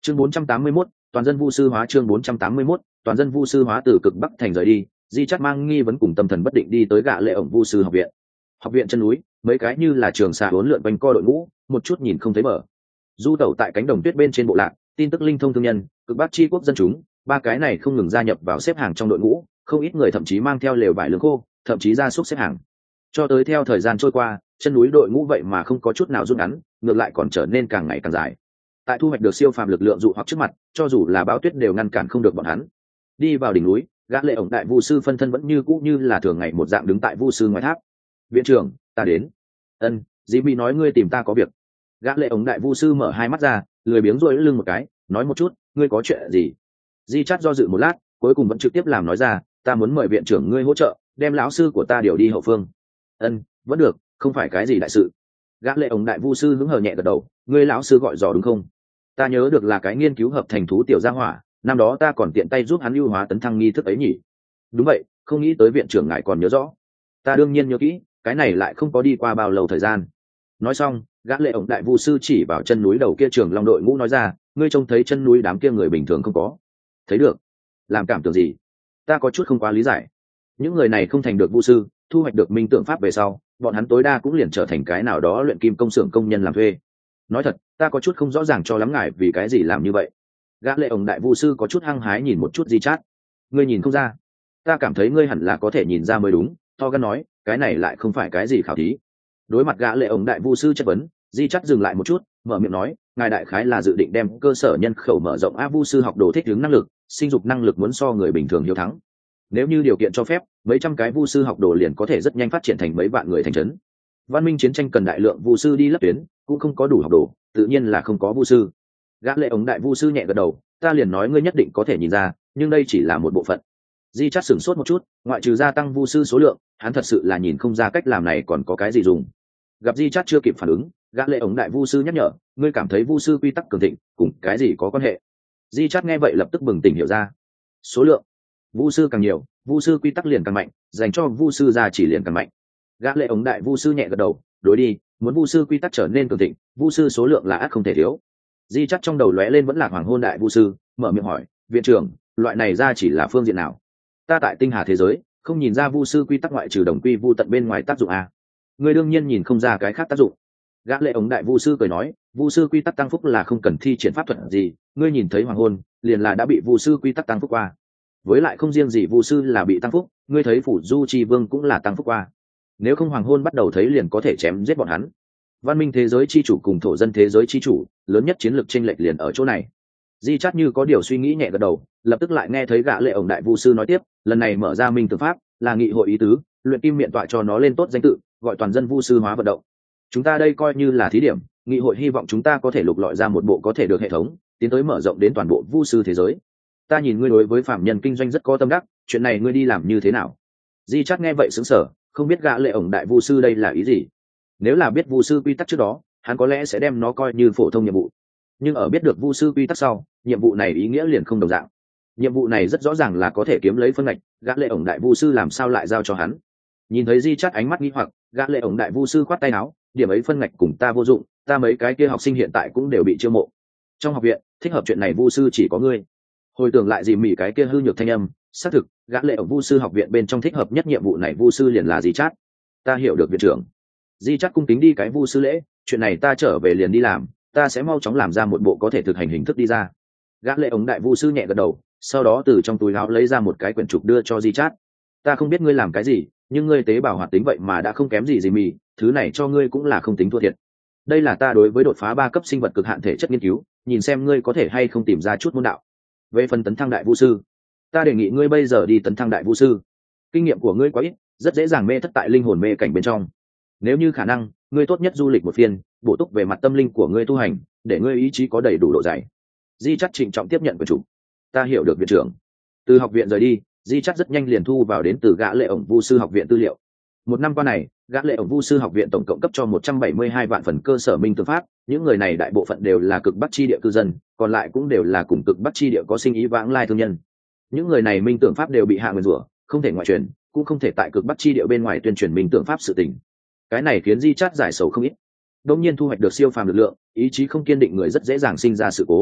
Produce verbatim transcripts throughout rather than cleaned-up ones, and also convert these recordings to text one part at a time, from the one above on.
chương bốn trăm tám mươi mốt, toàn dân vu sư hóa. Chương bốn trăm tám mươi mốt, toàn dân vu sư hóa. Từ cực bắc thành rời đi, di chắt mang nghi vấn cùng tâm thần bất định đi tới gạ lệ ổng vu sư học viện. Học viện chân núi, mấy cái như là trường xà uốn lượn quanh co đội ngũ, một chút nhìn không thấy mở. Du tẩu tại cánh đồng tuyết bên trên bộ lạc, tin tức linh thông thương nhân, cực bắc chi quốc dân chúng, ba cái này không ngừng gia nhập vào xếp hàng trong đội ngũ, không ít người thậm chí mang theo lều vải lương khô, thậm chí ra súc xếp hàng. Cho tới theo thời gian trôi qua, chân núi đội ngũ vậy mà không có chút nào rút ngắn, ngược lại còn trở nên càng ngày càng dài. Tại thu hoạch được siêu phàm lực lượng dụ hoặc trước mặt, cho dù là bão tuyết đều ngăn cản không được bọn hắn. Đi vào đỉnh núi, gã lệ ổng đại vu sư phân thân vẫn như cũ như là thường ngày một dạng đứng tại vu sư ngoài tháp. Viện trưởng, ta đến. Ân, dĩ mỹ nói ngươi tìm ta có việc. Gã lệ ổng đại vu sư mở hai mắt ra, lười biếng duỗi lưng một cái, nói một chút, ngươi có chuyện gì? Di chát do dự một lát, cuối cùng vẫn trực tiếp làm nói ra, ta muốn mời viện trưởng ngươi hỗ trợ, đem lão sư của ta điều đi hậu phương. Ân, vẫn được, không phải cái gì đại sự. Gã lệ ổng đại vu sư hứng hờ nhẹ gật đầu, ngươi lão sư gọi dò đúng không? Ta nhớ được là cái nghiên cứu hợp thành thú tiểu gia hỏa, năm đó ta còn tiện tay giúp hắn ưu hóa tấn thăng nghi thức ấy nhỉ? Đúng vậy, không nghĩ tới viện trưởng ngài còn nhớ rõ. Ta đương nhiên nhớ kỹ, cái này lại không có đi qua bao lâu thời gian. Nói xong, gã lệ ổng đại vu sư chỉ vào chân núi đầu kia trường long đội ngũ nói ra, ngươi trông thấy chân núi đám kia người bình thường không có? Thấy được. Làm cảm tưởng gì? Ta có chút không quá lý giải. Những người này không thành được vu sư, thu hoạch được minh tượng pháp về sau, bọn hắn tối đa cũng liền trở thành cái nào đó luyện kim công xưởng công nhân làm thuê. Nói thật, ta có chút không rõ ràng cho lắm ngài vì cái gì làm như vậy. Gã lệ ổng đại vu sư có chút hăng hái nhìn một chút Di Chát. Ngươi nhìn không ra? Ta cảm thấy ngươi hẳn là có thể nhìn ra mới đúng. To gan nói, cái này lại không phải cái gì khảo thí. Đối mặt gã lệ ổng đại vu sư chất vấn, Di Chát dừng lại một chút, mở miệng nói, ngài đại khái là dự định đem cơ sở nhân khẩu mở rộng a vu sư học đồ thích ứng năng lực, sinh dục năng lực muốn so người bình thường hiếu thắng. Nếu như điều kiện cho phép, mấy trăm cái vu sư học đồ liền có thể rất nhanh phát triển thành mấy vạn người thành trấn. Văn minh chiến tranh cần đại lượng vu sư đi lấp tuyến, cũng không có đủ học đồ, tự nhiên là không có vu sư. Gã lệ ống đại vu sư nhẹ gật đầu, ta liền nói ngươi nhất định có thể nhìn ra, nhưng đây chỉ là một bộ phận. Di Chát sửng sốt một chút, ngoại trừ gia tăng vu sư số lượng, hắn thật sự là nhìn không ra cách làm này còn có cái gì dùng. Gặp Di Chát chưa kịp phản ứng, gã lệ ống đại vu sư nhắc nhở, ngươi cảm thấy vu sư quy tắc cường thịnh, cùng cái gì có quan hệ? Di Chát nghe vậy lập tức bừng tỉnh hiểu ra. Số lượng, vu sư càng nhiều, vu sư quy tắc liền càng mạnh, dành cho vu sư gia chỉ liền càng mạnh. Gã lệ ống đại vu sư nhẹ gật đầu, đối đi, muốn vu sư quy tắc trở nên cường thịnh, vu sư số lượng là ắt không thể thiếu. Di Chát trong đầu lóe lên vẫn là hoàng hôn đại vu sư, mở miệng hỏi, viện trưởng, loại này ra chỉ là phương diện nào? Ta tại tinh hà thế giới, không nhìn ra vu sư quy tắc ngoại trừ đồng quy vu tận bên ngoài tác dụng à? Ngươi đương nhiên nhìn không ra cái khác tác dụng. Gã lệ ống đại vu sư cười nói, vu sư quy tắc tăng phúc là không cần thi triển pháp thuật gì, ngươi nhìn thấy hoàng hôn, liền là đã bị vu sư quy tắc tăng phúc qua. Với lại không riêng gì vu sư là bị tăng phúc, ngươi thấy phủ du chi vương cũng là tăng phúc qua. Nếu không hoàng hôn bắt đầu thấy liền có thể chém giết bọn hắn. Văn minh thế giới chi chủ cùng thổ dân thế giới chi chủ, lớn nhất chiến lược chênh lệch liền ở chỗ này. Di Chát như có điều suy nghĩ nhẹ gật đầu, lập tức lại nghe thấy gã lệ ổng đại vu sư nói tiếp, lần này mở ra minh tượng pháp, là nghị hội ý tứ, luyện kim miện tọa cho nó lên tốt danh tự, gọi toàn dân vu sư hóa vận động. Chúng ta đây coi như là thí điểm, nghị hội hy vọng chúng ta có thể lục lọi ra một bộ có thể được hệ thống, tiến tới mở rộng đến toàn bộ vu sư thế giới. Ta nhìn ngươi đối với phạm nhân kinh doanh rất có tâm đắc, chuyện này ngươi đi làm như thế nào? Di Chát nghe vậy sững sờ, không biết gã lệ ổng đại vu sư đây là ý gì. Nếu là biết vu sư quy tắc trước đó, hắn có lẽ sẽ đem nó coi như phổ thông nhiệm vụ. Nhưng ở biết được vu sư quy tắc sau, nhiệm vụ này ý nghĩa liền không đồng dạng. Nhiệm vụ này rất rõ ràng là có thể kiếm lấy phân ngạch, gã lệ ổng đại vu sư làm sao lại giao cho hắn? Nhìn thấy Di Chát ánh mắt nghi hoặc, gã lệ ổng đại vu sư khoát tay áo, điểm ấy phân ngạch cùng ta vô dụng, ta mấy cái kia học sinh hiện tại cũng đều bị chiêu mộ. Trong học viện, thích hợp chuyện này vu sư chỉ có ngươi. Hồi tưởng lại dì mỉ cái kia hư nhược thanh âm, xác thực, gã lệ ổng vu sư học viện bên trong thích hợp nhất nhiệm vụ này vu sư liền là Di Chát. Ta hiểu được viện trưởng. Di Chát cung kính đi cái vu sư lễ, chuyện này ta trở về liền đi làm, ta sẽ mau chóng làm ra một bộ có thể thực hành hình thức đi ra. Gã lệ ổng đại vu sư nhẹ gật đầu, sau đó từ trong túi áo lấy ra một cái quyển trục đưa cho Di Chát. Ta không biết ngươi làm cái gì, nhưng ngươi tế bào hoạt tính vậy mà đã không kém gì gì mì, thứ này cho ngươi cũng là không tính thua thiệt. Đây là ta đối với đột phá ba cấp sinh vật cực hạn thể chất nghiên cứu, nhìn xem ngươi có thể hay không tìm ra chút môn đạo. Về phần tấn thăng đại vu sư, ta đề nghị ngươi bây giờ đi tấn thăng đại vu sư. Kinh nghiệm của ngươi quá ít, rất dễ dàng mê thất tại linh hồn mê cảnh bên trong. Nếu như khả năng, ngươi tốt nhất du lịch một phiên, bổ túc về mặt tâm linh của ngươi tu hành, để ngươi ý chí có đầy đủ độ dày. Di Chát trịnh trọng tiếp nhận của chủ. Ta hiểu được viện trưởng. Từ học viện rời đi, Di Chát rất nhanh liền thu vào đến từ gã lệ ổng vu sư học viện tư liệu. Một năm qua này, gã lệ ổng vu sư học viện tổng cộng cấp cho một trăm bảy mươi hai vạn phần cơ sở minh tượng pháp, những người này đại bộ phận đều là cực bắc chi địa cư dân, còn lại cũng đều là cùng cực bắc chi địa có sinh ý vãng lai thương nhân. Những người này minh tượng pháp đều bị hạ nguyền rủa, không thể ngoại truyền, cũng không thể tại cực bắc chi địa bên ngoài tuyên truyền minh tượng pháp sự tình. Cái này khiến Di Chát giải sầu không ít. Đột nhiên thu hoạch được siêu phàm lực lượng, ý chí không kiên định người rất dễ dàng sinh ra sự cố.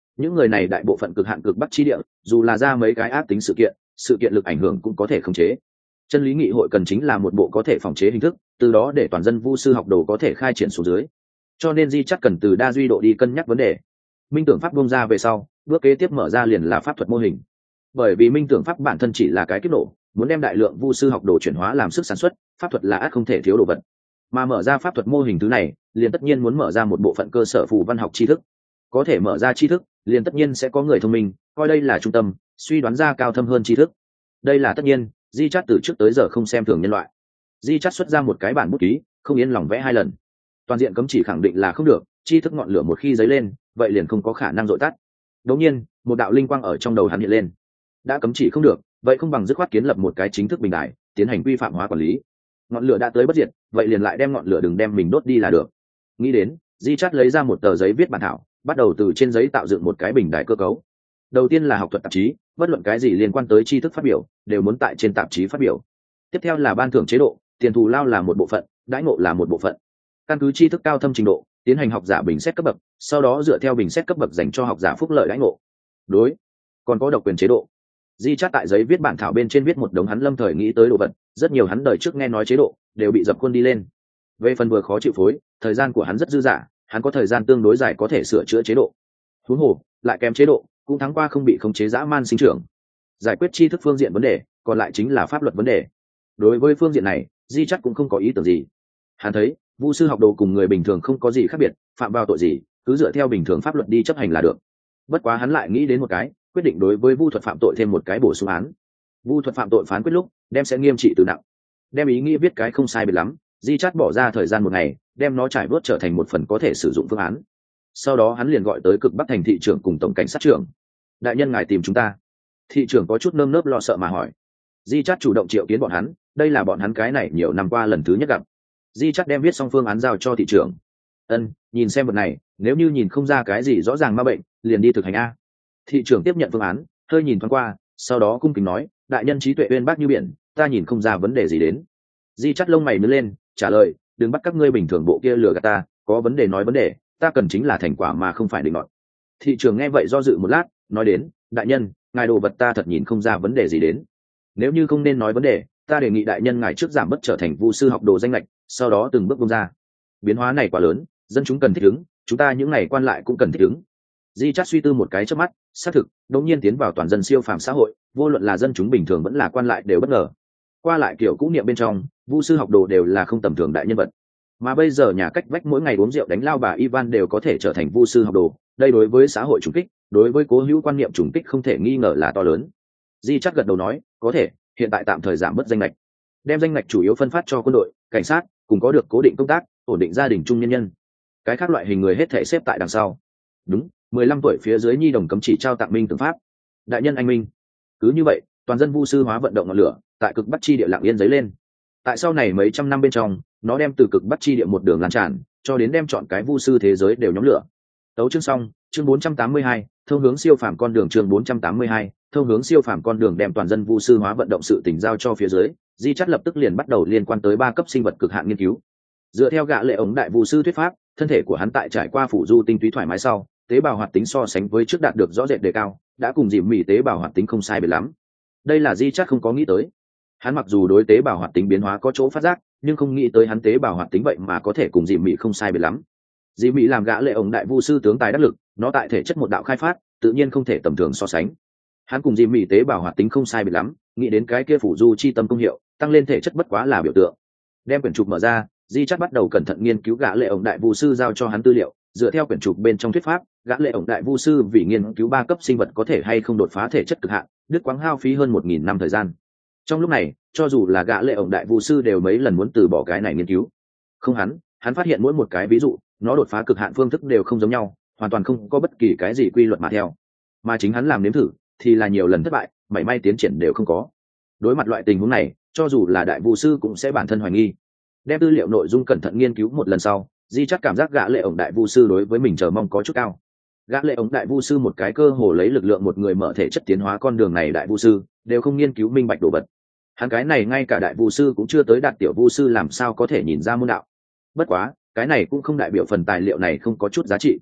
những người này đại bộ phận cực hạn cực bắc chi địa, dù là ra mấy cái ác tính sự kiện, sự kiện lực ảnh hưởng cũng có thể khống chế. Chân lý nghị hội cần chính là một bộ có thể phòng chế hình thức, từ đó để toàn dân vu sư học đồ có thể khai triển xuống dưới. Cho nên di chắc cần từ đa duy độ đi cân nhắc vấn đề. Minh tưởng pháp bung ra về sau, bước kế tiếp mở ra liền là pháp thuật mô hình. Bởi vì minh tưởng pháp bản thân chỉ là cái kiếp nổ, muốn đem đại lượng vu sư học đồ chuyển hóa làm sức sản xuất, pháp thuật là ắt không thể thiếu đồ vật. Mà mở ra pháp thuật mô hình thứ này, liền tất nhiên muốn mở ra một bộ phận cơ sở phù văn học tri thức. Có thể mở ra tri thức, liền tất nhiên sẽ có người thông minh coi đây là trung tâm, suy đoán ra cao thâm hơn tri thức. Đây là tất nhiên, di chát từ trước tới giờ không xem thường nhân loại. Di chát xuất ra một cái bản bút ký, không yên lòng vẽ hai lần. Toàn diện cấm chỉ khẳng định là không được, tri thức ngọn lửa một khi dấy lên, vậy liền không có khả năng dội tắt. Đống nhiên, một đạo linh quang ở trong đầu hắn hiện lên. Đã cấm chỉ không được, vậy không bằng dứt khoát kiến lập một cái chính thức bình đại, tiến hành quy phạm hóa quản lý. Ngọn lửa đã tới bất diệt, vậy liền lại đem ngọn lửa đừng đem mình đốt đi là được. Nghĩ đến, di chát lấy ra một tờ giấy viết bản thảo, bắt đầu từ trên giấy tạo dựng một cái bình đại cơ cấu. Đầu tiên là học thuật tạp chí, bất luận cái gì liên quan tới tri thức phát biểu đều muốn tại trên tạp chí phát biểu. Tiếp theo là ban thưởng chế độ, tiền thù lao là một bộ phận, đãi ngộ là một bộ phận. Căn cứ tri thức cao thâm trình độ, tiến hành học giả bình xét cấp bậc, sau đó dựa theo bình xét cấp bậc dành cho học giả phúc lợi đãi ngộ. Đối, còn có độc quyền chế độ. Di chát tại giấy viết bản thảo bên trên viết một đống hắn lâm thời nghĩ tới đồ vật, rất nhiều hắn đời trước nghe nói chế độ đều bị dập khuôn đi lên. Về phần vừa khó chịu phối, thời gian của hắn rất dư dả, hắn có thời gian tương đối dài có thể sửa chữa chế độ. Huống hồ, lại kèm chế độ, cũng thắng qua không bị khống chế dã man sinh trưởng. Giải quyết tri thức phương diện vấn đề, còn lại chính là pháp luật vấn đề. Đối với phương diện này, di chắt cũng không có ý tưởng gì. Hắn thấy, vu sư học đồ cùng người bình thường không có gì khác biệt, phạm vào tội gì, cứ dựa theo bình thường pháp luật đi chấp hành là được. Bất quá hắn lại nghĩ đến một cái, quyết định đối với vu thuật phạm tội thêm một cái bổ sung án. Vu thuật phạm tội phán quyết lúc, đem sẽ nghiêm trị từ nặng. Đem ý nghĩ viết cái không sai biệt lắm, di chắt bỏ ra thời gian một ngày, đem nó trải vớt trở thành một phần có thể sử dụng phương án. Sau đó hắn liền gọi tới cực bắc thành thị trưởng cùng tổng cảnh sát trưởng. Đại nhân ngài tìm chúng ta. Thị trưởng có chút nơm nớp lo sợ mà hỏi. Di chắt chủ động triệu kiến bọn hắn, đây là bọn hắn cái này nhiều năm qua lần thứ nhất gặp. Di chắt đem viết xong phương án giao cho thị trưởng. Ân, nhìn xem vật này, nếu như nhìn không ra cái gì rõ ràng ma bệnh, liền đi thực hành a. Thị trưởng tiếp nhận phương án, hơi nhìn thoáng qua, sau đó cung kính nói, đại nhân trí tuệ uyên bác như biển, ta nhìn không ra vấn đề gì đến. Di chắt lông mày nhướng lên, trả lời, đừng bắt các ngươi bình thường bộ kia lừa gạt ta, có vấn đề nói vấn đề, ta cần chính là thành quả mà không phải định luận. Thị trưởng nghe vậy do dự một lát, nói đến, đại nhân, ngài đồ vật ta thật nhìn không ra vấn đề gì đến. Nếu như không nên nói vấn đề, ta đề nghị đại nhân ngài trước giảm bớt trở thành vu sư học đồ danh lệch, sau đó từng bước bung ra. Biến hóa này quá lớn, dân chúng cần thích ứng, chúng ta những ngày quan lại cũng cần thích ứng. Di chát suy tư một cái chớp mắt, xác thực, đột nhiên tiến vào toàn dân siêu phàm xã hội, vô luận là dân chúng bình thường vẫn là quan lại đều bất ngờ. Qua lại kiểu cũ niệm bên trong, vu sư học đồ đều là không tầm thường đại nhân vật. Mà bây giờ nhà cách vách mỗi ngày uống rượu đánh lao bà Ivan đều có thể trở thành vu sư học đồ, đây đối với xã hội trùng kích, đối với cố hữu quan niệm trùng kích không thể nghi ngờ là to lớn. Di chắc gật đầu nói, có thể, hiện tại tạm thời giảm bớt danh lệch, đem danh lệch chủ yếu phân phát cho quân đội, cảnh sát, cùng có được cố định công tác, ổn định gia đình chung nhân nhân. Cái khác loại hình người hết thể xếp tại đằng sau. Đúng, mười lăm tuổi phía dưới nhi đồng cấm chỉ trao tặng minh tưởng pháp. Đại nhân anh minh. Cứ như vậy, toàn dân vu sư hóa vận động ngọn lửa, tại cực bắc chi địa lặng yên dấy lên. Tại sau này mấy trăm năm bên trong, nó đem từ cực bắc chi địa một đường lan tràn, cho đến đem chọn cái vu sư thế giới đều nhóm lửa. Tấu chương xong, chương bốn trăm tám mươi hai, thông hướng siêu phàm con đường chương bốn trăm tám mươi hai, thông hướng siêu phàm con đường đem toàn dân vu sư hóa vận động sự tỉnh giao cho phía dưới, Di Chắt lập tức liền bắt đầu liên quan tới ba cấp sinh vật cực hạn nghiên cứu. Dựa theo gã lệ ống đại vu sư thuyết pháp, thân thể của hắn tại trải qua phủ du tinh túy thoải mái sau, tế bào hoạt tính so sánh với trước đạt được rõ rệt đề cao, đã cùng dìm mỉ tế bào hoạt tính không sai biệt lắm. Đây là Di Chắt không có nghĩ tới. Hắn mặc dù đối tế bào hoạt tính biến hóa có chỗ phát giác, nhưng không nghĩ tới hắn tế bào hoạt tính vậy mà có thể cùng dìm mỉ không sai biệt lắm. Dìm mỉ làm gã lệ ống đại vu sư tướng tài đắc lực, nó tại thể chất một đạo khai phát, tự nhiên không thể tầm thường so sánh. Hắn cùng dìm mỉ tế bào hoạt tính không sai biệt lắm, nghĩ đến cái kia phủ du chi tâm công hiệu, tăng lên thể chất bất quá là biểu tượng. Đem quyển trục mở ra, Di Chắt bắt đầu cẩn thận nghiên cứu gã lệ ống đại vu sư giao cho hắn tư liệu, dựa theo quyển trục bên trong thuyết pháp, gã lệ ống đại vu sư vì nghiên cứu ba cấp sinh vật có thể hay không đột phá thể chất cực hạn, đứt quãng hao phí hơn một nghìn năm thời gian. Trong lúc này, cho dù là gã lệ ống đại vu sư đều mấy lần muốn từ bỏ cái này nghiên cứu. Không hắn, hắn phát hiện mỗi một cái ví dụ, nó đột phá cực hạn phương thức đều không giống nhau, hoàn toàn không có bất kỳ cái gì quy luật mà theo. Mà chính hắn làm nếm thử, thì là nhiều lần thất bại, mảy may tiến triển đều không có. Đối mặt loại tình huống này, cho dù là đại vu sư cũng sẽ bản thân hoài nghi. Đem tư liệu nội dung cẩn thận nghiên cứu một lần sau, Di Chắt cảm giác gã lệ ống đại vu sư đối với mình chờ mong có chút cao. Gã lệ ống đại vu sư một cái cơ hồ lấy lực lượng một người mở thể chất tiến hóa con đường này đại vu sư, đều không nghiên cứu minh bạch đồ vật. Hắn cái này ngay cả đại vu sư cũng chưa tới đạt tiểu vu sư làm sao có thể nhìn ra môn đạo. Bất quá, cái này cũng không đại biểu phần tài liệu này không có chút giá trị.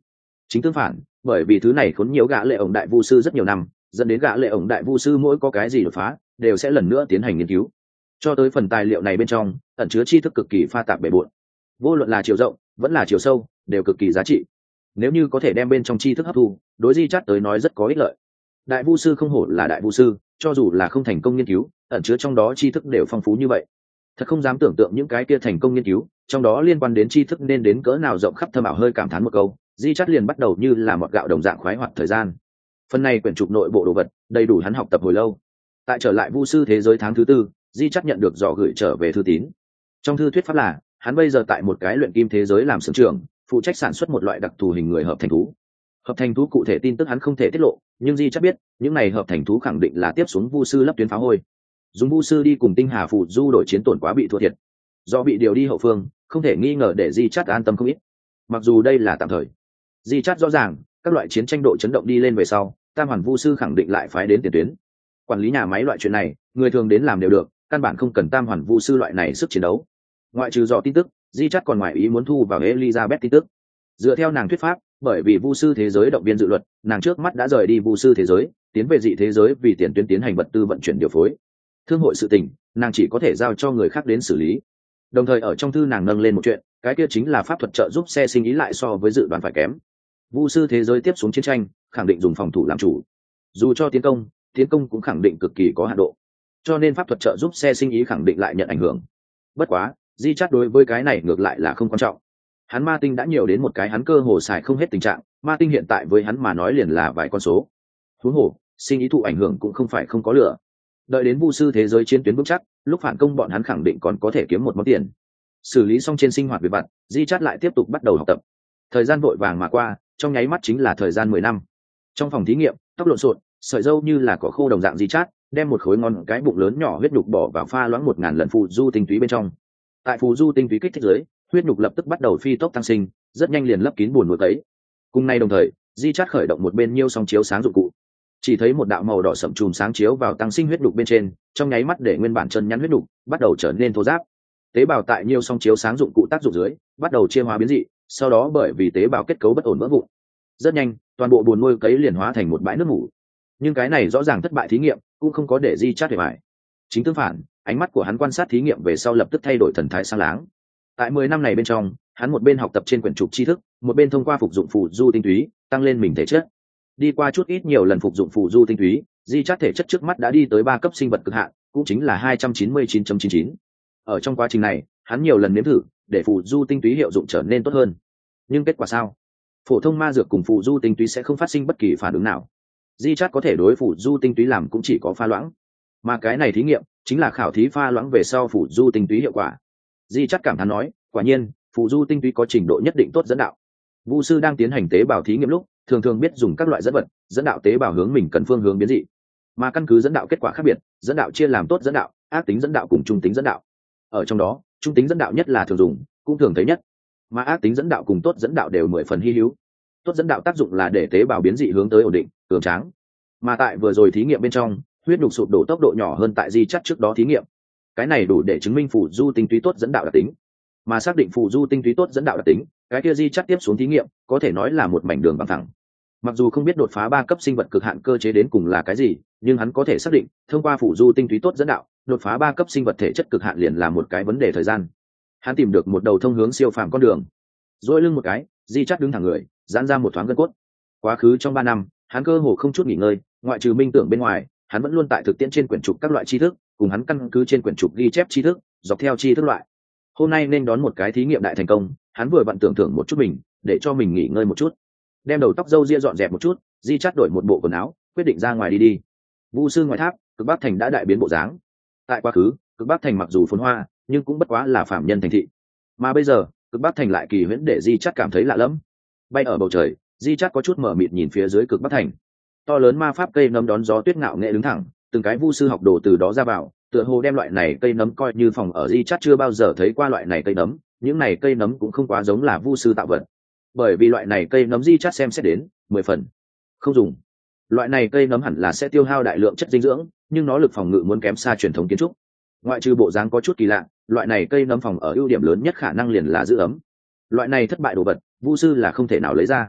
Chính tương phản, bởi vì thứ này khốn nhiều gã lệ ổng đại vu sư rất nhiều năm, dẫn đến gã lệ ổng đại vu sư mỗi có cái gì đột phá đều sẽ lần nữa tiến hành nghiên cứu. Cho tới phần tài liệu này bên trong ẩn chứa tri thức cực kỳ pha tạp bề bộn, vô luận là chiều rộng vẫn là chiều sâu đều cực kỳ giá trị. Nếu như có thể đem bên trong tri thức hấp thu, đối Di Chát tới nói rất có ích lợi. Đại vu sư không hổ là đại vu sư, cho dù là không thành công nghiên cứu, ẩn chứa trong đó tri thức đều phong phú như vậy. Thật không dám tưởng tượng những cái kia thành công nghiên cứu, trong đó liên quan đến tri thức nên đến cỡ nào rộng khắp thâm ảo, hơi cảm thán một câu, Di Chát liền bắt đầu như là một gạo đồng dạng khoái hoạt thời gian. Phần này quyển trục nội bộ đồ vật, đầy đủ hắn học tập hồi lâu. Tại trở lại vu sư thế giới tháng thứ tư, Di Chát nhận được dò gửi trở về thư tín. Trong thư thuyết pháp là, hắn bây giờ tại một cái luyện kim thế giới làm xưởng trưởng, phụ trách sản xuất một loại đặc thù hình người hợp thành thú. Hợp thành thú cụ thể tin tức hắn không thể tiết lộ, nhưng Di Chát biết, những này hợp thành thú khẳng định là tiếp xuống vu sư lấp tuyến phá hôi. Dùng vu sư đi cùng tinh hà phụ du đội chiến tổn quá bị thua thiệt, do bị điều đi hậu phương, không thể nghi ngờ để Di Chát an tâm không ít. Mặc dù đây là tạm thời, Di Chát rõ ràng, các loại chiến tranh độ chấn động đi lên về sau, tam hoàn vu sư khẳng định lại phái đến tiền tuyến. Quản lý nhà máy loại chuyện này, người thường đến làm đều được, căn bản không cần tam hoàn vu sư loại này sức chiến đấu. Ngoại trừ dò tin tức, Di Chát còn ngoài ý muốn thu vào Elizabeth tin tức. Dựa theo nàng thuyết pháp, bởi vì vu sư thế giới động viên dự luật, nàng trước mắt đã rời đi vu sư thế giới, tiến về dị thế giới vì tiền tuyến tiến hành vật tư vận chuyển điều phối. Thương hội sự tình, nàng chỉ có thể giao cho người khác đến xử lý. Đồng thời ở trong thư nàng nâng lên một chuyện, cái kia chính là pháp thuật trợ giúp xe sinh ý lại so với dự đoán phải kém. Vu sư thế giới tiếp xuống chiến tranh, khẳng định dùng phòng thủ làm chủ. Dù cho tiến công, tiến công cũng khẳng định cực kỳ có hạn độ. Cho nên pháp thuật trợ giúp xe sinh ý khẳng định lại nhận ảnh hưởng. Bất quá, Di Chát đối với cái này ngược lại là không quan trọng. Hắn ma tinh đã nhiều đến một cái hắn cơ hồ xài không hết tình trạng, ma tinh hiện tại với hắn mà nói liền là vài con số. Huống hồ, sinh ý thụ ảnh hưởng cũng không phải không có lửa. Đợi đến vu sư thế giới chiến tuyến vững chắc, lúc phản công bọn hắn khẳng định còn có thể kiếm một món tiền. Xử lý xong trên sinh hoạt việc vặt, Di Chát lại tiếp tục bắt đầu học tập. Thời gian vội vàng mà qua, trong nháy mắt chính là thời gian mười năm. Trong phòng thí nghiệm, tóc lộn xộn, sợi râu như là cỏ khô đồng dạng Di Chát, đem một khối ngon cái bụng lớn nhỏ huyết nhục bỏ vào pha loãng một ngàn lần phù du tinh túy bên trong. Tại phù du tinh túy kích thích dưới, huyết nhục lập tức bắt đầu phi tốc tăng sinh, rất nhanh liền lấp kín buồn nuôi tấy. Cùng nay đồng thời, Di Chát khởi động một bên nhiêu song chiếu sáng dụng cụ. Chỉ thấy một đạo màu đỏ sậm chùm sáng chiếu vào tăng sinh huyết nhục bên trên, trong nháy mắt để nguyên bản chân nhắn huyết nhục bắt đầu trở nên thô ráp. Tế bào tại nhiêu song chiếu sáng dụng cụ tác dụng dưới, bắt đầu chia hóa biến dị, sau đó bởi vì tế bào kết cấu bất ổn vỡ vụn. Rất nhanh, toàn bộ buồn nuôi cấy liền hóa thành một bãi nước ngủ. Nhưng cái này rõ ràng thất bại thí nghiệm, cũng không có để Di Chát hề bại. Chính tương phản, ánh mắt của hắn quan sát thí nghiệm về sau lập tức thay đổi thần thái sáng láng. Tại mười năm này bên trong, hắn một bên học tập trên quyển trục tri thức, một bên thông qua phục dụng phù du tinh túy, tăng lên mình thể chất. Đi qua chút ít nhiều lần phục dụng phù du tinh túy, Di Chát thể chất trước mắt đã đi tới ba cấp sinh vật cực hạn, cũng chính là hai trăm chín mươi chín chấm chín chín. Ở trong quá trình này, hắn nhiều lần nếm thử, để phù du tinh túy hiệu dụng trở nên tốt hơn. Nhưng kết quả sao? Phổ thông ma dược cùng phù du tinh túy sẽ không phát sinh bất kỳ phản ứng nào. Di Chát có thể đối phù du tinh túy làm cũng chỉ có pha loãng. Mà cái này thí nghiệm chính là khảo thí pha loãng về sau phù du tinh túy hiệu quả. Di Chát cảm thán nói, quả nhiên, phù du tinh túy có trình độ nhất định tốt dẫn đạo. Vu sư đang tiến hành tế bào thí nghiệm lúc, thường thường biết dùng các loại dẫn vật, dẫn đạo tế bào hướng mình cần phương hướng biến dị. Mà căn cứ dẫn đạo kết quả khác biệt, dẫn đạo chia làm tốt dẫn đạo, ác tính dẫn đạo cùng trung tính dẫn đạo. Ở trong đó, trung tính dẫn đạo nhất là thường dùng, cũng thường thấy nhất. Mà ác tính dẫn đạo cùng tốt dẫn đạo đều mười phần hy hữu. Tốt dẫn đạo tác dụng là để tế bào biến dị hướng tới ổn định, cường tráng. Mà tại vừa rồi thí nghiệm bên trong, huyết nhục sụp đổ tốc độ nhỏ hơn tại Di Chát trước đó thí nghiệm. Cái này đủ để chứng minh phù du tinh túy tốt dẫn đạo đặc tính. Mà xác định phù du tinh túy tốt dẫn đạo đặc tính, cái kia Di Chát tiếp xuống thí nghiệm, có thể nói là một mảnh đường bằng thẳng. Mặc dù không biết đột phá ba cấp sinh vật cực hạn cơ chế đến cùng là cái gì, nhưng hắn có thể xác định, thông qua phù du tinh túy tốt dẫn đạo, đột phá ba cấp sinh vật thể chất cực hạn liền là một cái vấn đề thời gian. Hắn tìm được một đầu thông hướng siêu phàm con đường. Duỗi lưng một cái, Di Chát đứng thẳng người, giãn ra một thoáng gân cốt. Quá khứ trong ba năm, hắn cơ hồ không chút nghỉ ngơi, ngoại trừ minh tưởng bên ngoài, hắn vẫn luôn tại thực tiễn trên quyển trục các loại tri thức, cùng hắn căn cứ trên quyển trục ghi chép tri thức, dọc theo tri thức loại. Hôm nay nên đón một cái thí nghiệm đại thành công, hắn vừa vặn tưởng thưởng một chút mình, để cho mình nghỉ ngơi một chút. Đem đầu tóc râu ria dọn dẹp một chút, Di Chát đổi một bộ quần áo, quyết định ra ngoài đi đi. Vu sư ngoại tháp, Cực Bắc thành đã đại biến bộ dáng. Tại quá khứ, Cực Bắc thành mặc dù phồn hoa, nhưng cũng bất quá là phạm nhân thành thị. Mà bây giờ, Cực Bắc thành lại kỳ huyễn để Di Chát cảm thấy lạ lẫm. Bay ở bầu trời, Di Chát có chút mở mịt nhìn phía dưới Cực Bắc thành. To lớn ma pháp cây nấm đón gió tuyết ngạo nghệ đứng thẳng, từng cái vu sư học đồ từ đó ra vào, tựa hồ đem loại này cây nấm coi như phòng ở. Di Chát chưa bao giờ thấy qua loại này cây nấm, những này cây nấm cũng không quá giống là vu sư tạo vật. Bởi vì loại này cây nấm Di Chát xem xét đến mười phần không dùng. Loại này cây nấm hẳn là sẽ tiêu hao đại lượng chất dinh dưỡng, nhưng nó lực phòng ngự muốn kém xa truyền thống kiến trúc. Ngoại trừ bộ dáng có chút kỳ lạ, loại này cây nấm phòng ở ưu điểm lớn nhất khả năng liền là giữ ấm. Loại này thất bại đồ vật, vu sư là không thể nào lấy ra.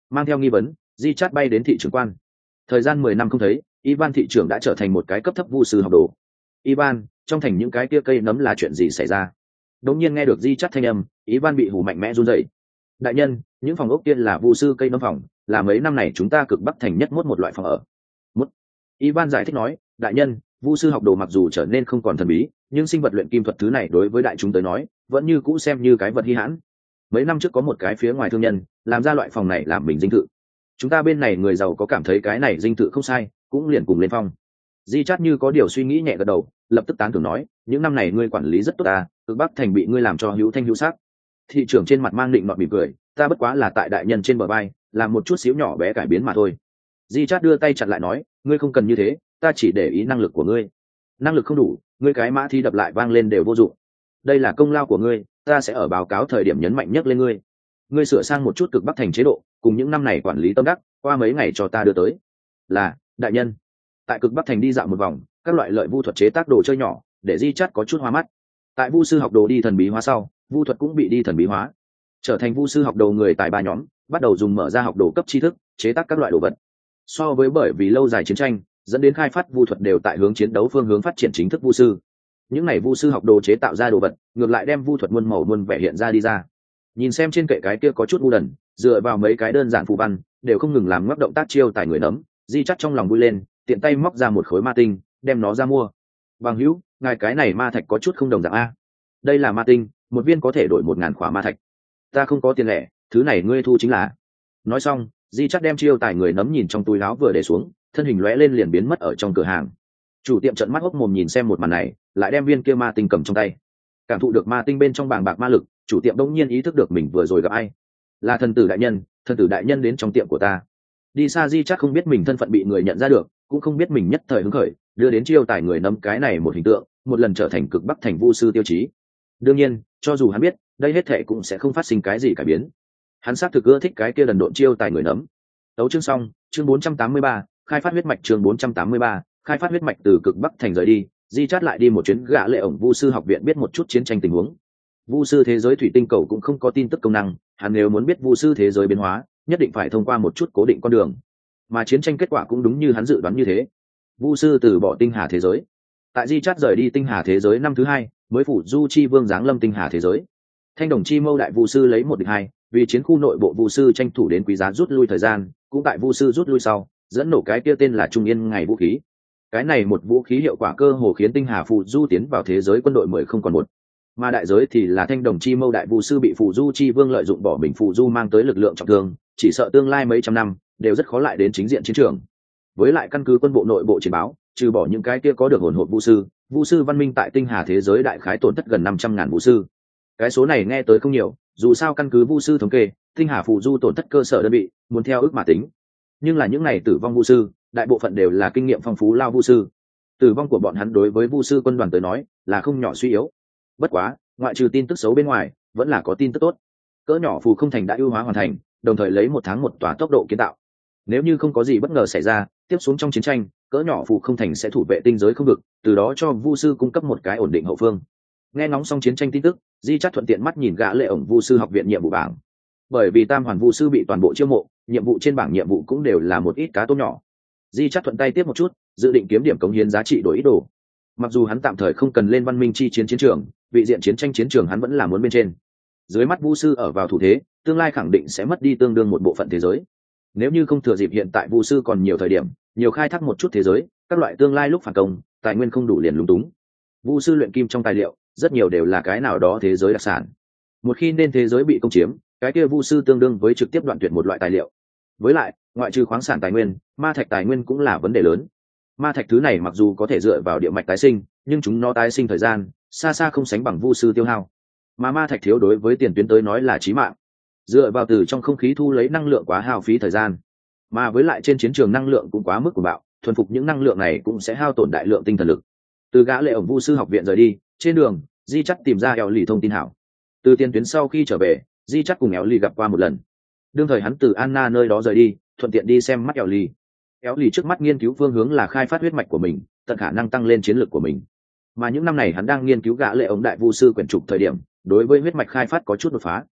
Mang theo nghi vấn, di chát bay đến thị trưởng quan. Thời gian mười năm không thấy, Ivan thị trưởng đã trở thành một cái cấp thấp vu sư học đồ. Ivan, trong thành những cái kia cây nấm là chuyện gì xảy ra? Đống nhiên nghe được di chát thanh âm, Ivan bị hù mạnh mẽ run rẩy. Đại nhân, những phòng ốc kia là vu sư cây nấm phòng, là mấy năm này chúng ta cực bắc thành nhất mốt một loại phòng ở. Mốt. Ivan giải thích nói, đại nhân, vu sư học đồ mặc dù trở nên không còn thần bí, nhưng sinh vật luyện kim thuật thứ này đối với đại chúng tới nói, vẫn như cũ xem như cái vật hi hãn. Mấy năm trước có một cái phía ngoài thương nhân làm ra loại phòng này làm mình dinh thự. Chúng ta bên này người giàu có cảm thấy cái này dinh thự không sai, cũng liền cùng lên phong. Di chát như có điều suy nghĩ nhẹ gật đầu, lập tức tán thưởng nói, những năm này ngươi quản lý rất tốt ta, cực bắc thành bị ngươi làm cho hữu thanh hữu sắc. Thị trưởng trên mặt mang định nọt mỉm cười, ta bất quá là tại đại nhân trên bờ vai làm một chút xíu nhỏ bé cải biến mà thôi. Di chát đưa tay chặn lại nói, ngươi không cần như thế, ta chỉ để ý năng lực của ngươi. Năng lực không đủ, ngươi cái mã thi đập lại vang lên đều vô dụng. Đây là công lao của ngươi, ta sẽ ở báo cáo thời điểm nhấn mạnh nhất lên ngươi. Ngươi sửa sang một chút cực bắc thành chế độ, cùng những năm này quản lý tâm đắc, qua mấy ngày cho ta đưa tới. Là, đại nhân. Tại cực bắc thành đi dạo một vòng, các loại lợi vu thuật chế tác đồ chơi nhỏ, để di chát có chút hoa mắt. Tại vu sư học đồ đi thần bí hóa sau, vu thuật cũng bị đi thần bí hóa, trở thành vu sư học đồ người tại ba nhóm, bắt đầu dùng mở ra học đồ cấp tri thức, chế tác các loại đồ vật. So với bởi vì lâu dài chiến tranh dẫn đến khai phát vu thuật đều tại hướng chiến đấu phương hướng phát triển chính thức vu sư, những này vu sư học đồ chế tạo ra đồ vật ngược lại đem vu thuật muôn màu muôn vẻ hiện ra đi ra. Nhìn xem trên kệ cái kia có chút ngu đần, dựa vào mấy cái đơn giản phù văn đều không ngừng làm ngoắc động tác chiêu tài người nấm, di chắt trong lòng vui lên, tiện tay móc ra một khối ma tinh đem nó ra mua. Bằng hữu, ngài cái này ma thạch có chút không đồng dạng a. Đây là ma tinh, một viên có thể đổi một ngàn khỏa ma thạch. Ta không có tiền lẻ, thứ này ngươi thu chính là. Nói xong, di chắt đem chiêu tài người nấm nhìn trong túi áo vừa để xuống, thân hình lóe lên liền biến mất ở trong cửa hàng. Chủ tiệm trợn mắt hốc mồm nhìn xem một màn này, lại đem viên kia ma tinh cầm trong tay. Cảm thụ được ma tinh bên trong bàng bạc ma lực, chủ tiệm đông nhiên ý thức được mình vừa rồi gặp ai. Là thần tử đại nhân, thần tử đại nhân đến trong tiệm của ta. Đi xa di chắc không biết mình thân phận bị người nhận ra được, cũng không biết mình nhất thời hứng khởi đưa đến chiêu tài người nấm cái này một hình tượng, một lần trở thành cực bắc thành vu sư tiêu chí. Đương nhiên, cho dù hắn biết đây hết thệ cũng sẽ không phát sinh cái gì cải biến, hắn xác thực ưa thích cái kia lần độn chiêu tài người nấm. Tấu chương xong, chương bốn trăm tám mươi ba, khai phát huyết mạch. Chương bốn trăm tám mươi ba, khai phát huyết mạch. Từ cực bắc thành rời đi, di chát lại đi một chuyến gã lệ ổng vu sư học viện biết một chút chiến tranh tình huống. Vu sư thế giới thủy tinh cầu cũng không có tin tức công năng, hắn nếu muốn biết vu sư thế giới biến hóa, nhất định phải thông qua một chút cố định con đường. Mà chiến tranh kết quả cũng đúng như hắn dự đoán như thế. Vu sư từ bỏ tinh hà thế giới. Tại di chát rời đi tinh hà thế giới năm thứ hai, mới phủ du chi vương giáng lâm tinh hà thế giới. Thanh đồng chi mâu đại vu sư lấy một địch hai, vì chiến khu nội bộ vu sư tranh thủ đến quý giá rút lui thời gian, cũng tại vu sư rút lui sau dẫn nổ cái kia tên là trung yên ngày vũ khí. Cái này một vũ khí hiệu quả cơ hồ khiến tinh hà phù du tiến vào thế giới quân đội mười không còn một. Mà đại giới thì là thanh đồng chi mâu đại vu sư bị phù du chi vương lợi dụng bỏ bình phù du mang tới lực lượng trọng thương, chỉ sợ tương lai mấy trăm năm đều rất khó lại đến chính diện chiến trường. Với lại căn cứ quân bộ nội bộ chiến báo, trừ bỏ những cái kia có được hồn hộp vu sư, vu sư văn minh tại tinh hà thế giới đại khái tổn thất gần năm trăm ngàn vu sư. Cái số này nghe tới không nhiều, dù sao căn cứ vu sư thống kê, tinh hà phù du tổn thất cơ sở đơn vị muốn theo ước mà tính. Nhưng là những này tử vong vu sư, đại bộ phận đều là kinh nghiệm phong phú lao vu sư. Tử vong của bọn hắn đối với vu sư quân đoàn tới nói là không nhỏ suy yếu. Bất quá, ngoại trừ tin tức xấu bên ngoài, vẫn là có tin tức tốt. Cỡ nhỏ phù không thành đã ưu hóa hoàn thành, đồng thời lấy một tháng một tòa tốc độ kiến tạo. Nếu như không có gì bất ngờ xảy ra, tiếp xuống trong chiến tranh, cỡ nhỏ phù không thành sẽ thủ vệ tinh giới không vực, từ đó cho vu sư cung cấp một cái ổn định hậu phương. Nghe ngóng xong chiến tranh tin tức, di chắc thuận tiện mắt nhìn gã lệ ổng vu sư học viện nhiệm vụ bảng. Bởi vì tam hoàn vu sư bị toàn bộ chiêu mộ, nhiệm vụ trên bảng nhiệm vụ cũng đều là một ít cá tôm nhỏ. Di chắc thuận tay tiếp một chút, dự định kiếm điểm cống hiến giá trị đổi ít đồ. Mặc dù hắn tạm thời không cần lên văn minh chi chiến chiến trường, vị diện chiến tranh chiến trường hắn vẫn là muốn bên trên. Dưới mắt vu sư ở vào thủ thế, tương lai khẳng định sẽ mất đi tương đương một bộ phận thế giới. Nếu như không thừa dịp hiện tại vu sư còn nhiều thời điểm, nhiều khai thác một chút thế giới, các loại tương lai lúc phản công, tài nguyên không đủ liền lúng túng. Vu sư luyện kim trong tài liệu, rất nhiều đều là cái nào đó thế giới đặc sản. Một khi nên thế giới bị công chiếm, cái kia vu sư tương đương với trực tiếp đoạn tuyệt một loại tài liệu. Với lại, ngoại trừ khoáng sản tài nguyên, ma thạch tài nguyên cũng là vấn đề lớn. Ma thạch thứ này mặc dù có thể dựa vào địa mạch tái sinh, nhưng chúng nó tái sinh thời gian xa xa không sánh bằng vu sư tiêu hao. Mà ma thạch thiếu đối với tiền tuyến tới nói là chí mạng. Dựa vào từ trong không khí thu lấy năng lượng quá hao phí thời gian, mà với lại trên chiến trường năng lượng cũng quá mức của bạo, thuần phục những năng lượng này cũng sẽ hao tổn đại lượng tinh thần lực. Từ gã lệ ổng vu sư học viện rời đi, trên đường di chắc tìm ra eo lì thông tin hảo. Từ tiền tuyến sau khi trở về, di chắc cùng eo lì gặp qua một lần. Đương thời hắn từ Anna nơi đó rời đi, thuận tiện đi xem mắt eo lì. Eo lì trước mắt nghiên cứu phương hướng là khai phát huyết mạch của mình, tận khả năng tăng lên chiến lược của mình. Mà những năm này hắn đang nghiên cứu gã lệ ổng đại vu sư quyển trục thời điểm, đối với huyết mạch khai phát có chút đột phá.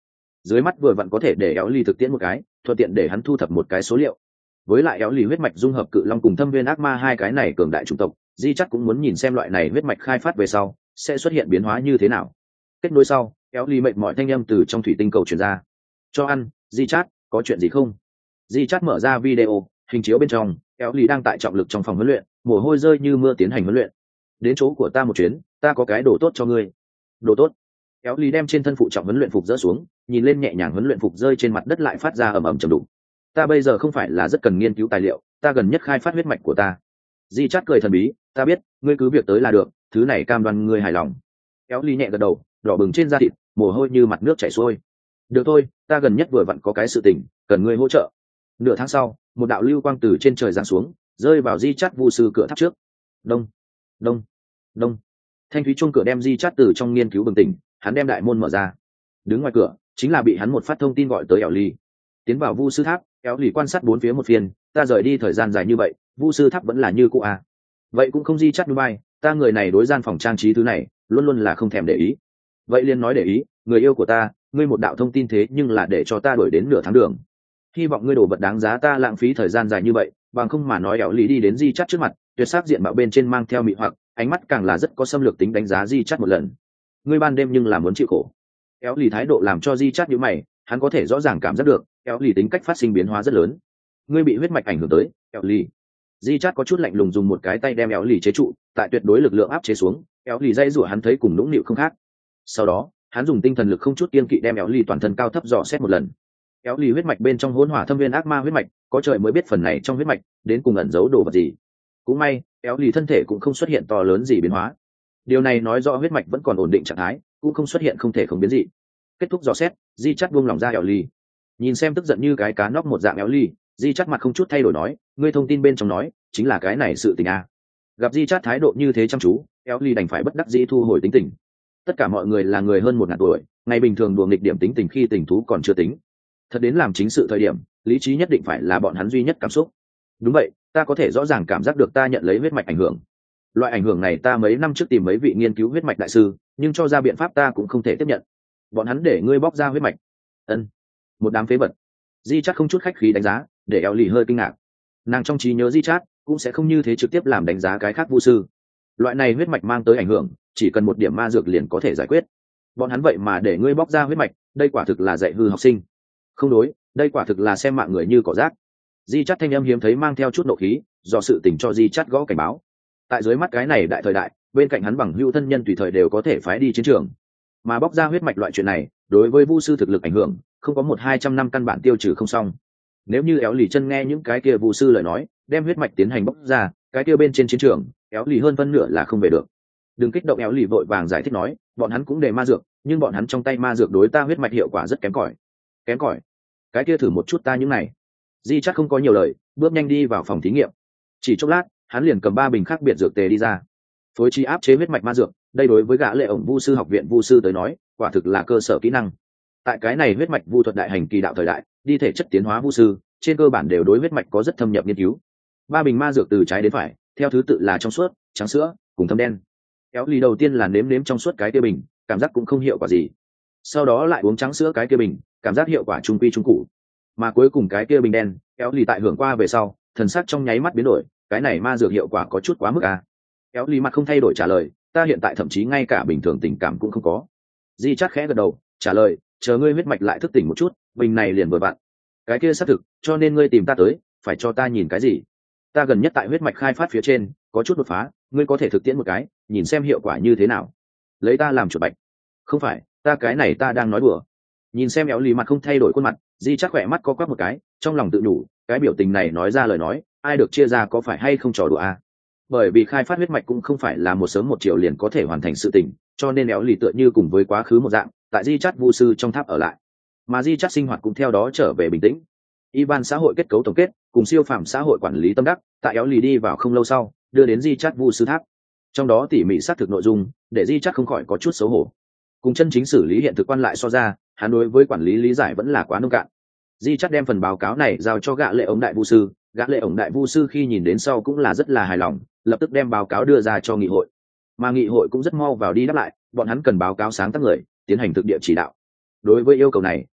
dưới mắt vừa vặn có thể để éo ly thực tiễn một cái, thuận tiện để hắn thu thập một cái số liệu. Với lại éo ly huyết mạch dung hợp cự long cùng thâm viên ác ma hai cái này cường đại chủng tộc, di chắc cũng muốn nhìn xem loại này huyết mạch khai phát về sau sẽ xuất hiện biến hóa như thế nào. Kết nối sau, éo ly mệt mỏi thanh âm từ trong thủy tinh cầu truyền ra. Cho ăn, di chát, có chuyện gì không? Di chát mở ra video, hình chiếu bên trong, éo ly đang tại trọng lực trong phòng huấn luyện, mồ hôi rơi như mưa tiến hành huấn luyện. Đến chỗ của ta một chuyến, ta có cái đồ tốt cho ngươi. Đồ tốt? Éo ly đem trên thân phụ trọng huấn luyện phục dỡ xuống, nhìn lên nhẹ nhàng huấn luyện phục rơi trên mặt đất lại phát ra ầm ầm trầm đục. Ta bây giờ không phải là rất cần nghiên cứu tài liệu, ta gần nhất khai phát huyết mạch của ta. Di chát cười thần bí, ta biết, ngươi cứ việc tới là được, thứ này cam đoan ngươi hài lòng. Éo ly nhẹ gật đầu, đỏ bừng trên da thịt, mồ hôi như mặt nước chảy xuôi. Được thôi, ta gần nhất vừa vặn có cái sự tình cần ngươi hỗ trợ. Nửa tháng sau, một đạo lưu quang từ trên trời giáng xuống, rơi vào di chát vu sư cửa tháp trước. Đông, đông, đông. Thanh thúy chuông cửa đem di chát từ trong nghiên cứu bừng tỉnh, hắn đem đại môn mở ra. Đứng ngoài cửa chính là bị hắn một phát thông tin gọi tới éo ly. Tiến vào vu sư tháp, éo ly quan sát bốn phía một phiên, ta rời đi thời gian dài như vậy, vu sư tháp vẫn là như cũ à. Vậy cũng không di chát Dubai, ta người này đối gian phòng trang trí thứ này luôn luôn là không thèm để ý. Vậy liền nói để ý, người yêu của ta, ngươi một đạo thông tin thế nhưng là để cho ta đuổi đến nửa tháng đường. Hy vọng ngươi đồ vật đáng giá ta lãng phí thời gian dài như vậy, bằng không mà nói éo ly đi đến di chát trước mặt, tuyệt sắc diện mạo bên trên mang theo mị hoặc, ánh mắt càng là rất có xâm lược tính đánh giá di chát một lần. Ngươi ban đêm nhưng là muốn chịu khổ. Éo ly thái độ làm cho di chát nhíu mày, hắn có thể rõ ràng cảm giác được éo ly tính cách phát sinh biến hóa rất lớn. Ngươi bị huyết mạch ảnh hưởng tới, éo ly. Di chát có chút lạnh lùng dùng một cái tay đem éo ly chế trụ, tại tuyệt đối lực lượng áp chế xuống, éo ly dây rủa hắn thấy cùng nũng nịu không khác. Sau đó hắn dùng tinh thần lực không chút kiên kỵ đem éo ly toàn thân cao thấp dò xét một lần. Éo ly huyết mạch bên trong hỗn hỏa thâm viên ác ma huyết mạch, có trời mới biết phần này trong huyết mạch đến cùng ẩn giấu đồ vật gì. Cũng may éo ly thân thể cũng không xuất hiện to lớn gì biến hóa, điều này nói rõ huyết mạch vẫn còn ổn định trạng thái, cũng không xuất hiện không thể không biến gì. Kết thúc dò xét, di chắt buông lòng ra éo ly, nhìn xem tức giận như cái cá nóc một dạng éo ly, di chắt mặt không chút thay đổi nói, ngươi thông tin bên trong nói chính là cái này sự tình à. Gặp di chắt thái độ như thế chăm chú, éo ly đành phải bất đắc dĩ thu hồi tính tình. Tất cả mọi người là người hơn một ngàn tuổi, ngày bình thường đùa nghịch điểm tính tình khi tình thú còn chưa tính, thật đến làm chính sự thời điểm, lý trí nhất định phải là bọn hắn duy nhất cảm xúc. Đúng vậy, ta có thể rõ ràng cảm giác được ta nhận lấy huyết mạch ảnh hưởng. Loại ảnh hưởng này ta mấy năm trước tìm mấy vị nghiên cứu huyết mạch đại sư, nhưng cho ra biện pháp ta cũng không thể tiếp nhận. Bọn hắn để ngươi bóc ra huyết mạch. Ân, một đám phế vật. Di Chát không chút khách khí đánh giá, để éo lì hơi kinh ngạc. Nàng trong trí nhớ Di Chát cũng sẽ không như thế trực tiếp làm đánh giá cái khác vu sư. Loại này huyết mạch mang tới ảnh hưởng, chỉ cần một điểm ma dược liền có thể giải quyết. Bọn hắn vậy mà để ngươi bóc ra huyết mạch, đây quả thực là dạy hư học sinh. Không đối, đây quả thực là xem mạng người như cỏ rác. Di Chát thanh âm hiếm thấy mang theo chút nộ khí, do sự tình cho Di Chát gõ cảnh báo. Tại dưới mắt cái này đại thời đại, bên cạnh hắn bằng hữu thân nhân tùy thời đều có thể phái đi chiến trường, mà bóc ra huyết mạch loại chuyện này đối với vu sư thực lực ảnh hưởng không có một hai trăm năm căn bản tiêu trừ không xong. Nếu như éo lì chân nghe những cái kia vu sư lời nói, đem huyết mạch tiến hành bóc ra, cái kia bên trên chiến trường éo lì hơn phân nửa là không về được. Đừng kích động, éo lì vội vàng giải thích nói, bọn hắn cũng để ma dược, nhưng bọn hắn trong tay ma dược đối ta huyết mạch hiệu quả rất kém cỏi. Kém cỏi? Cái kia thử một chút ta những này. Di chắc không có nhiều lời, bước nhanh đi vào phòng thí nghiệm. Chỉ chốc lát hắn liền cầm ba bình khác biệt dược tề đi ra. Phối trí áp chế huyết mạch ma dược, đây đối với gã lệ ổng vu sư học viện vu sư tới nói quả thực là cơ sở kỹ năng. Tại cái này huyết mạch vu thuật đại hành kỳ đạo thời đại, đi thể chất tiến hóa vu sư trên cơ bản đều đối huyết mạch có rất thâm nhập nghiên cứu. Ba bình ma dược từ trái đến phải theo thứ tự là trong suốt, trắng sữa cùng thâm đen. Éo lì đầu tiên là nếm nếm trong suốt cái kia bình, cảm giác cũng không hiệu quả gì. Sau đó lại uống trắng sữa cái kia bình, cảm giác hiệu quả trung quy trung cụ. Mà cuối cùng cái kia bình đen, éo lì tại hưởng qua về sau, thần sắc trong nháy mắt biến đổi, cái này ma dược hiệu quả có chút quá mức à. Éo lì mặt không thay đổi trả lời, ta hiện tại thậm chí ngay cả bình thường tình cảm cũng không có. Di Chát khẽ gật đầu trả lời, chờ ngươi huyết mạch lại thức tỉnh một chút, bình này liền vừa vặn. Cái kia xác thực, cho nên ngươi tìm ta tới, phải cho ta nhìn cái gì? Ta gần nhất tại huyết mạch khai phát phía trên có chút đột phá, ngươi có thể thực tiễn một cái, nhìn xem hiệu quả như thế nào. Lấy ta làm chuột bạch? Không phải, ta cái này ta đang nói đùa. Nhìn xem éo lì mặt không thay đổi khuôn mặt, Di Chát khỏe mắt co quắp một cái, trong lòng tự nhủ, cái biểu tình này nói ra lời nói, ai được chia ra có phải hay không trò đùa à? Bởi vì khai phát huyết mạch cũng không phải là một sớm một chiều liền có thể hoàn thành sự tình, cho nên éo lì tựa như cùng với quá khứ một dạng, tại Di Chát vu sư trong tháp ở lại, mà Di Chát sinh hoạt cũng theo đó trở về bình tĩnh. Ivan xã hội kết cấu tổng kết cùng siêu phàm xã hội quản lý tâm đắc, tại éo lì đi vào không lâu sau, đưa đến Di Chát vu sư tháp. Trong đó tỉ mỉ xác thực nội dung, để Di Chát không khỏi có chút xấu hổ. Cùng chân chính xử lý hiện thực quan lại so ra, hắn đối với quản lý lý giải vẫn là quá nông cạn. Di Chát đem phần báo cáo này giao cho gã lệ ổng đại vu sư, gã lệ ổng đại vu sư khi nhìn đến sau cũng là rất là hài lòng, lập tức đem báo cáo đưa ra cho nghị hội. Mà nghị hội cũng rất mau vào đi đáp lại, bọn hắn cần báo cáo sáng tác người, tiến hành thực địa chỉ đạo. Đối với yêu cầu này,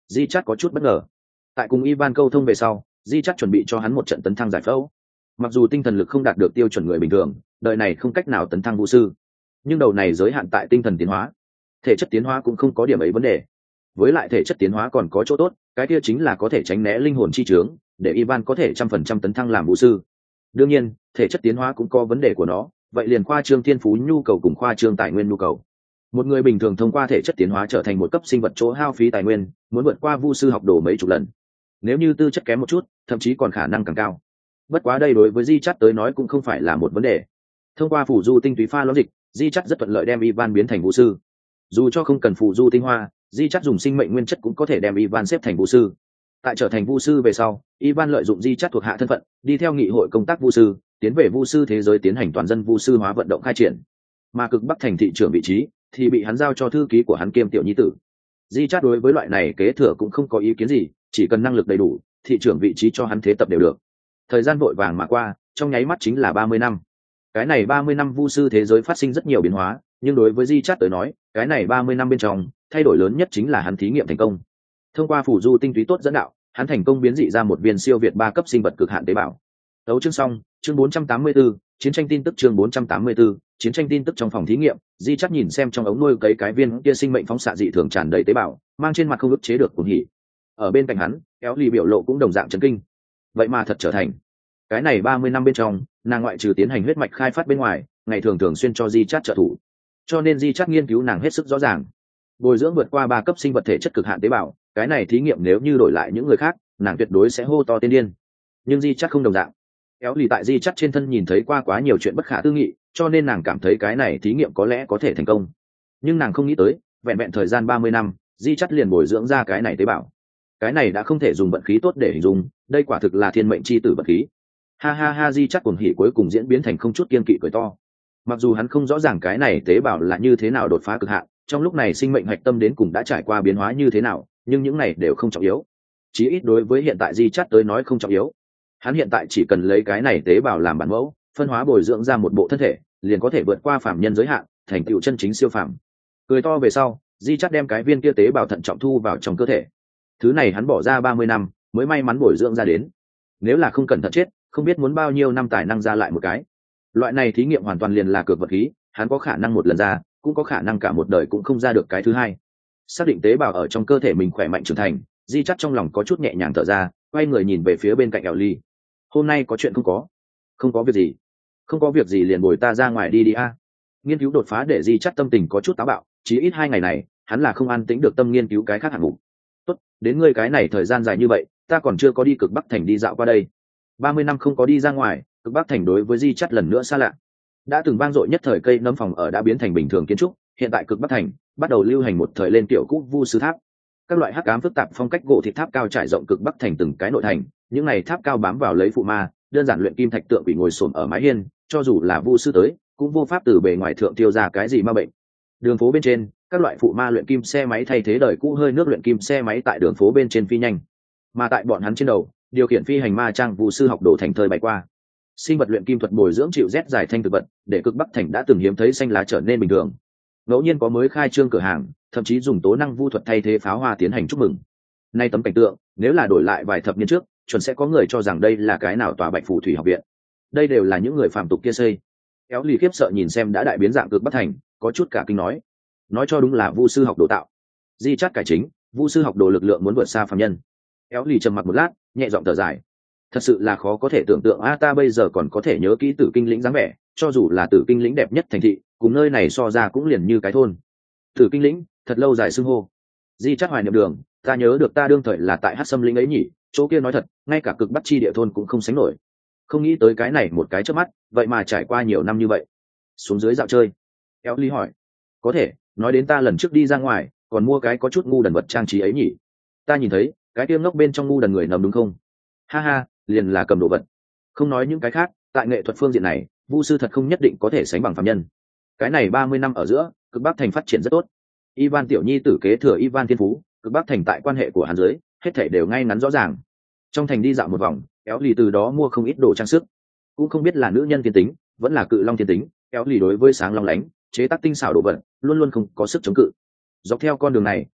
Di Chát có chút bất ngờ. Tại cùng Ivan câu thông về sau, Di Chát chuẩn bị cho hắn một trận tấn thăng giải phẫu. Mặc dù tinh thần lực không đạt được tiêu chuẩn người bình thường, đời này không cách nào tấn thăng vũ sư, nhưng đầu này giới hạn tại tinh thần tiến hóa. Thể chất tiến hóa cũng không có điểm ấy vấn đề. Với lại thể chất tiến hóa còn có chỗ tốt, cái kia chính là có thể tránh né linh hồn chi chướng, để Ivan có thể trăm phần trăm tấn thăng làm vũ sư. Đương nhiên, thể chất tiến hóa cũng có vấn đề của nó, vậy liền khoa trương thiên phú nhu cầu cùng khoa trương tài nguyên nhu cầu. Một người bình thường thông qua thể chất tiến hóa trở thành một cấp sinh vật chỗ hao phí tài nguyên, muốn vượt qua vu sư học đồ mấy chục lần. Nếu như tư chất kém một chút, thậm chí còn khả năng càng cao. Bất quá đây đối với Di Chát tới nói cũng không phải là một vấn đề. Thông qua phù du tinh túy pha loãng dịch, Di Chát rất thuận lợi đem Ivan biến thành vũ sư. Dù cho không cần phù du tinh hoa, Di Chát dùng sinh mệnh nguyên chất cũng có thể đem Ivan xếp thành vũ sư. Tại trở thành vũ sư về sau, Ivan lợi dụng Di Chát thuộc hạ thân phận, đi theo nghị hội công tác vũ sư, tiến về vũ sư thế giới tiến hành toàn dân vũ sư hóa vận động khai triển. Mà cực bắc thành thị trưởng vị trí thì bị hắn giao cho thư ký của hắn kiêm tiểu nhi tử. Di Chát đối với loại này kế thừa cũng không có ý kiến gì, chỉ cần năng lực đầy đủ, thị trưởng vị trí cho hắn thế tập đều được. Thời gian vội vàng mà qua, trong nháy mắt chính là ba mươi năm. Cái này ba mươi năm vu sư thế giới phát sinh rất nhiều biến hóa, nhưng đối với Di Chát tới nói, cái này ba mươi năm bên trong, thay đổi lớn nhất chính là hắn thí nghiệm thành công. Thông qua phủ du tinh túy tốt dẫn đạo, hắn thành công biến dị ra một viên siêu việt ba cấp sinh vật cực hạn tế bào. Đấu chương xong, chương bốn trăm tám mươi tư, chiến tranh tin tức chương bốn trăm tám mươi tư, chiến tranh tin tức trong phòng thí nghiệm, Di Chát nhìn xem trong ống nuôi cấy cái viên kia sinh mệnh phóng xạ dị thường tràn đầy tế bào, mang trên mặt không ức chế được cuồng hỉ. Ở bên cạnh hắn, Kéo Lì biểu lộ cũng đồng dạng chấn kinh. Vậy mà thật trở thành. Cái này ba mươi năm bên trong, nàng ngoại trừ tiến hành huyết mạch khai phát bên ngoài, ngày thường thường xuyên cho Di Chát trợ thủ. Cho nên Di Chát nghiên cứu nàng hết sức rõ ràng. Bồi dưỡng vượt qua ba cấp sinh vật thể chất cực hạn tế bào, cái này thí nghiệm nếu như đổi lại những người khác, nàng tuyệt đối sẽ hô to tiên điên. Nhưng Di Chát không đồng dạng. Kéo Lì tại Di Chát trên thân nhìn thấy qua quá nhiều chuyện bất khả tư nghị, cho nên nàng cảm thấy cái này thí nghiệm có lẽ có thể thành công. Nhưng nàng không nghĩ tới, vẹn vẹn thời gian ba mươi năm, Di Chát liền bồi dưỡng ra cái này tế bào. Cái này đã không thể dùng vận khí tốt để hình dung, đây quả thực là thiên mệnh chi tử vận khí. Ha ha ha, Di Chát cuồng hỉ cuối cùng diễn biến thành không chút kiên kỵ cười to. Mặc dù hắn không rõ ràng cái này tế bào là như thế nào đột phá cực hạn, trong lúc này sinh mệnh hạch tâm đến cùng đã trải qua biến hóa như thế nào, nhưng những này đều không trọng yếu. Chí ít đối với hiện tại Di Chát tới nói không trọng yếu. Hắn hiện tại chỉ cần lấy cái này tế bào làm bản mẫu, phân hóa bồi dưỡng ra một bộ thân thể, liền có thể vượt qua phàm nhân giới hạn, thành tựu chân chính siêu phàm. Cười to về sau, Di Chát đem cái viên kia tế bào thận trọng thu vào trong cơ thể. Thứ này hắn bỏ ra ba mươi năm mới may mắn bồi dưỡng ra đến. Nếu là không cẩn thận chết, không biết muốn bao nhiêu năm tài năng ra lại một cái. Loại này thí nghiệm hoàn toàn liền là cược vật khí, hắn có khả năng một lần ra, cũng có khả năng cả một đời cũng không ra được cái thứ hai. Xác định tế bào ở trong cơ thể mình khỏe mạnh trưởng thành, Di Chát trong lòng có chút nhẹ nhàng thở ra, quay người nhìn về phía bên cạnh Eo Ly. Hôm nay có chuyện không có? Không có việc gì. Không có việc gì liền bồi ta ra ngoài đi đi a. Nghiên cứu đột phá để Di Chát tâm tình có chút táo bạo, chí ít hai ngày này, hắn là không an tĩnh được tâm nghiên cứu cái khác hạng mục. Tốt, đến ngươi cái này thời gian dài như vậy, ta còn chưa có đi cực Bắc thành đi dạo qua đây. Ba mươi năm không có đi ra ngoài, cực Bắc thành đối với Di Chát lần nữa xa lạ. Đã từng vang dội nhất thời cây nấm phòng ở đã biến thành bình thường kiến trúc, hiện tại cực Bắc thành bắt đầu lưu hành một thời lên kiểu cũ vu sư tháp. Các loại hắc ám phức tạp phong cách gỗ thịt tháp cao trải rộng cực Bắc thành từng cái nội thành, những này tháp cao bám vào lấy phụ ma, đơn giản luyện kim thạch tượng quỷ ngồi xổm ở mái hiên, cho dù là vu sư tới, cũng vô pháp từ bề ngoài thượng tiêu ra cái gì ma bệnh. Đường phố bên trên, các loại phụ ma luyện kim xe máy thay thế đời cũ hơi nước luyện kim xe máy tại đường phố bên trên phi nhanh, mà tại bọn hắn trên đầu, điều khiển phi hành ma trang vu sư học đồ thành thơi bay qua. Sinh vật luyện kim thuật bồi dưỡng chịu rét dài thanh thực vật, để cực Bắc thành đã từng hiếm thấy xanh lá trở nên bình thường. Ngẫu nhiên có mới khai trương cửa hàng, thậm chí dùng tố năng vu thuật thay thế pháo hoa tiến hành chúc mừng. Nay tấm cảnh tượng, nếu là đổi lại vài thập niên trước, chuẩn sẽ có người cho rằng đây là cái nào tòa Bạch Phù Thủy học viện. Đây đều là những người phàm tục kia xây. Kéo Lì khiếp sợ nhìn xem đã đại biến dạng cực Bắc thành, có chút cả kinh nói, nói cho đúng là vu sư học đồ tạo. Di Chát cải chính, vu sư học đồ lực lượng muốn vượt xa phàm nhân. Kéo Lì trầm mặc một lát, nhẹ giọng thở dài, thật sự là khó có thể tưởng tượng a, ta bây giờ còn có thể nhớ kỹ Tử Kinh lĩnh dáng vẻ, cho dù là Tử Kinh lĩnh đẹp nhất thành thị, cùng nơi này so ra cũng liền như cái thôn. Tử Kinh lĩnh, thật lâu dài xưng hô. Di Chát hoài niệm đường, ta nhớ được ta đương thời là tại Hắc Sâm lĩnh ấy nhỉ, chỗ kia nói thật, ngay cả cực Bắc chi địa thôn cũng không sánh nổi. Không nghĩ tới cái này một cái chớp mắt, vậy mà trải qua nhiều năm như vậy. Xuống dưới dạo chơi. Kéo Ly hỏi, có thể, nói đến ta lần trước đi ra ngoài, còn mua cái có chút ngu đần vật trang trí ấy nhỉ. Ta nhìn thấy, cái tiêm ngốc bên trong ngu đần người nằm đúng không? Ha ha, liền là cầm đồ vật. Không nói những cái khác, tại nghệ thuật phương diện này, vu sư thật không nhất định có thể sánh bằng phàm nhân. Cái này ba mươi năm ở giữa, cực Bắc thành phát triển rất tốt. Ivan tiểu nhi tử kế thừa Ivan thiên phú, cực Bắc thành tại quan hệ của hắn dưới, hết thảy đều ngay ngắn rõ ràng. Trong thành đi dạo một vòng, Kéo Lì từ đó mua không ít đồ trang sức. Cũng không biết là nữ nhân thiên tính, vẫn là cự long thiên tính, Kéo Lì đối với sáng long lánh, chế tác tinh xảo đồ vật, luôn luôn không có sức chống cự. Dọc theo con đường này,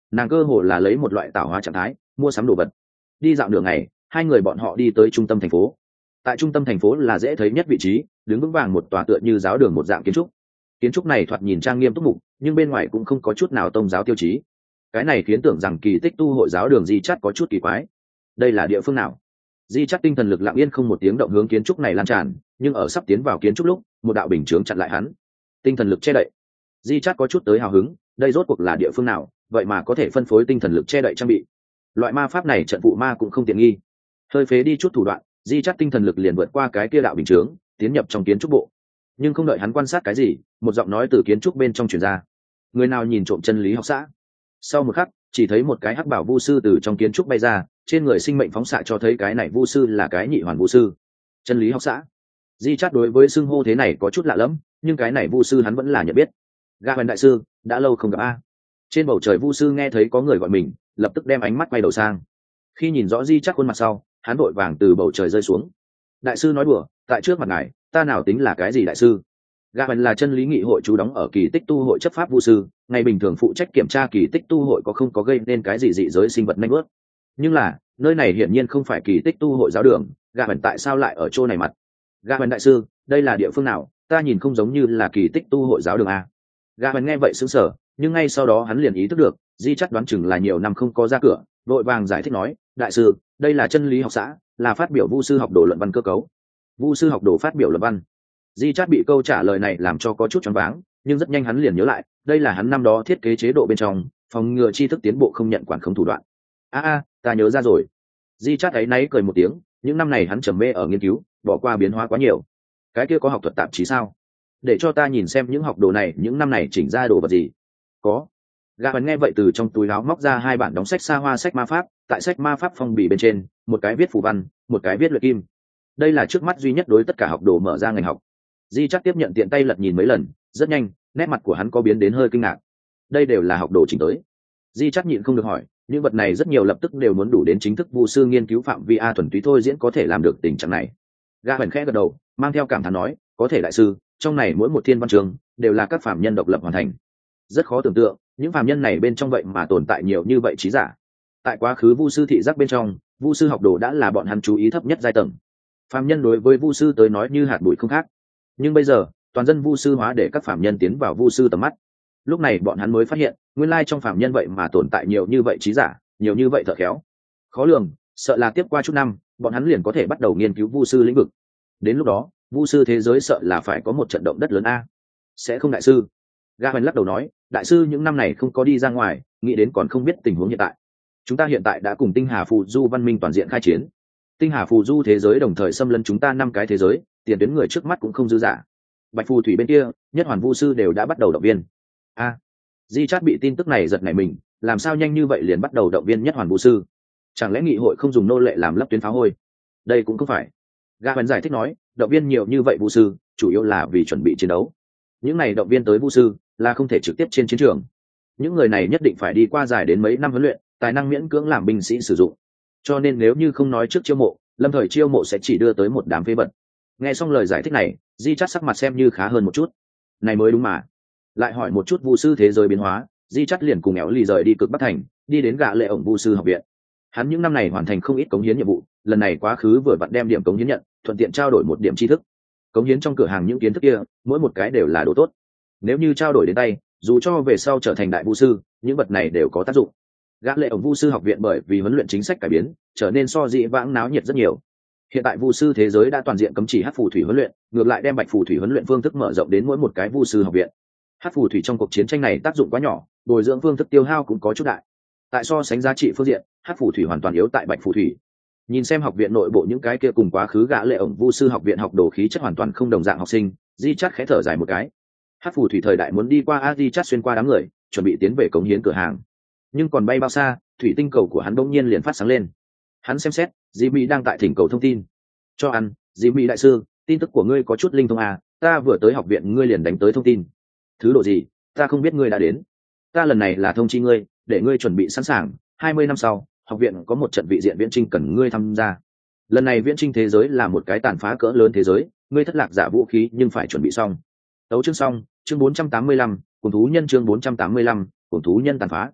nàng cơ hồ là lấy một loại tạo hóa trạng thái mua sắm đồ vật. Đi dạo đường ngày, hai người bọn họ đi tới trung tâm thành phố. Tại trung tâm thành phố là dễ thấy nhất vị trí, đứng vững vàng một tòa tựa như giáo đường một dạng kiến trúc. Kiến trúc này thoạt nhìn trang nghiêm túc mục, nhưng bên ngoài cũng không có chút nào tôn giáo tiêu chí. Cái này khiến tưởng rằng kỳ tích tu hội giáo đường Di Chát có chút kỳ quái. Đây là địa phương nào? Di Chát tinh thần lực lặng yên không một tiếng động hướng kiến trúc này lan tràn, nhưng ở sắp tiến vào kiến trúc lúc, một đạo bình chướng chặn lại hắn. Tinh thần lực che đậy. Di Chát có chút tới hào hứng, đây rốt cuộc là địa phương nào, vậy mà có thể phân phối tinh thần lực che đậy trang bị. Loại ma pháp này trận vụ ma cũng không tiện nghi. Hơi phế đi chút thủ đoạn, Di Chát tinh thần lực liền vượt qua cái kia đạo bình chướng, tiến nhập trong kiến trúc bộ. Nhưng không đợi hắn quan sát cái gì, một giọng nói từ kiến trúc bên trong truyền ra. Người nào nhìn trộm chân lý học xã? Sau một khắc, chỉ thấy một cái hắc bảo vu sư từ trong kiến trúc bay ra, trên người sinh mệnh phóng xạ cho thấy cái này vu sư là cái nhị hoàn vu sư. Chân lý học xã. Di Chát đối với xưng hô thế này có chút lạ lẫm, nhưng cái này vu sư hắn vẫn là nhận biết. Gã Hoành đại sư, đã lâu không gặp a. Trên bầu trời vu sư nghe thấy có người gọi mình, lập tức đem ánh mắt quay đầu sang. Khi nhìn rõ Di Chát khuôn mặt sau, hắn vội vàng từ bầu trời rơi xuống. Đại sư nói đùa, tại trước mặt ngài, ta nào tính là cái gì đại sư? Gã Hoành là chân lý nghị hội chú đóng ở kỳ tích tu hội chấp pháp vu sư, ngày bình thường phụ trách kiểm tra kỳ tích tu hội có không có gây nên cái gì dị giới sinh vật nanh bớt. Nhưng là, nơi này hiển nhiên không phải kỳ tích tu hội giáo đường, Gã Hoành tại sao lại ở chỗ này mặt? Gã Hoành đại sư, đây là địa phương nào? Ta nhìn không giống như là kỳ tích tu hội giáo đường a. Gã Hoành nghe vậy sững sờ, nhưng ngay sau đó hắn liền ý thức được, Di Chát đoán chừng là nhiều năm không có ra cửa, vội vàng giải thích nói, đại sư, đây là chân lý học xã, là phát biểu vu sư học đồ luận văn cơ cấu. Vu sư học đồ phát biểu luận văn. Di Chát bị câu trả lời này làm cho có chút choáng váng, nhưng rất nhanh hắn liền nhớ lại, đây là hắn năm đó thiết kế chế độ bên trong, phòng ngừa tri thức tiến bộ không nhận quản khống thủ đoạn. A a, ta nhớ ra rồi. Di Chát ấy náy cười một tiếng, những năm này hắn trầm mê ở nghiên cứu, bỏ qua biến hóa quá nhiều. Cái kia có học thuật tạp chí sao? Để cho ta nhìn xem những học đồ này những năm này chỉnh ra đồ vật gì. Có. Gã Hoành nghe vậy từ trong túi áo móc ra hai bản đóng sách xa hoa sách ma pháp, tại sách ma pháp phong bì bên trên, một cái viết phù văn, một cái viết luyện kim. Đây là trước mắt duy nhất đối tất cả học đồ mở ra ngành học. Di Chát tiếp nhận tiện tay lật nhìn mấy lần, rất nhanh, nét mặt của hắn có biến đến hơi kinh ngạc. Đây đều là học đồ chỉnh tới. Di Chát nhịn không được hỏi, những vật này rất nhiều lập tức đều muốn đủ đến chính thức vu sư nghiên cứu phạm vi a thuần túy thôi diễn có thể làm được tình trạng này. Gã Hoành khẽ gật đầu, mang theo cảm thán nói, có thể đại sư, trong này mỗi một thiên văn chương đều là các phạm nhân độc lập hoàn thành. Rất khó tưởng tượng, những phạm nhân này bên trong vậy mà tồn tại nhiều như vậy trí giả. Tại quá khứ vu sư thị giác bên trong, vu sư học đồ đã là bọn hắn chú ý thấp nhất giai tầng. Phạm nhân đối với vu sư tới nói như hạt bụi không khác. Nhưng bây giờ, toàn dân vu sư hóa để các phạm nhân tiến vào vu sư tầm mắt. Lúc này bọn hắn mới phát hiện, nguyên lai trong phạm nhân vậy mà tồn tại nhiều như vậy trí giả, nhiều như vậy thợ khéo. Khó lường, sợ là tiếp qua chút năm, bọn hắn liền có thể bắt đầu nghiên cứu vu sư lĩnh vực. Đến lúc đó, vu sư thế giới sợ là phải có một trận động đất lớn a. Sẽ không đại sư. Gã Hoành lắc đầu nói, đại sư những năm này không có đi ra ngoài, nghĩ đến còn không biết tình huống hiện tại. Chúng ta hiện tại đã cùng tinh hà phù du văn minh toàn diện khai chiến. Tinh hà phù du thế giới đồng thời xâm lấn chúng ta năm cái thế giới, tiền tuyến người trước mắt cũng không dư giả. Bạch phù thủy bên kia, nhất hoàn vu sư đều đã bắt đầu động viên. A. Di Chát bị tin tức này giật nảy mình, làm sao nhanh như vậy liền bắt đầu động viên nhất hoàn vu sư? Chẳng lẽ nghị hội không dùng nô lệ làm lấp tuyến phá hôi? Đây cũng không phải. Gã Hoành giải thích nói, động viên nhiều như vậy vu sư, chủ yếu là vì chuẩn bị chiến đấu. Những này động viên tới vu sư là không thể trực tiếp trên chiến trường. Những người này nhất định phải đi qua dài đến mấy năm huấn luyện, tài năng miễn cưỡng làm binh sĩ sử dụng. Cho nên nếu như không nói trước chiêu mộ, lâm thời chiêu mộ sẽ chỉ đưa tới một đám phế vật. Nghe xong lời giải thích này, Di Chát sắc mặt xem như khá hơn một chút. Này mới đúng mà. Lại hỏi một chút vu sư thế giới biến hóa, Di Chát liền cùng éo lì rời đi cực Bắc thành, đi đến Gạ Lệ ổng vu sư học viện. Hắn những năm này hoàn thành không ít cống hiến nhiệm vụ, lần này quá khứ vừa vặn đem điểm cống hiến nhận, thuận tiện trao đổi một điểm tri thức. Cống hiến trong cửa hàng những kiến thức kia, mỗi một cái đều là đồ tốt. Nếu như trao đổi đến tay, dù cho về sau trở thành đại vu sư, những vật này đều có tác dụng. Gã Lệ ổng vu sư học viện bởi vì huấn luyện chính sách cải biến, trở nên so dị vãng náo nhiệt rất nhiều. Hiện tại vu sư thế giới đã toàn diện cấm chỉ hắc phù thủy huấn luyện, ngược lại đem bạch phù thủy huấn luyện phương thức mở rộng đến mỗi một cái vu sư học viện. Hắc phù thủy trong cuộc chiến tranh này tác dụng quá nhỏ, bồi dưỡng phương thức tiêu hao cũng có chút đại. Tại so sánh giá trị phương diện, hắc phù thủy hoàn toàn yếu tại bạch phù thủy. Nhìn xem học viện nội bộ những cái kia cùng quá khứ Gã Lệ ổng vu sư học viện học đồ khí chất hoàn toàn không đồng dạng học sinh, Di Chát khẽ thở dài một cái. Hắc phù thủy thời đại muốn đi qua a Di Chát xuyên qua đám người, chuẩn bị tiến về cống hiến cửa hàng. Nhưng còn bay bao xa, thủy tinh cầu của hắn bỗng nhiên liền phát sáng lên. Hắn xem xét, Jimmy đang tại thỉnh cầu thông tin. Cho ăn, Jimmy đại sư, tin tức của ngươi có chút linh thông à, ta vừa tới học viện ngươi liền đánh tới thông tin. Thứ độ gì, ta không biết ngươi đã đến. Ta lần này là thông chi ngươi, để ngươi chuẩn bị sẵn sàng, hai mươi năm sau, học viện có một trận vị diện viễn trinh cần ngươi tham gia. Lần này viễn trinh thế giới là một cái tàn phá cỡ lớn thế giới, ngươi thất lạc giả vũ khí nhưng phải chuẩn bị xong. Tấu chương xong, chương bốn trăm tám mươi lăm, cùng thú nhân chương bốn trăm tám mươi lăm, cùng thú nhân tàn phá.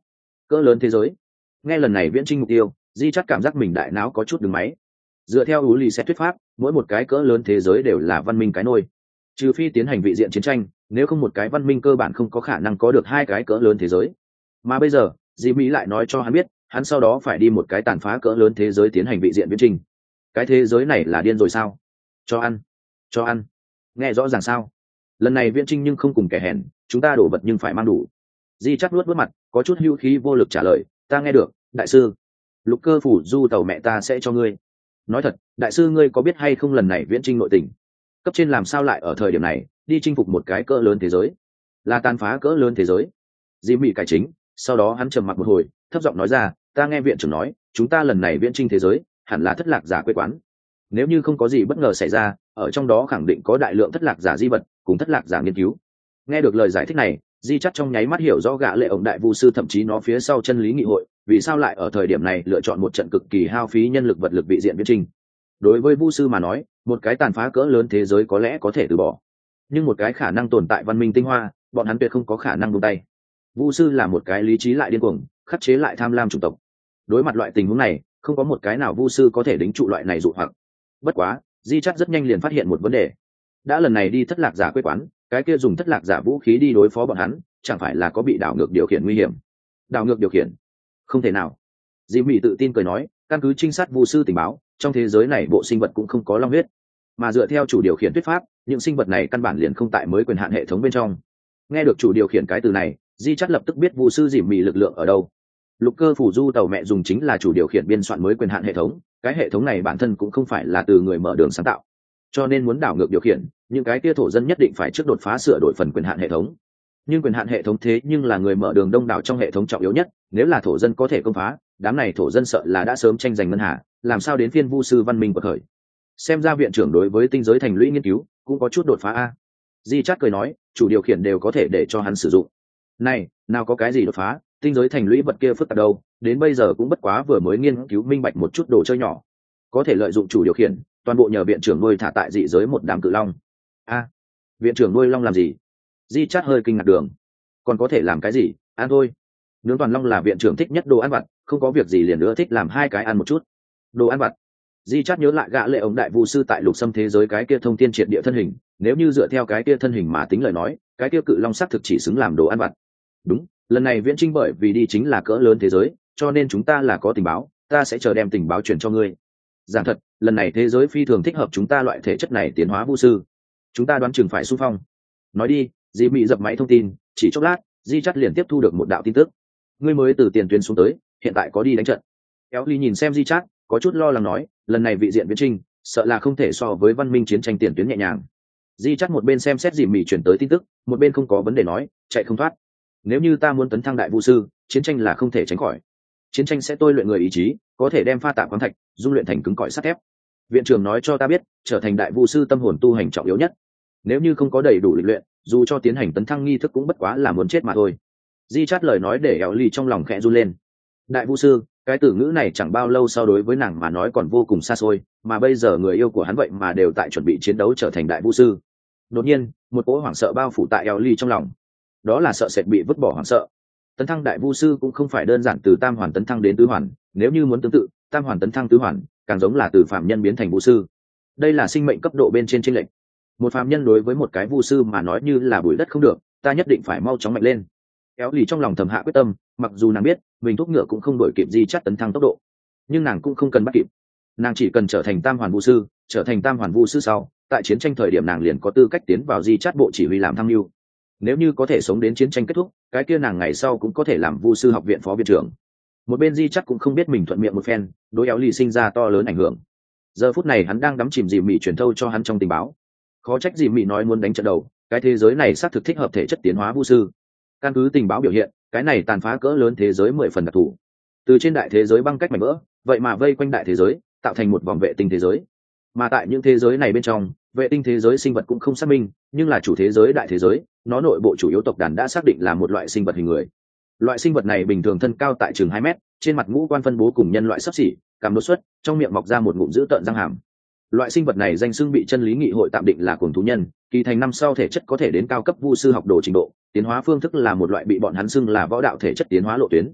Cỡ lớn thế giới. Nghe lần này viễn trinh mục tiêu, di chắc cảm giác mình đại não có chút đứng máy. Dựa theo ú lì xét thuyết pháp, mỗi một cái cỡ lớn thế giới đều là văn minh cái nôi, trừ phi tiến hành vị diện chiến tranh, nếu không một cái văn minh cơ bản không có khả năng có được hai cái cỡ lớn thế giới. Mà bây giờ dì mỹ lại nói cho hắn biết, hắn sau đó phải đi một cái tàn phá cỡ lớn thế giới tiến hành vị diện viễn trinh. Cái thế giới này là điên rồi sao? Cho ăn, cho ăn. Nghe rõ ràng sao? Lần này viễn trinh nhưng không cùng kẻ hèn, chúng ta đổ vật nhưng phải mang đủ. Di chắc nuốt vớt mặt, có chút hưu khí vô lực trả lời, ta nghe được, đại sư. Lục cơ phủ du tàu mẹ ta sẽ cho ngươi. Nói thật, đại sư ngươi có biết hay không lần này viễn trinh nội tình? Cấp trên làm sao lại ở thời điểm này đi chinh phục một cái cỡ lớn thế giới, là tàn phá cỡ lớn thế giới? Di mỹ cải chính, sau đó hắn trầm mặc một hồi, thấp giọng nói ra, ta nghe viện trưởng nói, chúng ta lần này viễn trinh thế giới hẳn là thất lạc giả quê quán. Nếu như không có gì bất ngờ xảy ra, ở trong đó khẳng định có đại lượng thất lạc giả di vật cùng thất lạc giả nghiên cứu. Nghe được lời giải thích này, di chắc trong nháy mắt hiểu rõ gã lệ ổng đại vu sư thậm chí nó phía sau chân lý nghị hội vì sao lại ở thời điểm này lựa chọn một trận cực kỳ hao phí nhân lực vật lực vị diện viễn trinh. Đối với vu sư mà nói, một cái tàn phá cỡ lớn thế giới có lẽ có thể từ bỏ, nhưng một cái khả năng tồn tại văn minh tinh hoa, bọn hắn tuyệt không có khả năng buông tay. Vu sư là một cái lý trí lại điên cuồng, khắc chế lại tham lam chủng tộc. Đối mặt loại tình huống này, không có một cái nào vu sư có thể đính trụ loại này dụ hoặc. Bất quá, di chắc rất nhanh liền phát hiện một vấn đề. Đã lần này đi thất lạc giả quê quán, cái kia dùng thất lạc giả vũ khí đi đối phó bọn hắn, chẳng phải là có bị đảo ngược điều khiển nguy hiểm? Đảo ngược điều khiển? Không thể nào. Dì Mỹ tự tin cười nói, căn cứ trinh sát vu sư tình báo, trong thế giới này bộ sinh vật cũng không có long huyết, mà dựa theo chủ điều khiển thuyết pháp, những sinh vật này căn bản liền không tại mới quyền hạn hệ thống bên trong. Nghe được chủ điều khiển cái từ này, di chắc lập tức biết vu sư dì Mỹ lực lượng ở đâu. Lục cơ phủ du tàu mẹ dùng chính là chủ điều khiển biên soạn mới quyền hạn hệ thống, cái hệ thống này bản thân cũng không phải là từ người mở đường sáng tạo, cho nên muốn đảo ngược điều khiển, những cái kia thổ dân nhất định phải trước đột phá sửa đổi phần quyền hạn hệ thống. Nhưng quyền hạn hệ thống thế nhưng là người mở đường đông đảo trong hệ thống trọng yếu nhất, nếu là thổ dân có thể công phá, đám này thổ dân sợ là đã sớm tranh giành ngân hà, làm sao đến phiên vu sư văn minh của thời. Xem ra viện trưởng đối với tinh giới thành lũy nghiên cứu cũng có chút đột phá a. Di chắc cười nói, chủ điều khiển đều có thể để cho hắn sử dụng. Này, nào có cái gì đột phá, tinh giới thành lũy vật kia phức tạp đâu, đến bây giờ cũng bất quá vừa mới nghiên cứu minh bạch một chút đồ chơi nhỏ, có thể lợi dụng chủ điều khiển, toàn bộ nhờ viện trưởng nuôi thả tại dị giới một đám cự long. A, viện trưởng nuôi long làm gì? Di chát hơi kinh ngạc đường. Còn có thể làm cái gì? Ăn thôi. Nướng toàn long là viện trưởng thích nhất đồ ăn vặt, không có việc gì liền nữa thích làm hai cái ăn một chút. Đồ ăn vặt. Di chát nhớ lại gã lệ ống đại vu sư tại lục xâm thế giới cái kia thông thiên triệt địa thân hình, nếu như dựa theo cái kia thân hình mà tính lời nói, cái kia cự long sắc thực chỉ xứng làm đồ ăn vặt. Đúng, lần này viễn trinh bởi vì đi chính là cỡ lớn thế giới, cho nên chúng ta là có tình báo, ta sẽ chờ đem tình báo truyền cho ngươi. Giảng thật, lần này thế giới phi thường thích hợp chúng ta loại thể chất này tiến hóa vu sư, chúng ta đoán chừng phải xung phong. Nói đi. Di Mỹ dập máy thông tin, chỉ chốc lát, Di Chắt liền tiếp thu được một đạo tin tức. Ngươi mới từ tiền tuyến xuống tới, hiện tại có đi đánh trận. Kéo Ly nhìn xem Di Chắt, có chút lo lắng nói, lần này vị diện viễn trinh, sợ là không thể so với văn minh chiến tranh tiền tuyến nhẹ nhàng. Di Chắt một bên xem xét Di Mỹ chuyển tới tin tức, một bên không có vấn đề nói, chạy không thoát. Nếu như ta muốn tấn thăng đại vu sư, chiến tranh là không thể tránh khỏi. Chiến tranh sẽ tôi luyện người ý chí, có thể đem pha tạp khoáng thạch, dung luyện thành cứng cỏi sắt thép. Viện trưởng nói cho ta biết, trở thành đại vu sư tâm hồn tu hành trọng yếu nhất. Nếu như không có đầy đủ lịch luyện, dù cho tiến hành tấn thăng nghi thức cũng bất quá là muốn chết mà thôi. Di chát lời nói để Éo Ly trong lòng khẽ run lên. Đại vu sư, cái từ ngữ này chẳng bao lâu sau đối với nàng mà nói còn vô cùng xa xôi, mà bây giờ người yêu của hắn vậy mà đều tại chuẩn bị chiến đấu trở thành đại vu sư. Đột nhiên, một cỗ hoảng sợ bao phủ tại Éo Ly trong lòng. Đó là sợ sệt bị vứt bỏ hoảng sợ. Tấn thăng đại vu sư cũng không phải đơn giản từ tam hoàn tấn thăng đến tứ hoàn, nếu như muốn tương tự, tam hoàn tấn thăng tứ hoàn, càng giống là từ phạm nhân biến thành vu sư. Đây là sinh mệnh cấp độ bên trên chênh lệch. Một phàm nhân đối với một cái vu sư mà nói như là bụi đất không được, ta nhất định phải mau chóng mạnh lên. Kéo Lì trong lòng thầm hạ quyết tâm, mặc dù nàng biết mình thúc ngựa cũng không đổi kịp Di Chắt tấn thăng tốc độ, nhưng nàng cũng không cần bắt kịp. Nàng chỉ cần trở thành tam hoàn vu sư, trở thành tam hoàn vu sư sau, tại chiến tranh thời điểm nàng liền có tư cách tiến vào Di Chắt bộ chỉ huy làm tham mưu. Nếu như có thể sống đến chiến tranh kết thúc, cái kia nàng ngày sau cũng có thể làm vu sư học viện phó viện trưởng. Một bên Di Chắt cũng không biết mình thuận miệng một phen, đối Kéo Lì sinh ra to lớn ảnh hưởng. Giờ phút này hắn đang đắm chìm Dì Mị truyền thâu cho hắn trong tình báo. Khó trách Dì Mị nói muốn đánh trận đầu, cái thế giới này xác thực thích hợp thể chất tiến hóa vu sư. Căn cứ tình báo biểu hiện, cái này tàn phá cỡ lớn thế giới mười phần đặc thù. Từ trên đại thế giới băng cách mảnh vỡ, vậy mà vây quanh đại thế giới, tạo thành một vòng vệ tinh thế giới. Mà tại những thế giới này bên trong, vệ tinh thế giới sinh vật cũng không xác minh, nhưng là chủ thế giới đại thế giới, nó nội bộ chủ yếu tộc đàn đã xác định là một loại sinh vật hình người. Loại sinh vật này bình thường thân cao tại chừng hai mét, trên mặt ngũ quan phân bố cùng nhân loại sắp xỉ, cằm đột xuất, trong miệng mọc ra một ngụm dữ tợn răng hàm. Loại sinh vật này danh xưng bị chân lý nghị hội tạm định là cuồng thú nhân, kỳ thành năm sau thể chất có thể đến cao cấp vu sư học đồ trình độ, tiến hóa phương thức là một loại bị bọn hắn xưng là võ đạo thể chất tiến hóa lộ tuyến.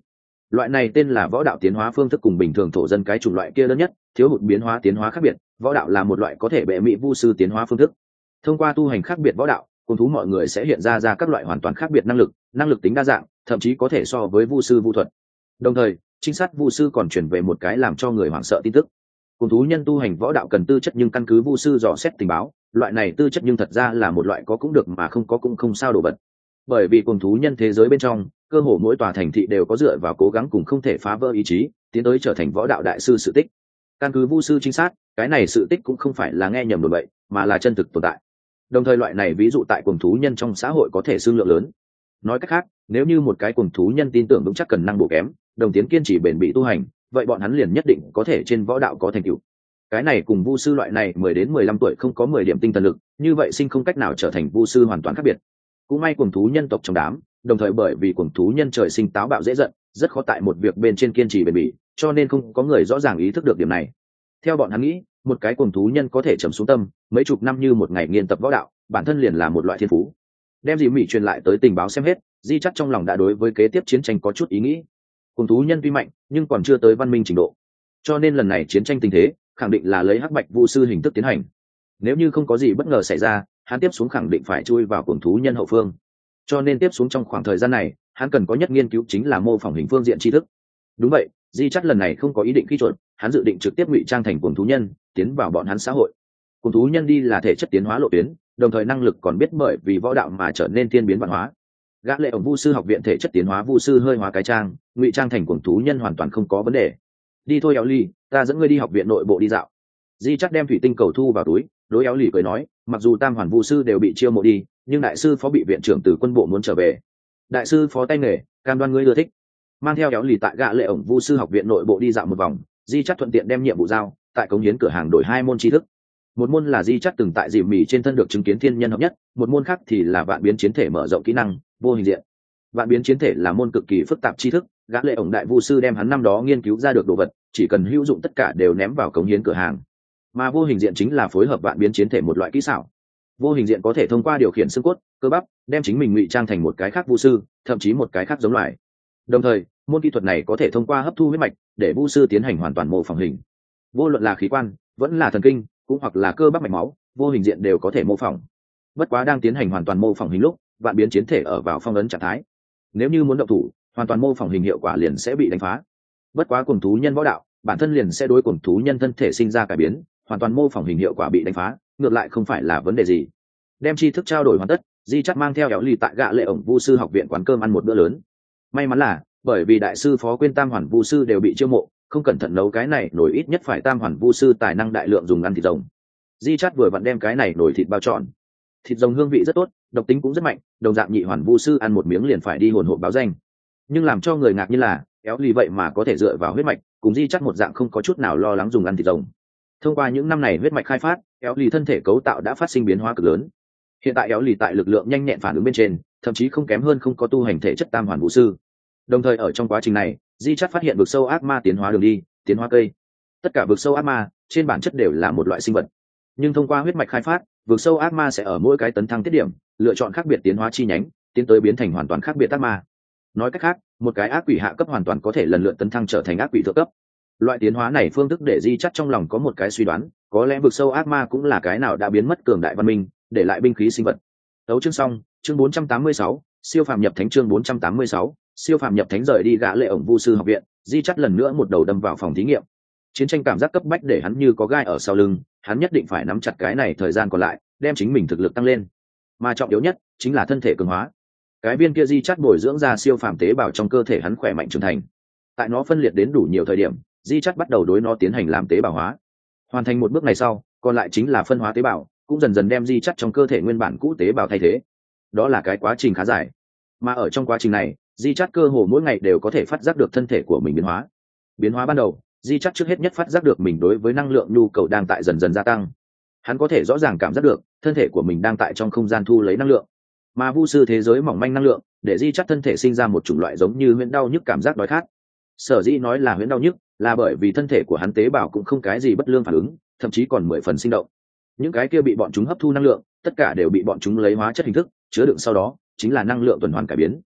Loại này tên là võ đạo tiến hóa phương thức cùng bình thường thổ dân cái chủng loại kia lớn nhất thiếu hụt biến hóa tiến hóa khác biệt. Võ đạo là một loại có thể bệ mỹ vu sư tiến hóa phương thức. Thông qua tu hành khác biệt võ đạo, cùng thú mọi người sẽ hiện ra ra các loại hoàn toàn khác biệt năng lực, năng lực tính đa dạng, thậm chí có thể so với vu sư vu thuật. Đồng thời, trinh sát vu sư còn truyền về một cái làm cho người hoảng sợ tin tức. Cùng thú nhân tu hành võ đạo cần tư chất nhưng căn cứ vu sư dò xét tình báo, loại này tư chất nhưng thật ra là một loại có cũng được mà không có cũng không sao đồ vật. Bởi vì cùng thú nhân thế giới bên trong, cơ hồ mỗi tòa thành thị đều có dựa vào cố gắng cùng không thể phá vỡ ý chí, tiến tới trở thành võ đạo đại sư sự tích. Căn cứ vu sư trinh sát, cái này sự tích cũng không phải là nghe nhầm đồn bậy, mà là chân thực tồn tại. Đồng thời loại này ví dụ tại cùng thú nhân trong xã hội có thể xương lượng lớn. Nói cách khác, nếu như một cái cùng thú nhân tin tưởng vững chắc cần năng bộ kém, đồng tiến kiên trì bền bỉ tu hành, vậy bọn hắn liền nhất định có thể trên võ đạo có thành tựu. Cái này cùng vu sư loại này mười đến mười lăm tuổi không có mười điểm tinh thần lực, như vậy sinh không cách nào trở thành vu sư hoàn toàn khác biệt. Cũng may cùng thú nhân tộc trong đám, đồng thời bởi vì cùng thú nhân trời sinh táo bạo dễ giận, rất khó tại một việc bên trên kiên trì bền bỉ, cho nên không có người rõ ràng ý thức được điểm này. Theo bọn hắn nghĩ, một cái cùng thú nhân có thể trầm xuống tâm, mấy chục năm như một ngày nghiên tập võ đạo, bản thân liền là một loại thiên phú. Đem gì mỹ truyền lại tới tình báo xem hết, di chắc trong lòng đã đối với kế tiếp chiến tranh có chút ý nghĩ. Cùng thú nhân tuy mạnh, nhưng còn chưa tới văn minh trình độ, cho nên lần này chiến tranh tình thế khẳng định là lấy hắc bạch vu sư hình thức tiến hành. Nếu như không có gì bất ngờ xảy ra, hắn tiếp xuống khẳng định phải chui vào cùng thú nhân hậu phương. Cho nên tiếp xuống trong khoảng thời gian này, hắn cần có nhất nghiên cứu chính là mô phỏng hình phương diện tri thức. Đúng vậy, di chắc lần này không có ý định khi chuột, hắn dự định trực tiếp ngụy trang thành cùng thú nhân, tiến vào bọn hắn xã hội. Cùng thú nhân đi là thể chất tiến hóa lộ tuyến, đồng thời năng lực còn biết bởi vì võ đạo mà trở nên thiên biến văn hóa. Gã lệ ổng vu sư học viện thể chất tiến hóa vu sư hơi hóa cái trang, ngụy trang thành cùng thú nhân hoàn toàn không có vấn đề. Đi thôi Éo Ly, ta dẫn ngươi đi học viện nội bộ đi dạo. Di chắc đem thủy tinh cầu thu vào túi, đối Éo Ly cười nói, mặc dù tam hoàn vu sư đều bị chiêu mộ đi, nhưng đại sư phó bị viện trưởng từ quân bộ muốn trở về. Đại sư phó tay nghề, cam đoan ngươi ưa thích. Mang theo Éo Ly tại gã lệ ổng vu sư học viện nội bộ đi dạo một vòng, Di chắc thuận tiện đem nhiệm vụ giao, tại cống hiến cửa hàng đổi hai môn tri thức. Một môn là Di chắc từng tại dìm mì trên thân được chứng kiến thiên nhân hợp nhất, một môn khác thì là vạn biến chiến thể mở rộng kỹ năng vô hình diện. Vạn biến chiến thể là môn cực kỳ phức tạp tri thức, gã lệ ổng đại vu sư đem hắn năm đó nghiên cứu ra được đồ vật, chỉ cần hữu dụng tất cả đều ném vào cống hiến cửa hàng. Mà vô hình diện chính là phối hợp vạn biến chiến thể một loại kỹ xảo. Vô hình diện có thể thông qua điều khiển xương cốt, cơ bắp, đem chính mình ngụy trang thành một cái khác vu sư, thậm chí một cái khác giống loài. Đồng thời, môn kỹ thuật này có thể thông qua hấp thu huyết mạch, để vu sư tiến hành hoàn toàn mô phỏng hình. Vô luận là khí quan, vẫn là thần kinh, cũng hoặc là cơ bắp mạch máu, vô hình diện đều có thể mô phỏng. Bất quá đang tiến hành hoàn toàn mô phỏng hình lúc, vạn biến chiến thể ở vào phong ấn trạng thái. Nếu như muốn động thủ, hoàn toàn mô phỏng hình hiệu quả liền sẽ bị đánh phá. Bất quá cuồng thú nhân võ đạo, bản thân liền sẽ đối cuồng thú nhân thân thể sinh ra cải biến, hoàn toàn mô phỏng hình hiệu quả bị đánh phá, ngược lại không phải là vấn đề gì. Đem tri thức trao đổi hoàn tất, Di chắc mang theo Éo Ly tại gã lệ ổng vu sư học viện quán cơm ăn một bữa lớn. May mắn là, bởi vì đại sư phó quên tam hoàn vu sư đều bị chiêu mộ, không cẩn thận nấu cái này nổi ít nhất phải tam hoàn vu sư tài năng đại lượng dùng ăn thịt rồng. Di chắc vừa vặn đem cái này nổi thịt bao trọn. Thịt rồng hương vị rất tốt, độc tính cũng rất mạnh, đồng dạng nhị hoàn vu sư ăn một miếng liền phải đi hồn hộp báo danh. Nhưng làm cho người ngạc nhiên là, Éo Ly vậy mà có thể dựa vào huyết mạch, cùng Di chắc một dạng không có chút nào lo lắng dùng ăn thịt rồng. Thông qua những năm này huyết mạch khai phát, Éo Ly thân thể cấu tạo đã phát sinh biến hóa cực lớn. Hiện tại Éo Ly tại lực lượng nhanh nhẹn phản ứng bên trên, thậm chí không kém hơn không có tu hành thể chất tam hoàn vũ sư. Đồng thời ở trong quá trình này, Di chắc phát hiện vực sâu ác ma tiến hóa đường đi, tiến hóa cây. Tất cả vực sâu ác ma trên bản chất đều là một loại sinh vật, nhưng thông qua huyết mạch khai phát, vực sâu ác ma sẽ ở mỗi cái tấn thăng tiết điểm lựa chọn khác biệt tiến hóa chi nhánh, tiến tới biến thành hoàn toàn khác biệt ác ma. Nói cách khác, một cái ác quỷ hạ cấp hoàn toàn có thể lần lượt tấn thăng trở thành ác quỷ thượng cấp. Loại tiến hóa này phương thức để Di chắc trong lòng có một cái suy đoán, có lẽ vực sâu ác ma cũng là cái nào đã biến mất cường đại văn minh, để lại binh khí sinh vật. Tấu chương xong, chương bốn trăm tám mươi sáu, siêu phàm nhập thánh chương bốn trăm tám mươi sáu, siêu phàm nhập thánh rời đi gã lệ ổng vu sư học viện, Di chắc lần nữa một đầu đâm vào phòng thí nghiệm. Chiến tranh cảm giác cấp bách để hắn như có gai ở sau lưng, hắn nhất định phải nắm chặt cái này thời gian còn lại, đem chính mình thực lực tăng lên. Mà trọng yếu nhất chính là thân thể cường hóa. Cái viên kia Di chắc bồi dưỡng ra siêu phàm tế bào trong cơ thể hắn khỏe mạnh trưởng thành. Tại nó phân liệt đến đủ nhiều thời điểm, Di chắc bắt đầu đối nó tiến hành làm tế bào hóa. Hoàn thành một bước này sau, còn lại chính là phân hóa tế bào, cũng dần dần đem Di chắc trong cơ thể nguyên bản cũ tế bào thay thế. Đó là cái quá trình khá dài. Mà ở trong quá trình này, Di chắc cơ hồ mỗi ngày đều có thể phát giác được thân thể của mình biến hóa. Biến hóa ban đầu, Di chắc trước hết nhất phát giác được mình đối với năng lượng nhu cầu đang tại dần dần gia tăng. Hắn có thể rõ ràng cảm giác được thân thể của mình đang tại trong không gian thu lấy năng lượng. Mà vu sư thế giới mỏng manh năng lượng, để Di chắc thân thể sinh ra một chủng loại giống như huyễn đau nhức cảm giác đói khát. Sở dĩ nói là huyễn đau nhức, là bởi vì thân thể của hắn tế bào cũng không cái gì bất lương phản ứng, thậm chí còn mười phần sinh động. Những cái kia bị bọn chúng hấp thu năng lượng, tất cả đều bị bọn chúng lấy hóa chất hình thức chứa đựng, sau đó chính là năng lượng tuần hoàn cải biến.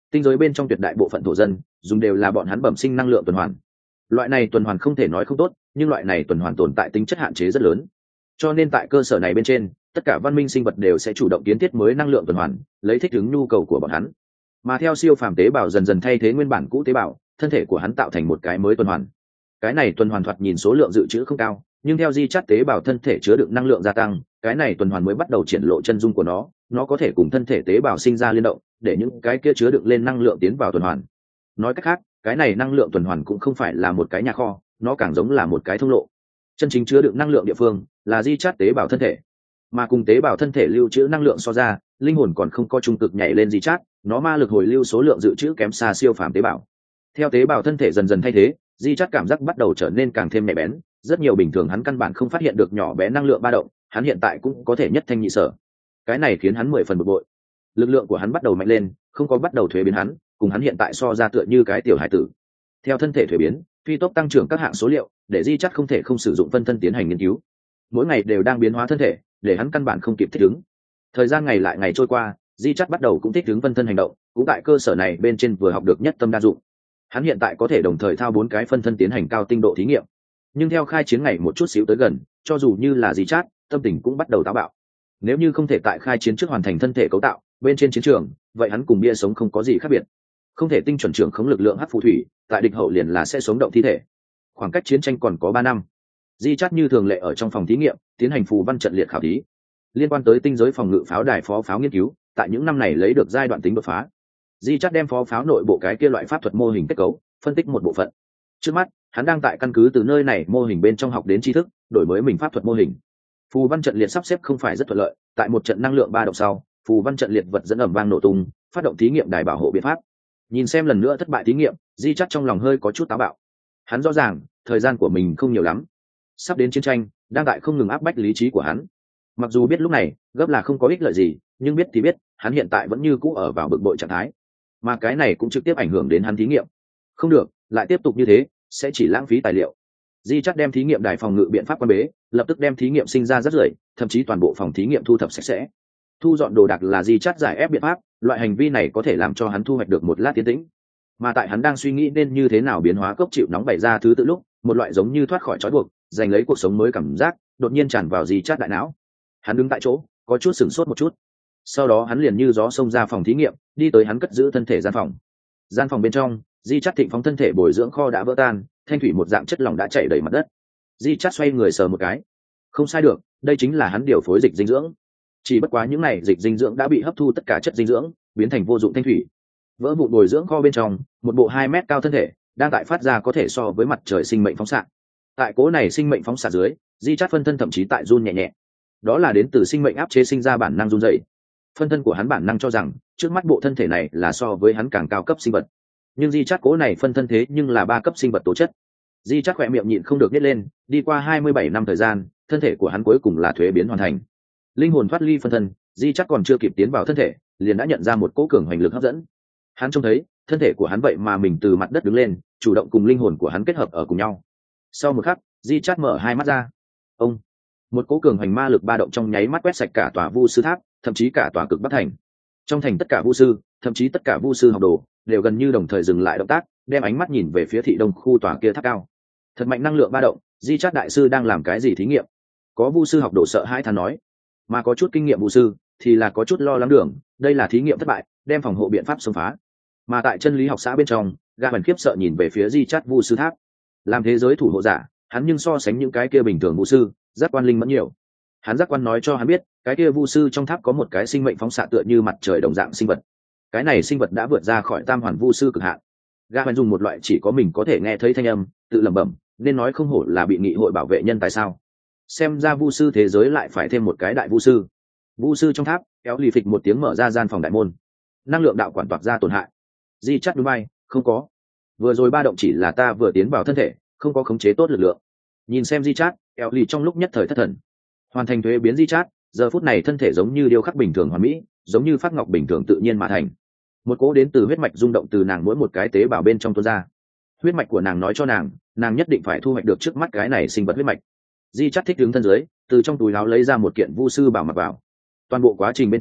tinh giới bên trong tuyệt đại bộ phận thổ dân dùng đều là bọn hắn bẩm sinh năng lượng tuần hoàn. Loại này tuần hoàn không thể nói không tốt, nhưng loại này tuần hoàn tồn tại tính chất hạn chế rất lớn, cho nên tại cơ sở này bên trên tất cả văn minh sinh vật đều sẽ chủ động kiến thiết mới năng lượng tuần hoàn, lấy thích ứng nhu cầu của bọn hắn. Mà theo siêu phàm tế bào dần dần thay thế nguyên bản cũ tế bào, thân thể của hắn tạo thành một cái mới tuần hoàn. Cái này tuần hoàn thoạt nhìn số lượng dự trữ không cao, nhưng theo di chắt tế bào thân thể chứa đựng năng lượng gia tăng, cái này tuần hoàn mới bắt đầu triển lộ chân dung của nó. Nó có thể cùng thân thể tế bào sinh ra liên động, để những cái kia chứa đựng lên năng lượng tiến vào tuần hoàn. Nói cách khác, cái này năng lượng tuần hoàn cũng không phải là một cái nhà kho, nó càng giống là một cái thông lộ. Chân chính chứa đựng năng lượng địa phương là di chắt tế bào thân thể, mà cùng tế bào thân thể lưu trữ năng lượng so ra, linh hồn còn không có trung cực nhảy lên di chắt, nó ma lực hồi lưu số lượng dự trữ kém xa siêu phàm tế bào. Theo tế bào thân thể dần dần thay thế, di chắt cảm giác bắt đầu trở nên càng thêm nhạy bén, rất nhiều bình thường hắn căn bản không phát hiện được nhỏ bé năng lượng ba động, hắn hiện tại cũng có thể nhất thanh nhị sở. Cái này khiến hắn mười phần bực bội. Lực lượng của hắn bắt đầu mạnh lên, không có bắt đầu thuế biến hắn, cùng hắn hiện tại so ra tựa như cái tiểu hải tử. Theo thân thể thuế biến, phi tốc tăng trưởng các hạng số liệu, để di chắt không thể không sử dụng phân thân tiến hành nghiên cứu. Mỗi ngày đều đang biến hóa thân thể, để hắn căn bản không kịp thích ứng. Thời gian ngày lại ngày trôi qua, di chắt bắt đầu cũng thích ứng phân thân hành động, cũng tại cơ sở này bên trên vừa học được nhất tâm đa dụng. Hắn hiện tại có thể đồng thời thao bốn cái phân thân tiến hành cao tinh độ thí nghiệm. Nhưng theo khai chiến ngày một chút xíu tới gần, cho dù như là di chắt, tâm tình cũng bắt đầu táo bạo. Nếu như không thể tại khai chiến trước hoàn thành thân thể cấu tạo bên trên chiến trường, vậy hắn cùng bia sống không có gì khác biệt. Không thể tinh chuẩn trưởng khống lực lượng hắc phù thủy, tại địch hậu liền là sẽ sống động thi thể. Khoảng cách chiến tranh còn có ba năm. Di chắt như thường lệ ở trong phòng thí nghiệm tiến hành phù văn trận liệt khảo thí, liên quan tới tinh giới phòng ngự pháo đài phó pháo nghiên cứu, tại những năm này lấy được giai đoạn tính đột phá. Di chắt đem phó pháo nội bộ cái kia loại pháp thuật mô hình kết cấu phân tích một bộ phận. Trước mắt hắn đang tại căn cứ từ nơi này mô hình bên trong học đến tri thức, đổi mới mình pháp thuật mô hình. Phù văn trận liệt sắp xếp không phải rất thuận lợi, tại một trận năng lượng ba động sau, phù văn trận liệt vật dẫn ẩm vang nổ tung, phát động thí nghiệm đài bảo hộ biện pháp. Nhìn xem lần nữa thất bại thí nghiệm, di chắt trong lòng hơi có chút táo bạo. Hắn rõ ràng thời gian của mình không nhiều lắm, sắp đến chiến tranh đang tại không ngừng áp bách lý trí của hắn. Mặc dù biết lúc này gấp là không có ích lợi gì, nhưng biết thì biết hắn hiện tại vẫn như cũ ở vào bực bội trạng thái, mà cái này cũng trực tiếp ảnh hưởng đến hắn thí nghiệm. Không được, lại tiếp tục như thế sẽ chỉ lãng phí tài liệu. Di chắt đem thí nghiệm đài phòng ngự biện pháp quan bế, lập tức đem thí nghiệm sinh ra rất rưởi, thậm chí toàn bộ phòng thí nghiệm thu thập sạch sẽ. Thu dọn đồ đạc là di chắt giải ép biện pháp, loại hành vi này có thể làm cho hắn thu hoạch được một lát tiến tĩnh. Mà tại hắn đang suy nghĩ nên như thế nào biến hóa cốc chịu nóng bày ra thứ tự lúc, một loại giống như thoát khỏi trói buộc, giành lấy cuộc sống mới cảm giác đột nhiên tràn vào di chắt đại não. Hắn đứng tại chỗ có chút sửng sốt một chút, sau đó hắn liền như gió xông ra phòng thí nghiệm, đi tới hắn cất giữ thân thể gian phòng. Gian phòng bên trong, di chắt thịnh phóng thân thể bồi dưỡng kho đã vỡ tan, thanh thủy một dạng chất lỏng đã chảy đầy mặt đất. Di chắt xoay người sờ một cái, không sai được, đây chính là hắn điều phối dịch dinh dưỡng. Chỉ bất quá những này dịch dinh dưỡng đã bị hấp thu tất cả chất dinh dưỡng, biến thành vô dụng thanh thủy. Vỡ vụn bồi dưỡng kho bên trong, một bộ hai mét cao thân thể đang tại phát ra có thể so với mặt trời sinh mệnh phóng xạ. Tại cố này sinh mệnh phóng xạ dưới, di chắt phân thân thậm chí tại run nhẹ nhẹ. Đó là đến từ sinh mệnh áp chế sinh ra bản năng run rẩy. Phân thân của hắn bản năng cho rằng trước mắt bộ thân thể này là so với hắn càng cao cấp sinh vật, nhưng di chắt cố này phân thân thế nhưng là ba cấp sinh vật tố chất. Di chắt khỏe miệng nhịn không được nhếch lên, đi qua hai mươi bảy năm thời gian, thân thể của hắn cuối cùng là thuế biến hoàn thành. Linh hồn thoát ly phân thân, di chắt còn chưa kịp tiến vào thân thể, liền đã nhận ra một cỗ cường hoành lực hấp dẫn. Hắn trông thấy thân thể của hắn vậy mà mình từ mặt đất đứng lên, chủ động cùng linh hồn của hắn kết hợp ở cùng nhau. Sau một khắc, di chắt mở hai mắt ra. Ông, một cỗ cường hoành ma lực ba động trong nháy mắt quét sạch cả tòa vu sư tháp, thậm chí cả tòa cực bắc thành. Trong thành tất cả vu sư, thậm chí tất cả vu sư học đồ đều gần như đồng thời dừng lại động tác, đem ánh mắt nhìn về phía thị đông khu tòa kia tháp cao. Thật mạnh năng lượng ba động, di chắt đại sư đang làm cái gì thí nghiệm? Có vu sư học đồ sợ hãi thán nói, mà có chút kinh nghiệm vu sư thì là có chút lo lắng đường, đây là thí nghiệm thất bại, đem phòng hộ biện pháp xông phá. Mà tại chân lý học xã bên trong, gã bẩn khiếp sợ nhìn về phía di chắt vu sư tháp. Làm thế giới thủ hộ giả, hắn nhưng so sánh những cái kia bình thường vu sư, giác quan linh mẫn nhiều. Hắn giác quan nói cho hắn biết, cái kia vu sư trong tháp có một cái sinh mệnh phóng xạ tựa như mặt trời đồng dạng sinh vật. Cái này sinh vật đã vượt ra khỏi tam hoàn vu sư cực hạn. Gã bẩn dùng một loại chỉ có mình có thể nghe thấy thanh âm, tự lẩm bẩm, nên nói không hổ là bị nghị hội bảo vệ nhân tại sao? Xem ra vu sư thế giới lại phải thêm một cái đại vu sư. Vu sư trong tháp kéo lì phịch một tiếng mở ra gian phòng đại môn. Năng lượng đạo quản toạc ra tổn hại. Di chắt núi bay, không có. Vừa rồi ba động chỉ là ta vừa tiến vào thân thể, không có khống chế tốt lực lượng. Nhìn xem di chát, kéo lì trong lúc nhất thời thất thần. Hoàn thành thuế biến di chát, giờ phút này thân thể giống như điêu khắc bình thường hoàn mỹ, giống như phát ngọc bình thường tự nhiên mà thành. Một cỗ đến từ huyết mạch rung động từ nàng mỗi một cái tế bào bên trong tuôn ra. Huyết mạch của nàng nói cho nàng, nàng nhất định phải thu hoạch được trước mắt cái này sinh vật huyết mạch. Di chắt thích đứng thân dưới, từ trong túi áo lấy ra một kiện vu sư bảo mặc vào. Toàn bộ quá trình bên trong,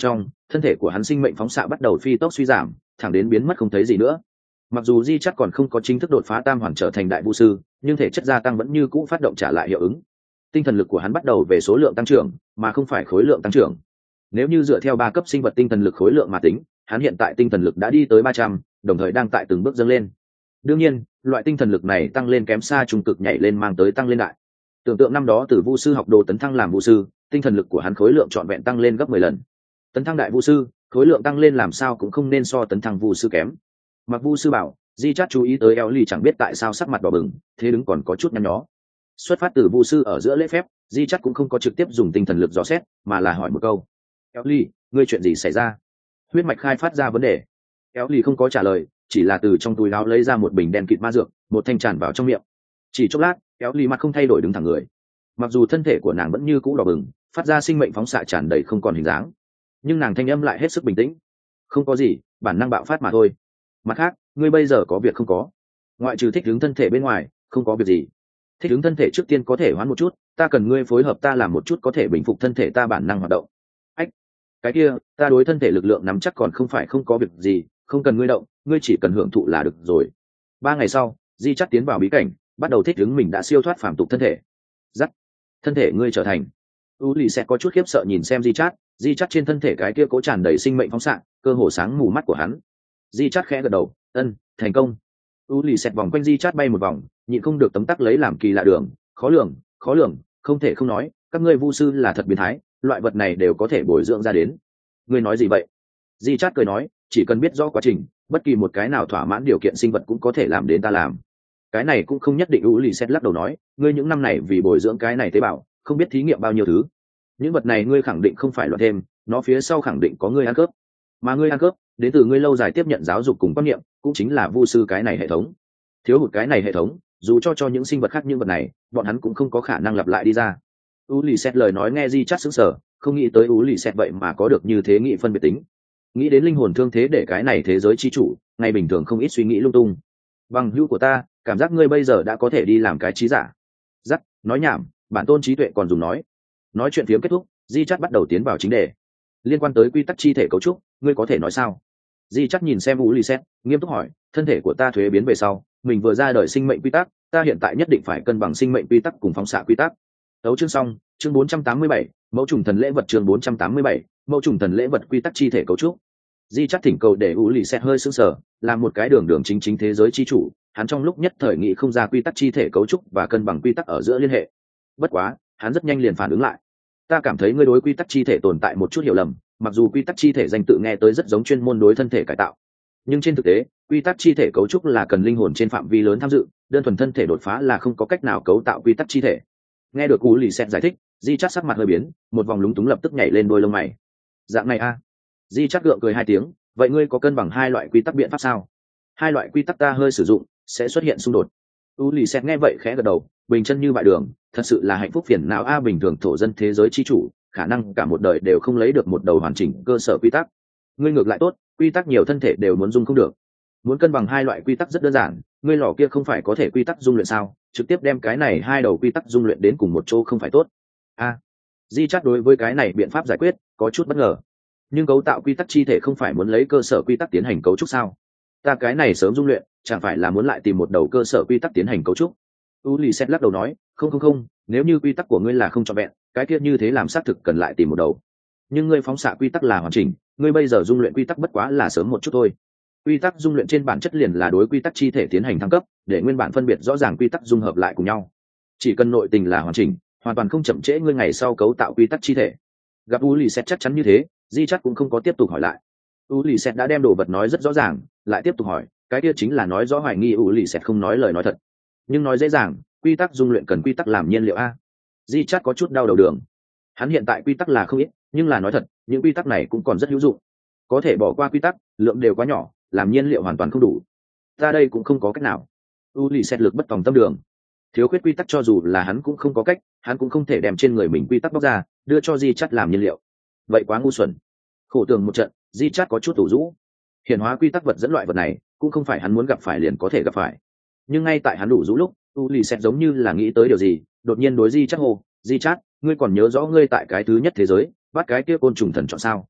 thân thể của hắn sinh mệnh phóng xạ bắt đầu phi tốc suy giảm, thẳng đến biến mất không thấy gì nữa. Mặc dù di chắc còn không có chính thức đột phá tam hoàn trở thành đại vu sư, nhưng thể chất gia tăng vẫn như cũ phát động trả lại hiệu ứng. Tinh thần lực của hắn bắt đầu về số lượng tăng trưởng mà không phải khối lượng tăng trưởng. Nếu như dựa theo ba cấp sinh vật tinh thần lực khối lượng mà tính, hắn hiện tại tinh thần lực đã đi tới ba trăm, đồng thời đang tại từng bước dâng lên. Đương nhiên, loại tinh thần lực này tăng lên kém xa trung cực nhảy lên mang tới tăng lên đại. Tưởng tượng năm đó từ vu sư học đồ tấn thăng làm vu sư, tinh thần lực của hắn khối lượng trọn vẹn tăng lên gấp mười lần. Tấn thăng đại vu sư, khối lượng tăng lên làm sao cũng không nên so tấn thăng vu sư kém. Mặc vu sư bảo, di chát chú ý tới eo ly chẳng biết tại sao sắc mặt đỏ bừng, thế đứng còn có chút nhăn nhó. Xuất phát từ vu sư ở giữa lễ phép, di chát cũng không có trực tiếp dùng tinh thần lực dò xét, mà là hỏi một câu: eo ly, ngươi chuyện gì xảy ra? Huyết mạch khai phát ra vấn đề. Eo ly không có trả lời, chỉ là từ trong túi áo lấy ra một bình đen kịt ma dược, một thanh tràn vào trong miệng. Chỉ chốc lát, Eo ly mặt không thay đổi đứng thẳng người. Mặc dù thân thể của nàng vẫn như cũ đỏ bừng, phát ra sinh mệnh phóng xạ tràn đầy không còn hình dáng, nhưng nàng thanh âm lại hết sức bình tĩnh. Không có gì, bản năng bạo phát mà thôi. Mặt khác, ngươi bây giờ có việc không có? Ngoại trừ thích ứng thân thể bên ngoài, không có việc gì. Thích ứng thân thể trước tiên có thể hoán một chút, ta cần ngươi phối hợp ta làm một chút có thể bình phục thân thể ta bản năng hoạt động. Ách, cái kia, ta đối thân thể lực lượng nắm chắc còn không phải không có việc gì, không cần ngươi động, ngươi chỉ cần hưởng thụ là được rồi. Ba ngày sau, di chắc tiến vào bí cảnh, bắt đầu thích ứng mình đã siêu thoát phàm tục thân thể. Dắt, thân thể ngươi trở thành. U lì sẽ có chút khiếp sợ nhìn xem di chát, di chát trên thân thể cái kia cố tràn đầy sinh mệnh phóng xạ, cơ hồ sáng mù mắt của hắn. Di chát khẽ gật đầu, ân, thành công. U lì xẹt vòng quanh di chát bay một vòng, nhịn không được tấm tắc lấy làm kỳ lạ đường, khó lường, khó lường, không thể không nói, các ngươi vu sư là thật biến thái, loại vật này đều có thể bồi dưỡng ra đến. Ngươi nói gì vậy? Di chát cười nói, chỉ cần biết rõ quá trình, bất kỳ một cái nào thỏa mãn điều kiện sinh vật cũng có thể làm đến ta làm. Cái này cũng không nhất định. U lì xẹt lắc đầu nói, ngươi những năm này vì bồi dưỡng cái này tế bào, không biết thí nghiệm bao nhiêu thứ. Những vật này ngươi khẳng định không phải loạn thêm, nó phía sau khẳng định có ngươi ăn cướp, mà ngươi ăn cướp đến từ ngươi lâu dài tiếp nhận giáo dục cùng quan niệm, cũng chính là vu sư cái này hệ thống. Thiếu hụt cái này hệ thống, dù cho cho những sinh vật khác những vật này, bọn hắn cũng không có khả năng lặp lại đi ra. U lì xẹt lời nói nghe di chát sững sờ, không nghĩ tới U lì xẹt vậy mà có được như thế nghị phân biệt tính. Nghĩ đến linh hồn thương thế để cái này thế giới chi chủ, ngày bình thường không ít suy nghĩ lung tung. Bằng hữu của ta, cảm giác ngươi bây giờ đã có thể đi làm cái trí giả. Dắt, nói nhảm, bản tôn trí tuệ còn dùng nói. Nói chuyện phiếm kết thúc, di chát bắt đầu tiến vào chính đề. Liên quan tới quy tắc chi thể cấu trúc, ngươi có thể nói sao? Di chát nhìn xem U lì xẹt, nghiêm túc hỏi, thân thể của ta thuế biến về sau, mình vừa ra đời sinh mệnh quy tắc, ta hiện tại nhất định phải cân bằng sinh mệnh quy tắc cùng phóng xạ quy tắc. Tấu chương xong, chương bốn trăm tám mươi bảy, mẫu trùng thần lễ vật chương bốn trăm tám mươi bảy, mẫu trùng thần lễ vật quy tắc chi thể cấu trúc. Di chắc thỉnh cầu để U lì xẹt hơi sững sờ, làm một cái đường đường chính chính thế giới chi chủ, hắn trong lúc nhất thời nghĩ không ra quy tắc chi thể cấu trúc và cân bằng quy tắc ở giữa liên hệ. Bất quá, hắn rất nhanh liền phản ứng lại. Ta cảm thấy ngươi đối quy tắc chi thể tồn tại một chút hiểu lầm, mặc dù quy tắc chi thể danh tự nghe tới rất giống chuyên môn đối thân thể cải tạo, nhưng trên thực tế, quy tắc chi thể cấu trúc là cần linh hồn trên phạm vi lớn tham dự, đơn thuần thân thể đột phá là không có cách nào cấu tạo quy tắc chi thể. Nghe được U lì xẹt giải thích, Di chắc sắc mặt hơi biến, một vòng lúng túng lập tức nhảy lên đôi lông mày. Dạng này a? À? Di chắc gượng cười hai tiếng, vậy ngươi có cân bằng hai loại quy tắc biện pháp sao? Hai loại quy tắc ta hơi sử dụng sẽ xuất hiện xung đột. U lì xẹt nghe vậy khẽ gật đầu, bình chân như bại đường, thật sự là hạnh phúc phiền não a. Bình thường thổ dân thế giới chi chủ, khả năng cả một đời đều không lấy được một đầu hoàn chỉnh cơ sở quy tắc. Ngươi ngược lại tốt, quy tắc nhiều thân thể đều muốn dung không được. Muốn cân bằng hai loại quy tắc rất đơn giản, ngươi lò kia không phải có thể quy tắc dung luyện sao, trực tiếp đem cái này hai đầu quy tắc dung luyện đến cùng một chỗ không phải tốt a? À, Di chắc đối với cái này biện pháp giải quyết có chút bất ngờ, nhưng cấu tạo quy tắc chi thể không phải muốn lấy cơ sở quy tắc tiến hành cấu trúc sao? Ta cái này sớm dung luyện chẳng phải là muốn lại tìm một đầu cơ sở quy tắc tiến hành cấu trúc? U lì xẹt lắc đầu nói, không không không, nếu như quy tắc của ngươi là không trọn vẹn, cái kia như thế làm xác thực cần lại tìm một đầu, nhưng ngươi phóng xạ quy tắc là hoàn chỉnh, ngươi bây giờ dung luyện quy tắc bất quá là sớm một chút thôi. Quy tắc dung luyện trên bản chất liền là đối quy tắc chi thể tiến hành thăng cấp, để nguyên bản phân biệt rõ ràng quy tắc dung hợp lại cùng nhau. Chỉ cần nội tình là hoàn chỉnh, hoàn toàn không chậm trễ ngươi ngày sau cấu tạo quy tắc chi thể. Gặp U lì xẹt chắc chắn như thế, Di chắc cũng không có tiếp tục hỏi lại. U lì xẹt đã đem đồ vật nói rất rõ ràng, lại tiếp tục hỏi, cái kia chính là nói rõ hoài nghi U lì xẹt không nói lời nói thật. Nhưng nói dễ dàng, quy tắc dung luyện cần quy tắc làm nhiên liệu a. Di chắc có chút đau đầu đường. Hắn hiện tại quy tắc là không ít, nhưng là nói thật, những quy tắc này cũng còn rất hữu dụng. Có thể bỏ qua quy tắc, lượng đều quá nhỏ, làm nhiên liệu hoàn toàn không đủ. Ta đây cũng không có cách nào. U lì xẹt lực bất tòng tâm đường. Thiếu khuyết quy tắc cho dù là hắn cũng không có cách, hắn cũng không thể đem trên người mình quy tắc bóc ra, đưa cho Di chắt làm nhiên liệu. Vậy quá ngu xuẩn. Khổ tưởng một trận, Di chắt có chút tủ rũ. Hiển hóa quy tắc vật dẫn loại vật này, cũng không phải hắn muốn gặp phải liền có thể gặp phải. Nhưng ngay tại hắn đủ rũ lúc, U lì xẹt giống như là nghĩ tới điều gì, đột nhiên đối Di chắt hô, Di chắt, ngươi còn nhớ rõ ngươi tại cái thứ nhất thế giới bắt cái kia côn trùng thần chọn sao?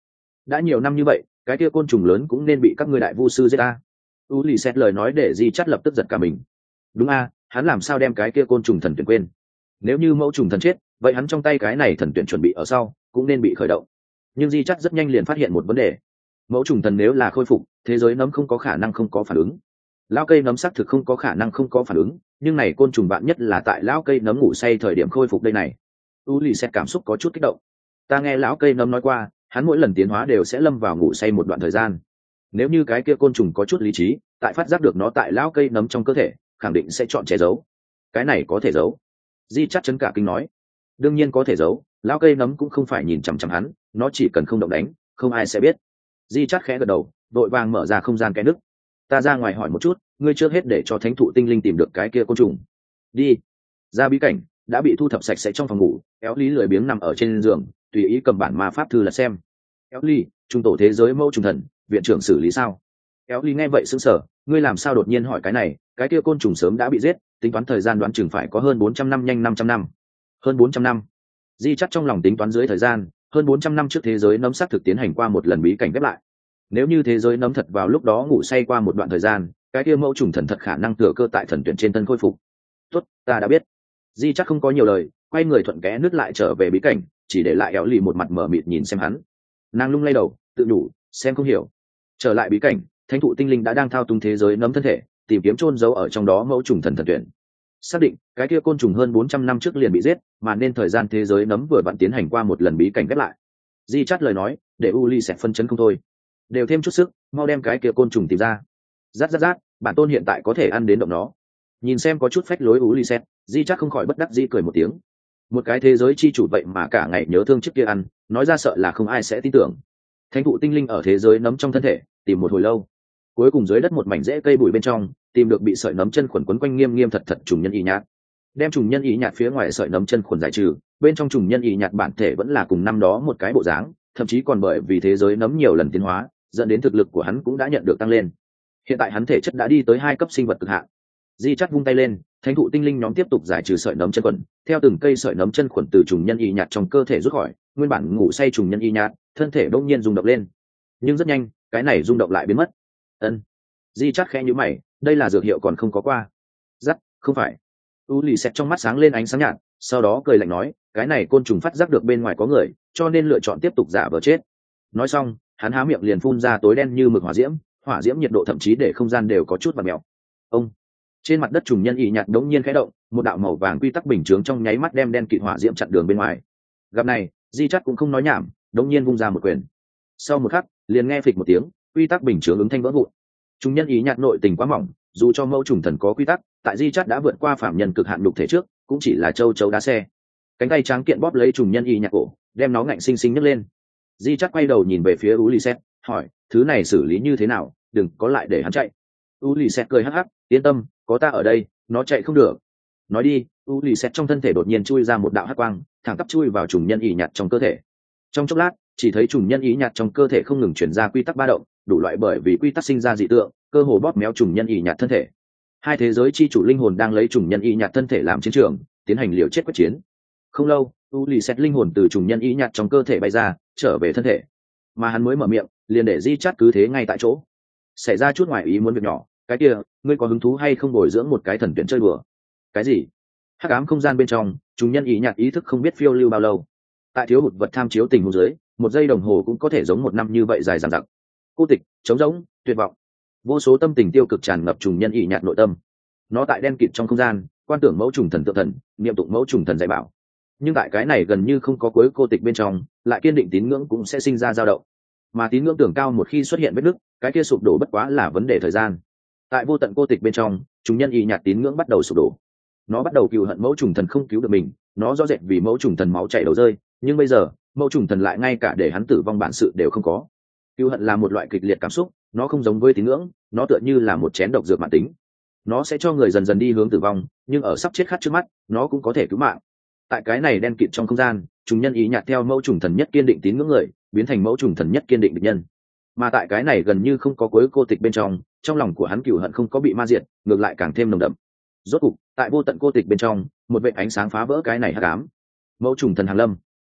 đã nhiều năm như vậy, cái kia côn trùng lớn cũng nên bị các ngươi đại vu sư giết ta. U lì xét lời nói để di chắt lập tức giật cả mình. Đúng a, hắn làm sao đem cái kia côn trùng thần tuyển quên? Nếu như mẫu trùng thần chết, vậy hắn trong tay cái này thần tuyển chuẩn bị ở sau cũng nên bị khởi động. Nhưng di chắt rất nhanh liền phát hiện một vấn đề. Mẫu trùng thần nếu là khôi phục, thế giới nấm không có khả năng không có phản ứng. Lão cây nấm xác thực không có khả năng không có phản ứng, nhưng này côn trùng bạn nhất là tại lão cây nấm ngủ say thời điểm khôi phục đây này. U lì xét cảm xúc có chút kích động. Ta nghe lão cây nấm nói qua, hắn mỗi lần tiến hóa đều sẽ lâm vào ngủ say một đoạn thời gian. Nếu như cái kia côn trùng có chút lý trí, tại phát giác được nó tại lão cây nấm trong cơ thể, khẳng định sẽ chọn che giấu. Cái này có thể giấu. Di chắc chấn cả kinh nói. Đương nhiên có thể giấu, lão cây nấm cũng không phải nhìn chằm chằm hắn, nó chỉ cần không động đánh, không ai sẽ biết. Di chắc khẽ gật đầu, đội vàng mở ra không gian cái nước. Ta ra ngoài hỏi một chút, ngươi trước hết để cho thánh thụ tinh linh tìm được cái kia côn trùng. Đi. Ra bí cảnh, đã bị thu thập sạch sẽ trong phòng ngủ, Éo Lý lười biếng nằm ở trên giường, tùy ý cầm bản ma pháp thư là xem. Éo Lý, trung tổ thế giới mẫu trùng thần, viện trưởng xử lý sao? Éo Lý nghe vậy sững sờ, ngươi làm sao đột nhiên hỏi cái này? Cái kia côn trùng sớm đã bị giết, tính toán thời gian đoán chừng phải có hơn bốn trăm năm, nhanh năm trăm năm. Hơn bốn trăm năm. Di chắc trong lòng tính toán dưới thời gian, hơn bốn trăm năm trước thế giới nấm xác thực tiến hành qua một lần bí cảnh ghép lại. Nếu như thế giới nấm thật vào lúc đó ngủ say qua một đoạn thời gian, cái kia mẫu trùng thần thật khả năng thừa cơ tại thần tuyển trên thân khôi phục. Tốt, ta đã biết. Di chắc không có nhiều lời, quay người thuận kẽ nước lại trở về bí cảnh, chỉ để lại Éo Lì một mặt mở mịt nhìn xem hắn. Nàng lung lay đầu, tự nhủ, xem không hiểu. Trở lại bí cảnh, thánh thụ tinh linh đã đang thao túng thế giới nấm thân thể, tìm kiếm chôn giấu ở trong đó mẫu trùng thần thần tuyển. Xác định cái kia côn trùng hơn bốn trăm năm trước liền bị giết, mà nên thời gian thế giới nấm vừa vặn tiến hành qua một lần bí cảnh ghép lại. Di chát lời nói để u ly sẽ phân chấn không thôi, đều thêm chút sức, mau đem cái kia côn trùng tìm ra. Rát rát rát, bản tôn hiện tại có thể ăn đến động nó. Nhìn xem có chút phách lối u ly xét, di chát không khỏi bất đắc dĩ cười một tiếng. Một cái thế giới chi chủ vậy mà cả ngày nhớ thương trước kia ăn, nói ra sợ là không ai sẽ tin tưởng. Thánh thụ tinh linh ở thế giới nấm trong thân thể tìm một hồi lâu, cuối cùng dưới đất một mảnh rễ cây bụi bên trong tìm được bị sợi nấm chân khuẩn quấn quanh nghiêm nghiêm thật thật trùng nhân y nhạt. Đem trùng nhân y nhạt phía ngoài sợi nấm chân khuẩn giải trừ, bên trong trùng nhân y nhạt bản thể vẫn là cùng năm đó một cái bộ dáng, thậm chí còn bởi vì thế giới nấm nhiều lần tiến hóa dẫn đến thực lực của hắn cũng đã nhận được tăng lên. Hiện tại hắn thể chất đã đi tới hai cấp sinh vật cực hạn. Di chắt vung tay lên, thánh thụ tinh linh nhóm tiếp tục giải trừ sợi nấm chân khuẩn, theo từng cây sợi nấm chân khuẩn từ trùng nhân y nhạt trong cơ thể rút khỏi, nguyên bản ngủ say trùng nhân y nhạt thân thể bỗng nhiên rung động lên. Nhưng rất nhanh cái này rung động lại biến mất. Ân. Di chắt khẽ nhíu mày, đây là dược hiệu còn không có qua. Dắt, không phải. U lì xẹt trong mắt sáng lên ánh sáng nhạt, sau đó cười lạnh nói, cái này côn trùng phát giác được bên ngoài có người, cho nên lựa chọn tiếp tục giả vờ chết. Nói xong, hắn há miệng liền phun ra tối đen như mực hỏa diễm, hỏa diễm nhiệt độ thậm chí để không gian đều có chút vặn mèo. Ông. Trên mặt đất trùng nhân y nhạt đống nhiên khẽ động, một đạo màu vàng quy tắc bình chướng trong nháy mắt đem đen kịt hỏa diễm chặn đường bên ngoài. Gặp này, Di chắt cũng không nói nhảm, đống nhiên vung ra một quyền. Sau một khắc, liền nghe phịch một tiếng, quy tắc bình chướng ứng thanh vỡ vụn. Trùng nhân ý nhạt nội tình quá mỏng, dù cho mẫu trùng thần có quy tắc, tại Di chắt đã vượt qua phạm nhân cực hạn đục thể trước, cũng chỉ là châu chấu đá xe. Cánh tay trắng kiện bóp lấy trùng nhân ý nhạt cổ, đem nó ngạnh sinh sinh nhấc lên. Di chắt quay đầu nhìn về phía Ulysses, hỏi, thứ này xử lý như thế nào, đừng có lại để hắn chạy. Ulysses cười hắc hắc, yên tâm, có ta ở đây, nó chạy không được. Nói đi, Ulysses trong thân thể đột nhiên chui ra một đạo hắc quang, thẳng tắp chui vào trùng nhân ý nhạt trong cơ thể. Trong chốc lát, chỉ thấy trùng nhân ý nhạt trong cơ thể không ngừng chuyển ra quy tắc ba động, đủ loại bởi vì quy tắc sinh ra dị tượng, cơ hồ bóp méo trùng nhân ý nhạt thân thể. Hai thế giới chi chủ linh hồn đang lấy trùng nhân ý nhạt thân thể làm chiến trường, tiến hành liều chết quyết chiến. Không lâu, Ulysses linh hồn từ trùng nhân ý nhạt trong cơ thể bay ra, trở về thân thể. Mà hắn mới mở miệng, liền để Di chắt cứ thế ngay tại chỗ. Xảy ra chút ngoài ý muốn việc nhỏ, cái kia, ngươi có hứng thú hay không bồi dưỡng một cái thần tuyển chơi đùa? Cái gì? Hắc ám không gian bên trong, trùng nhân ý nhạt ý thức không biết phiêu lưu bao lâu. Tại thiếu hụt vật tham chiếu tình huống dưới, một giây đồng hồ cũng có thể giống một năm như vậy dài dằng dặc. Cô tịch, trống rỗng, tuyệt vọng, vô số tâm tình tiêu cực tràn ngập trùng nhân ỉ nhạt nội tâm. Nó tại đen kịt trong không gian, quan tưởng mẫu trùng thần tự thần, niệm tụng mẫu trùng thần dạy bảo. Nhưng tại cái này gần như không có cuối cô tịch bên trong, lại kiên định tín ngưỡng cũng sẽ sinh ra dao động. Mà tín ngưỡng tưởng cao một khi xuất hiện vết nứt, cái kia sụp đổ bất quá là vấn đề thời gian. Tại vô tận cô tịch bên trong, trùng nhân ỉ nhạt tín ngưỡng bắt đầu sụp đổ. Nó bắt đầu cừu hận mẫu trùng thần không cứu được mình, nó rõ rệt vì mẫu trùng thần máu chảy đầu rơi, nhưng bây giờ mẫu trùng thần lại ngay cả để hắn tử vong bản sự đều không có. Cừu hận là một loại kịch liệt cảm xúc, nó không giống với tín ngưỡng, nó tựa như là một chén độc dược mãn tính. Nó sẽ cho người dần dần đi hướng tử vong, nhưng ở sắp chết khát trước mắt, nó cũng có thể cứu mạng. Tại cái này đen kịt trong không gian, chúng nhân ý nhạt theo mẫu trùng thần nhất kiên định tín ngưỡng người, biến thành mẫu trùng thần nhất kiên định địch nhân. Mà tại cái này gần như không có cuối cô tịch bên trong, trong lòng của hắn cừu hận không có bị ma diệt, ngược lại càng thêm nồng đậm. Rốt cục, tại vô tận cô tịch bên trong, một vệt ánh sáng phá vỡ cái này hắc ám. Mẫu trùng thần hàng lâm.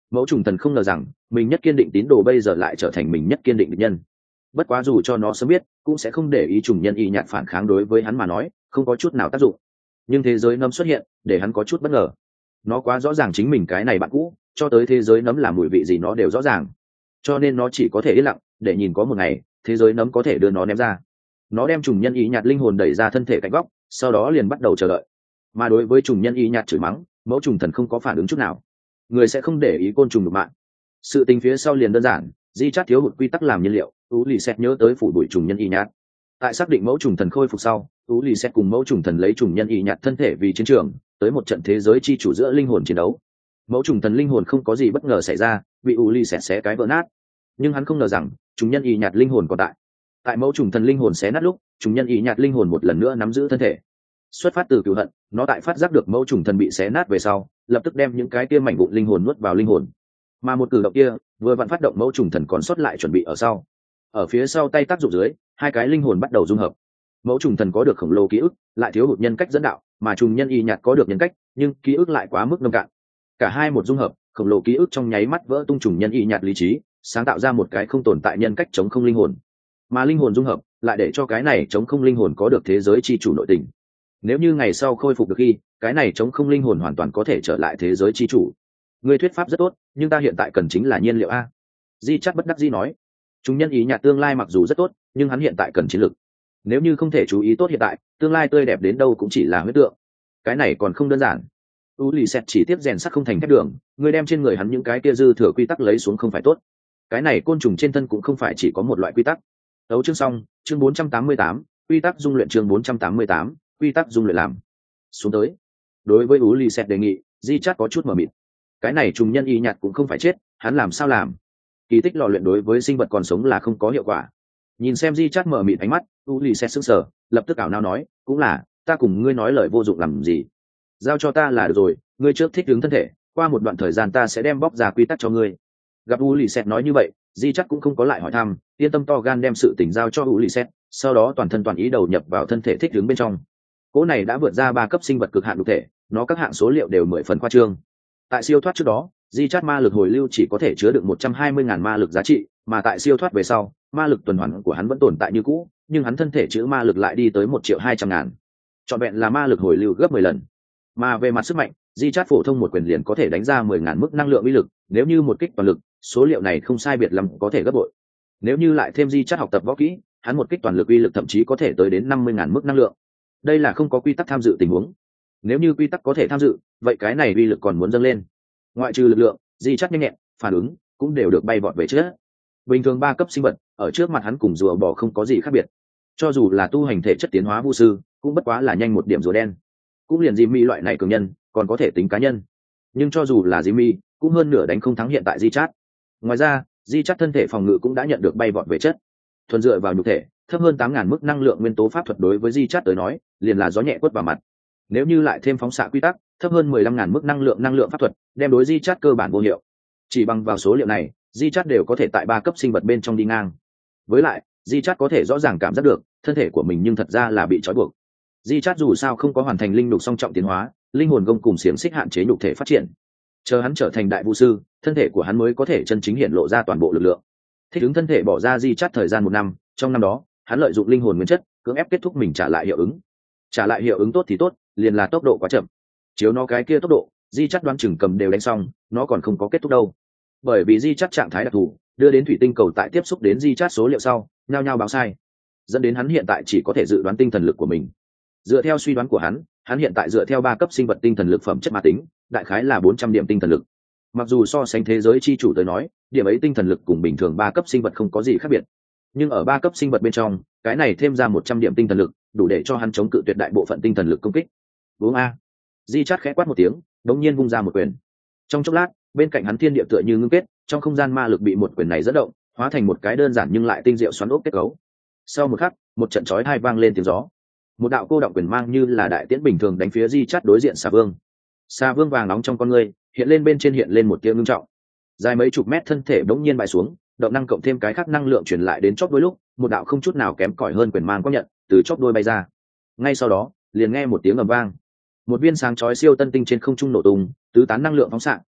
Mẫu trùng thần không ngờ rằng mình nhất kiên định tín đồ bây giờ lại trở thành mình nhất kiên định địch nhân. Bất quá dù cho nó sớm biết cũng sẽ không để ý trùng nhân y nhạt phản kháng đối với hắn mà nói không có chút nào tác dụng. Nhưng thế giới nấm xuất hiện để hắn có chút bất ngờ. Nó quá rõ ràng chính mình cái này bạn cũ, cho tới thế giới nấm là mùi vị gì nó đều rõ ràng, cho nên nó chỉ có thể yên lặng để nhìn có một ngày thế giới nấm có thể đưa nó ném ra. Nó đem trùng nhân y nhạt linh hồn đẩy ra thân thể cạnh góc, sau đó liền bắt đầu chờ đợi. Mà đối với trùng nhân y nhạt chửi mắng, mẫu trùng thần không có phản ứng chút nào. Người sẽ không để ý côn trùng đục mạng. Sự tình phía sau liền đơn giản, di chát thiếu hụt quy tắc làm nhiên liệu, tú lì xét nhớ tới phủ đuổi trùng nhân y nhạt. Tại xác định mẫu trùng thần khôi phục sau, tú lì xét cùng mẫu trùng thần lấy trùng nhân y nhạt thân thể vì chiến trường, tới một trận thế giới chi chủ giữa linh hồn chiến đấu. Mẫu trùng thần linh hồn không có gì bất ngờ xảy ra, bị u lì xét xé cái vỡ nát. Nhưng hắn không ngờ rằng trùng nhân y nhạt linh hồn còn tại. Tại mẫu trùng thần linh hồn xé nát lúc, trùng nhân y nhạt linh hồn một lần nữa nắm giữ thân thể. Xuất phát từ cựu hận, nó tại phát giác được mẫu trùng thần bị xé nát về sau, lập tức đem những cái kia mảnh vụn linh hồn nuốt vào linh hồn. Mà một cử động kia vừa vặn phát động mẫu trùng thần còn sót lại chuẩn bị ở sau. Ở phía sau tay tác dụng dưới, hai cái linh hồn bắt đầu dung hợp. Mẫu trùng thần có được khổng lồ ký ức, lại thiếu hụt nhân cách dẫn đạo, mà trùng nhân y nhạt có được nhân cách, nhưng ký ức lại quá mức nông cạn. Cả hai một dung hợp, khổng lồ ký ức trong nháy mắt vỡ tung trùng nhân y nhạt lý trí, sáng tạo ra một cái không tồn tại nhân cách chống không linh hồn. Mà linh hồn dung hợp lại để cho cái này chống không linh hồn có được thế giới chi chủ nội tình. Nếu như ngày sau khôi phục được khi cái này chống không linh hồn hoàn toàn có thể trở lại thế giới chi chủ. Ngươi thuyết pháp rất tốt, nhưng ta hiện tại cần chính là nhiên liệu a. Di chắc bất đắc dĩ nói. Chúng nhân ý nhạt tương lai mặc dù rất tốt, nhưng hắn hiện tại cần chiến lược. Nếu như không thể chú ý tốt hiện tại, tương lai tươi đẹp đến đâu cũng chỉ là huyết tượng. Cái này còn không đơn giản. U lì xẹt chỉ tiếp rèn sắt không thành thép đường, ngươi đem trên người hắn những cái kia dư thừa quy tắc lấy xuống không phải tốt. Cái này côn trùng trên thân cũng không phải chỉ có một loại quy tắc. Đấu chương xong, chương bốn trăm tám mươi tám, quy tắc dung luyện chương bốn trăm tám mươi tám, quy tắc dung luyện làm. Xuống tới. Đối với U lì xẹt đề nghị, Di chắc có chút mờ mịt. Cái này trùng nhân y nhạt cũng không phải chết, hắn làm sao làm? Kỳ tích lò luyện đối với sinh vật còn sống là không có hiệu quả. Nhìn xem Di chắc mở mịt ánh mắt, u lì xét sững sờ, lập tức ảo não nói, cũng là, ta cùng ngươi nói lời vô dụng làm gì? Giao cho ta là được rồi, ngươi trước thích ứng thân thể, qua một đoạn thời gian ta sẽ đem bóc ra quy tắc cho ngươi. Gặp u lì xét nói như vậy, Di chắc cũng không có lại hỏi thăm, yên tâm to gan đem sự tình giao cho u lì xét, sau đó toàn thân toàn ý đầu nhập vào thân thể thích ứng bên trong. Cỗ này đã vượt ra ba cấp sinh vật cực hạn đục thể, nó các hạng số liệu đều mười phần khoa trương. Tại siêu thoát trước đó, di chát ma lực hồi lưu chỉ có thể chứa được một trăm hai mươi ngàn ma lực giá trị, mà tại siêu thoát về sau, ma lực tuần hoàn của hắn vẫn tồn tại như cũ, nhưng hắn thân thể chứa ma lực lại đi tới một triệu hai trăm ngàn. Trọn vẹn là ma lực hồi lưu gấp mười lần. Mà về mặt sức mạnh, di chát phổ thông một quyền liền có thể đánh ra mười ngàn mức năng lượng uy lực, nếu như một kích toàn lực, số liệu này không sai biệt lắm có thể gấp bội. Nếu như lại thêm di chát học tập võ kỹ, hắn một kích toàn lực uy lực thậm chí có thể tới đến năm mươi ngàn mức năng lượng. Đây là không có quy tắc tham dự tình huống. Nếu như quy tắc có thể tham dự, vậy cái này uy lực còn muốn dâng lên. Ngoại trừ lực lượng, di chắc nhanh nhẹn, phản ứng cũng đều được bay vọt về trước. Bình thường ba cấp sinh vật, ở trước mặt hắn cùng rùa bò không có gì khác biệt. Cho dù là tu hành thể chất tiến hóa vu sư, cũng bất quá là nhanh một điểm rùa đen. Cũng liền Jimmy loại này cường nhân, còn có thể tính cá nhân. Nhưng cho dù là Jimmy, cũng hơn nửa đánh không thắng hiện tại Di Chát. Ngoài ra, Di Chát thân thể phòng ngự cũng đã nhận được bay vọt về chất. Thuần dựa vào nhục thể, thấp hơn tám ngàn mức năng lượng nguyên tố pháp thuật đối với Di Chát tới nói, liền là gió nhẹ quất vào mặt. Nếu như lại thêm phóng xạ quy tắc, thấp hơn mười lăm ngàn mức năng lượng năng lượng pháp thuật, đem đối di chát cơ bản vô hiệu. Chỉ bằng vào số liệu này, di chát đều có thể tại ba cấp sinh vật bên trong đi ngang. Với lại, di chát có thể rõ ràng cảm giác được, thân thể của mình nhưng thật ra là bị trói buộc. Di chát dù sao không có hoàn thành linh nhục song trọng tiến hóa, linh hồn gông cùng xiềng xích hạn chế nhục thể phát triển. Chờ hắn trở thành đại vũ sư, thân thể của hắn mới có thể chân chính hiện lộ ra toàn bộ lực lượng. Thích ứng thân thể bỏ ra di chát thời gian một năm, trong năm đó, hắn lợi dụng linh hồn nguyên chất, cưỡng ép kết thúc mình trả lại hiệu ứng. Trả lại hiệu ứng tốt thì tốt, liền là tốc độ quá chậm. Chiếu nó cái kia tốc độ, di chắt đoán chừng cầm đều đánh xong, nó còn không có kết thúc đâu. Bởi vì di chắt trạng thái đặc thù, đưa đến thủy tinh cầu tại tiếp xúc đến di chắt số liệu sau, nhao nhao báo sai, dẫn đến hắn hiện tại chỉ có thể dự đoán tinh thần lực của mình. Dựa theo suy đoán của hắn, hắn hiện tại dựa theo ba cấp sinh vật tinh thần lực phẩm chất ma tính, đại khái là bốn trăm điểm tinh thần lực. Mặc dù so sánh thế giới chi chủ tới nói, điểm ấy tinh thần lực cùng bình thường ba cấp sinh vật không có gì khác biệt, nhưng ở ba cấp sinh vật bên trong, cái này thêm ra một trăm điểm tinh thần lực, đủ để cho hắn chống cự tuyệt đại bộ phận tinh thần lực công kích. Uống a. Di chát khẽ quát một tiếng, đống nhiên vung ra một quyền. Trong chốc lát, bên cạnh hắn thiên địa tựa như ngưng kết, trong không gian ma lực bị một quyền này dẫn động, hóa thành một cái đơn giản nhưng lại tinh diệu xoắn ốc kết cấu. Sau một khắc, một trận chói tai vang lên tiếng gió. Một đạo cô động quyền mang như là đại tiễn bình thường đánh phía Di chát đối diện Sa Vương. Sa Vương vàng nóng trong con ngươi, hiện lên bên trên hiện lên một tia ngưng trọng. Dài mấy chục mét thân thể đống nhiên bại xuống, động năng cộng thêm cái khác năng lượng truyền lại đến chóp đuôi lúc, một đạo không chút nào kém cỏi hơn quyền mang có nhận, từ chóp đuôi bay ra. Ngay sau đó, liền nghe một tiếng ầm vang. Một viên sáng chói siêu tân tinh trên không trung nổ tung, tứ tán năng lượng phóng xạ,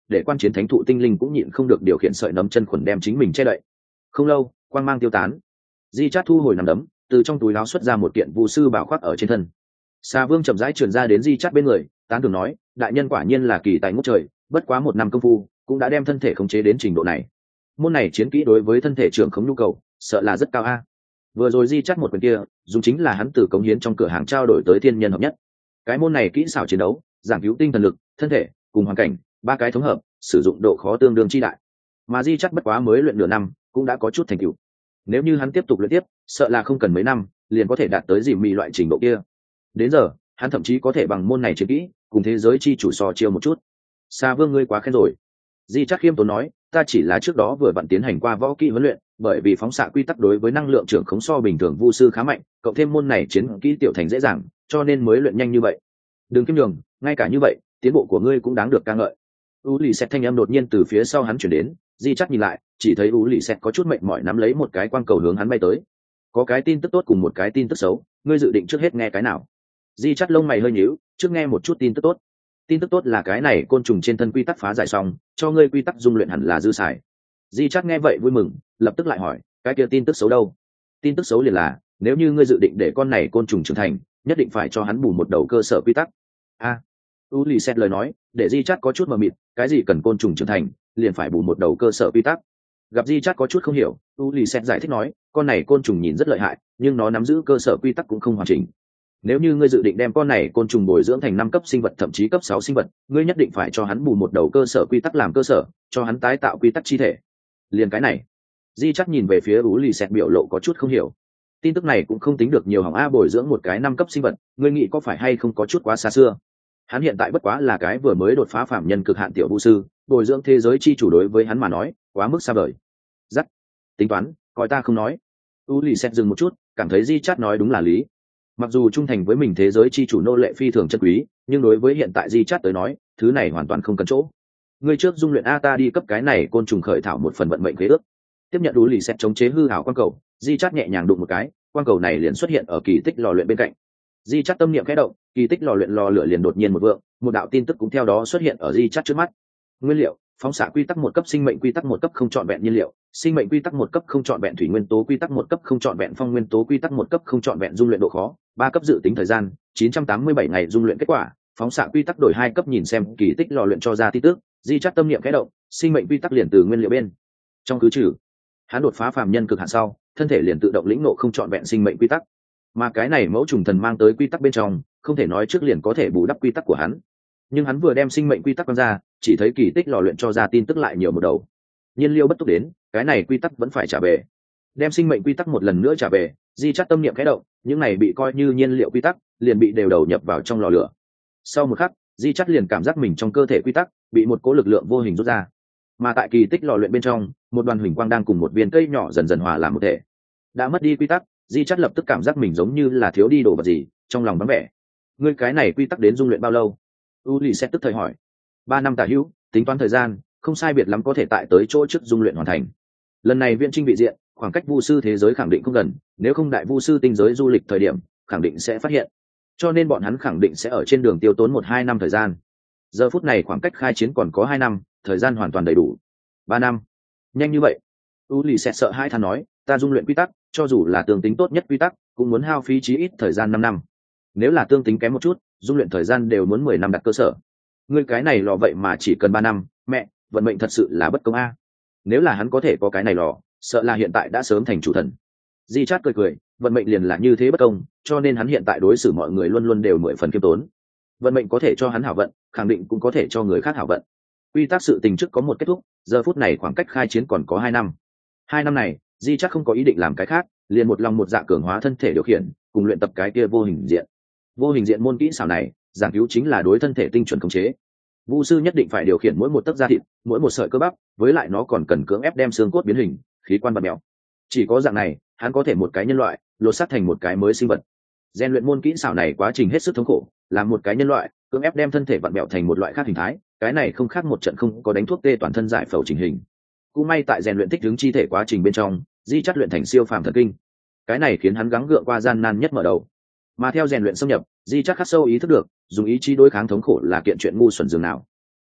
để quan chiến thánh thụ tinh linh cũng nhịn không được điều khiển sợi nấm chân khuẩn đem chính mình che đậy. Không lâu, quang mang tiêu tán, di chát thu hồi nằm đấm, từ trong túi áo xuất ra một kiện vu sư bảo khoác ở trên thân. Xà Vương chậm rãi trườn ra đến di chát bên người, tán thưởng nói, đại nhân quả nhiên là kỳ tài ngút trời, bất quá một năm công phu cũng đã đem thân thể khống chế đến trình độ này. Môn này chiến kỹ đối với thân thể trưởng khống nhu cầu sợ là rất cao a. Vừa rồi di chát một quyền kia dùng chính là hắn từ cống hiến trong cửa hàng trao đổi tới thiên nhân hợp nhất. Cái môn này kỹ xảo chiến đấu giảng cứu tinh thần lực, thân thể cùng hoàn cảnh ba cái thống hợp, sử dụng độ khó tương đương chi đại. Mà di chát bất quá mới luyện nửa năm cũng đã có chút thành tựu. Nếu như hắn tiếp tục luyện tiếp, sợ là không cần mấy năm liền có thể đạt tới dìm mì loại trình độ kia. Đến giờ hắn thậm chí có thể bằng môn này chiến kỹ cùng thế giới chi chủ so chiêu một chút. Sa Vương ngươi quá khen rồi. Di Trác khiêm tốn nói, ta chỉ là trước đó vừa vặn tiến hành qua võ kỹ huấn luyện, bởi vì phóng xạ quy tắc đối với năng lượng trưởng khống so bình thường vu sư khá mạnh, cộng thêm môn này chiến kỹ tiểu thành dễ dàng, cho nên mới luyện nhanh như vậy. Đừng kiêm đường, ngay cả như vậy, tiến bộ của ngươi cũng đáng được ca ngợi. U Lì Sét thanh âm đột nhiên từ phía sau hắn chuyển đến, Di Trác nhìn lại, chỉ thấy U Lì Sét có chút mệt mỏi nắm lấy một cái quang cầu hướng hắn bay tới. Có cái tin tức tốt cùng một cái tin tức xấu, ngươi dự định trước hết nghe cái nào? Di Chắt lông mày hơi nhíu, trước nghe một chút tin tức tốt. Tin tức tốt là cái này côn trùng trên thân quy tắc phá giải xong, cho ngươi quy tắc dung luyện hẳn là dư xài. Di Chắt nghe vậy vui mừng, lập tức lại hỏi, cái kia tin tức xấu đâu? Tin tức xấu liền là, nếu như ngươi dự định để con này côn trùng trưởng thành, nhất định phải cho hắn bù một đầu cơ sở quy tắc. A, à, U Lì Xét lời nói, để Di Chắt có chút mờ mịt, cái gì cần côn trùng trưởng thành, liền phải bù một đầu cơ sở quy tắc. Gặp Di Chắt có chút không hiểu, U Lì Xét giải thích nói, con này côn trùng nhìn rất lợi hại, nhưng nó nắm giữ cơ sở quy tắc cũng không hoàn chỉnh. Nếu như ngươi dự định đem con này côn trùng bồi dưỡng thành năm cấp sinh vật thậm chí cấp sáu sinh vật, ngươi nhất định phải cho hắn bù một đầu cơ sở quy tắc làm cơ sở, cho hắn tái tạo quy tắc chi thể. Liền cái này, Di Chắc nhìn về phía U Lì Xét biểu lộ có chút không hiểu. Tin tức này cũng không tính được nhiều, hỏng a, bồi dưỡng một cái năm cấp sinh vật, ngươi nghĩ có phải hay không có chút quá xa xưa? Hắn hiện tại bất quá là cái vừa mới đột phá phạm nhân cực hạn tiểu vũ sư, bồi dưỡng thế giới chi chủ đối với hắn mà nói, quá mức xa vời. Dắt, tính toán, coi ta không nói. U Lì Xét dừng một chút, cảm thấy Di Chắc nói đúng là lý. Mặc dù trung thành với mình thế giới chi chủ nô lệ phi thường chân quý, nhưng đối với hiện tại Di Chát tới nói, thứ này hoàn toàn không cần chỗ. Ngươi trước dung luyện a, ta đi cấp cái này côn trùng khởi thảo một phần vận mệnh khế ước. Tiếp nhận U Lì Xét chống chế hư ảo quang cầu, Di Chát nhẹ nhàng đụng một cái, quang cầu này liền xuất hiện ở kỳ tích lò luyện bên cạnh. Di Chát tâm niệm khẽ động, kỳ tích lò luyện lò lửa liền đột nhiên một vượng, một đạo tin tức cũng theo đó xuất hiện ở Di Chát trước mắt. Nguyên liệu, phóng xạ quy tắc một cấp, sinh mệnh quy tắc một cấp không trọn vẹn nhiên liệu, sinh mệnh quy tắc một cấp không trọn vẹn thủy nguyên tố quy tắc một cấp không trọn vẹn phong nguyên tố quy tắc một cấp không trọn vẹn dung luyện độ khó ba cấp, dự tính thời gian chín trăm tám mươi bảy ngày dung luyện kết quả, phóng xạ quy tắc đổi hai cấp. Nhìn xem kỳ tích lò luyện cho ra tin tức, Di Chát tâm niệm khẽ động, sinh mệnh quy tắc liền từ nguyên liệu bên trong cứ trừ. Hắn đột phá phàm nhân cực hạn sau, thân thể liền tự động lĩnh ngộ không trọn vẹn sinh mệnh quy tắc, mà cái này mẫu trùng thần mang tới quy tắc bên trong, không thể nói trước liền có thể bù đắp quy tắc của hắn. Nhưng hắn vừa đem sinh mệnh quy tắc quăng ra, chỉ thấy kỳ tích lò luyện cho ra tin tức lại nhiều một đầu. Nhiên liệu bất túc đến, cái này quy tắc vẫn phải trả về. Đem sinh mệnh quy tắc một lần nữa trả về, Di Chát tâm niệm khẽ động, những này bị coi như nhiên liệu quy tắc, liền bị đều đầu nhập vào trong lò lửa. Sau một khắc, Di Chát liền cảm giác mình trong cơ thể quy tắc bị một cỗ lực lượng vô hình rút ra. Mà tại kỳ tích lò luyện bên trong, một đoàn huỳnh quang đang cùng một viên cây nhỏ dần dần hòa làm một thể. Đã mất đi quy tắc, Di Chát lập tức cảm giác mình giống như là thiếu đi đồ vật gì, trong lòng vắng vẻ. Ngươi cái này quy tắc đến dung luyện bao lâu? U Lì Xét tức thời hỏi. Ba năm tả hữu, tính toán thời gian, không sai biệt lắm có thể tại tới chỗ trước dung luyện hoàn thành. Lần này viện trinh vị diện, khoảng cách vu sư thế giới khẳng định không gần, nếu không đại vu sư tinh giới du lịch thời điểm, khẳng định sẽ phát hiện. Cho nên bọn hắn khẳng định sẽ ở trên đường tiêu tốn một hai năm thời gian. Giờ phút này khoảng cách khai chiến còn có hai năm, thời gian hoàn toàn đầy đủ. Ba năm, nhanh như vậy? U Lì Xét sợ hai than nói, ta dung luyện quy tắc, cho dù là tương tính tốt nhất quy tắc, cũng muốn hao phí chí ít thời gian năm năm. Nếu là tương tính kém một chút, dung luyện thời gian đều muốn mười năm đặt cơ sở. Ngươi cái này lò vậy mà chỉ cần ba năm, mẹ, vận mệnh thật sự là bất công a. Nếu là hắn có thể có cái này lò, sợ là hiện tại đã sớm thành chủ thần. Di Chát cười cười, vận mệnh liền là như thế bất công, cho nên hắn hiện tại đối xử mọi người luôn luôn đều mười phần khiêm tốn. Vận mệnh có thể cho hắn hảo vận, khẳng định cũng có thể cho người khác hảo vận. Quy tắc sự tình trước có một kết thúc, giờ phút này khoảng cách khai chiến còn có hai năm. Hai năm này, Di Chát không có ý định làm cái khác, liền một lòng một dạ cường hóa thân thể điều khiển, cùng luyện tập cái kia vô hình diện. Vô hình diện môn kỹ xảo này, giảng cứu chính là đối thân thể tinh chuẩn khống chế. Vu sư nhất định phải điều khiển mỗi một tấc da thịt, mỗi một sợi cơ bắp, với lại nó còn cần cưỡng ép đem xương cốt biến hình, khí quan bật mèo. Chỉ có dạng này, hắn có thể một cái nhân loại lột xác thành một cái mới sinh vật. Gen luyện môn kỹ xảo này quá trình hết sức thống khổ, làm một cái nhân loại cưỡng ép đem thân thể vặn mèo thành một loại khác hình thái, cái này không khác một trận không có đánh thuốc tê toàn thân giải phẫu chỉnh hình. Cũng may tại rèn luyện thích ứng chi thể quá trình bên trong, Di Chát luyện thành siêu phàm thần kinh. Cái này khiến hắn gắng gượng qua gian nan nhất mở đầu. Mà theo rèn luyện xâm nhập, Di Chát khắc sâu ý thức được, dùng ý chí đối kháng thống khổ là kiện chuyện ngu xuẩn dường nào.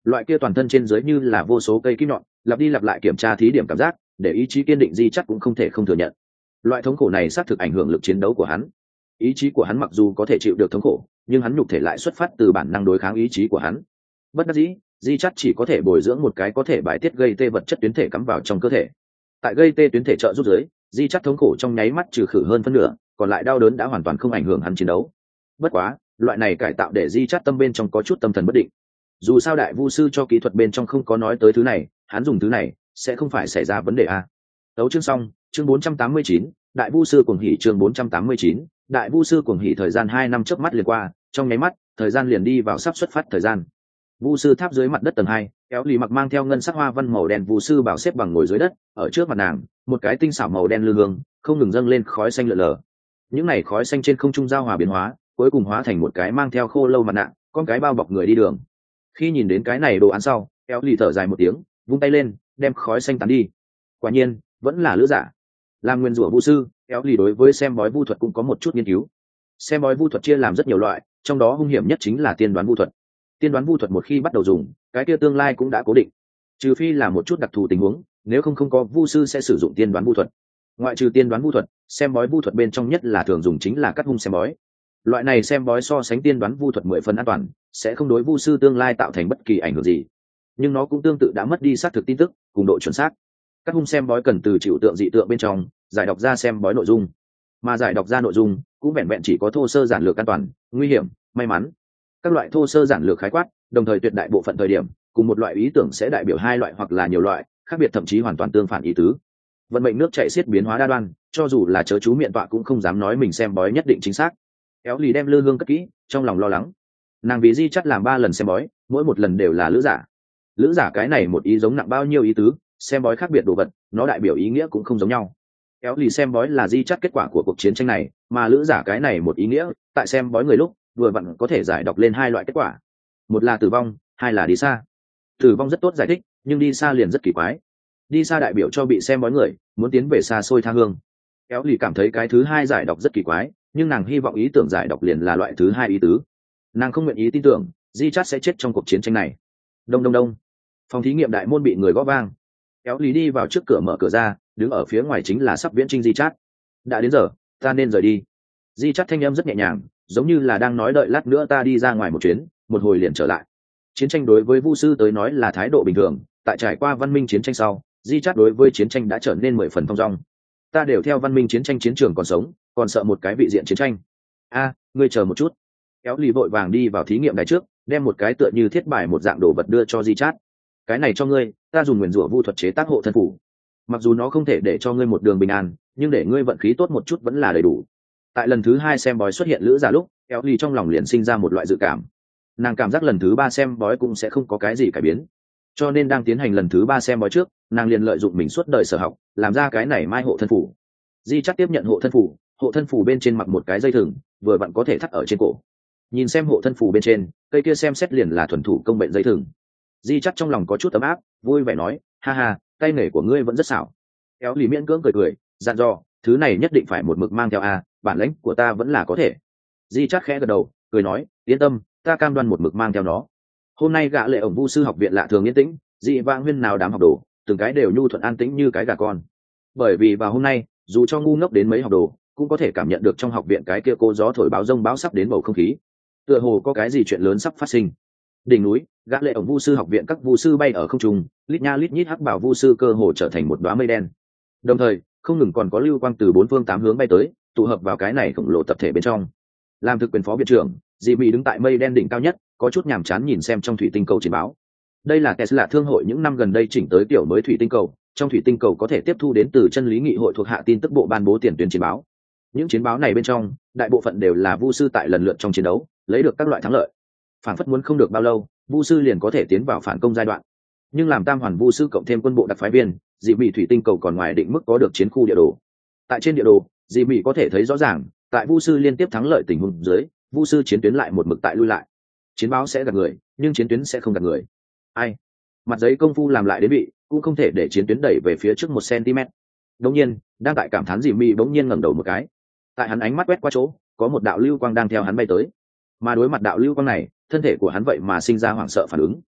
loại kia toàn thân trên dưới như là vô số cây kim nhọn lặp đi lặp lại kiểm tra thí điểm cảm giác để ý chí kiên định di chắc cũng không thể không thừa nhận. Loại thống khổ này xác thực ảnh hưởng lực chiến đấu của hắn. Ý chí của hắn mặc dù có thể chịu được thống khổ, nhưng hắn nhục thể lại xuất phát từ bản năng đối kháng ý chí của hắn. Bất đắc dĩ, di chắc chỉ có thể bồi dưỡng một cái có thể bài tiết gây tê vật chất tuyến thể cắm vào trong cơ thể. Tại gây tê tuyến thể trợ giúp dưới, di chắc thống khổ trong nháy mắt trừ khử hơn phân nửa, còn lại đau đớn đã hoàn toàn không ảnh hưởng hắn chiến đấu. Bất quá, loại này cải tạo để di chắc tâm bên trong có chút tâm thần bất định. Dù sao đại vu sư cho kỹ thuật bên trong không có nói tới thứ này, hắn dùng thứ này sẽ không phải xảy ra vấn đề a. Đấu chương xong, chương bốn trăm tám mươi chín, đại vu sư cuồng hỉ chương bốn trăm tám mươi chín, đại vu sư cuồng hỉ thời gian hai năm chớp mắt liền qua, trong nháy mắt, thời gian liền đi vào sắp xuất phát thời gian. Vu sư tháp dưới mặt đất tầng hai, kéo lì mặc mang theo ngân sắc hoa văn màu đen vu sư bảo xếp bằng ngồi dưới đất, ở trước mặt nàng, một cái tinh xảo màu đen lư hương, không ngừng dâng lên khói xanh lượn lờ. Những này khói xanh trên không trung giao hòa biến hóa, cuối cùng hóa thành một cái mang theo khô lâu mặt nạ, con cái bao bọc người đi đường. Khi nhìn đến cái này đồ án sau, kéo lì thở dài một tiếng, vung tay lên, đem khói xanh tán đi. Quả nhiên, vẫn là lữ giả. Làm nguyên rủa vu sư, kéo lì đối với xem bói vu thuật cũng có một chút nghiên cứu. Xem bói vu thuật chia làm rất nhiều loại, trong đó hung hiểm nhất chính là tiên đoán vu thuật. Tiên đoán vu thuật một khi bắt đầu dùng, cái kia tương lai cũng đã cố định, trừ phi là một chút đặc thù tình huống, nếu không không có vu sư sẽ sử dụng tiên đoán vu thuật. Ngoại trừ tiên đoán vu thuật, xem bói vu thuật bên trong nhất là thường dùng chính là cắt hung xem bói. Loại này xem bói so sánh tiên đoán vu thuật mười phần an toàn, sẽ không đối vu sư tương lai tạo thành bất kỳ ảnh hưởng gì, nhưng nó cũng tương tự đã mất đi xác thực tin tức cùng độ chuẩn xác. Cắt hung xem bói cần từ chịu tượng dị tượng bên trong giải đọc ra xem bói nội dung, mà giải đọc ra nội dung cũng vẹn vẹn chỉ có thô sơ giản lược an toàn, nguy hiểm, may mắn. Các loại thô sơ giản lược khái quát, đồng thời tuyệt đại bộ phận thời điểm cùng một loại ý tưởng sẽ đại biểu hai loại hoặc là nhiều loại khác biệt, thậm chí hoàn toàn tương phản ý tứ. Vận mệnh nước chảy xiết biến hóa đa đoan, cho dù là chớ chú miệng tọa cũng không dám nói mình xem bói nhất định chính xác. Éo lì đem lư hương cất kỹ, trong lòng lo lắng. Nàng vì di chắt làm ba lần xem bói, mỗi một lần đều là lữ giả. Lữ giả cái này một ý giống nặng bao nhiêu ý tứ, xem bói khác biệt đồ vật, nó đại biểu ý nghĩa cũng không giống nhau. Éo lì xem bói là di chắt kết quả của cuộc chiến tranh này, mà lữ giả cái này một ý nghĩa, tại xem bói người lúc vừa vặn có thể giải đọc lên hai loại kết quả, một là tử vong, hai là đi xa. Tử vong rất tốt giải thích, nhưng đi xa liền rất kỳ quái. Đi xa đại biểu cho bị xem bói người muốn tiến về xa xôi tha hương. Éo lì cảm thấy cái thứ hai giải đọc rất kỳ quái, nhưng nàng hy vọng ý tưởng giải đọc liền là loại thứ hai ý tứ. Nàng không nguyện ý tin tưởng di chát sẽ chết trong cuộc chiến tranh này. Đông đông đông, phòng thí nghiệm đại môn bị người gõ vang. Éo lì đi vào trước cửa mở cửa ra, đứng ở phía ngoài chính là sắp viễn trinh di chát. Đã đến giờ, ta nên rời đi. Di chát thanh âm rất nhẹ nhàng, giống như là đang nói đợi lát nữa ta đi ra ngoài một chuyến, một hồi liền trở lại. Chiến tranh đối với vu sư tới nói là thái độ bình thường, tại trải qua văn minh chiến tranh sau, di chát đối với chiến tranh đã trở nên mười phần thong dong. Ta đều theo văn minh chiến tranh chiến trường còn sống, còn sợ một cái vị diện chiến tranh. A, ngươi chờ một chút. Kéo lì vội vàng đi vào thí nghiệm đài trước, đem một cái tựa như thiết bài một dạng đồ vật đưa cho di chát. Cái này cho ngươi, ta dùng nguyền rủa vu thuật chế tác hộ thân phủ. Mặc dù nó không thể để cho ngươi một đường bình an, nhưng để ngươi vận khí tốt một chút vẫn là đầy đủ. Tại lần thứ hai xem bói xuất hiện lữ giả lúc, kéo lì trong lòng liền sinh ra một loại dự cảm. Nàng cảm giác lần thứ ba xem bói cũng sẽ không có cái gì cải biến, cho nên đang tiến hành lần thứ ba xem bói trước, nàng liền lợi dụng mình suốt đời sở học, làm ra cái này mai hộ thân phủ. Di chắc tiếp nhận hộ thân phủ, hộ thân phủ bên trên mặc một cái dây thừng, vừa vặn có thể thắt ở trên cổ. Nhìn xem hộ thân phủ bên trên, cây kia xem xét liền là thuần thủ công bệnh dây thừng. Di chắc trong lòng có chút ấm áp, vui vẻ nói, ha ha, tay nghề của ngươi vẫn rất xảo. Kéo lì miễn cưỡng cười cười, dặn dò, thứ này nhất định phải một mực mang theo a, bản lĩnh của ta vẫn là có thể. Di chắc khẽ gật đầu, cười nói, yên tâm, ta cam đoan một mực mang theo nó. Hôm nay gã lệ ổng vu sư học viện lạ thường yên tĩnh, dị vãng huyên nào đám học đồ, từng cái đều nhu thuận an tĩnh như cái gà con. Bởi vì vào hôm nay, dù cho ngu ngốc đến mấy học đồ, cũng có thể cảm nhận được trong học viện cái kia cô gió thổi báo rông báo sắp đến bầu không khí. Tựa hồ có cái gì chuyện lớn sắp phát sinh. Đỉnh núi, gã lệ ổng vu sư học viện các vu sư bay ở không trung, lít nha lít nhít hắc bảo vu sư cơ hồ trở thành một đóa mây đen. Đồng thời, không ngừng còn có lưu quang từ bốn phương tám hướng bay tới, tụ hợp vào cái này khổng lồ tập thể bên trong. Làm thực quyền phó viện trưởng, dị mỹ đứng tại mây đen đỉnh cao nhất, có chút nhàm chán nhìn xem trong thủy tinh cầu chiến báo. Đây là Tesla thương hội những năm gần đây chỉnh tới tiểu mới thủy tinh cầu, trong thủy tinh cầu có thể tiếp thu đến từ chân lý nghị hội thuộc hạ tin tức bộ ban bố tiền tuyến chiến báo. Những chiến báo này bên trong, đại bộ phận đều là vu sư tại lần lượt trong chiến đấu, lấy được các loại thắng lợi. Phản phất muốn không được bao lâu, vu sư liền có thể tiến vào phản công giai đoạn. Nhưng làm tam hoàn vu sư cộng thêm quân bộ đặc phái viên, dị mỹ thủy tinh cầu còn ngoài định mức có được chiến khu địa đồ. Tại trên địa đồ, dị mỹ có thể thấy rõ ràng, tại vu sư liên tiếp thắng lợi tình huống dưới, vu sư chiến tuyến lại một mực tại lui lại. Chiến báo sẽ gạt người, nhưng chiến tuyến sẽ không gạt người. Ai? Mặt giấy công phu làm lại đến bị, cũng không thể để chiến tuyến đẩy về phía trước một cm. Đống nhiên, đang tại cảm thán dị mỹ bỗng nhiên ngẩng đầu một cái. Tại hắn ánh mắt quét qua chỗ, có một đạo lưu quang đang theo hắn bay tới. Mà đối mặt đạo lưu quang này, thân thể của hắn vậy mà sinh ra hoảng sợ phản ứng.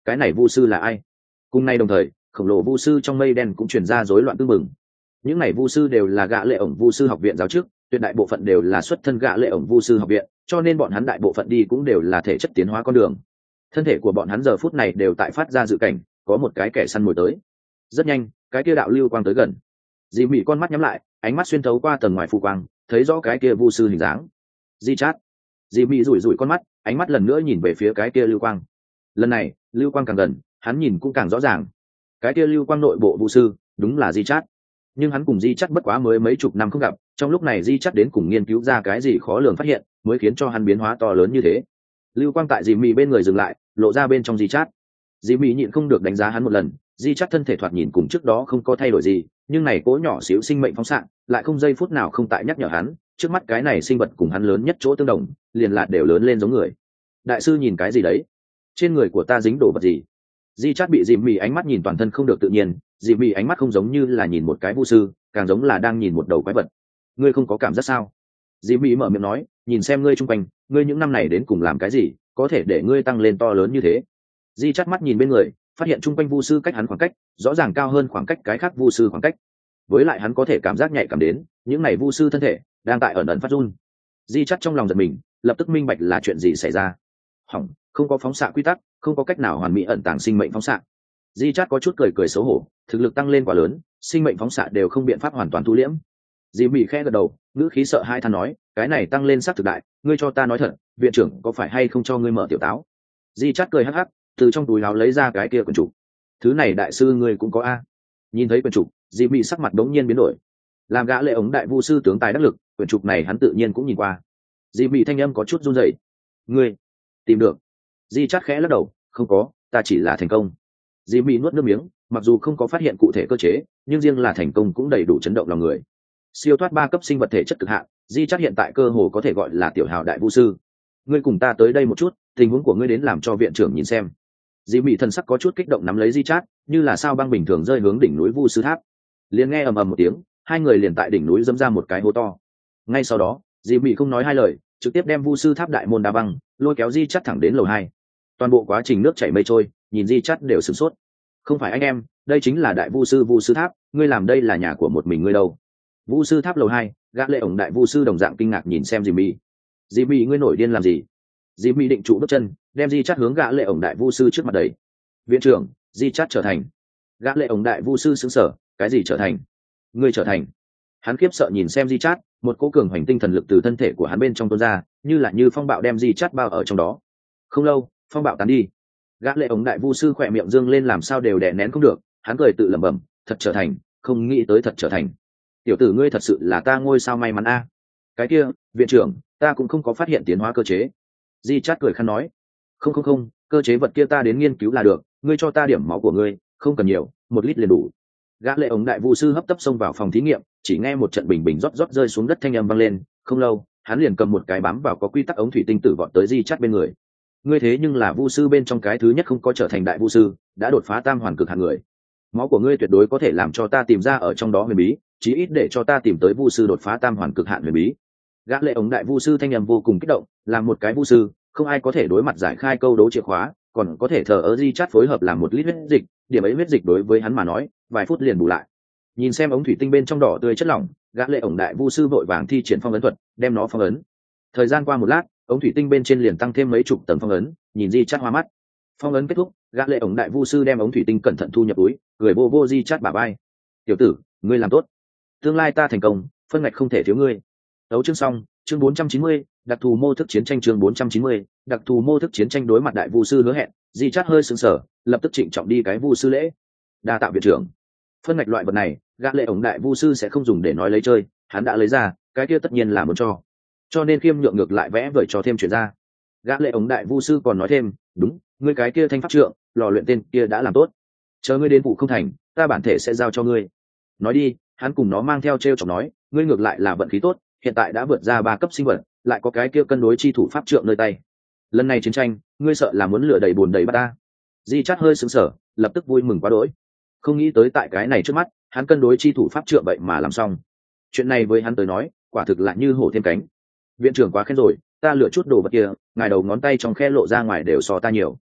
cái này vu sư là ai? Cùng nay đồng thời, khổng lồ vu sư trong mây đen cũng truyền ra rối loạn tương mừng. Những này vu sư đều là gã lệ ổng vu sư học viện giáo chức, tuyệt đại bộ phận đều là xuất thân gã lệ ổng vu sư học viện, cho nên bọn hắn đại bộ phận đi cũng đều là thể chất tiến hóa con đường. Thân thể của bọn hắn giờ phút này đều tại phát ra dự cảnh, có một cái kẻ săn mồi tới. Rất nhanh, cái kia đạo lưu quang tới gần. Dì Mị con mắt nhắm lại, ánh mắt xuyên thấu qua tầng ngoài phù quang, thấy rõ cái kia vu sư hình dáng. Di Chát. Dì Mị rủi rủi con mắt, ánh mắt lần nữa nhìn về phía cái kia lưu quang. Lần này, lưu quang càng gần, hắn nhìn cũng càng rõ ràng. Cái kia lưu quang nội bộ vu sư, đúng là Di Chát. Nhưng hắn cùng Di Chát bất quá mới mấy chục năm không gặp, trong lúc này Di Chát đến cùng nghiên cứu ra cái gì khó lường phát hiện, mới khiến cho hắn biến hóa to lớn như thế. Lưu quang tại Dì Mị bên người dừng lại, lộ ra bên trong Di Chát. Dì Mị nhịn không được đánh giá hắn một lần, Di Chát thân thể thoạt nhìn cùng trước đó không có thay đổi gì, nhưng này cố nhỏ xíu sinh mệnh phóng xạ, lại không giây phút nào không tại nhắc nhở hắn, trước mắt cái này sinh vật cùng hắn lớn nhất chỗ tương đồng, liền là đều lớn lên giống người. Đại sư nhìn cái gì đấy? Trên người của ta dính đồ vật gì? Di Chát bị Dì Mị ánh mắt nhìn toàn thân không được tự nhiên, Dì Mị ánh mắt không giống như là nhìn một cái vu sư, càng giống là đang nhìn một đầu quái vật. Ngươi không có cảm giác sao? Dì Mị mở miệng nói, nhìn xem ngươi chung quanh, ngươi những năm này đến cùng làm cái gì, có thể để ngươi tăng lên to lớn như thế? Di Chát mắt nhìn bên người, phát hiện chung quanh vu sư cách hắn khoảng cách rõ ràng cao hơn khoảng cách cái khác vu sư khoảng cách, với lại hắn có thể cảm giác nhạy cảm đến những này vu sư thân thể đang tại ẩn ẩn phát run. Di Chát trong lòng giật mình, lập tức minh bạch là chuyện gì xảy ra. Hỏng, không có phóng xạ quy tắc, không có cách nào hoàn mỹ ẩn tàng sinh mệnh phóng xạ. Di Chát có chút cười cười xấu hổ, thực lực tăng lên quá lớn, sinh mệnh phóng xạ đều không biện pháp hoàn toàn thu liễm. Dì Mị khẽ gật đầu, ngữ khí sợ hai than nói, cái này tăng lên sắc thực đại, ngươi cho ta nói thật, viện trưởng có phải hay không cho ngươi mở tiểu táo? Di Chát cười hắc hắc, từ trong túi áo lấy ra cái kia quyển trục. Thứ này đại sư ngươi cũng có a? Nhìn thấy quyển trục, Dì Mị sắc mặt đống nhiên biến đổi. Làm gã lệ ống đại vu sư tướng tài đắc lực, quyển trục này hắn tự nhiên cũng nhìn qua. Dì Mị thanh âm có chút run rẩy. Ngươi tìm được? Di Chát khẽ lắc đầu, không có, ta chỉ là thành công. Dì Mị nuốt nước miếng, mặc dù không có phát hiện cụ thể cơ chế, nhưng riêng là thành công cũng đầy đủ chấn động lòng người. Siêu thoát ba cấp sinh vật thể chất cực hạn, Di Chát hiện tại cơ hồ có thể gọi là tiểu hào đại vu sư. Ngươi cùng ta tới đây một chút, tình huống của ngươi đến làm cho viện trưởng nhìn xem. Dì Mị thần sắc có chút kích động nắm lấy Di Chát, như là sao băng bình thường rơi hướng đỉnh núi vu sư tháp. Liền nghe ầm ầm một tiếng, hai người liền tại đỉnh núi dẫm ra một cái hố to. Ngay sau đó, Dì Mị không nói hai lời, trực tiếp đem vu sư tháp đại môn đá băng, lôi kéo Di Chát thẳng đến lầu hai. Toàn bộ quá trình nước chảy mây trôi, nhìn Di Chát đều sửng sốt. Không phải anh em, đây chính là đại vu sư vu sư tháp, ngươi làm đây là nhà của một mình ngươi đâu? Vu sư tháp lầu hai, gã lệ ổng đại vu sư đồng dạng kinh ngạc nhìn xem Dì Mị. Dì Mị ngươi nổi điên làm gì? Dì Mị định trụ bước chân, đem Di Chát hướng gã lệ ổng đại vu sư trước mặt đẩy. Viện trưởng, Di Chát trở thành. Gã lệ ổng đại vu sư sững sờ, cái gì trở thành? Ngươi trở thành? Hắn khiếp sợ nhìn xem Di Chát, một cỗ cường hoành tinh thần lực từ thân thể của hắn bên trong tuôn ra, như là như phong bạo đem Di Chát bao ở trong đó. Không lâu, phong bạo tán đi. Gã lệ ổng đại vu sư khỏe miệng dương lên làm sao đều đè nén không được, hắn cười tự lẩm bẩm, thật trở thành, không nghĩ tới thật trở thành. Tiểu tử ngươi thật sự là ta ngôi sao may mắn a. Cái kia, viện trưởng, ta cũng không có phát hiện tiến hóa cơ chế. Di Chát cười khăn nói, không không không, cơ chế vật kia ta đến nghiên cứu là được, ngươi cho ta điểm máu của ngươi, không cần nhiều, một lít liền đủ. Gã lệ ống đại vu sư hấp tấp xông vào phòng thí nghiệm, chỉ nghe một trận bình bình rót rót rơi xuống đất thanh âm vang lên, không lâu, hắn liền cầm một cái bám vào có quy tắc ống thủy tinh tử vọt tới Di Chát bên người. Ngươi thế nhưng là vu sư bên trong cái thứ nhất không có trở thành đại vu sư, đã đột phá tam hoàn cực hạn người. Máu của ngươi tuyệt đối có thể làm cho ta tìm ra ở trong đó huyền bí, chí ít để cho ta tìm tới vu sư đột phá tam hoàn cực hạn huyền bí. Gã lệ ống đại vu sư thanh âm vô cùng kích động, làm một cái vu sư, không ai có thể đối mặt giải khai câu đố chìa khóa, còn có thể thờ ơ Di Chát phối hợp làm một lít huyết dịch, điểm ấy huyết dịch đối với hắn mà nói, vài phút liền bù lại. Nhìn xem ống thủy tinh bên trong đỏ tươi chất lỏng, gã lệ ống đại vu sư vội vàng thi triển phong ấn thuật, đem nó phong ấn. Thời gian qua một lát, ống thủy tinh bên trên liền tăng thêm mấy chục tầng phong ấn, nhìn Di Chát hoa mắt. Phong ấn kết thúc, gã lệ ống đại vu sư đem ống thủy tinh cẩn thận thu nhập túi, cười vô vô Di Chát bả vai. Tiểu tử, ngươi làm tốt, tương lai ta thành công, phân ngạch không thể thiếu ngươi. Đấu chương xong, chương bốn trăm chín mươi, đặc thù mô thức chiến tranh chương bốn trăm chín mươi, đặc thù mô thức chiến tranh đối mặt đại vu sư hứa hẹn, Di Chát hơi sững sờ, lập tức trịnh trọng đi cái vu sư lễ. Đa tạ viện trưởng. Phân ngạch loại vật này, gã lệ ống đại vu sư sẽ không dùng để nói lấy chơi, hắn đã lấy ra, cái kia tất nhiên là muốn cho. Cho nên khiêm nhượng ngược lại vẽ vời cho thêm chuyện ra. Gã lệ ống đại vu sư còn nói thêm, đúng, ngươi cái kia thanh pháp trượng, lò luyện tên kia đã làm tốt. Chờ ngươi đến vụ không thành, ta bản thể sẽ giao cho ngươi. Nói đi, hắn cùng nó mang theo treo chọc nói, ngươi ngược lại là vận khí tốt, hiện tại đã vượt ra ba cấp sinh vật, lại có cái kia cân đối chi thủ pháp trượng nơi tay. Lần này chiến tranh, ngươi sợ là muốn lửa đầy buồn đầy bắt ta. Di Chát hơi sững sờ, lập tức vui mừng quá đỗi. Không nghĩ tới tại cái này trước mắt, hắn cân đối chi thủ pháp trượng vậy mà làm xong. Chuyện này với hắn tới nói, quả thực là như hổ thêm cánh. Viện trưởng quá khen rồi, ta lựa chút đồ vật kia, ngài đầu ngón tay trong khe lộ ra ngoài đều so ta nhiều.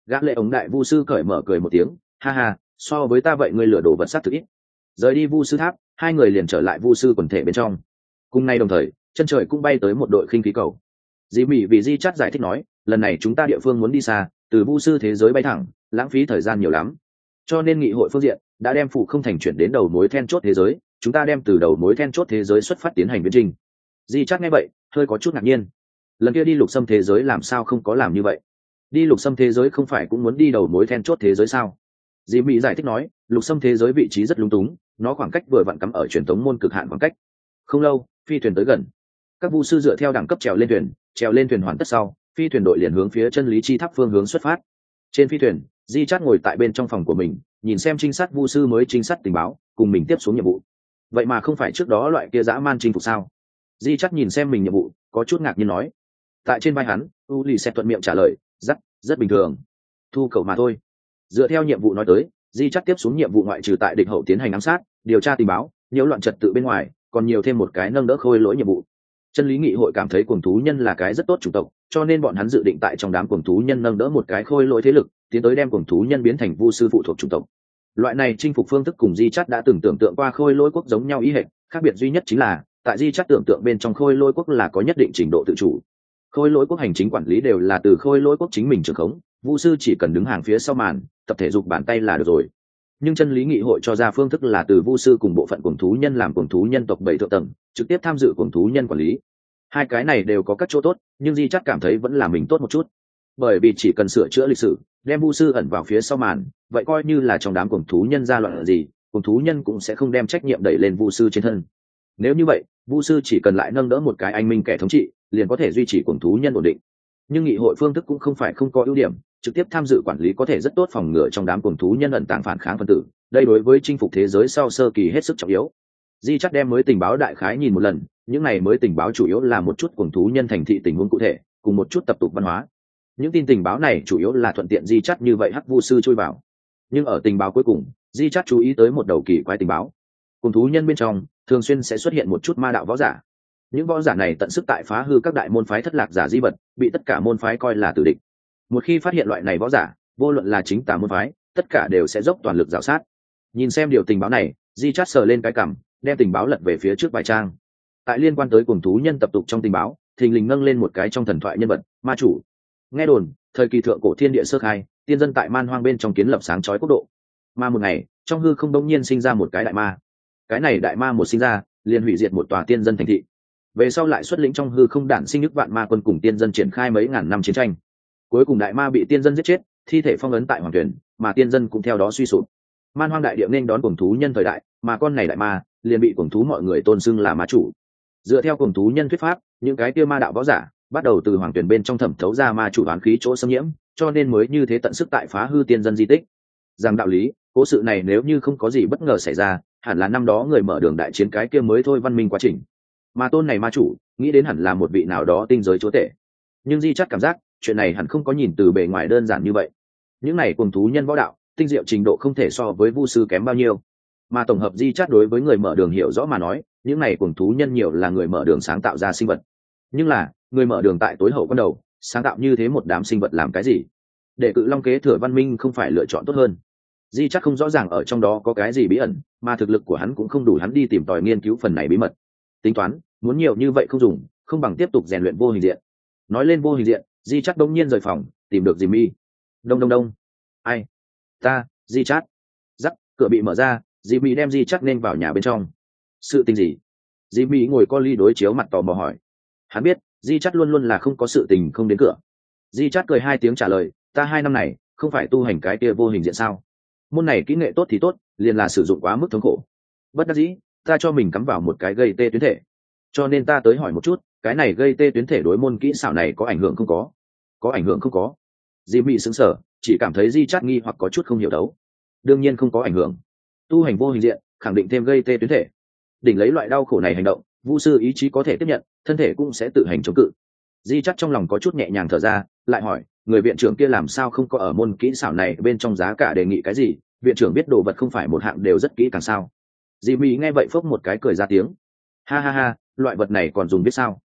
Gã lệ ống đại vu sư cởi mở cười một tiếng, ha ha, so với ta vậy ngươi lừa đồ vật sát thực ít. Rời đi vu sư tháp, hai người liền trở lại vu sư quần thể bên trong. Cùng nay đồng thời, chân trời cũng bay tới một đội khinh khí cầu. Dĩ Mị vì Di Chát giải thích nói, lần này chúng ta địa phương muốn đi xa, từ vu sư thế giới bay thẳng, lãng phí thời gian nhiều lắm. Cho nên nghị hội phương diện đã đem phụ không thành chuyển đến đầu mối then chốt thế giới, chúng ta đem từ đầu mối then chốt thế giới xuất phát tiến hành viễn trình. Di Chát nghe vậy, hơi có chút ngạc nhiên. Lần kia đi lục xâm thế giới làm sao không có làm như vậy? Đi lục xâm thế giới không phải cũng muốn đi đầu mối then chốt thế giới sao? Dĩ Mị giải thích nói, lục xâm thế giới vị trí rất lung túng, nó khoảng cách vừa vặn cắm ở truyền thống môn cực hạn khoảng cách. Không lâu, phi thuyền tới gần. Các vu sư dựa theo đẳng cấp trèo lên thuyền, trèo lên thuyền hoàn tất sau, phi thuyền đội liền hướng phía chân lý chi tháp phương hướng xuất phát. Trên phi thuyền, Di Chát ngồi tại bên trong phòng của mình, nhìn xem trinh sát vu sư mới trinh sát tình báo, cùng mình tiếp xuống nhiệm vụ. Vậy mà không phải trước đó loại kia dã man chinh phục sao? Di Chát nhìn xem mình nhiệm vụ, có chút ngạc nhiên nói. Tại trên vai hắn, U Lì sẽ thuận miệng trả lời, rất, rất bình thường. Thu cầu mà thôi. Dựa theo nhiệm vụ nói tới, Di Chát tiếp xuống nhiệm vụ ngoại trừ tại địch hậu tiến hành ám sát, điều tra tình báo, nhiễu loạn trật tự bên ngoài, còn nhiều thêm một cái nâng đỡ khôi lỗi nhiệm vụ. Chân lý nghị hội cảm thấy cuồng thú nhân là cái rất tốt chủng tộc, cho nên bọn hắn dự định tại trong đám cuồng thú nhân nâng đỡ một cái khôi lỗi thế lực, tiến tới đem cuồng thú nhân biến thành vu sư phụ thuộc chủng tộc. Loại này chinh phục phương thức cùng Di Chát đã từng tưởng tượng qua khôi lỗi quốc giống nhau ý hệt, khác biệt duy nhất chính là tại Di Chát tưởng tượng bên trong khôi lỗi quốc là có nhất định trình độ tự chủ. Khôi lỗi quốc hành chính quản lý đều là từ khôi lỗi quốc chính mình trưởng khống, vu sư chỉ cần đứng hàng phía sau màn, tập thể dục bàn tay là được rồi. Nhưng chân lý nghị hội cho ra phương thức là từ vu sư cùng bộ phận cuồng thú nhân làm cuồng thú nhân tộc bảy thượng tầng, trực tiếp tham dự cuồng thú nhân quản lý. Hai cái này đều có các chỗ tốt, nhưng Di Chát cảm thấy vẫn là mình tốt một chút, bởi vì chỉ cần sửa chữa lịch sử, đem vu sư ẩn vào phía sau màn, vậy coi như là trong đám cuồng thú nhân ra loạn gì, cuồng thú nhân cũng sẽ không đem trách nhiệm đẩy lên vu sư trên thân. Nếu như vậy, vu sư chỉ cần lại nâng đỡ một cái anh minh kẻ thống trị, liền có thể duy trì cuồng thú nhân ổn định. Nhưng nghị hội phương thức cũng không phải không có ưu điểm, trực tiếp tham dự quản lý có thể rất tốt phòng ngừa trong đám cuồng thú nhân ẩn tàng phản kháng phân tử, đây đối với chinh phục thế giới sau sơ kỳ hết sức trọng yếu. Di Chát đem mới tình báo đại khái nhìn một lần, những này mới tình báo chủ yếu là một chút cuồng thú nhân thành thị tình huống cụ thể, cùng một chút tập tục văn hóa. Những tin tình báo này chủ yếu là thuận tiện Di Chát như vậy hắc vu sư chui vào. Nhưng ở tình báo cuối cùng, Di Chát chú ý tới một đầu kỳ quái tình báo. Cuồng thú nhân bên trong thường xuyên sẽ xuất hiện một chút ma đạo võ giả. Những võ giả này tận sức tại phá hư các đại môn phái thất lạc giả di vật, bị tất cả môn phái coi là tử địch. Một khi phát hiện loại này võ giả, vô luận là chính tà môn phái, tất cả đều sẽ dốc toàn lực rào sát. Nhìn xem điều tình báo này, Di Chát sờ lên cái cằm, đem tình báo lật về phía trước vài trang. Tại liên quan tới cuồng thú nhân tập tục trong tình báo, thình lình nâng lên một cái trong thần thoại nhân vật, ma chủ. Nghe đồn, thời kỳ thượng cổ thiên địa sơ khai, tiên dân tại man hoang bên trong kiến lập sáng chói quốc độ. Mà một ngày, trong hư không đông nhiên sinh ra một cái đại ma. Cái này đại ma một sinh ra, liền hủy diệt một tòa tiên dân thành thị. Về sau lại xuất lĩnh trong hư không đản sinh nước vạn ma quân cùng tiên dân triển khai mấy ngàn năm chiến tranh. Cuối cùng đại ma bị tiên dân giết chết, thi thể phong ấn tại hoàng tuyển, mà tiên dân cũng theo đó suy sụp. Man hoang đại địa nên đón cuồng thú nhân thời đại, mà con này đại ma liền bị cuồng thú mọi người tôn xưng là ma chủ. Dựa theo cuồng thú nhân thuyết pháp, những cái kia ma đạo võ giả bắt đầu từ hoàng tuyển bên trong thẩm thấu ra ma chủ oán khí chỗ xâm nhiễm, cho nên mới như thế tận sức tại phá hư tiên dân di tích. Rằng đạo lý, cố sự này nếu như không có gì bất ngờ xảy ra, hẳn là năm đó người mở đường đại chiến cái kia mới thôi văn minh quá trình. Mà tôn này ma chủ, nghĩ đến hẳn là một vị nào đó tinh giới chúa tể. Nhưng Di Chát cảm giác, chuyện này hẳn không có nhìn từ bề ngoài đơn giản như vậy. Những này cuồng thú nhân võ đạo, tinh diệu trình độ không thể so với vu sư kém bao nhiêu. Mà tổng hợp Di Chát đối với người mở đường hiểu rõ mà nói, những này cuồng thú nhân nhiều là người mở đường sáng tạo ra sinh vật. Nhưng là, người mở đường tại tối hậu con đầu, sáng tạo như thế một đám sinh vật làm cái gì? Để cự long kế thừa văn minh không phải lựa chọn tốt hơn. Di Chát không rõ ràng ở trong đó có cái gì bí ẩn, mà thực lực của hắn cũng không đủ hắn đi tìm tòi nghiên cứu phần này bí mật. Tính toán, muốn nhiều như vậy không dùng, không bằng tiếp tục rèn luyện vô hình diện. Nói lên vô hình diện, Di Chát đông nhiên rời phòng, tìm được Jimmy. Đông đông đông. Ai? Ta, Di Chát. Rắc, cửa bị mở ra, Jimmy đem Di Chát nên vào nhà bên trong. Sự tình gì? Jimmy ngồi co ly đối chiếu mặt tò mò hỏi. Hắn biết, Di Chát luôn luôn là không có sự tình không đến cửa. Di Chát cười hai tiếng trả lời, ta hai năm này không phải tu hành cái kia vô hình diện sao? Môn này kỹ nghệ tốt thì tốt, liền là sử dụng quá mức thống khổ. Bất đắc dĩ, ta cho mình cắm vào một cái gây tê tuyến thể. Cho nên ta tới hỏi một chút, cái này gây tê tuyến thể đối môn kỹ xảo này có ảnh hưởng không có? Có ảnh hưởng không có? Jimmy sững sờ, chỉ cảm thấy Di Chát nghi hoặc có chút không hiểu đấu. Đương nhiên không có ảnh hưởng. Tu hành vô hình diện, khẳng định thêm gây tê tuyến thể. Đỉnh lấy loại đau khổ này hành động, vu sư ý chí có thể tiếp nhận, thân thể cũng sẽ tự hành chống cự. Di Chát trong lòng có chút nhẹ nhàng thở ra, lại hỏi, người viện trưởng kia làm sao không có ở môn kỹ xảo này bên trong giá cả đề nghị cái gì? Viện trưởng biết đồ vật không phải một hạng đều rất kỹ càng sao? Jimmy nghe vậy phốc một cái cười ra tiếng. Ha ha ha, loại vật này còn dùng biết sao?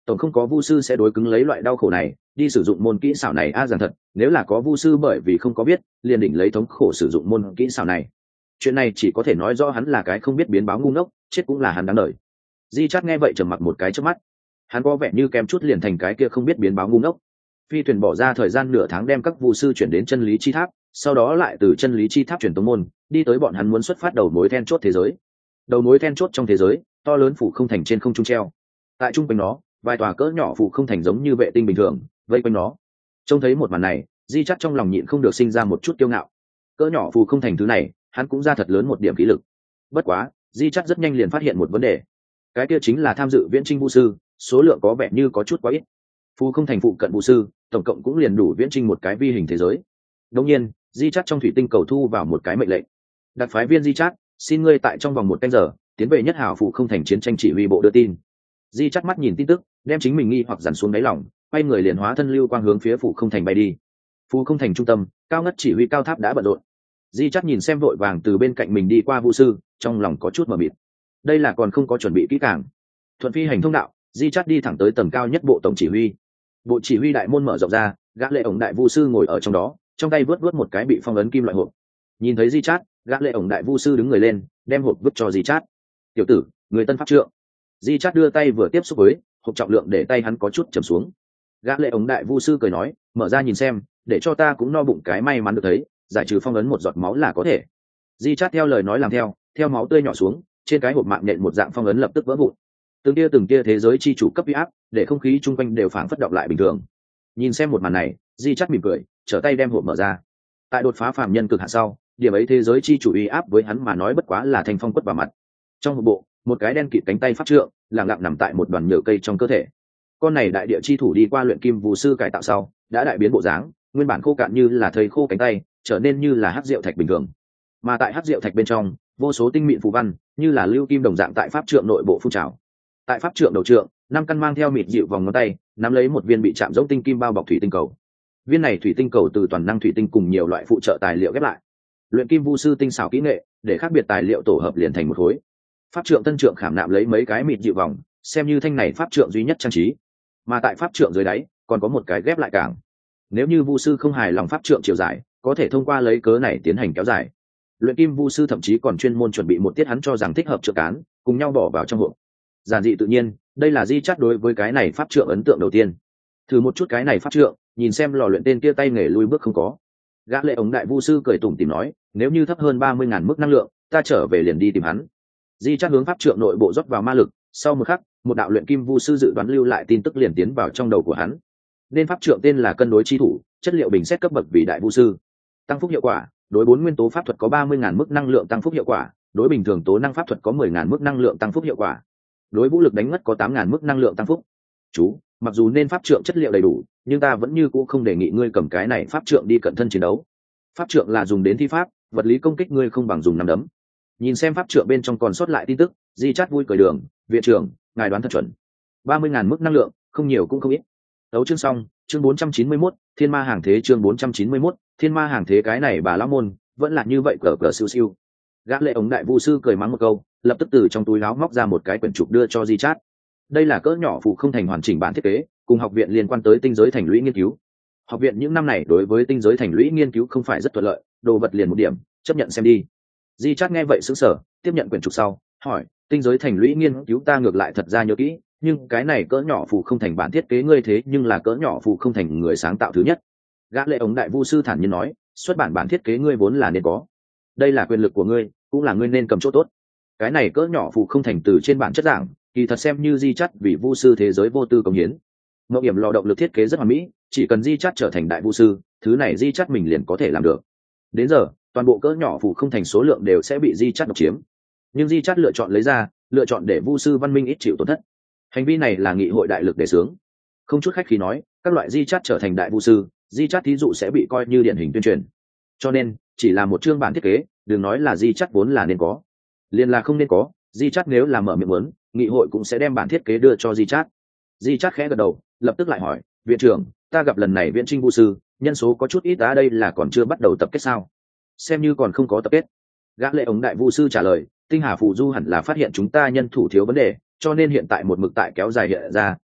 tổng không có vu sư sẽ đối cứng lấy loại đau khổ này đi sử dụng môn kỹ xảo này a à, rằng thật nếu là có vu sư bởi vì không có biết liền định lấy thống khổ sử dụng môn kỹ xảo này, chuyện này chỉ có thể nói rõ hắn là cái không biết biến báo ngu ngốc, chết cũng là hắn đáng đời. Di Chát nghe vậy trầm mặc một cái trước mắt, hắn có vẻ như kém chút liền thành cái kia không biết biến báo ngu ngốc. Phi thuyền bỏ ra thời gian nửa tháng đem các vu sư chuyển đến chân lý chi tháp, sau đó lại từ chân lý chi tháp chuyển tông môn đi tới bọn hắn muốn xuất phát đầu mối then chốt thế giới. Đầu mối then chốt trong thế giới to lớn phủ không thành trên không trung treo, tại trung quanh nó vài tòa cỡ nhỏ phủ không thành giống như vệ tinh bình thường vây quanh nó. Trông thấy một màn này, Di Chát trong lòng nhịn không được sinh ra một chút kiêu ngạo. Cỡ nhỏ phủ không thành thứ này hắn cũng ra thật lớn một điểm khí lực. Bất quá Di Chát rất nhanh liền phát hiện một vấn đề, cái kia chính là tham dự viễn trinh vu sư số lượng có vẻ như có chút quá ít. Phù không thành phụ cận vu sư tổng cộng cũng liền đủ viễn trinh một cái vi hình thế giới. Đương nhiên Di Chát trong thủy tinh cầu thu vào một cái mệnh lệnh, đặc phái viên Di Chát, xin ngươi tại trong vòng một canh giờ tiến về nhất hào phụ không thành chiến tranh chỉ huy bộ đưa tin. Di Chát mắt nhìn tin tức, đem chính mình nghi hoặc dằn xuống đáy lòng, quay người liền hóa thân lưu quang hướng phía phụ không thành bay đi. Phụ không thành trung tâm cao ngất chỉ huy cao tháp đã bận rộn. Di Chát nhìn xem vội vàng từ bên cạnh mình đi qua vu sư, trong lòng có chút mờ mịt. Đây là còn không có chuẩn bị kỹ càng. Thuận phi hành thông đạo, Di Chát đi thẳng tới tầng cao nhất bộ tổng chỉ huy. Bộ chỉ huy đại môn mở rộng ra, gã lệ ổng đại vu sư ngồi ở trong đó, trong tay vớt vớt một cái bị phong ấn kim loại hộp. Nhìn thấy Di Chát, gã lệ ổng đại vu sư đứng người lên, đem hộp vứt cho Di Chát. "Tiểu tử, người tân pháp trượng." Di Chát đưa tay vừa tiếp xúc với hộp, trọng lượng để tay hắn có chút trầm xuống. Gã lệ ổng đại vu sư cười nói, "Mở ra nhìn xem, để cho ta cũng no bụng cái may mắn được thấy, giải trừ phong ấn một giọt máu là có thể." Di Chát theo lời nói làm theo, theo máu tươi nhỏ xuống, trên cái hộp mạng nhện một dạng phong ấn lập tức vỡ vụn. Từng tia từng tia thế giới chi chủ cấp uy áp, để không khí chung quanh đều phảng phất động lại bình thường. Nhìn xem một màn này, Di Chát mỉm cười, trở tay đem hộp mở ra. Tại đột phá phàm nhân cực hạn sau, điểm ấy thế giới chi chủ uy áp với hắn mà nói bất quá là thành phong quất vào mặt. Trong hộp bộ, một cái đen kịt cánh tay pháp trượng, lặng lặng nằm tại một đoàn nhựa cây trong cơ thể. Con này đại địa chi thủ đi qua luyện kim vu sư cải tạo sau, đã đại biến bộ dáng, nguyên bản khô cạn như là thây khô cánh tay, trở nên như là hắc diệu thạch bình thường. Mà tại hắc diệu thạch bên trong, vô số tinh mịn phù văn, như là lưu kim đồng dạng tại pháp trượng nội bộ phun trào. Tại pháp trượng đầu trượng, năm căn mang theo mịt dịu vòng ngón tay, nắm lấy một viên bị chạm giống tinh kim bao bọc thủy tinh cầu. Viên này thủy tinh cầu từ toàn năng thủy tinh cùng nhiều loại phụ trợ tài liệu ghép lại. Luyện kim vu sư tinh xảo kỹ nghệ, để khác biệt tài liệu tổ hợp liền thành một khối. Pháp trượng tân trượng khảm nạm lấy mấy cái mịt dịu vòng, xem như thanh này pháp trượng duy nhất trang trí. Mà tại pháp trượng dưới đáy, còn có một cái ghép lại cảng. Nếu như vu sư không hài lòng pháp trượng chiều dài, có thể thông qua lấy cớ này tiến hành kéo dài. Luyện kim vu sư thậm chí còn chuyên môn chuẩn bị một tiết hắn cho rằng thích hợp trượng cán, cùng nhau bỏ vào trong hộp. Giản dị tự nhiên, đây là Di Chát đối với cái này pháp trượng ấn tượng đầu tiên. Thử một chút cái này pháp trượng, nhìn xem lò luyện tên kia tay nghề lui bước không có. Gã lệ ống đại vu sư cười tủm tỉm nói, nếu như thấp hơn ba mươi ngàn mức năng lượng, ta trở về liền đi tìm hắn. Di Chát hướng pháp trượng nội bộ rót vào ma lực, sau một khắc, một đạo luyện kim vu sư dự đoán lưu lại tin tức liền tiến vào trong đầu của hắn. Nên pháp trượng tên là cân đối chi thủ, chất liệu bình xét cấp bậc vì đại vu sư. Tăng phúc hiệu quả, đối bốn nguyên tố pháp thuật có ba mươi ngàn mức năng lượng tăng phúc hiệu quả, đối bình thường tố năng pháp thuật có mười ngàn mức năng lượng tăng phúc hiệu quả. Đối vũ lực đánh ngất có tám ngàn mức năng lượng tăng phúc. Chú, mặc dù nên pháp trượng chất liệu đầy đủ, nhưng ta vẫn như cũ không đề nghị ngươi cầm cái này pháp trượng đi cận thân chiến đấu. Pháp trượng là dùng đến thi pháp, vật lý công kích ngươi không bằng dùng nắm đấm. Nhìn xem pháp trượng bên trong còn sót lại tin tức, Di Chát vui cười đường, viện trưởng, ngài đoán thật chuẩn. ba mươi ngàn mức năng lượng, không nhiều cũng không ít. Đấu chương xong, chương bốn trăm chín mươi mốt, Thiên Ma hàng thế chương bốn trăm chín mươi mốt, Thiên Ma hàng thế cái này bà lão môn, vẫn là như vậy cờ cờ siêu siêu. Gã lệ ống đại vu sư cười mắng một câu, lập tức từ trong túi áo móc ra một cái quyển trục đưa cho Di Chát. Đây là cỡ nhỏ phụ không thành hoàn chỉnh bản thiết kế, cùng học viện liên quan tới tinh giới thành lũy nghiên cứu. Học viện những năm này đối với tinh giới thành lũy nghiên cứu không phải rất thuận lợi, đồ vật liền một điểm, chấp nhận xem đi. Di Chát nghe vậy sững sờ, tiếp nhận quyển trục sau, hỏi, tinh giới thành lũy nghiên cứu ta ngược lại thật ra nhớ kỹ, nhưng cái này cỡ nhỏ phụ không thành bản thiết kế ngươi thế nhưng là cỡ nhỏ phụ không thành người sáng tạo thứ nhất. Gã lệ ống đại vu sư thản nhiên nói, xuất bản bản thiết kế ngươi vốn là nên có. Đây là quyền lực của ngươi, cũng là ngươi nên cầm chỗ tốt. Cái này cỡ nhỏ phụ không thành từ trên bản chất giảng, kỳ thật xem như Di Chát vì vu sư thế giới vô tư công hiến. Ngộ điểm lò động lực thiết kế rất hoàn mỹ, chỉ cần Di Chát trở thành đại vu sư, thứ này Di Chát mình liền có thể làm được. Đến giờ, toàn bộ cỡ nhỏ phụ không thành số lượng đều sẽ bị Di Chát độc chiếm. Nhưng Di Chát lựa chọn lấy ra, lựa chọn để vu sư văn minh ít chịu tổn thất. Hành vi này là nghị hội đại lực đề xướng. Không chút khách khí nói, các loại Di Chát trở thành đại vu sư, Di Chát thí dụ sẽ bị coi như điển hình tuyên truyền. Cho nên, chỉ là một chương bản thiết kế, đừng nói là Di Chát vốn là nên có, liền là không nên có, Di Chát nếu là mở miệng muốn, nghị hội cũng sẽ đem bản thiết kế đưa cho Di Chát. Di Chát khẽ gật đầu, lập tức lại hỏi, viện trưởng, ta gặp lần này viễn trinh vu sư, nhân số có chút ít, á đây là còn chưa bắt đầu tập kết sao? Xem như còn không có tập kết. Gã lệ ống đại vu sư trả lời, tinh hà phù du hẳn là phát hiện chúng ta nhân thủ thiếu vấn đề, cho nên hiện tại một mực tại kéo dài hiện ra,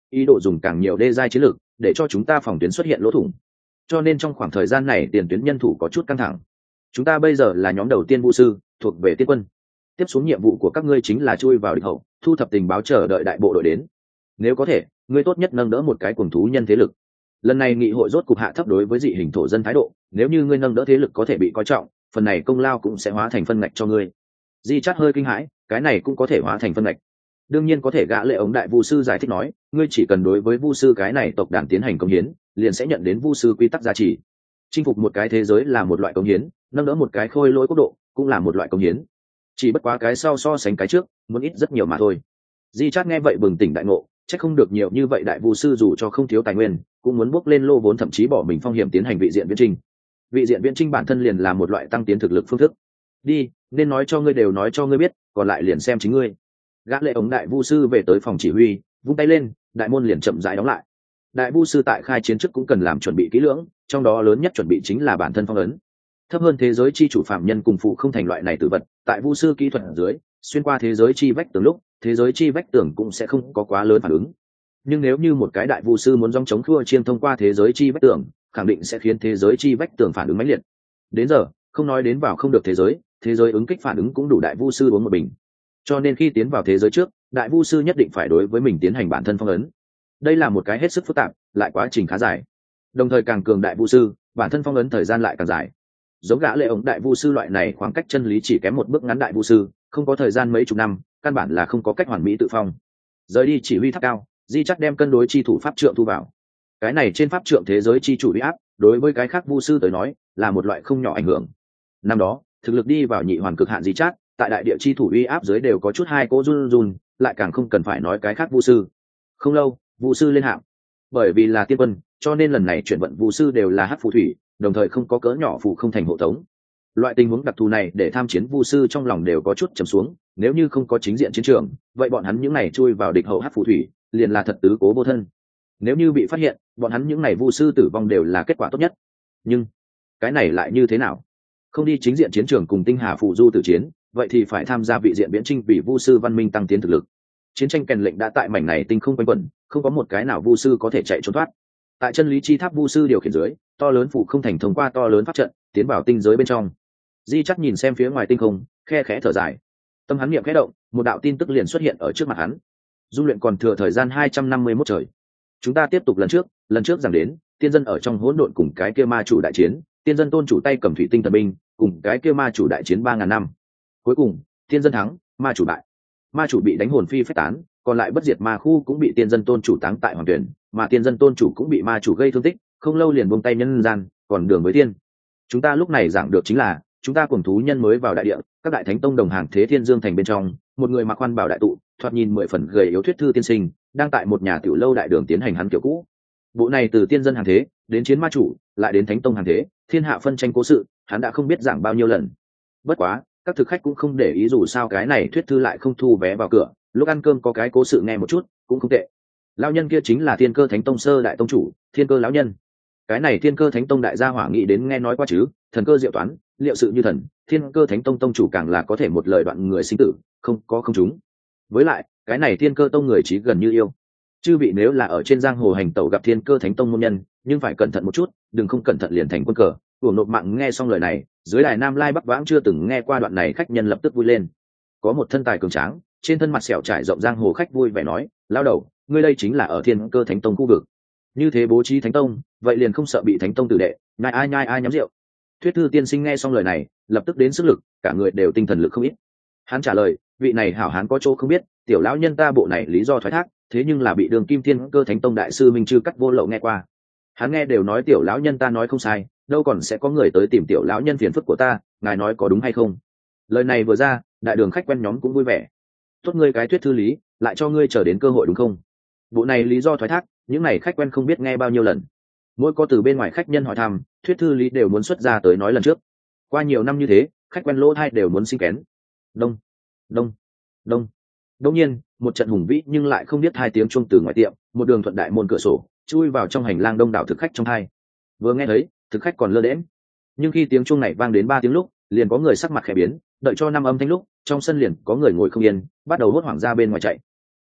ý đồ dùng càng nhiều đê giai chiến lược để cho chúng ta phòng tuyến xuất hiện lỗ thủng. Cho nên trong khoảng thời gian này tiền tuyến nhân thủ có chút căng thẳng. Chúng ta bây giờ là nhóm đầu tiên vũ sư, thuộc về tiên quân. Tiếp xuống nhiệm vụ của các ngươi chính là chui vào địch hậu, thu thập tình báo, chờ đợi đại bộ đội đến. Nếu có thể, ngươi tốt nhất nâng đỡ một cái cuồng thú nhân thế lực. Lần này nghị hội rốt cục hạ thấp đối với dị hình thổ dân thái độ, nếu như ngươi nâng đỡ thế lực có thể bị coi trọng, phần này công lao cũng sẽ hóa thành phân ngạch cho ngươi. Di Chát hơi kinh hãi, cái này cũng có thể hóa thành phân ngạch? Đương nhiên có thể. Gã lệ ống đại vu sư giải thích nói, ngươi chỉ cần đối với vu sư cái này tộc đàn tiến hành công hiến, liền sẽ nhận đến vu sư quy tắc giá trị. Chinh phục một cái thế giới là một loại công hiến, nâng đỡ một cái khôi lỗi quốc độ cũng là một loại công hiến. Chỉ bất quá cái sau so sánh cái trước muốn ít rất nhiều mà thôi. Di Chát nghe vậy bừng tỉnh đại ngộ, chắc không được nhiều như vậy đại vu sư dù cho không thiếu tài nguyên cũng muốn bước lên lô vốn, thậm chí bỏ mình phong hiểm tiến hành vị diện viễn trinh. Vị diện viễn trinh bản thân liền là một loại tăng tiến thực lực phương thức. Đi, nên nói cho ngươi đều nói cho ngươi biết, còn lại liền xem chính ngươi. Gã lệ ống đại vu sư về tới phòng chỉ huy, vung tay lên, đại môn liền chậm rãi đóng lại. Đại vu sư tại khai chiến trước cũng cần làm chuẩn bị kỹ lưỡng, trong đó lớn nhất chuẩn bị chính là bản thân phong ấn. Thấp hơn thế giới chi chủ phạm nhân cùng phụ không thành loại này tử vật, tại vu sư kỹ thuật ở dưới, xuyên qua thế giới chi vách tường lúc, thế giới chi vách tường cũng sẽ không có quá lớn phản ứng. Nhưng nếu như một cái đại vu sư muốn dòng chống khua chiêng thông qua thế giới chi vách tường, khẳng định sẽ khiến thế giới chi vách tường phản ứng mãnh liệt. Đến giờ, không nói đến vào không được thế giới, thế giới ứng kích phản ứng cũng đủ đại vu sư uống một bình. Cho nên khi tiến vào thế giới trước, đại vu sư nhất định phải đối với mình tiến hành bản thân phong ấn. Đây là một cái hết sức phức tạp, lại quá trình khá dài. Đồng thời càng cường đại vu sư, bản thân phong ấn thời gian lại càng dài. Giống gã lệ ống đại vu sư loại này khoảng cách chân lý chỉ kém một bước ngắn đại vu sư, không có thời gian mấy chục năm, căn bản là không có cách hoàn mỹ tự phong. Rời đi chỉ huy tháp cao, Di Chát đem cân đối chi thủ pháp trượng thu vào. Cái này trên pháp trượng thế giới chi chủ uy áp, đối với cái khác vu sư tới nói, là một loại không nhỏ ảnh hưởng. Năm đó, thực lực đi vào nhị hoàn cực hạn Di Chát, tại đại địa chi thủ uy áp dưới đều có chút hai cô run run, lại càng không cần phải nói cái khác vu sư. Không lâu, vu sư lên hạng. Bởi vì là tiên quân, cho nên lần này chuyển vận vu sư đều là hắc phù thủy, đồng thời không có cỡ nhỏ phù không thành hộ tống. Loại tình huống đặc thù này để tham chiến vu sư trong lòng đều có chút trầm xuống, nếu như không có chính diện chiến trường, vậy bọn hắn những này chui vào địch hậu hắc phù thủy, liền là thật tứ cố vô thân. Nếu như bị phát hiện, bọn hắn những này vu sư tử vong đều là kết quả tốt nhất. Nhưng cái này lại như thế nào? Không đi chính diện chiến trường cùng tinh hà phụ du tử chiến, vậy thì phải tham gia vị diện viễn trinh vì vu sư văn minh tăng tiến thực lực. Chiến tranh kèn lệnh đã tại mảnh này tinh không quanh quẩn, không có một cái nào vu sư có thể chạy trốn thoát. Tại chân lý chi tháp vu sư điều khiển dưới, to lớn phụ không thành thông qua to lớn pháp trận tiến vào tinh giới bên trong. Di Chát nhìn xem phía ngoài tinh không, khe khẽ thở dài. Tâm hắn niệm khẽ động, một đạo tin tức liền xuất hiện ở trước mặt hắn. Dung luyện còn thừa thời gian hai trăm năm mươi mốt trời. Chúng ta tiếp tục lần trước, lần trước rằng đến, tiên dân ở trong hỗn độn cùng cái kia ma chủ đại chiến, tiên dân tôn chủ tay cầm thủy tinh thần binh, cùng cái kia ma chủ đại chiến ba ngàn năm. Cuối cùng, tiên dân thắng, ma chủ bại. Ma chủ bị đánh hồn phi phách tán, còn lại bất diệt ma khu cũng bị tiên dân tôn chủ táng tại hoàng tuyển, mà tiên dân tôn chủ cũng bị ma chủ gây thương tích, không lâu liền buông tay nhân gian, còn đường với tiên. Chúng ta lúc này giảng được chính là, chúng ta cùng thú nhân mới vào đại địa, các đại thánh tông đồng hàng thế thiên dương thành bên trong, một người mặc khoan bảo đại tụ, thoạt nhìn mười phần gầy yếu thuyết thư tiên sinh, đang tại một nhà tiểu lâu đại đường tiến hành hắn kiểu cũ. Bộ này từ tiên dân hàng thế đến chiến ma chủ, lại đến thánh tông hàng thế, thiên hạ phân tranh cố sự, hắn đã không biết giảng bao nhiêu lần. Bất quá, các thực khách cũng không để ý, dù sao cái này thuyết thư lại không thu vé vào cửa, lúc ăn cơm có cái cố sự nghe một chút cũng không tệ. Lão nhân kia chính là thiên cơ thánh tông sơ đại tông chủ, thiên cơ lão nhân. Cái này thiên cơ thánh tông đại gia hỏa nghĩ đến nghe nói qua chứ, thần cơ diệu toán, liệu sự như thần, thiên cơ thánh tông tông chủ càng là có thể một lời đoạn người sinh tử, không có không chúng. Với lại cái này thiên cơ tông người trí gần như yêu. Chư vị nếu là ở trên giang hồ hành tẩu gặp thiên cơ thánh tông môn nhân, nhưng phải cẩn thận một chút, đừng không cẩn thận liền thành quân cờ. Uổng nộp mạng. Nghe xong lời này, dưới đài Nam Lai Bắc Vãng chưa từng nghe qua đoạn này khách nhân lập tức vui lên. Có một thân tài cường tráng, trên thân mặt sẹo trải rộng giang hồ khách vui vẻ nói, lão đầu, ngươi đây chính là ở thiên cơ thánh tông khu vực. Như thế bố trí thánh tông, vậy liền không sợ bị thánh tông tử đệ nhai ai nhai ai nhắm rượu. Thuyết thư tiên sinh nghe xong lời này, lập tức đến sức lực, cả người đều tinh thần lực không ít. Hắn trả lời, vị này hảo hán có chỗ không biết, tiểu lão nhân ta bộ này lý do thoái thác, thế nhưng là bị đường kim thiên cơ thánh tông đại sư minh chư cắt vô lậu nghe qua. Hắn nghe đều nói tiểu lão nhân ta nói không sai, đâu còn sẽ có người tới tìm tiểu lão nhân phiền phức của ta, ngài nói có đúng hay không? Lời này vừa ra, đại đường khách quen nhóm cũng vui vẻ. Tốt ngươi cái thuyết thư lý, lại cho ngươi chờ đến cơ hội đúng không? Bộ này lý do thoái thác, những này khách quen không biết nghe bao nhiêu lần. Mỗi có từ bên ngoài khách nhân hỏi thăm, thuyết thư lý đều muốn xuất ra tới nói lần trước. Qua nhiều năm như thế, khách quen lỗ thai đều muốn sinh kén. Đông, đông, đông. Đương nhiên, một trận hùng vĩ nhưng lại không biết hai tiếng chuông từ ngoài tiệm, một đường thuận đại môn cửa sổ, chui vào trong hành lang đông đảo thực khách trong hai. Vừa nghe thấy, thực khách còn lơ đễnh. Nhưng khi tiếng chuông này vang đến ba tiếng lúc, liền có người sắc mặt khẽ biến, đợi cho năm âm thanh lúc, trong sân liền có người ngồi không yên, bắt đầu hốt hoảng ra bên ngoài chạy.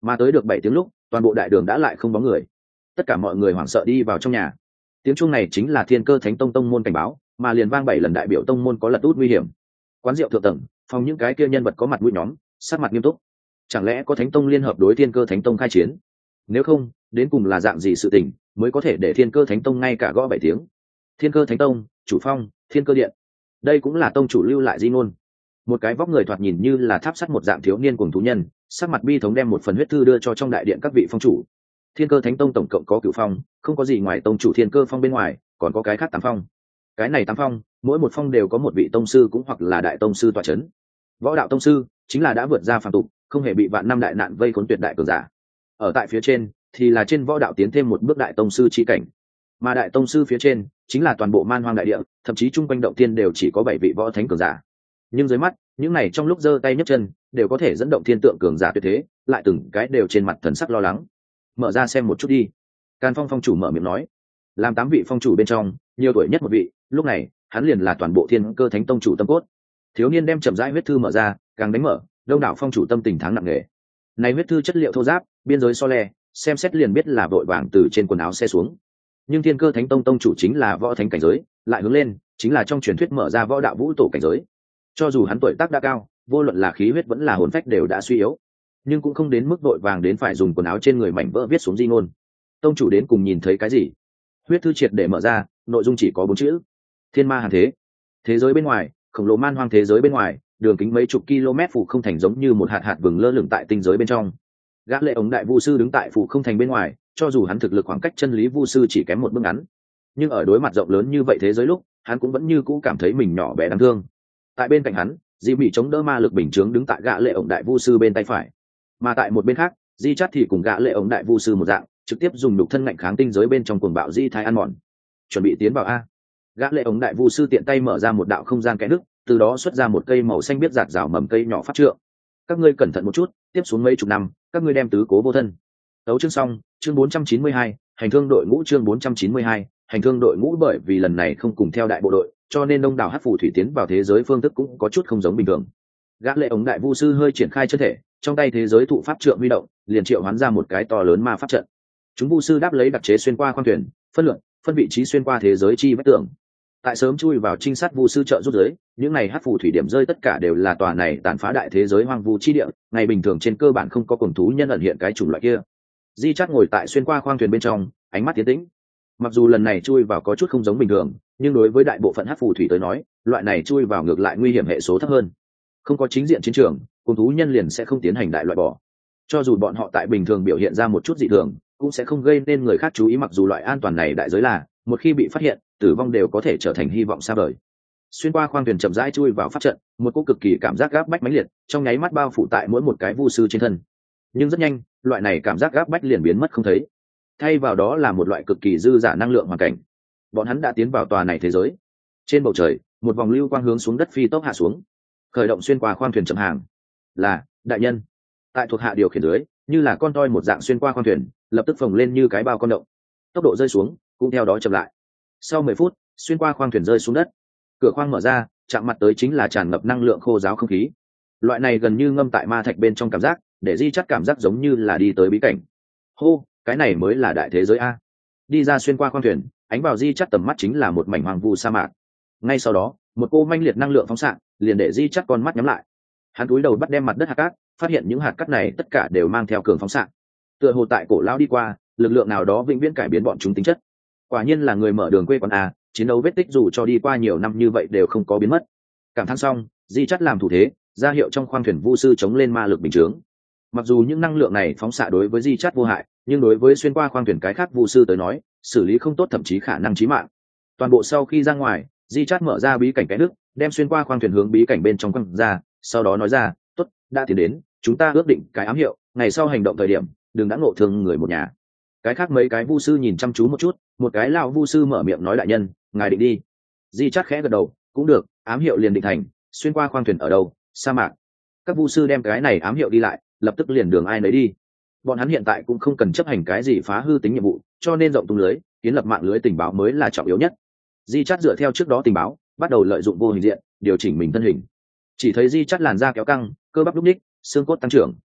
Mà tới được bảy tiếng lúc toàn bộ đại đường đã lại không bóng người, tất cả mọi người hoảng sợ đi vào trong nhà. Tiếng chuông này chính là Thiên Cơ Thánh Tông tông môn cảnh báo, mà liền vang bảy lần đại biểu tông môn có lật út nguy hiểm. Quán rượu thượng tầng, phòng những cái kia nhân vật có mặt mũi nhóm sắc mặt nghiêm túc. Chẳng lẽ có Thánh Tông liên hợp đối Thiên Cơ Thánh Tông khai chiến? Nếu không, đến cùng là dạng gì sự tình mới có thể để Thiên Cơ Thánh Tông ngay cả gõ bảy tiếng? Thiên Cơ Thánh Tông chủ phong Thiên Cơ Điện, đây cũng là tông chủ lưu lại di ngôn. Một cái vóc người thoạt nhìn như là tháp sắt một dạng thiếu niên cùng thú nhân, sắc mặt bi thống đem một phần huyết thư đưa cho trong đại điện các vị phong chủ. Thiên Cơ Thánh Tông tổng cộng có cửu phong, không có gì ngoài tông chủ Thiên Cơ Phong bên ngoài, còn có cái khác tám phong. Cái này tám phong, mỗi một phong đều có một vị tông sư cũng hoặc là đại tông sư tọa chấn. Võ đạo tông sư chính là đã vượt ra phàm tục, không hề bị vạn năm đại nạn vây khốn tuyệt đại cường giả. Ở tại phía trên thì là trên võ đạo tiến thêm một bước đại tông sư chi cảnh, mà đại tông sư phía trên chính là toàn bộ man hoang đại địa, thậm chí chung quanh động thiên đều chỉ có bảy vị võ thánh cường giả. Nhưng dưới mắt, những này trong lúc giơ tay nhấc chân đều có thể dẫn động thiên tượng cường giả tuyệt thế, lại từng cái đều trên mặt thần sắc lo lắng. Mở ra xem một chút đi. Càn Phong phong chủ mở miệng nói. Làm tám vị phong chủ bên trong nhiều tuổi nhất một vị, lúc này hắn liền là toàn bộ Thiên Cơ Thánh Tông chủ tâm cốt. Thiếu niên đem chậm rãi huyết thư mở ra, càng đánh mở, đông đảo phong chủ tâm tình tháng nặng nề. Này huyết thư chất liệu thô ráp, biên giới so le, xem xét liền biết là vội vàng từ trên quần áo xe xuống. Nhưng Thiên Cơ Thánh Tông tông chủ chính là võ thánh cảnh giới, lại hướng lên chính là trong truyền thuyết mở ra võ đạo vũ tổ cảnh giới. Cho dù hắn tuổi tác đã cao, vô luận là khí huyết vẫn là hồn phách đều đã suy yếu, nhưng cũng không đến mức vội vàng đến phải dùng quần áo trên người mảnh vỡ viết xuống di ngôn. Tông chủ đến cùng nhìn thấy cái gì? Huyết thư triệt để mở ra, nội dung chỉ có bốn chữ: thiên ma hàn thế. Thế giới bên ngoài, khổng lồ man hoang thế giới bên ngoài, đường kính mấy chục km phủ không thành giống như một hạt hạt vừng lơ lửng tại tinh giới bên trong. Gã lệ ống đại vu sư đứng tại phủ không thành bên ngoài, cho dù hắn thực lực khoảng cách chân lý vu sư chỉ kém một bước ngắn, nhưng ở đối mặt rộng lớn như vậy thế giới lúc, hắn cũng vẫn như cũ cảm thấy mình nhỏ bé đáng thương. Tại bên cạnh hắn, Di Mị chống đỡ ma lực bình chướng đứng tại gã lệ ống đại vu sư bên tay phải, mà tại một bên khác, Di Chát thì cùng gã lệ ống đại vu sư một dạng, trực tiếp dùng đục thân ngạnh kháng tinh giới bên trong cuồng bạo di thái ăn mòn. Chuẩn bị tiến vào a. Gã lệ ống đại vu sư tiện tay mở ra một đạo không gian kẽ nước, từ đó xuất ra một cây màu xanh biết giạt rào mầm cây nhỏ phát trượng. Các ngươi cẩn thận một chút, tiếp xuống mấy chục năm, các ngươi đem tứ cố vô thân. Tấu chương xong, chương bốn trăm chín mươi hai, hành thương đội ngũ chương bốn trăm chín mươi hai, hành thương đội ngũ bởi vì lần này không cùng theo đại bộ đội, cho nên đông đảo hắc phù thủy tiến vào thế giới phương thức cũng có chút không giống bình thường. Gã lệ ống đại vu sư hơi triển khai chân thể, trong tay thế giới thụ pháp trượng huy động, liền triệu hoán ra một cái to lớn ma pháp trận. Chúng vu sư đáp lấy đặc chế xuyên qua khoang thuyền, phân lượng, phân vị trí xuyên qua thế giới chi vách tường. Tại sớm chui vào trinh sát vu sư trợ giúp giới, những này hắc phù thủy điểm rơi tất cả đều là tòa này tàn phá đại thế giới hoang vu chi địa, ngày bình thường trên cơ bản không có cuồng thú nhân ẩn hiện cái chủng loại kia. Di Chát ngồi tại xuyên qua khoang thuyền bên trong, ánh mắt tiến tĩnh. Mặc dù lần này chui vào có chút không giống bình thường, nhưng đối với đại bộ phận hắc phù thủy tới nói, loại này chui vào ngược lại nguy hiểm hệ số thấp hơn. Không có chính diện chiến trường, cuồng thú nhân liền sẽ không tiến hành đại loại bỏ. Cho dù bọn họ tại bình thường biểu hiện ra một chút dị thường, cũng sẽ không gây nên người khác chú ý, mặc dù loại an toàn này đại giới là, một khi bị phát hiện, tử vong đều có thể trở thành hy vọng xa vời. Xuyên qua khoang thuyền chậm rãi chui vào pháp trận, một cỗ cực kỳ cảm giác gáp bách mãnh liệt, trong nháy mắt bao phủ tại mỗi một cái vu sư trên thân. Nhưng rất nhanh, loại này cảm giác gáp bách liền biến mất không thấy. Thay vào đó là một loại cực kỳ dư dả năng lượng hoàn cảnh. Bọn hắn đã tiến vào tòa này thế giới. Trên bầu trời, một vòng lưu quang hướng xuống đất phi tốc hạ xuống, khởi động xuyên qua khoang thuyền chậm hàng. Là đại nhân. Tại thuộc hạ điều khiển dưới, như là con toi một dạng xuyên qua khoang thuyền, lập tức phồng lên như cái bao con động. Tốc độ rơi xuống cũng theo đó chậm lại. Sau mười phút, xuyên qua khoang thuyền rơi xuống đất. Cửa khoang mở ra, chạm mặt tới chính là tràn ngập năng lượng khô giáo không khí. Loại này gần như ngâm tại ma thạch bên trong cảm giác, để Di Chát cảm giác giống như là đi tới bí cảnh. Hô, cái này mới là đại thế giới a. Đi ra xuyên qua khoang thuyền, ánh vào Di Chát tầm mắt chính là một mảnh hoang vu sa mạc. Ngay sau đó, một cô manh liệt năng lượng phóng xạ, liền để Di Chát con mắt nhắm lại. Hắn cúi đầu bắt đem mặt đất hạt cát, phát hiện những hạt cát này tất cả đều mang theo cường phóng xạ. Tựa hồ tại cổ lão đi qua, lực lượng nào đó vĩnh viễn cải biến bọn chúng tính chất. Quả nhiên là người mở đường quê quán a, chiến đấu vết tích dù cho đi qua nhiều năm như vậy đều không có biến mất. Cảm thán xong, Di Chát làm thủ thế, ra hiệu trong khoang thuyền vu sư chống lên ma lực bình chướng. Mặc dù những năng lượng này phóng xạ đối với Di Chát vô hại, nhưng đối với xuyên qua khoang thuyền cái khác vu sư tới nói, xử lý không tốt thậm chí khả năng chí mạng. Toàn bộ sau khi ra ngoài, Di Chát mở ra bí cảnh cái nước, đem xuyên qua khoang thuyền hướng bí cảnh bên trong quăng ra, sau đó nói ra, "Tốt, đã tiến đến, chúng ta ước định cái ám hiệu, ngày sau hành động thời điểm, đừng đã ngộ thương người một nhà." Cái khác mấy cái vu sư nhìn chăm chú một chút, một cái lão vu sư mở miệng nói, "Đại nhân, ngài định đi." Di Chát khẽ gật đầu, "Cũng được, ám hiệu liền định thành, xuyên qua khoang thuyền ở đâu? Sa mạc." Các vu sư đem cái này ám hiệu đi lại, lập tức liền đường ai nấy đi. Bọn hắn hiện tại cũng không cần chấp hành cái gì phá hư tính nhiệm vụ, cho nên rộng tung lưới, kiến lập mạng lưới tình báo mới là trọng yếu nhất. Di Chát dựa theo trước đó tình báo, bắt đầu lợi dụng vô hình diện, điều chỉnh mình thân hình. Chỉ thấy Di Chát làn da kéo căng, cơ bắp lúc ních, xương cốt tăng trưởng.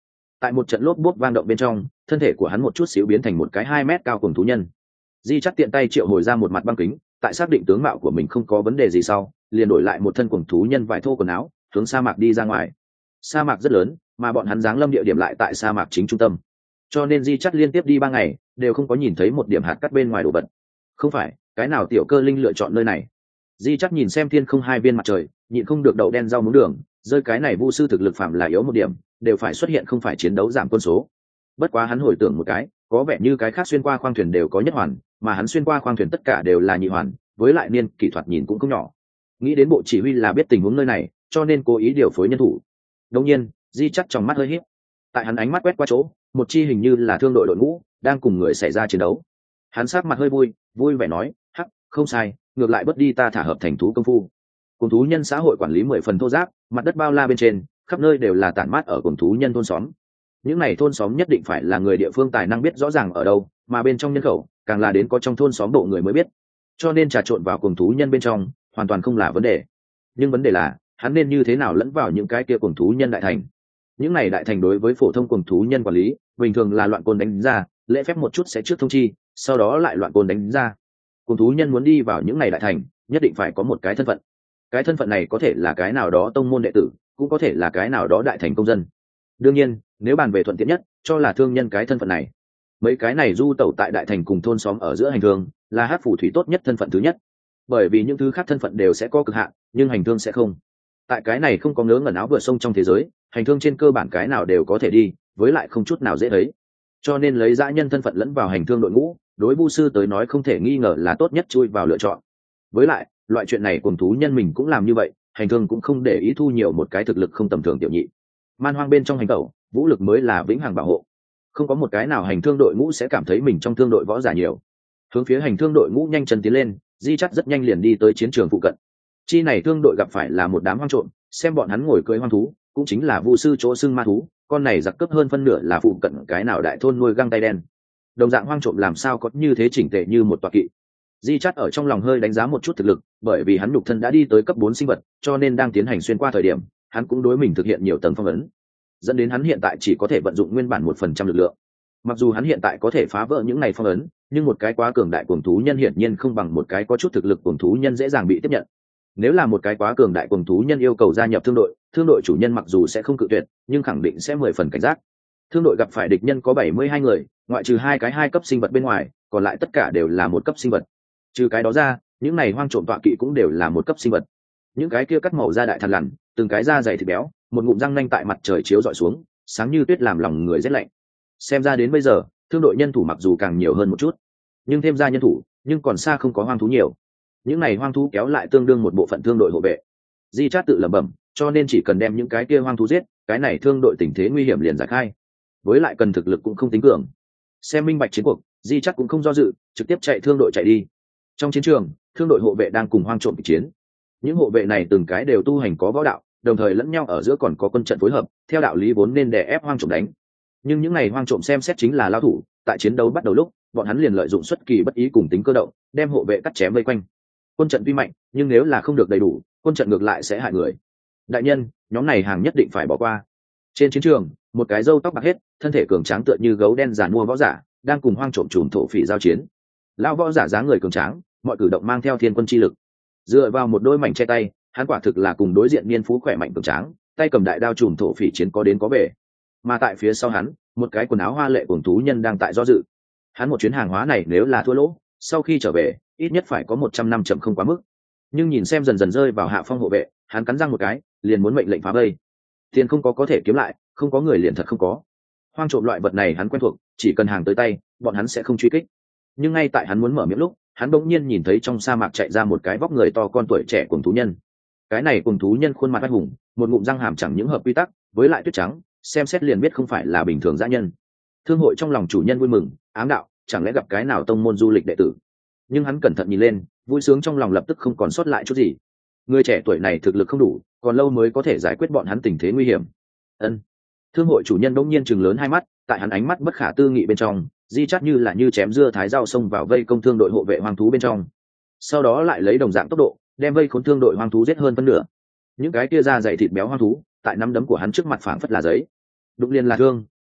Tại một trận lốp bốp vang động bên trong, thân thể của hắn một chút xíu biến thành một cái hai mét cao cùng thú nhân. Di chắc tiện tay triệu hồi ra một mặt băng kính, tại xác định tướng mạo của mình không có vấn đề gì sau, liền đổi lại một thân cuồng thú nhân vải thô quần áo, hướng sa mạc đi ra ngoài. Sa mạc rất lớn, mà bọn hắn giáng lâm địa điểm lại tại sa mạc chính trung tâm, cho nên Di chắc liên tiếp đi ba ngày đều không có nhìn thấy một điểm hạt cát bên ngoài đồ vật. Không phải, cái nào tiểu cơ linh lựa chọn nơi này? Di chắc nhìn xem thiên không hai viên mặt trời, nhịn không được đậu đen rau muống đường, rơi cái này vu sư thực lực phạm là yếu một điểm, đều phải xuất hiện không phải chiến đấu giảm quân số. Bất quá hắn hồi tưởng một cái, có vẻ như cái khác xuyên qua khoang thuyền đều có nhất hoàn, mà hắn xuyên qua khoang thuyền tất cả đều là nhị hoàn, với lại niên kỹ thuật nhìn cũng không nhỏ. Nghĩ đến bộ chỉ huy là biết tình huống nơi này, cho nên cố ý điều phối nhân thủ. Đương nhiên, Di chắc trong mắt hơi híp. Tại hắn ánh mắt quét qua chỗ, một chi hình như là thương đội đội ngũ đang cùng người xảy ra chiến đấu. Hắn sắc mặt hơi vui, vui vẻ nói, hắc, không sai, ngược lại bất đi ta thả hợp thành thú công phu. Cùng thú nhân xã hội quản lý mười phần thô giáp, mặt đất bao la bên trên, khắp nơi đều là tản mát ở cùng thú nhân thôn xóm. Những này thôn xóm nhất định phải là người địa phương tài năng biết rõ ràng ở đâu, mà bên trong nhân khẩu càng là đến có trong thôn xóm bộ người mới biết, cho nên trà trộn vào cùng thú nhân bên trong hoàn toàn không là vấn đề. Nhưng vấn đề là hắn nên như thế nào lẫn vào những cái kia cùng thú nhân đại thành. Những này đại thành đối với phổ thông cùng thú nhân quản lý bình thường là loạn côn đánh ra, lễ phép một chút sẽ trước thông chi, sau đó lại loạn côn đánh ra. Cùng thú nhân muốn đi vào những này đại thành nhất định phải có một cái thân phận. Cái thân phận này có thể là cái nào đó tông môn đệ tử, cũng có thể là cái nào đó đại thành công dân. Đương nhiên, nếu bàn về thuận tiện nhất, cho là thương nhân cái thân phận này. Mấy cái này du tẩu tại đại thành cùng thôn xóm ở giữa hành thương, là hát phù thủy tốt nhất thân phận thứ nhất. Bởi vì những thứ khác thân phận đều sẽ có cực hạn, nhưng hành thương sẽ không. Tại cái này không có ngớ ngẩn áo vượt sông trong thế giới, hành thương trên cơ bản cái nào đều có thể đi, với lại không chút nào dễ thấy. Cho nên lấy dã nhân thân phận lẫn vào hành thương đội ngũ, đối vu sư tới nói không thể nghi ngờ là tốt nhất chui vào lựa chọn. Với lại, loại chuyện này cùng thú nhân mình cũng làm như vậy, hành thương cũng không để ý thu nhiều một cái thực lực không tầm thường tiểu nhị. Man hoang bên trong hành tẩu, vũ lực mới là vĩnh hằng bảo hộ. Không có một cái nào hành thương đội ngũ sẽ cảm thấy mình trong thương đội võ giả nhiều. Hướng phía hành thương đội ngũ nhanh chân tiến lên, Di chắc rất nhanh liền đi tới chiến trường phụ cận. Chi này thương đội gặp phải là một đám hoang trộm, xem bọn hắn ngồi cưỡi hoang thú, cũng chính là vu sư chỗ xưng ma thú, con này giặc cướp hơn phân nửa là phụ cận cái nào đại thôn nuôi găng tay đen. Đồng dạng hoang trộm làm sao có như thế chỉnh tề như một tọa kỵ. Di chắt ở trong lòng hơi đánh giá một chút thực lực, bởi vì hắn nhục thân đã đi tới cấp bốn sinh vật, cho nên đang tiến hành xuyên qua thời điểm, hắn cũng đối mình thực hiện nhiều tầng phong ấn, dẫn đến hắn hiện tại chỉ có thể vận dụng nguyên bản một phần trăm lực lượng. Mặc dù hắn hiện tại có thể phá vỡ những này phong ấn, nhưng một cái quá cường đại cuồng thú nhân hiển nhiên không bằng một cái có chút thực lực cuồng thú nhân dễ dàng bị tiếp nhận. Nếu là một cái quá cường đại cuồng thú nhân yêu cầu gia nhập thương đội, thương đội chủ nhân mặc dù sẽ không cự tuyệt, nhưng khẳng định sẽ mười phần cảnh giác. Thương đội gặp phải địch nhân có bảy mươi hai người, ngoại trừ hai cái hai cấp sinh vật bên ngoài, còn lại tất cả đều là một cấp sinh vật. Trừ cái đó ra, những này hoang trộm tọa kỵ cũng đều là một cấp sinh vật. Những cái kia cắt màu da đại thằn lằn, từng cái da dày thịt béo, một ngụm răng nanh tại mặt trời chiếu rọi xuống, sáng như tuyết làm lòng người rét lạnh. Xem ra đến bây giờ, thương đội nhân thủ mặc dù càng nhiều hơn một chút, nhưng thêm ra nhân thủ, nhưng còn xa không có hoang thú nhiều. Những này hoang thú kéo lại tương đương một bộ phận thương đội hộ vệ. Di Chát tự lẩm bẩm, cho nên chỉ cần đem những cái kia hoang thú giết, cái này thương đội tình thế nguy hiểm liền giải khai. Với lại cần thực lực cũng không tính cường. Xem minh bạch chiến cuộc, Di Chát cũng không do dự, trực tiếp chạy thương đội chạy đi. Trong chiến trường, thương đội hộ vệ đang cùng hoang trộm kịch chiến. Những hộ vệ này từng cái đều tu hành có võ đạo, đồng thời lẫn nhau ở giữa còn có quân trận phối hợp, theo đạo lý vốn nên đè ép hoang trộm đánh. Nhưng những này hoang trộm xem xét chính là lao thủ, tại chiến đấu bắt đầu lúc, bọn hắn liền lợi dụng xuất kỳ bất ý cùng tính cơ động, đem hộ vệ cắt chém vây quanh. Quân trận tuy mạnh, nhưng nếu là không được đầy đủ, quân trận ngược lại sẽ hại người. Đại nhân, nhóm này hàng nhất định phải bỏ qua. Trên chiến trường, một cái râu tóc bạc hết, thân thể cường tráng tựa như gấu đen giàn mua võ giả, đang cùng hoang trộm trùm thổ phỉ giao chiến. Lão võ giả dáng người cường tráng, mọi cử động mang theo thiên quân chi lực. Dựa vào một đôi mảnh che tay, hắn quả thực là cùng đối diện niên phú khỏe mạnh cường tráng, tay cầm đại đao trùm thổ phỉ chiến có đến có về. Mà tại phía sau hắn, một cái quần áo hoa lệ cuồng thú nhân đang tại do dự. Hắn một chuyến hàng hóa này nếu là thua lỗ, sau khi trở về, ít nhất phải có một trăm năm chậm không quá mức. Nhưng nhìn xem dần dần rơi vào hạ phong hộ vệ, hắn cắn răng một cái, liền muốn mệnh lệnh phá vây. Tiền không có có thể kiếm lại, không có người liền thật không có. Hoang trộm loại vật này hắn quen thuộc, chỉ cần hàng tới tay, bọn hắn sẽ không truy kích. Nhưng ngay tại hắn muốn mở miệng lúc, hắn bỗng nhiên nhìn thấy trong sa mạc chạy ra một cái vóc người to con tuổi trẻ cuồng thú nhân. Cái này cuồng thú nhân khuôn mặt anh hùng, một ngụm răng hàm chẳng những hợp quy tắc, với lại tuyết trắng, xem xét liền biết không phải là bình thường dã nhân. Thương hội trong lòng chủ nhân vui mừng, ám đạo, chẳng lẽ gặp cái nào tông môn du lịch đệ tử. Nhưng hắn cẩn thận nhìn lên, vui sướng trong lòng lập tức không còn sót lại chút gì. Người trẻ tuổi này thực lực không đủ, còn lâu mới có thể giải quyết bọn hắn tình thế nguy hiểm. Ân. Thương hội chủ nhân bỗng nhiên chừng lớn hai mắt, tại hắn ánh mắt bất khả tư nghị bên trong, Di Chát như là như chém dưa thái rau xông vào vây công thương đội hộ vệ hoang thú bên trong. Sau đó lại lấy đồng dạng tốc độ, đem vây khốn thương đội hoang thú giết hơn phân nửa. Những cái kia da dày thịt béo hoang thú, tại nắm đấm của hắn trước mặt phảng phất là giấy. Đụng liền là thương,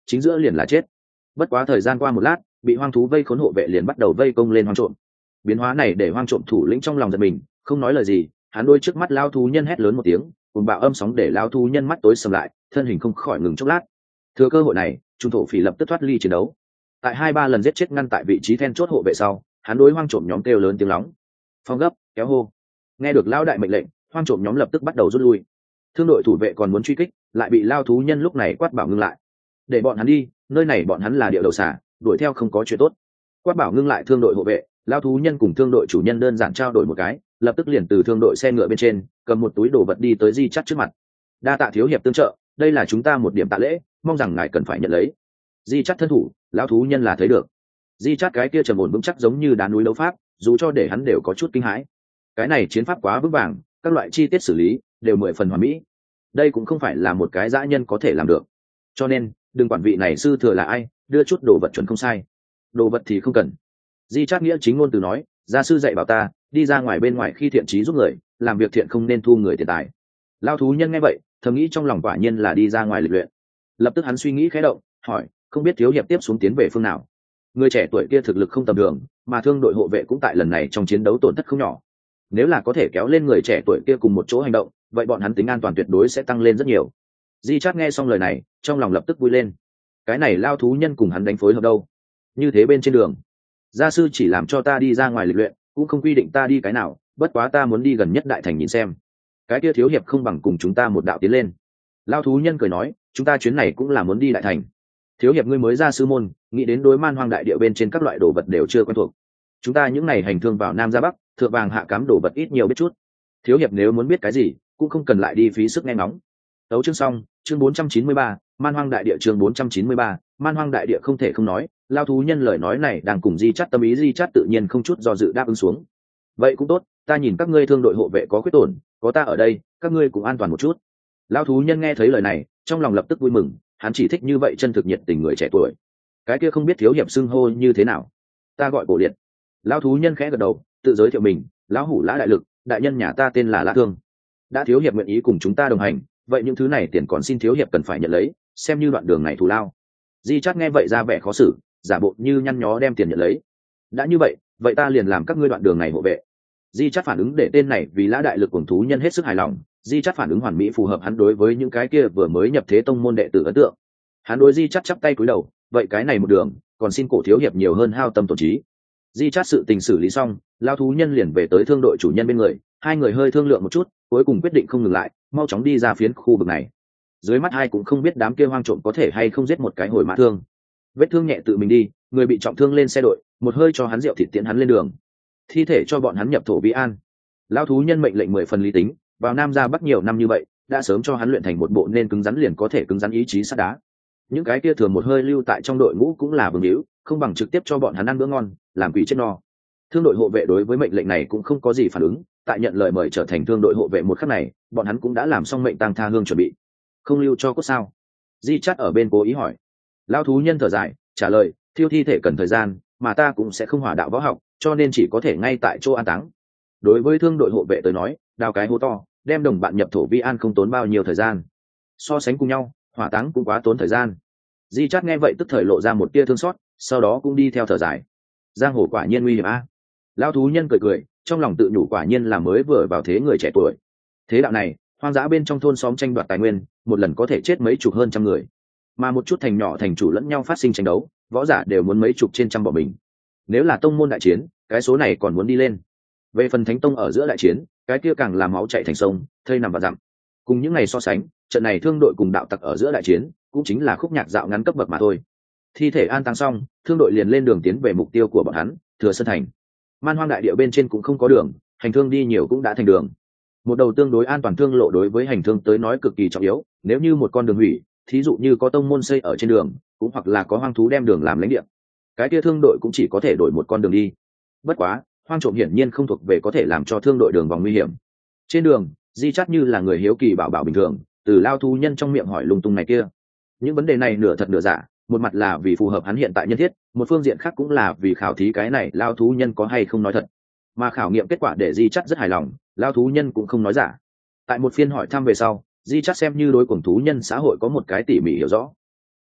chính giữa liền là chết. Bất quá thời gian qua một lát, bị hoang thú vây khốn hộ vệ liền bắt đầu vây công lên hoang trộm. Biến hóa này để hoang trộm thủ lĩnh trong lòng giật mình, không nói lời gì, hắn đôi trước mắt lao thú nhân hét lớn một tiếng, cùng bạo âm sóng để lao thú nhân mắt tối sầm lại, thân hình không khỏi ngừng chốc lát. Thừa cơ hội này, trung thổ phỉ lập tức thoát ly chiến đấu. Tại hai ba lần giết chết ngăn tại vị trí then chốt hộ vệ sau, hắn đối hoang trộm nhóm kêu lớn tiếng lóng, phong gấp, kéo hô. Nghe được lao đại mệnh lệnh, hoang trộm nhóm lập tức bắt đầu rút lui. Thương đội thủ vệ còn muốn truy kích, lại bị lao thú nhân lúc này quát bảo ngưng lại. Để bọn hắn đi, nơi này bọn hắn là địa đầu xả, đuổi theo không có chuyện tốt. Quát bảo ngưng lại thương đội hộ vệ, lao thú nhân cùng thương đội chủ nhân đơn giản trao đổi một cái, lập tức liền từ thương đội xe ngựa bên trên cầm một túi đồ vật đi tới Di Chắt trước mặt. Đa tạ thiếu hiệp tương trợ, đây là chúng ta một điểm tạ lễ, mong rằng ngài cần phải nhận lấy. Di Chắt thân thủ, lao thú nhân là thấy được. Di Chắt cái kia trầm ổn vững chắc giống như đá núi đấu pháp, dù cho để hắn đều có chút kinh hãi. Cái này chiến pháp quá vững vàng, các loại chi tiết xử lý đều mười phần hoàn mỹ. Đây cũng không phải là một cái dã nhân có thể làm được. Cho nên, đừng quản vị này sư thừa là ai, đưa chút đồ vật chuẩn không sai. Đồ vật thì không cần. Di Chát nghĩa chính ngôn từ nói, gia sư dạy bảo ta, đi ra ngoài bên ngoài khi thiện trí giúp người, làm việc thiện không nên thu người tiền tài. Lao thú nhân nghe vậy, thầm nghĩ trong lòng quả nhiên là đi ra ngoài lịch luyện. Lập tức hắn suy nghĩ khẽ động, hỏi, không biết thiếu hiệp tiếp xuống tiến về phương nào? Người trẻ tuổi kia thực lực không tầm thường, mà thương đội hộ vệ cũng tại lần này trong chiến đấu tổn thất không nhỏ. Nếu là có thể kéo lên người trẻ tuổi kia cùng một chỗ hành động, vậy bọn hắn tính an toàn tuyệt đối sẽ tăng lên rất nhiều. Di Chát nghe xong lời này, trong lòng lập tức vui lên. Cái này lao thú nhân cùng hắn đánh phối hợp đâu? Như thế bên trên đường, gia sư chỉ làm cho ta đi ra ngoài lịch luyện, cũng không quy định ta đi cái nào, bất quá ta muốn đi gần nhất đại thành nhìn xem. Cái kia thiếu hiệp không bằng cùng chúng ta một đạo tiến lên. Lao thú nhân cười nói, chúng ta chuyến này cũng là muốn đi đại thành. Thiếu hiệp ngươi mới ra sư môn, nghĩ đến đối man hoang đại địa bên trên các loại đồ vật đều chưa quen thuộc. Chúng ta những ngày hành thương vào nam ra bắc, thượng vàng hạ cám đồ vật ít nhiều biết chút. Thiếu hiệp nếu muốn biết cái gì, cũng không cần lại đi phí sức nghe ngóng. Tấu chương xong, chương bốn trăm chín mươi ba, man hoang đại địa chương bốn trăm chín mươi ba, man hoang đại địa không thể không nói, lao thú nhân lời nói này đang cùng Di Chát tâm ý, Di Chát tự nhiên không chút do dự đáp ứng xuống. Vậy cũng tốt, ta nhìn các ngươi thương đội hộ vệ có khuyết tổn, có ta ở đây, các ngươi cũng an toàn một chút. Lao thú nhân nghe thấy lời này, trong lòng lập tức vui mừng, hắn chỉ thích như vậy chân thực nhiệt tình người trẻ tuổi. Cái kia không biết thiếu hiệp xưng hô như thế nào? Ta gọi Cổ Liệt. Lao thú nhân khẽ gật đầu, tự giới thiệu mình, lão hủ Lã đại lực, đại nhân nhà ta tên là Lã Thương. Đã thiếu hiệp nguyện ý cùng chúng ta đồng hành, vậy những thứ này tiền còn xin thiếu hiệp cần phải nhận lấy, xem như đoạn đường này thù lao. Di Chát nghe vậy ra vẻ khó xử, giả bộ như nhăn nhó đem tiền nhận lấy. Đã như vậy, vậy ta liền làm các ngươi đoạn đường này hộ vệ. Di Chát phản ứng để tên này vì Lã đại lực cùng thú nhân hết sức hài lòng. Di Chát phản ứng hoàn mỹ phù hợp hắn đối với những cái kia vừa mới nhập thế tông môn đệ tử ấn tượng. Hắn đối Di Chát chắp tay cúi đầu, vậy cái này một đường, còn xin cổ thiếu hiệp nhiều hơn hao tâm tổn trí. Di Chát sự tình xử lý xong, lao thú nhân liền về tới thương đội chủ nhân bên người, hai người hơi thương lượng một chút, cuối cùng quyết định không ngừng lại, mau chóng đi ra phiến khu vực này. Dưới mắt hai cũng không biết đám kia hoang trộm có thể hay không giết một cái hồi mã thương. Vết thương nhẹ tự mình đi, người bị trọng thương lên xe đội, một hơi cho hắn rượu thịt tiễn hắn lên đường. Thi thể cho bọn hắn nhập thổ Vi An. Lao thú nhân mệnh lệnh mười phần lý tính, vào Nam ra Bắc nhiều năm như vậy, đã sớm cho hắn luyện thành một bộ nên cứng rắn liền có thể cứng rắn ý chí sắt đá. Những cái kia thường một hơi lưu tại trong đội ngũ cũng là vương hữu, không bằng trực tiếp cho bọn hắn ăn bữa ngon, làm quỷ chết no. Thương đội hộ vệ đối với mệnh lệnh này cũng không có gì phản ứng, tại nhận lời mời trở thành thương đội hộ vệ một khắc này, bọn hắn cũng đã làm xong mệnh tang tha hương chuẩn bị. Không lưu cho cốt sao? Di Chát ở bên cố ý hỏi. Lao thú nhân thở dài, trả lời, thiêu thi thể cần thời gian, mà ta cũng sẽ không hỏa đạo võ học, cho nên chỉ có thể ngay tại chỗ an táng. Đối với thương đội hộ vệ tới nói, đào cái hố to, đem đồng bạn nhập thổ Vi An không tốn bao nhiêu thời gian. So sánh cùng nhau, hỏa táng cũng quá tốn thời gian. Di Chát nghe vậy tức thời lộ ra một tia thương xót, sau đó cũng đi theo thở dài. Giang hồ quả nhiên nguy hiểm a. Lao thú nhân cười cười, trong lòng tự nhủ quả nhiên là mới vừa vào thế người trẻ tuổi. Thế đạo này, hoang dã bên trong thôn xóm tranh đoạt tài nguyên, một lần có thể chết mấy chục hơn trăm người, mà một chút thành nhỏ thành chủ lẫn nhau phát sinh tranh đấu, võ giả đều muốn mấy chục trên trăm bỏ mình. Nếu là tông môn đại chiến, cái số này còn muốn đi lên. Về phần thánh tông ở giữa đại chiến, cái kia càng là máu chảy thành sông, thây nằm và dặm. Cùng những ngày so sánh, trận này thương đội cùng đạo tặc ở giữa đại chiến, cũng chính là khúc nhạc dạo ngắn cấp bậc mà thôi. Thi thể an táng xong, thương đội liền lên đường tiến về mục tiêu của bọn hắn, Thừa Sơn thành. Man hoang đại địa bên trên cũng không có đường, hành thương đi nhiều cũng đã thành đường. Một đầu tương đối an toàn thương lộ đối với hành thương tới nói cực kỳ trọng yếu, nếu như một con đường hủy, thí dụ như có tông môn xây ở trên đường, cũng hoặc là có hoang thú đem đường làm lãnh địa, cái kia thương đội cũng chỉ có thể đổi một con đường đi. Bất quá, hoang trộm hiển nhiên không thuộc về có thể làm cho thương đội đường vòng nguy hiểm. Trên đường, Di Chát như là người hiếu kỳ bảo bảo bình thường, từ lao thú nhân trong miệng hỏi lung tung này kia. Những vấn đề này nửa thật nửa giả, một mặt là vì phù hợp hắn hiện tại nhân thiết, một phương diện khác cũng là vì khảo thí cái này lao thú nhân có hay không nói thật. Mà khảo nghiệm kết quả để Di Chát rất hài lòng, lao thú nhân cũng không nói giả. Tại một phiên hỏi thăm về sau, Di Chát xem như đối cuồng thú nhân xã hội có một cái tỉ mỉ hiểu rõ.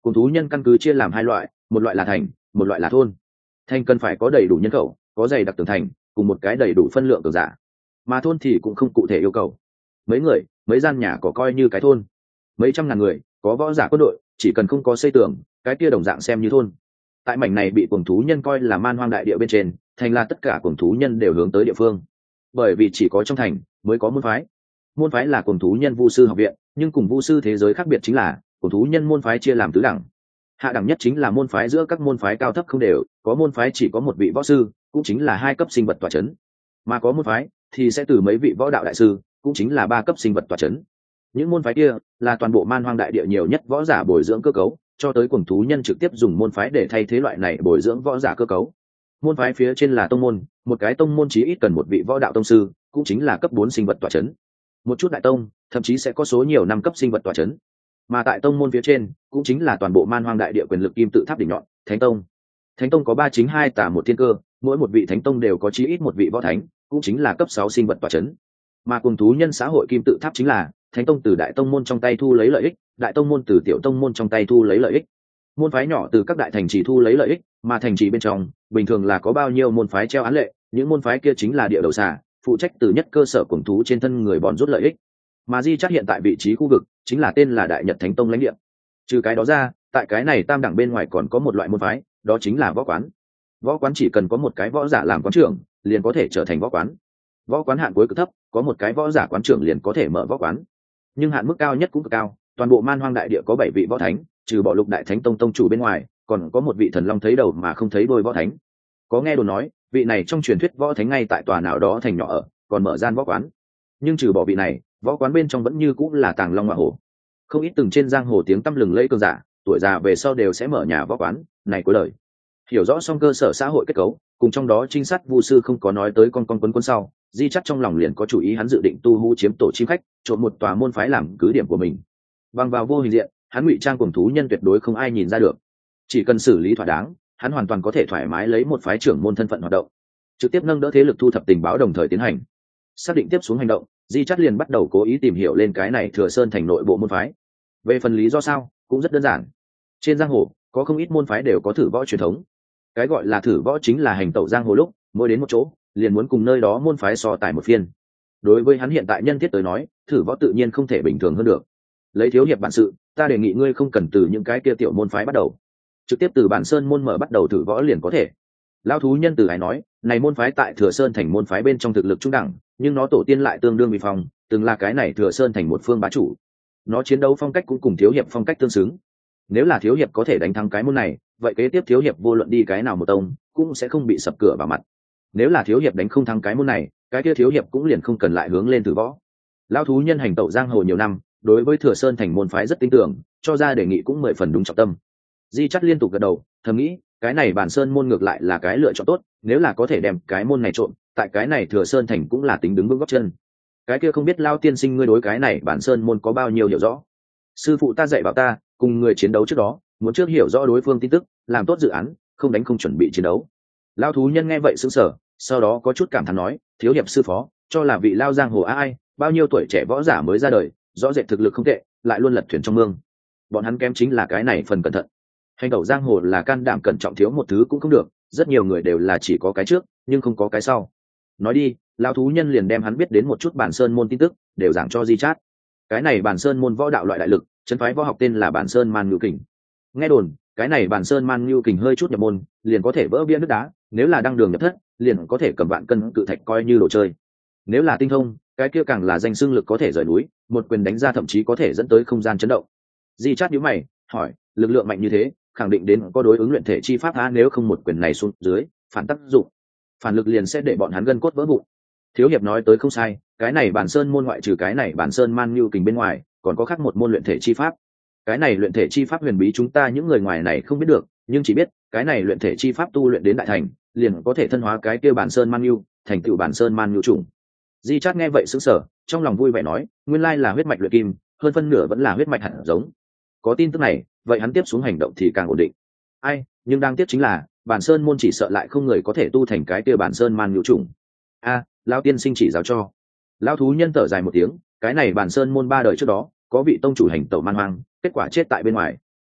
Cùng thú nhân căn cứ chia làm hai loại, một loại là thành, một loại là thôn. Thành cần phải có đầy đủ nhân khẩu, có dày đặc tường thành, cùng một cái đầy đủ phân lượng cường giả. Mà thôn thì cũng không cụ thể yêu cầu. Mấy người, mấy gian nhà có coi như cái thôn. Mấy trăm ngàn người, có võ giả quân đội, chỉ cần không có xây tường, cái kia đồng dạng xem như thôn. Tại mảnh này bị cuồng thú nhân coi là man hoang đại địa bên trên, thành là tất cả cuồng thú nhân đều hướng tới địa phương. Bởi vì chỉ có trong thành mới có môn phái. Môn phái là cuồng thú nhân vu sư học viện, nhưng cùng vu sư thế giới khác biệt chính là cuồng thú nhân môn phái chia làm tứ đẳng. Hạ đẳng nhất chính là môn phái giữa các môn phái cao thấp không đều, có môn phái chỉ có một vị võ sư, cũng chính là hai cấp sinh vật tọa chấn. Mà có môn phái thì sẽ từ mấy vị võ đạo đại sư, cũng chính là ba cấp sinh vật tọa chấn. Những môn phái kia là toàn bộ man hoang đại địa nhiều nhất võ giả bồi dưỡng cơ cấu, cho tới cuồng thú nhân trực tiếp dùng môn phái để thay thế loại này bồi dưỡng võ giả cơ cấu. Môn phái phía trên là tông môn, một cái tông môn chí ít cần một vị võ đạo tông sư, cũng chính là cấp bốn sinh vật tọa chấn. Một chút đại tông, thậm chí sẽ có số nhiều năm cấp sinh vật tọa chấn. Mà tại tông môn phía trên, cũng chính là toàn bộ man hoang đại địa quyền lực kim tự tháp đỉnh nhọn, Thánh tông. Thánh tông có ba chính hai tả một thiên cơ, mỗi một vị thánh tông đều có chí ít một vị võ thánh, cũng chính là cấp sáu sinh vật tọa chấn. Mà cuồng thú nhân xã hội kim tự tháp chính là thánh tông từ đại tông môn trong tay thu lấy lợi ích, đại tông môn từ tiểu tông môn trong tay thu lấy lợi ích. Môn phái nhỏ từ các đại thành trì thu lấy lợi ích, mà thành trì bên trong bình thường là có bao nhiêu môn phái treo án lệ, những môn phái kia chính là địa đầu xà, phụ trách từ nhất cơ sở cuồng thú trên thân người bòn rút lợi ích. Mà di chắc hiện tại vị trí khu vực chính là tên là Đại Nhật Thánh Tông lãnh địa. Trừ cái đó ra, tại cái này tam đẳng bên ngoài còn có một loại môn phái, đó chính là võ quán. Võ quán chỉ cần có một cái võ giả làm quán trưởng, liền có thể trở thành võ quán. Võ quán hạn cuối cực thấp, có một cái võ giả quán trưởng liền có thể mở võ quán. Nhưng hạn mức cao nhất cũng cực cao, toàn bộ man hoang đại địa có bảy vị võ thánh, trừ bỏ Lục Đại Thánh Tông tông chủ bên ngoài, còn có một vị thần long thấy đầu mà không thấy đuôi võ thánh. Có nghe đồn nói, vị này trong truyền thuyết võ thánh ngay tại tòa nào đó thành nhỏ ở, còn mở gian võ quán. Nhưng trừ bỏ vị này, võ quán bên trong vẫn như cũng là tàng long ngọa hổ. Không ít từng trên giang hồ tiếng tăm lừng lẫy cường giả, tuổi già về sau đều sẽ mở nhà võ quán, này cuối lời. Hiểu rõ xong cơ sở xã hội kết cấu, cùng trong đó trinh sát vu sư không có nói tới con con quấn quấn sau, di chắc trong lòng liền có chủ ý hắn dự định tu hú chiếm tổ chim khách, trộn một tòa môn phái làm cứ điểm của mình. Bằng vào vô hình diện, hắn ngụy trang cuồng thú nhân tuyệt đối không ai nhìn ra được. Chỉ cần xử lý thỏa đáng, hắn hoàn toàn có thể thoải mái lấy một phái trưởng môn thân phận hoạt động, trực tiếp nâng đỡ thế lực thu thập tình báo đồng thời tiến hành. Xác định tiếp xuống hành động, di chắt liền bắt đầu cố ý tìm hiểu lên cái này Thừa Sơn thành nội bộ môn phái. Về phần lý do sao cũng rất đơn giản, trên giang hồ có không ít môn phái đều có thử võ truyền thống. Cái gọi là thử võ chính là hành tẩu giang hồ lúc mỗi đến một chỗ liền muốn cùng nơi đó môn phái so tài một phiên. Đối với hắn hiện tại nhân thiết tới nói, thử võ tự nhiên không thể bình thường hơn được. Lấy thiếu hiệp bản sự, ta đề nghị ngươi không cần từ những cái kia tiểu môn phái bắt đầu, trực tiếp từ bản sơn môn mở bắt đầu thử võ liền có thể. Lao thú nhân từ ái nói, này môn phái tại Thừa Sơn thành môn phái bên trong thực lực trung đẳng, nhưng nó tổ tiên lại tương đương bị phong, từng là cái này Thừa Sơn thành một phương bá chủ. Nó chiến đấu phong cách cũng cùng thiếu hiệp phong cách tương xứng. Nếu là thiếu hiệp có thể đánh thắng cái môn này, vậy kế tiếp thiếu hiệp vô luận đi cái nào một tông cũng sẽ không bị sập cửa vào mặt. Nếu là thiếu hiệp đánh không thắng cái môn này, cái kia thiếu hiệp cũng liền không cần lại hướng lên thử võ. Lao thú nhân hành tẩu giang hồ nhiều năm, đối với Thừa Sơn thành môn phái rất tin tưởng, cho ra đề nghị cũng mười phần đúng trọng tâm. Di Chắt liên tục gật đầu, thầm nghĩ, cái này Bản Sơn môn ngược lại là cái lựa chọn tốt, nếu là có thể đem cái môn này trộn, tại cái này Thừa Sơn thành cũng là tính đứng vững gót chân. Cái kia không biết Lao tiên sinh ngươi đối cái này Bản Sơn môn có bao nhiêu hiểu rõ? Sư phụ ta dạy bảo ta, cùng người chiến đấu trước đó, muốn trước hiểu rõ đối phương tin tức, làm tốt dự án, không đánh không chuẩn bị chiến đấu. Lao thú nhân nghe vậy sững sờ, sau đó có chút cảm thán nói, thiếu hiệp sư phó, cho là vị lao giang hồ ai, bao nhiêu tuổi trẻ võ giả mới ra đời, rõ rệt thực lực không tệ, lại luôn lật thuyền trong mương. Bọn hắn kém chính là cái này phần cẩn thận. Hành đầu giang hồ là can đảm cẩn trọng thiếu một thứ cũng không được, rất nhiều người đều là chỉ có cái trước nhưng không có cái sau. Nói đi, lao thú nhân liền đem hắn biết đến một chút Bản Sơn môn tin tức đều giảng cho Di Chát. Cái này Bản Sơn môn võ đạo loại đại lực, trấn phái võ học tên là Bản Sơn Man Ngưu Kình. Nghe đồn, cái này Bản Sơn Man Ngưu Kình hơi chút nhập môn, liền có thể vỡ bia nước đá, nếu là đăng đường nhập thất, liền có thể cầm vạn cân cự thạch coi như đồ chơi. Nếu là tinh thông, cái kia càng là danh xưng lực có thể rời núi, một quyền đánh ra thậm chí có thể dẫn tới không gian chấn động. Di Chát nhíu mày, hỏi, lực lượng mạnh như thế, khẳng định đến có đối ứng luyện thể chi pháp á, nếu không một quyền này xuống dưới, phản tác dụng, phản lực liền sẽ để bọn hắn gân cốt vỡ vụn. Thiếu hiệp nói tới không sai, cái này Bản Sơn môn ngoại trừ cái này Bản Sơn Man Ngưu Kình bên ngoài, còn có khác một môn luyện thể chi pháp. Cái này luyện thể chi pháp huyền bí chúng ta những người ngoài này không biết được, nhưng chỉ biết cái này luyện thể chi pháp tu luyện đến đại thành, liền có thể thân hóa cái kia Bản Sơn Man Ngưu, thành tựu Bản Sơn Man Ngưu trùng. Di Chát nghe vậy sững sờ, trong lòng vui vẻ nói, nguyên lai là huyết mạch luyện kim, hơn phân nửa vẫn là huyết mạch hạt giống. Có tin tức này, vậy hắn tiếp xuống hành động thì càng ổn định. Ai, nhưng đang tiếp chính là, Bản Sơn môn chỉ sợ lại không người có thể tu thành cái kia Bản Sơn Man Ngưu trùng. A, lão tiên sinh chỉ giáo cho. Lão thú nhân thở dài một tiếng, cái này Bản Sơn môn ba đời trước đó, có vị tông chủ hành tẩu man hoang, kết quả chết tại bên ngoài.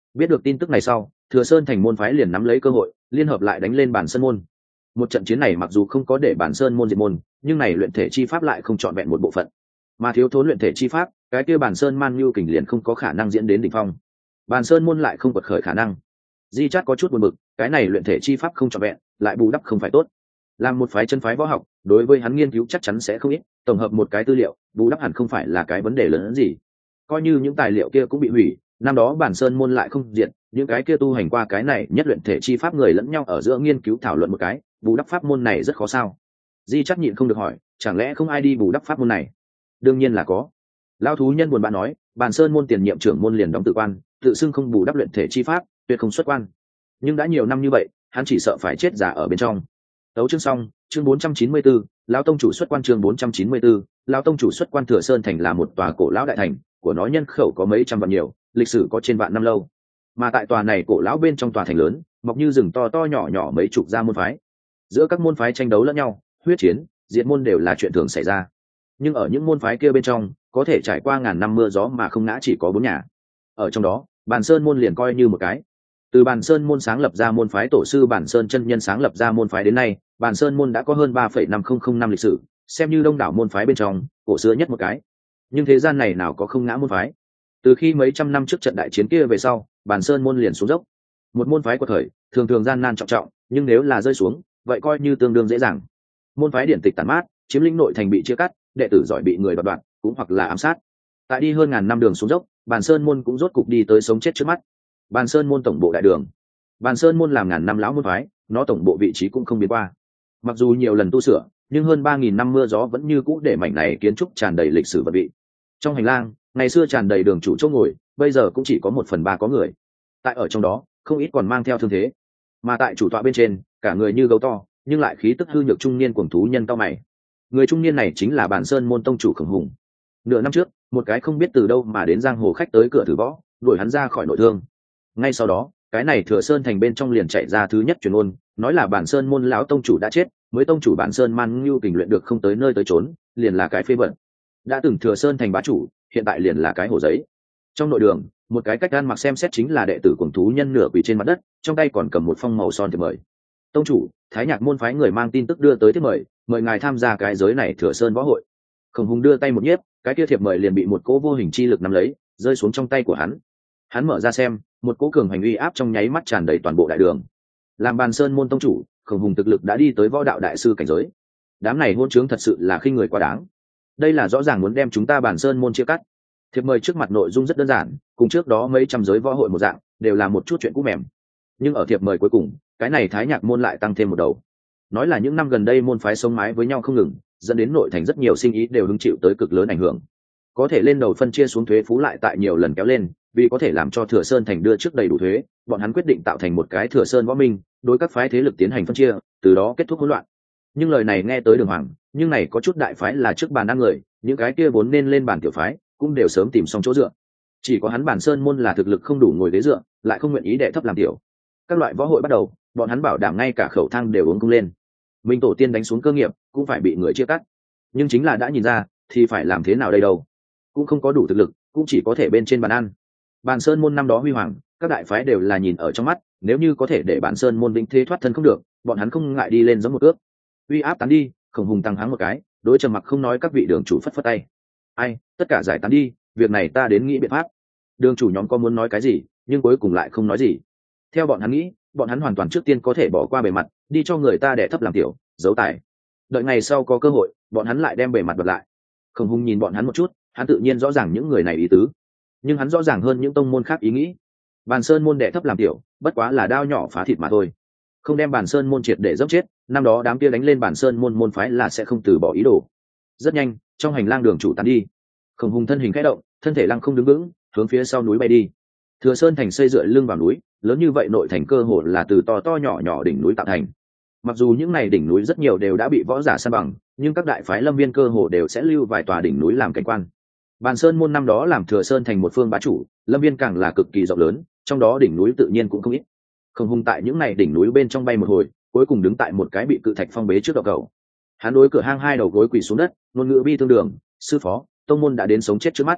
Biết được tin tức này sau, Thừa Sơn thành môn phái liền nắm lấy cơ hội liên hợp lại đánh lên Bản Sơn môn. Một trận chiến này mặc dù không có để Bản Sơn môn diệt môn, nhưng này luyện thể chi pháp lại không trọn vẹn một bộ phận, mà thiếu thốn luyện thể chi pháp, cái kia Bản Sơn man nhu kình liền không có khả năng diễn đến đỉnh phong. Bản Sơn môn lại không quật khởi khả năng. Di Chát có chút buồn bực, cái này luyện thể chi pháp không trọn vẹn, lại bù đắp không phải tốt. Làm một phái chân phái võ học, đối với hắn nghiên cứu chắc chắn sẽ không ít, tổng hợp một cái tư liệu, bù đắp hẳn không phải là cái vấn đề lớn hơn gì. Coi như những tài liệu kia cũng bị hủy, năm đó Bản Sơn môn lại không diệt, những cái kia tu hành qua cái này nhất luyện thể chi pháp người lẫn nhau ở giữa nghiên cứu thảo luận một cái, bù đắp pháp môn này rất khó sao? Di Chát nhịn không được hỏi, chẳng lẽ không ai đi bù đắp pháp môn này? Đương nhiên là có. Lão thú nhân buồn bã nói, Bản Sơn môn tiền nhiệm trưởng môn liền đóng tự quan, tự xưng không bù đắp luyện thể chi pháp, tuyệt không xuất quan. Nhưng đã nhiều năm như vậy, hắn chỉ sợ phải chết giả ở bên trong. Tấu chương xong, chương bốn trăm chín mươi bốn, lão tông chủ xuất quan chương bốn trăm chín mươi bốn, lão tông chủ xuất quan. Thừa Sơn thành là một tòa cổ lão đại thành, của nó nhân khẩu có mấy trăm vạn nhiều, lịch sử có trên vạn năm lâu. Mà tại tòa này cổ lão bên trong tòa thành lớn, mọc như rừng to to nhỏ nhỏ mấy chục gia môn phái. Giữa các môn phái tranh đấu lẫn nhau, huyết chiến, diệt môn đều là chuyện thường xảy ra. Nhưng ở những môn phái kia bên trong, có thể trải qua ngàn năm mưa gió mà không ngã chỉ có bốn nhà. Ở trong đó, Bản Sơn môn liền coi như một cái. Từ Bản Sơn môn sáng lập ra môn phái tổ sư Bản Sơn chân nhân sáng lập ra môn phái đến nay, Bản Sơn môn đã có hơn ba phẩy năm không không năm lịch sử, xem như đông đảo môn phái bên trong cổ xưa nhất một cái. Nhưng thế gian này nào có không ngã môn phái. Từ khi mấy trăm năm trước trận đại chiến kia về sau, Bản Sơn môn liền xuống dốc. Một môn phái của thời thường thường gian nan trọng trọng, nhưng nếu là rơi xuống, vậy coi như tương đương dễ dàng. Môn phái điển tịch tàn mát, chiếm lĩnh nội thành bị chia cắt, đệ tử giỏi bị người đoạt đoạt, cũng hoặc là ám sát. Tại đi hơn ngàn năm đường xuống dốc, Bản Sơn môn cũng rốt cục đi tới sống chết trước mắt. Bản Sơn môn tổng bộ đại đường. Bản Sơn môn làm ngàn năm lão môn phái, nó tổng bộ vị trí cũng không biến qua. Mặc dù nhiều lần tu sửa, nhưng hơn ba nghìn năm mưa gió vẫn như cũ để mảnh này kiến trúc tràn đầy lịch sử vật vị. Trong hành lang, ngày xưa tràn đầy đường chủ chỗ ngồi, bây giờ cũng chỉ có một phần ba có người. Tại ở trong đó, không ít còn mang theo thương thế. Mà tại chủ tọa bên trên, cả người như gấu to, nhưng lại khí tức hư nhược trung niên cuồng thú nhân cao mày. Người trung niên này chính là Bản Sơn môn tông chủ Khổng Hùng. Nửa năm trước, một cái không biết từ đâu mà đến giang hồ khách tới cửa thử võ, đuổi hắn ra khỏi nội thương. Ngay sau đó, cái này Thừa Sơn thành bên trong liền chạy ra thứ nhất truyền ôn, nói là Bản Sơn môn lão tông chủ đã chết, mới tông chủ Bản Sơn Man Nhu kình luyện được không tới nơi tới chốn, liền là cái phế vật. Đã từng Thừa Sơn thành bá chủ, hiện tại liền là cái hồ giấy. Trong nội đường, một cái cách gan mặc xem xét chính là đệ tử cuồng thú nhân nửa quỳ trên mặt đất, trong tay còn cầm một phong màu son thiệp mời. Tông chủ, Thái Nhạc môn phái người mang tin tức đưa tới thiệp mời, mời ngài tham gia cái giới này Thừa Sơn võ hội. Khổng Hùng đưa tay một nhiếp, cái kia thiệp mời liền bị một cỗ vô hình chi lực nắm lấy, rơi xuống trong tay của hắn. Hắn mở ra xem, một cỗ cường hành uy áp trong nháy mắt tràn đầy toàn bộ đại đường. Làm Bản Sơn môn tông chủ, Khổng Hùng thực lực đã đi tới võ đạo đại sư cảnh giới. Đám này hôn trướng thật sự là khinh người quá đáng. Đây là rõ ràng muốn đem chúng ta Bản Sơn môn chia cắt. Thiệp mời trước mặt nội dung rất đơn giản, cùng trước đó mấy trăm giới võ hội một dạng, đều là một chút chuyện cũ mềm. Nhưng ở thiệp mời cuối cùng, cái này Thái Nhạc môn lại tăng thêm một đầu. Nói là những năm gần đây môn phái sống mái với nhau không ngừng, dẫn đến nội thành rất nhiều sinh ý đều hứng chịu tới cực lớn ảnh hưởng. Có thể lên đầu phân chia xuống thuế phú lại tại nhiều lần kéo lên, vì có thể làm cho Thừa Sơn thành đưa trước đầy đủ thuế, bọn hắn quyết định tạo thành một cái Thừa Sơn võ minh, đối các phái thế lực tiến hành phân chia, từ đó kết thúc hỗn loạn. Nhưng lời này nghe tới Đường Hoàng, nhưng này có chút đại phái là trước bàn ăn người, những cái kia vốn nên lên bàn tiểu phái, cũng đều sớm tìm xong chỗ dựa. Chỉ có hắn Bản Sơn môn là thực lực không đủ ngồi ghế dựa, lại không nguyện ý đệ thấp làm tiểu. Các loại võ hội bắt đầu, bọn hắn bảo đảm ngay cả khẩu thang đều uống cung lên. Minh tổ tiên đánh xuống cơ nghiệp, cũng phải bị người chia cắt. Nhưng chính là đã nhìn ra, thì phải làm thế nào đây đâu? Cũng không có đủ thực lực, cũng chỉ có thể bên trên bàn ăn. Bản Sơn môn năm đó huy hoàng, các đại phái đều là nhìn ở trong mắt, nếu như có thể để Bản Sơn môn vĩnh thế thoát thân không được, bọn hắn không ngại đi lên giống một cước. Uy áp tán đi, Khổng Hùng tăng háng một cái, đối trầm mặc không nói các vị đường chủ phất phất tay. Ai, tất cả giải tán đi, việc này ta đến nghĩ biện pháp. Đường chủ nhóm có muốn nói cái gì, nhưng cuối cùng lại không nói gì. Theo bọn hắn nghĩ, bọn hắn hoàn toàn trước tiên có thể bỏ qua bề mặt, đi cho người ta đẻ thấp làm tiểu, giấu tài. Đợi ngày sau có cơ hội, bọn hắn lại đem bề mặt bật lại. Khổng Hùng nhìn bọn hắn một chút, hắn tự nhiên rõ ràng những người này ý tứ, nhưng hắn rõ ràng hơn những tông môn khác ý nghĩ. Bản Sơn môn đệ thấp làm tiểu, bất quá là đao nhỏ phá thịt mà thôi. Không đem Bản Sơn môn triệt để dốc chết, năm đó đám kia đánh lên Bản Sơn môn môn phái là sẽ không từ bỏ ý đồ. Rất nhanh, trong hành lang đường chủ tán đi, Khổng Hùng thân hình khẽ động, thân thể lăng không đứng vững, hướng phía sau núi bay đi. Thừa Sơn thành xây dựa lưng vào núi, lớn như vậy nội thành cơ hồ là từ to to nhỏ nhỏ đỉnh núi tạo thành. Mặc dù những này đỉnh núi rất nhiều đều đã bị võ giả san bằng, nhưng các đại phái lâm viên cơ hồ đều sẽ lưu vài tòa đỉnh núi làm cảnh quan. Bản Sơn môn năm đó làm Thừa Sơn thành một phương bá chủ, lâm viên càng là cực kỳ rộng lớn, trong đó đỉnh núi tự nhiên cũng không ít. Khổng Hùng tại những này đỉnh núi bên trong bay một hồi, cuối cùng đứng tại một cái bị cự thạch phong bế trước đầu cầu. Hắn đối cửa hang hai đầu gối quỳ xuống đất, ngôn ngữ bi thương đường, sư phó, tông môn đã đến sống chết trước mắt.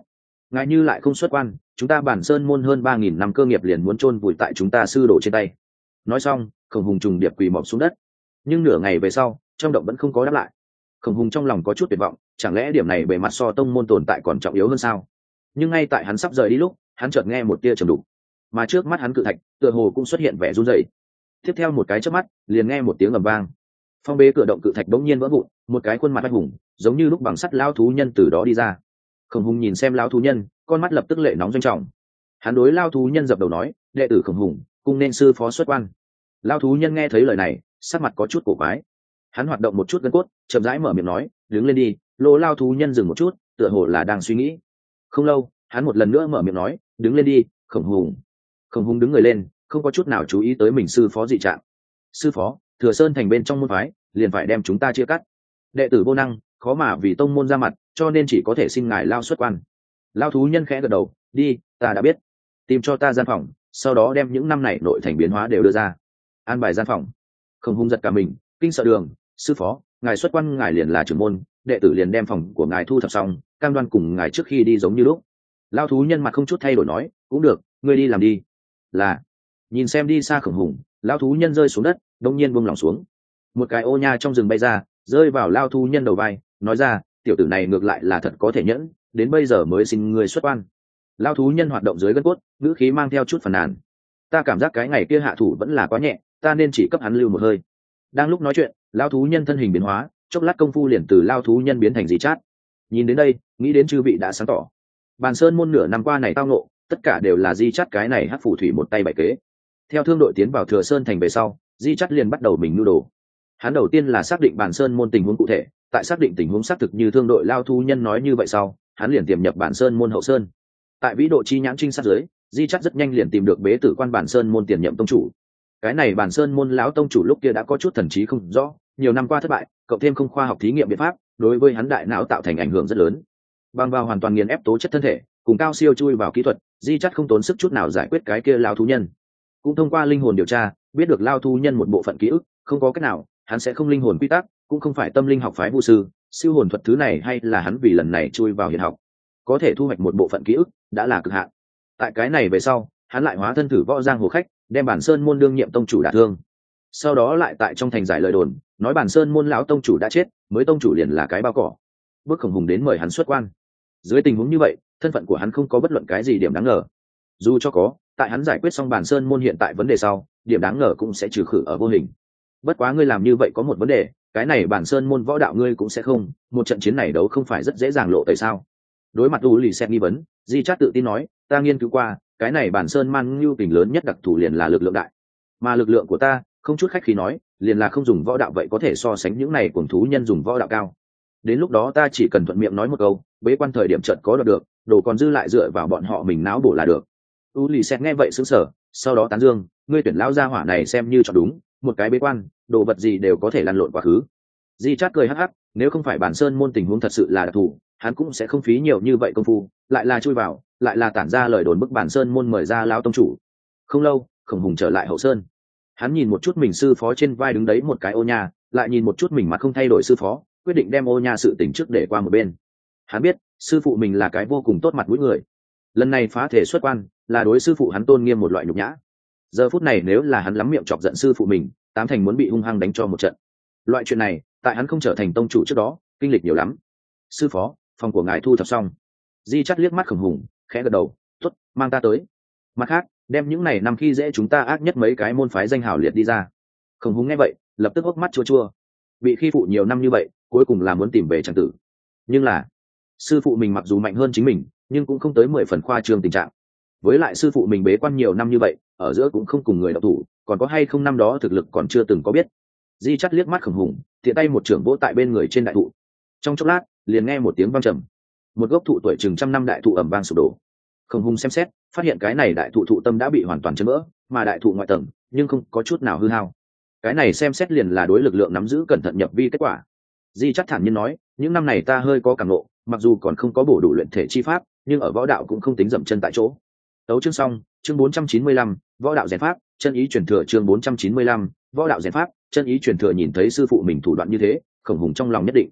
ngài như lại không xuất quan, chúng ta bản sơn môn hơn ba nghìn năm cơ nghiệp liền muốn chôn vùi tại chúng ta sư đồ trên tay. Nói xong Khổng Hùng trùng điệp quỳ mọp xuống đất. Nhưng nửa ngày về sau trong động vẫn không có đáp lại. Khổng Hùng trong lòng có chút tuyệt vọng, chẳng lẽ điểm này bề mặt so tông môn tồn tại còn trọng yếu hơn sao? Nhưng ngay tại hắn sắp rời đi lúc, hắn chợt nghe một tia trầm đục, mà trước mắt hắn cự thạch tựa hồ cũng xuất hiện vẻ run rẩy. Tiếp theo một cái chớp mắt, liền nghe một tiếng ầm vang, phong bế cửa động cự thạch bỗng nhiên vỡ vụn, một cái khuôn mặt anh hùng giống như lúc bằng sắt lao thú nhân từ đó đi ra. Khổng Hùng nhìn xem lao thú nhân, con mắt lập tức lệ nóng doanh trọng. Hắn đối lao thú nhân dập đầu nói, đệ tử Khổng Hùng cung nên sư phó xuất quan. Lao thú nhân nghe thấy lời này, sắc mặt có chút cổ quái. Hắn hoạt động một chút gân cốt, chậm rãi mở miệng nói, đứng lên đi. Lỗ lao thú nhân dừng một chút, tựa hồ là đang suy nghĩ. Không lâu, hắn một lần nữa mở miệng nói, đứng lên đi, Khổng Hùng. Khổng Hùng đứng người lên, không có chút nào chú ý tới mình sư phó dị trạng. Sư phó, Thừa Sơn thành bên trong môn phái liền phải đem chúng ta chia cắt, đệ tử vô năng, khó mà vì tông môn ra mặt, cho nên chỉ có thể xin ngài lao xuất quan. Lao thú nhân khẽ gật đầu, đi, ta đã biết. Tìm cho ta gian phòng, sau đó đem những năm này nội thành biến hóa đều đưa ra. An bài gian phòng. Khổng Hùng giật cả mình, kinh sợ đường, sư phó, ngài xuất quan ngài liền là trưởng môn, đệ tử liền đem phòng của ngài thu thập xong, cam đoan cùng ngài trước khi đi giống như lúc. Lao thú nhân mặt không chút thay đổi nói, cũng được, ngươi đi làm đi. Là. Nhìn xem đi xa Khổng Hùng, lao thú nhân rơi xuống đất, đông nhiên buông lỏng xuống. Một cái ô nha trong rừng bay ra, rơi vào lao thú nhân đầu vai, nói ra, tiểu tử này ngược lại là thật có thể nhẫn, đến bây giờ mới xin người xuất quan. Lao thú nhân hoạt động dưới gân cốt, ngữ khí mang theo chút phàn nàn. Ta cảm giác cái ngày kia hạ thủ vẫn là quá nhẹ, ta nên chỉ cấp hắn lưu một hơi. Đang lúc nói chuyện, lao thú nhân thân hình biến hóa, chốc lát công phu liền từ lao thú nhân biến thành Di Chát. Nhìn đến đây, nghĩ đến chư vị đã sáng tỏ. Bàn Sơn môn nửa năm qua này tao nộ, tất cả đều là Di Chát cái này hắc phù thủy một tay bày kế. Theo thương đội tiến vào Thừa Sơn thành về sau, Di Chát liền bắt đầu mình nưu đồ. Hắn đầu tiên là xác định Bàn Sơn môn tình huống cụ thể, tại xác định tình huống xác thực như thương đội lao thú nhân nói như vậy sau, hắn liền tiềm nhập Bàn Sơn môn hậu sơn. Tại vĩ độ chi nhãn trinh sát dưới, Di Chát rất nhanh liền tìm được bế tử quan Bàn Sơn môn tiền nhậm tông chủ. Cái này Bàn Sơn môn lão tông chủ lúc kia đã có chút thần trí không rõ, nhiều năm qua thất bại, cộng thêm không khoa học thí nghiệm biện pháp, đối với hắn đại não tạo thành ảnh hưởng rất lớn. Bằng vào hoàn toàn nghiền ép tố chất thân thể, cùng cao siêu chui vào kỹ thuật, Di Chát không tốn sức chút nào giải quyết cái kia lao thú nhân. Cũng thông qua linh hồn điều tra, biết được lao thú nhân một bộ phận ký ức, không có cách nào, hắn sẽ không linh hồn quy tắc, cũng không phải tâm linh học phái vu sư, siêu hồn thuật thứ này hay là hắn vì lần này chui vào hiền học, có thể thu hoạch một bộ phận ký ức, đã là cực hạn. Tại cái này về sau, hắn lại hóa thân thử võ giang hồ khách, đem Bản Sơn môn đương nhiệm tông chủ đả thương. Sau đó lại tại trong thành giải lời đồn, nói Bản Sơn môn lão tông chủ đã chết, mới tông chủ liền là cái bao cỏ. Bước Khổng Hùng đến mời hắn xuất quan. Dưới tình huống như vậy, thân phận của hắn không có bất luận cái gì điểm đáng ngờ. Dù cho có, tại hắn giải quyết xong Bản Sơn môn hiện tại vấn đề sau, điểm đáng ngờ cũng sẽ trừ khử ở vô hình. Bất quá ngươi làm như vậy có một vấn đề, cái này Bản Sơn môn võ đạo ngươi cũng sẽ không, một trận chiến này đấu không phải rất dễ dàng lộ tại sao? Đối mặt U Lì Xẹt nghi vấn, Di Chát tự tin nói, ta nghiên cứu qua, cái này Bản Sơn man lưu tình lớn nhất đặc thù liền là lực lượng đại, mà lực lượng của ta, không chút khách khí nói, liền là không dùng võ đạo vậy có thể so sánh những này cuồng thú nhân dùng võ đạo cao. Đến lúc đó ta chỉ cần thuận miệng nói một câu, bế quan thời điểm trận có đoạt được, đồ còn dư lại dựa vào bọn họ mình não bổ là được. U Lì Xẹt nghe vậy sững sờ, sau đó tán dương, ngươi tuyển lão gia hỏa này xem như chọn đúng, một cái bế quan, đồ vật gì đều có thể lăn lộn quá khứ. Di Chát cười hắc hắc, nếu không phải Bản Sơn môn tình huống thật sự là đặc thù, hắn cũng sẽ không phí nhiều như vậy công phu, lại là chui vào, lại là tản ra lời đồn bức Bản Sơn môn mời ra lão tông chủ. Không lâu, Khổng Hùng trở lại hậu sơn. Hắn nhìn một chút mình sư phó trên vai đứng đấy một cái ô nha, lại nhìn một chút mình mặt không thay đổi sư phó, quyết định đem ô nha sự tình trước để qua một bên. Hắn biết, sư phụ mình là cái vô cùng tốt mặt mũi người. Lần này phá thể xuất quan, là đối sư phụ hắn tôn nghiêm một loại nhục nhã. Giờ phút này nếu là hắn lắm miệng chọc giận sư phụ mình, tám thành muốn bị hung hăng đánh cho một trận. Loại chuyện này, tại hắn không trở thành tông chủ trước đó, kinh lịch nhiều lắm. Sư phó, phòng của ngài thu thập xong. Di Chát liếc mắt Khổng Hùng, khẽ gật đầu, tốt, mang ta tới. Mặt khác, đem những này năm khi dễ chúng ta ác nhất mấy cái môn phái danh hào liệt đi ra. Khổng Hùng nghe vậy, lập tức hốc mắt chua chua. Bị khi phụ nhiều năm như vậy, cuối cùng là muốn tìm về tràng tử. Nhưng là, sư phụ mình mặc dù mạnh hơn chính mình, nhưng cũng không tới mười phần khoa trương tình trạng. Với lại sư phụ mình bế quan nhiều năm như vậy, ở giữa cũng không cùng người đọc thủ, còn có hay không năm đó thực lực còn chưa từng có biết. Di Chát liếc mắt Khổng Hùng, tiện tay một trưởng vỗ tại bên người trên đại thụ. Trong chốc lát, liền nghe một tiếng vang trầm, một gốc thụ tuổi chừng trăm năm đại thụ ầm vang sụp đổ. Khổng Hùng xem xét, phát hiện cái này đại thụ thụ tâm đã bị hoàn toàn chấn vỡ, mà đại thụ ngoại tầng nhưng không có chút nào hư hao. Cái này xem xét liền là đối lực lượng nắm giữ cẩn thận nhập vi kết quả. Di Chát thản nhiên nói, những năm này ta hơi có cảm ngộ, mặc dù còn không có bổ đủ luyện thể chi pháp, nhưng ở võ đạo cũng không tính dậm chân tại chỗ. Tấu chương xong, chương bốn trăm chín mươi lăm, võ đạo rèn pháp, chân ý truyền thừa chương bốn trăm chín mươi lăm, võ đạo rèn pháp, chân ý truyền thừa nhìn thấy sư phụ mình thủ đoạn như thế, Khổng Hùng trong lòng nhất định.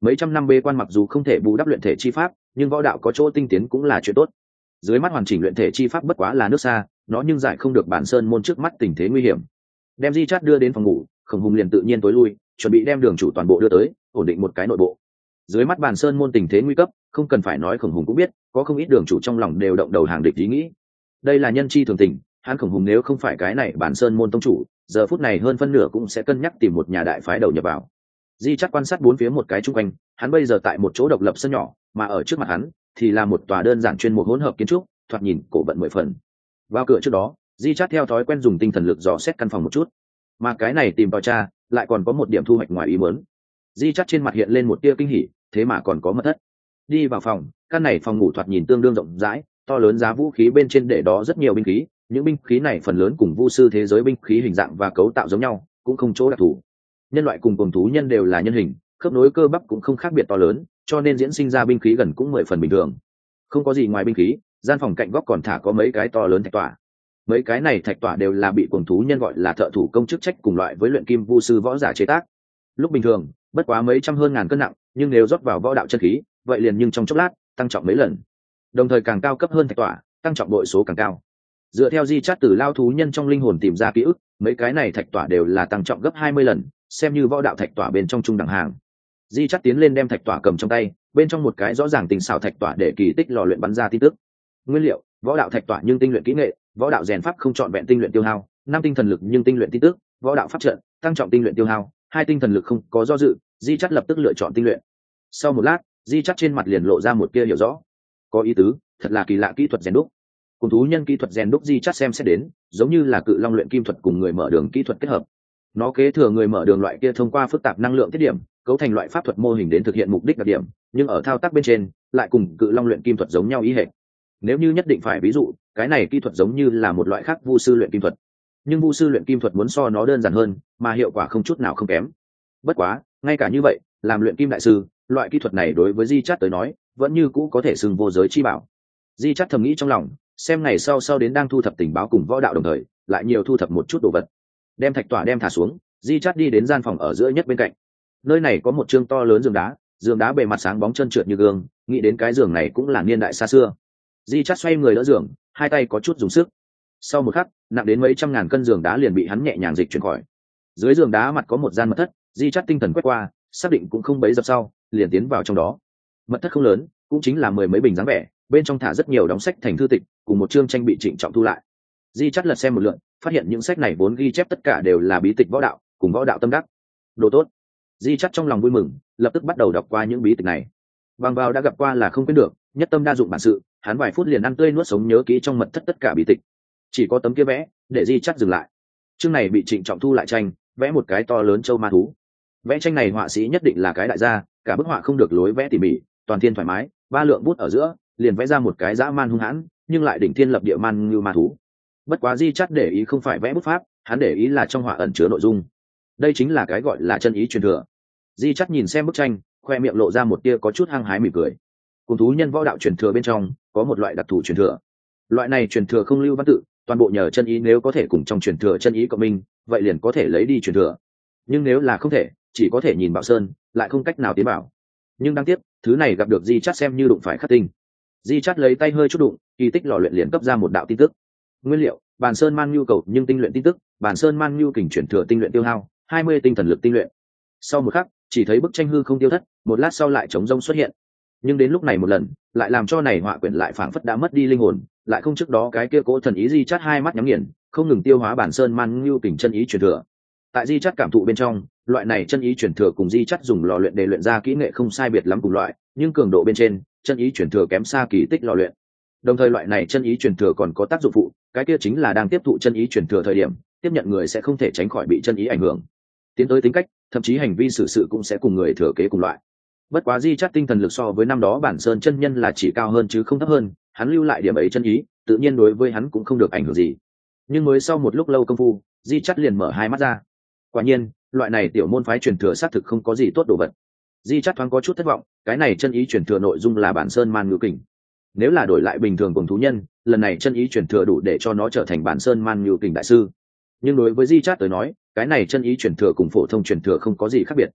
mấy trăm năm bế quan mặc dù không thể bù đắp luyện thể chi pháp, nhưng võ đạo có chỗ tinh tiến cũng là chuyện tốt. Dưới mắt hoàn chỉnh luyện thể chi pháp bất quá là nước xa, nó nhưng giải không được bản sơn môn trước mắt tình thế nguy hiểm. Đem Di Chát đưa đến phòng ngủ, Khổng Hùng liền tự nhiên tối lui, chuẩn bị đem đường chủ toàn bộ đưa tới, ổn định một cái nội bộ. Dưới mắt bản sơn môn tình thế nguy cấp, không cần phải nói Khổng Hùng cũng biết, có không ít đường chủ trong lòng đều động đầu hàng địch ý nghĩ. Đây là nhân chi thường tình, hắn Khổng Hùng nếu không phải cái này bản sơn môn tông chủ, giờ phút này hơn phân nửa cũng sẽ cân nhắc tìm một nhà đại phái đầu nhập vào. Di Chát quan sát bốn phía một cái chung quanh, hắn bây giờ tại một chỗ độc lập sân nhỏ, mà ở trước mặt hắn thì là một tòa đơn giản chuyên mục hỗn hợp kiến trúc, thoạt nhìn cổ vận mười phần. Vào cửa trước đó, Di Chát theo thói quen dùng tinh thần lực dò xét căn phòng một chút, mà cái này tìm vào tra lại còn có một điểm thu hoạch ngoài ý muốn. Di Chát trên mặt hiện lên một tia kinh hỉ, thế mà còn có mật thất. Đi vào phòng, căn này phòng ngủ thoạt nhìn tương đương rộng rãi, to lớn giá vũ khí bên trên để đó rất nhiều binh khí, những binh khí này phần lớn cùng vu sư thế giới binh khí hình dạng và cấu tạo giống nhau, cũng không chỗ đặc thù. Nhân loại cùng cùng thú nhân đều là nhân hình, khớp nối cơ bắp cũng không khác biệt to lớn, cho nên diễn sinh ra binh khí gần cũng mười phần bình thường. Không có gì ngoài binh khí, gian phòng cạnh góc còn thả có mấy cái to lớn thạch tỏa. Mấy cái này thạch tỏa đều là bị cuồng thú nhân gọi là thợ thủ công chức trách cùng loại với luyện kim vu sư võ giả chế tác. Lúc bình thường, bất quá mấy trăm hơn ngàn cân nặng, nhưng nếu rót vào võ đạo chân khí, vậy liền nhưng trong chốc lát tăng trọng mấy lần. Đồng thời càng cao cấp hơn thạch tỏa, tăng trọng bội số càng cao. Dựa theo Di Chát từ lao thú nhân trong linh hồn tìm ra ký ức, mấy cái này thạch tỏa đều là tăng trọng gấp hai mươi lần, xem như võ đạo thạch tỏa bên trong trung đẳng hàng. Di Chát tiến lên đem thạch tỏa cầm trong tay, bên trong một cái rõ ràng tình xảo thạch tỏa để kỳ tích lò luyện bắn ra tin tức. Nguyên liệu: võ đạo thạch tỏa nhưng tinh luyện kỹ nghệ, võ đạo rèn pháp không chọn vẹn tinh luyện tiêu hao, năm tinh thần lực nhưng tinh luyện tin tức, võ đạo pháp trận, tăng trọng tinh luyện tiêu hao, hai tinh thần lực không có do dự. Di Chát lập tức lựa chọn tinh luyện. Sau một lát, Di Chát trên mặt liền lộ ra một tia hiểu rõ. Có ý tứ, thật là kỳ lạ kỹ thuật rèn đúc. Cùng thú nhân kỹ thuật rèn đúc Di Chát xem xét đến, giống như là cự long luyện kim thuật cùng người mở đường kỹ thuật kết hợp. Nó kế thừa người mở đường loại kia thông qua phức tạp năng lượng tiết điểm, cấu thành loại pháp thuật mô hình đến thực hiện mục đích đặc điểm, nhưng ở thao tác bên trên lại cùng cự long luyện kim thuật giống nhau ý hệ. Nếu như nhất định phải ví dụ, cái này kỹ thuật giống như là một loại khác vu sư luyện kim thuật, nhưng vu sư luyện kim thuật muốn so nó đơn giản hơn, mà hiệu quả không chút nào không kém. Bất quá, ngay cả như vậy, làm luyện kim đại sư, loại kỹ thuật này đối với Di Chát tới nói, vẫn như cũ có thể xưng vô giới chi bảo. Di Chát thầm nghĩ trong lòng, xem ngày sau sau đến đang thu thập tình báo cùng võ đạo đồng thời, lại nhiều thu thập một chút đồ vật. Đem thạch tỏa đem thả xuống, Di Chát đi đến gian phòng ở giữa nhất bên cạnh. Nơi này có một chương to lớn giường đá, giường đá bề mặt sáng bóng trơn trượt như gương, nghĩ đến cái giường này cũng là niên đại xa xưa. Di Chát xoay người đỡ giường, hai tay có chút dùng sức. Sau một khắc, nặng đến mấy trăm ngàn cân giường đá liền bị hắn nhẹ nhàng dịch chuyển khỏi. Dưới giường đá mặt có một gian mật thất, Di Chát tinh thần quét qua, xác định cũng không bấy dập sau, liền tiến vào trong đó. Mật thất không lớn, cũng chính là mười mấy bình dáng vẻ, bên trong thả rất nhiều đóng sách thành thư tịch, cùng một chương tranh bị trịnh trọng thu lại. Di Chát lật xem một lượt, phát hiện những sách này vốn ghi chép tất cả đều là bí tịch võ đạo, cùng võ đạo tâm đắc. Đồ tốt. Di Chát trong lòng vui mừng, lập tức bắt đầu đọc qua những bí tịch này. Bằng vào đã gặp qua là không quên được, nhất tâm đa dụng bản sự, hắn vài phút liền ăn tươi nuốt sống nhớ kỹ trong mật thất tất cả bí tịch. Chỉ có tấm kia vẽ, để Di Chát dừng lại. Chương này bị trịnh trọng thu lại tranh, vẽ một cái to lớn châu ma thú. Vẽ tranh này họa sĩ nhất định là cái đại gia, cả bức họa không được lối vẽ tỉ mỉ, toàn thiên thoải mái, ba lượng bút ở giữa, liền vẽ ra một cái dã man hung hãn, nhưng lại đỉnh thiên lập địa man như ma thú. Bất quá Di Chát để ý không phải vẽ bút pháp, hắn để ý là trong họa ẩn chứa nội dung. Đây chính là cái gọi là chân ý truyền thừa. Di Chát nhìn xem bức tranh, khoe miệng lộ ra một tia có chút hăng hái mỉm cười. Cùng thú nhân võ đạo truyền thừa bên trong có một loại đặc thù truyền thừa. Loại này truyền thừa không lưu văn tự, toàn bộ nhờ chân ý, nếu có thể cùng trong truyền thừa chân ý cộng minh, vậy liền có thể lấy đi truyền thừa. Nhưng nếu là không thể, chỉ có thể nhìn Bảo Sơn, lại không cách nào tiến bảo. Nhưng đáng tiếc, thứ này gặp được Di Chát xem như đụng phải khắc tinh. Di Chát lấy tay hơi chút đụng, kỳ tích lò luyện liền cấp ra một đạo tin tức. Nguyên liệu: bàn sơn man nhu cầu nhưng tinh luyện tin tức, bàn sơn man nhu kình chuyển thừa tinh luyện tiêu hao, hai mươi tinh thần lực tinh luyện. Sau một khắc, chỉ thấy bức tranh hư không tiêu thất, một lát sau lại trống rông xuất hiện. Nhưng đến lúc này một lần, lại làm cho này họa quyển lại phảng phất đã mất đi linh hồn, lại không trước đó cái kia cố thần ý. Di Chát hai mắt nhắm nghiền, không ngừng tiêu hóa bản sơn man nhu kình chân ý truyền thừa. Tại Di Chát cảm thụ bên trong, loại này chân ý truyền thừa cùng Di Chát dùng lò luyện để luyện ra kỹ nghệ không sai biệt lắm cùng loại, nhưng cường độ bên trên, chân ý truyền thừa kém xa kỳ tích lò luyện. Đồng thời loại này chân ý truyền thừa còn có tác dụng phụ, cái kia chính là đang tiếp thụ chân ý truyền thừa thời điểm, tiếp nhận người sẽ không thể tránh khỏi bị chân ý ảnh hưởng. Tiến tới tính cách, thậm chí hành vi xử sự cũng sẽ cùng người thừa kế cùng loại. Bất quá Di Chát tinh thần lực so với năm đó bản sơn chân nhân là chỉ cao hơn chứ không thấp hơn, hắn lưu lại điểm ấy chân ý, tự nhiên đối với hắn cũng không được ảnh hưởng gì. Nhưng mới sau một lúc lâu công phu, Di Chát liền mở hai mắt ra. Quả nhiên, loại này tiểu môn phái truyền thừa xác thực không có gì tốt đồ vật. Di Chát thoáng có chút thất vọng, cái này chân ý truyền thừa nội dung là bản sơn man ngữ kình. Nếu là đổi lại bình thường cùng thú nhân, lần này chân ý truyền thừa đủ để cho nó trở thành bản sơn man ngữ kình đại sư. Nhưng đối với Di Chát tới nói, cái này chân ý truyền thừa cùng phổ thông truyền thừa không có gì khác biệt.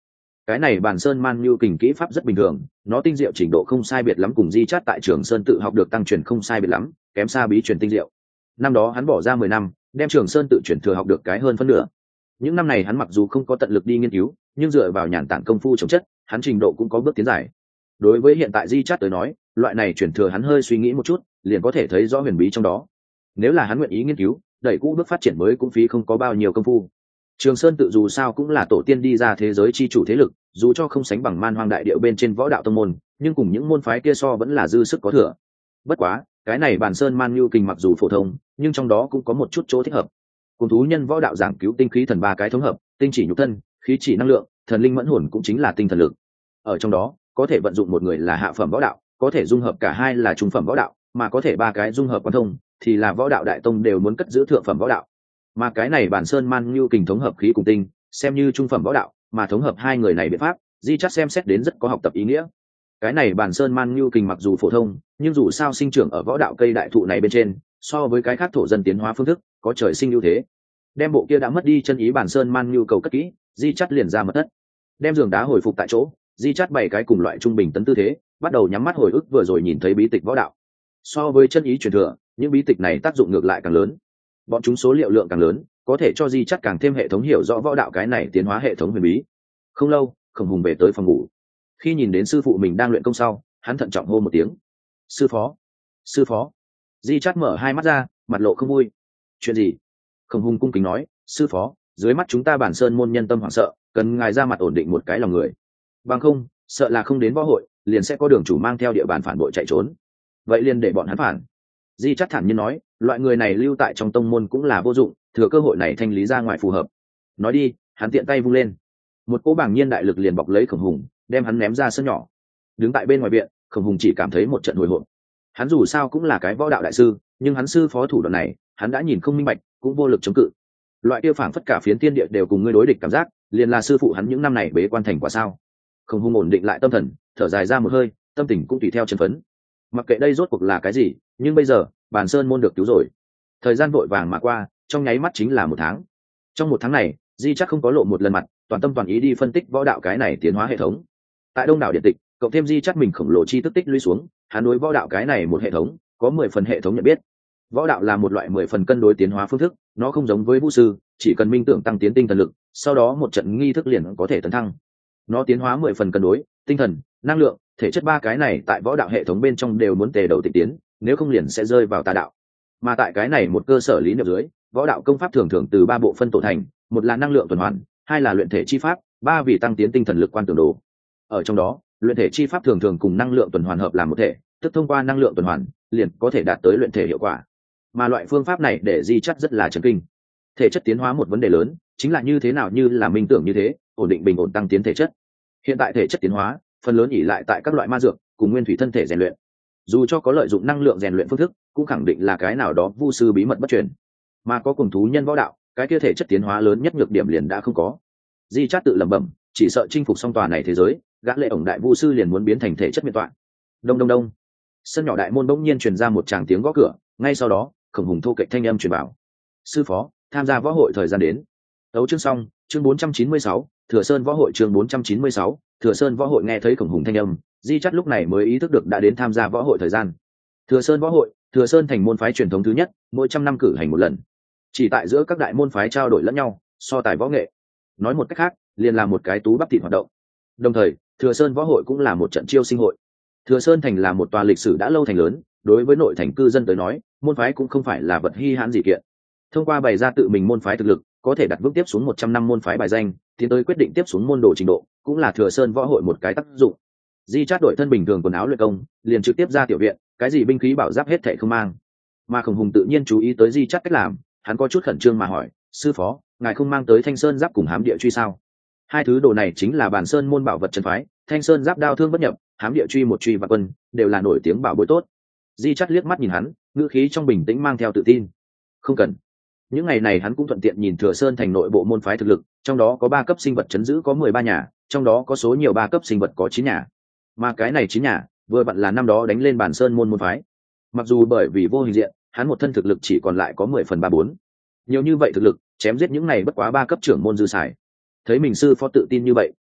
Cái này Bàn Sơn Man Nhu kình kỹ pháp rất bình thường, nó tinh diệu trình độ không sai biệt lắm cùng Di Chát tại Trường Sơn tự học được tăng truyền không sai biệt lắm, kém xa bí truyền tinh diệu. Năm đó hắn bỏ ra mười năm, đem Trường Sơn tự chuyển thừa học được cái hơn phân nửa. Những năm này hắn mặc dù không có tận lực đi nghiên cứu, nhưng dựa vào nhàn tản công phu chống chất, hắn trình độ cũng có bước tiến dài. Đối với hiện tại Di Chát tới nói, loại này chuyển thừa hắn hơi suy nghĩ một chút, liền có thể thấy rõ huyền bí trong đó. Nếu là hắn nguyện ý nghiên cứu, đẩy cũ bước phát triển mới cũng phí không có bao nhiêu công phu. Trường Sơn tự dù sao cũng là tổ tiên đi ra thế giới chi chủ thế lực, dù cho không sánh bằng Man Hoang đại điệu bên trên võ đạo tông môn, nhưng cùng những môn phái kia so vẫn là dư sức có thừa. Bất quá, cái này Bàn Sơn Man Nhu kình mặc dù phổ thông, nhưng trong đó cũng có một chút chỗ thích hợp. Cùng thú nhân võ đạo giảng cứu tinh khí thần ba cái thống hợp, tinh chỉ nhục thân, khí chỉ năng lượng, thần linh mẫn hồn cũng chính là tinh thần lực. Ở trong đó, có thể vận dụng một người là hạ phẩm võ đạo, có thể dung hợp cả hai là trung phẩm võ đạo, mà có thể ba cái dung hợp quan thông, thì là võ đạo đại tông đều muốn cất giữ thượng phẩm võ đạo. Mà cái này Bàn Sơn Man Nhu kình thống hợp khí cùng tinh, xem như trung phẩm võ đạo, mà thống hợp hai người này biện pháp, Di Chát xem xét đến rất có học tập ý nghĩa. Cái này Bàn Sơn Man Nhu kình mặc dù phổ thông, nhưng dù sao sinh trưởng ở võ đạo cây đại thụ này bên trên, so với cái khác thổ dân tiến hóa phương thức, có trời sinh ưu thế. Đem bộ kia đã mất đi chân ý Bàn Sơn Man Nhu cầu cất kỹ, Di Chát liền ra mật thất. Đem giường đá hồi phục tại chỗ, Di Chát bày cái cùng loại trung bình tấn tư thế, bắt đầu nhắm mắt hồi ức vừa rồi nhìn thấy bí tịch võ đạo. So với chân ý truyền thừa, những bí tịch này tác dụng ngược lại càng lớn. Bọn chúng số liệu lượng càng lớn, có thể cho Di Chát càng thêm hệ thống hiểu rõ võ đạo cái này tiến hóa hệ thống huyền bí. Không lâu, Khổng Hùng về tới phòng ngủ. Khi nhìn đến sư phụ mình đang luyện công sau, hắn thận trọng hô một tiếng: sư phó, sư phó. Di Chát mở hai mắt ra, mặt lộ không vui. Chuyện gì? Khổng Hùng cung kính nói: sư phó, dưới mắt chúng ta Bản Sơn môn nhân tâm hoảng sợ, cần ngài ra mặt ổn định một cái lòng người. Bằng không, sợ là không đến võ hội, liền sẽ có đường chủ mang theo địa bàn phản bội chạy trốn. Vậy liền để bọn hắn phản. Di Chát thản nhiên nói: loại người này lưu tại trong tông môn cũng là vô dụng, thừa cơ hội này thanh lý ra ngoài phù hợp. Nói đi, hắn tiện tay vung lên, một cỗ bảng nhiên đại lực liền bọc lấy Khổng Hùng, đem hắn ném ra sân nhỏ. Đứng tại bên ngoài viện, Khổng Hùng chỉ cảm thấy một trận hồi hộp. Hắn dù sao cũng là cái võ đạo đại sư, nhưng hắn sư phó thủ đoạn này, hắn đã nhìn không minh bạch, cũng vô lực chống cự. Loại kia phảng phất cả phiến tiên địa đều cùng ngươi đối địch cảm giác, liền là sư phụ hắn những năm này bế quan thành quả sao? Khổng Hùng ổn định lại tâm thần, thở dài ra một hơi, tâm tình cũng tùy theo chân phấn. Mặc kệ đây rốt cuộc là cái gì, nhưng bây giờ, Bàn Sơn môn được cứu rồi. Thời gian vội vàng mà qua, trong nháy mắt chính là một tháng. Trong một tháng này, Di Chát không có lộ một lần mặt, toàn tâm toàn ý đi phân tích võ đạo cái này tiến hóa hệ thống. Tại đông đảo điện tịch, cộng thêm Di Chát mình khổng lồ chi tức tích lũy xuống, hắn đối võ đạo cái này một hệ thống, có mười phần hệ thống nhận biết. Võ đạo là một loại mười phần cân đối tiến hóa phương thức, nó không giống với vũ sư, chỉ cần minh tưởng tăng tiến tinh thần lực, sau đó một trận nghi thức liền có thể tấn thăng. Nó tiến hóa mười phần cân đối, tinh thần, năng lượng, thể chất ba cái này tại võ đạo hệ thống bên trong đều muốn tề đầu tịch tiến, nếu không liền sẽ rơi vào tà đạo. Mà tại cái này một cơ sở lý niệm dưới, võ đạo công pháp thường thường từ ba bộ phân tổ thành, một là năng lượng tuần hoàn, hai là luyện thể chi pháp, ba vì tăng tiến tinh thần lực quan tưởng đồ. Ở trong đó, luyện thể chi pháp thường thường cùng năng lượng tuần hoàn hợp làm một thể, tức thông qua năng lượng tuần hoàn, liền có thể đạt tới luyện thể hiệu quả. Mà loại phương pháp này để Di Chát rất là chấn kinh. Thể chất tiến hóa một vấn đề lớn, chính là như thế nào như là minh tưởng như thế, ổn định bình ổn tăng tiến thể chất. Hiện tại thể chất tiến hóa, phần lớn ỷ lại tại các loại ma dược, cùng nguyên thủy thân thể rèn luyện. Dù cho có lợi dụng năng lượng rèn luyện phương thức, cũng khẳng định là cái nào đó vu sư bí mật bất truyền. Mà có cùng thú nhân võ đạo, cái kia thể chất tiến hóa lớn nhất nhược điểm liền đã không có. Di Chát tự lẩm bẩm, chỉ sợ chinh phục xong tòa này thế giới, gã lệ ổng đại vu sư liền muốn biến thành thể chất miệt toạn. Đông đông đông. Sân nhỏ đại môn bỗng nhiên truyền ra một tràng tiếng gõ cửa, ngay sau đó, Khổng Hùng thô kệch thanh âm truyền vào: sư phó, tham gia võ hội thời gian đến. Tấu chương xong, chương bốn trăm chín mươi sáu, Thừa Sơn võ hội chương bốn trăm chín mươi sáu, Thừa Sơn võ hội. Nghe thấy Khổng Hùng thanh âm, Di Chát lúc này mới ý thức được đã đến tham gia võ hội thời gian. Thừa Sơn võ hội, Thừa Sơn thành môn phái truyền thống thứ nhất, mỗi trăm năm cử hành một lần. Chỉ tại giữa các đại môn phái trao đổi lẫn nhau, so tài võ nghệ. Nói một cách khác, liền là một cái tú bắp thịt hoạt động. Đồng thời, Thừa Sơn võ hội cũng là một trận chiêu sinh hội. Thừa Sơn thành là một tòa lịch sử đã lâu thành lớn, đối với nội thành cư dân tới nói, môn phái cũng không phải là vật hi hãn gì kiện. Thông qua bày ra tự mình môn phái thực lực, có thể đặt bước tiếp xuống một trăm năm môn phái bài danh, tiến tới quyết định tiếp xuống môn đồ trình độ, cũng là Thừa Sơn võ hội một cái tác dụng. Di Chát đổi thân bình thường quần áo luyện công, liền trực tiếp ra tiểu viện, cái gì binh khí bảo giáp hết thảy không mang. Mà Khổng Hùng tự nhiên chú ý tới Di Chát cách làm, hắn có chút khẩn trương mà hỏi: sư phó, ngài không mang tới Thanh Sơn giáp cùng Hám Địa truy sao? Hai thứ đồ này chính là Bàn Sơn môn bảo vật chân phái, Thanh Sơn giáp đao thương bất nhập, Hám Địa truy một truy và quân, đều là nổi tiếng bảo bối tốt. Di Chát liếc mắt nhìn hắn, ngữ khí trong bình tĩnh mang theo tự tin. Không cần. Những ngày này hắn cũng thuận tiện nhìn Thừa Sơn thành nội bộ môn phái thực lực, trong đó có ba cấp sinh vật chấn giữ có mười ba nhà, trong đó có số nhiều ba cấp sinh vật có chín nhà. Mà cái này chín nhà, vừa vặn là năm đó đánh lên Bàn Sơn môn môn phái. Mặc dù bởi vì vô hình diện, hắn một thân thực lực chỉ còn lại có mười phần ba bốn. Nhiều như vậy thực lực, chém giết những này bất quá ba cấp trưởng môn dư xài. Thấy mình sư phó tự tin như vậy,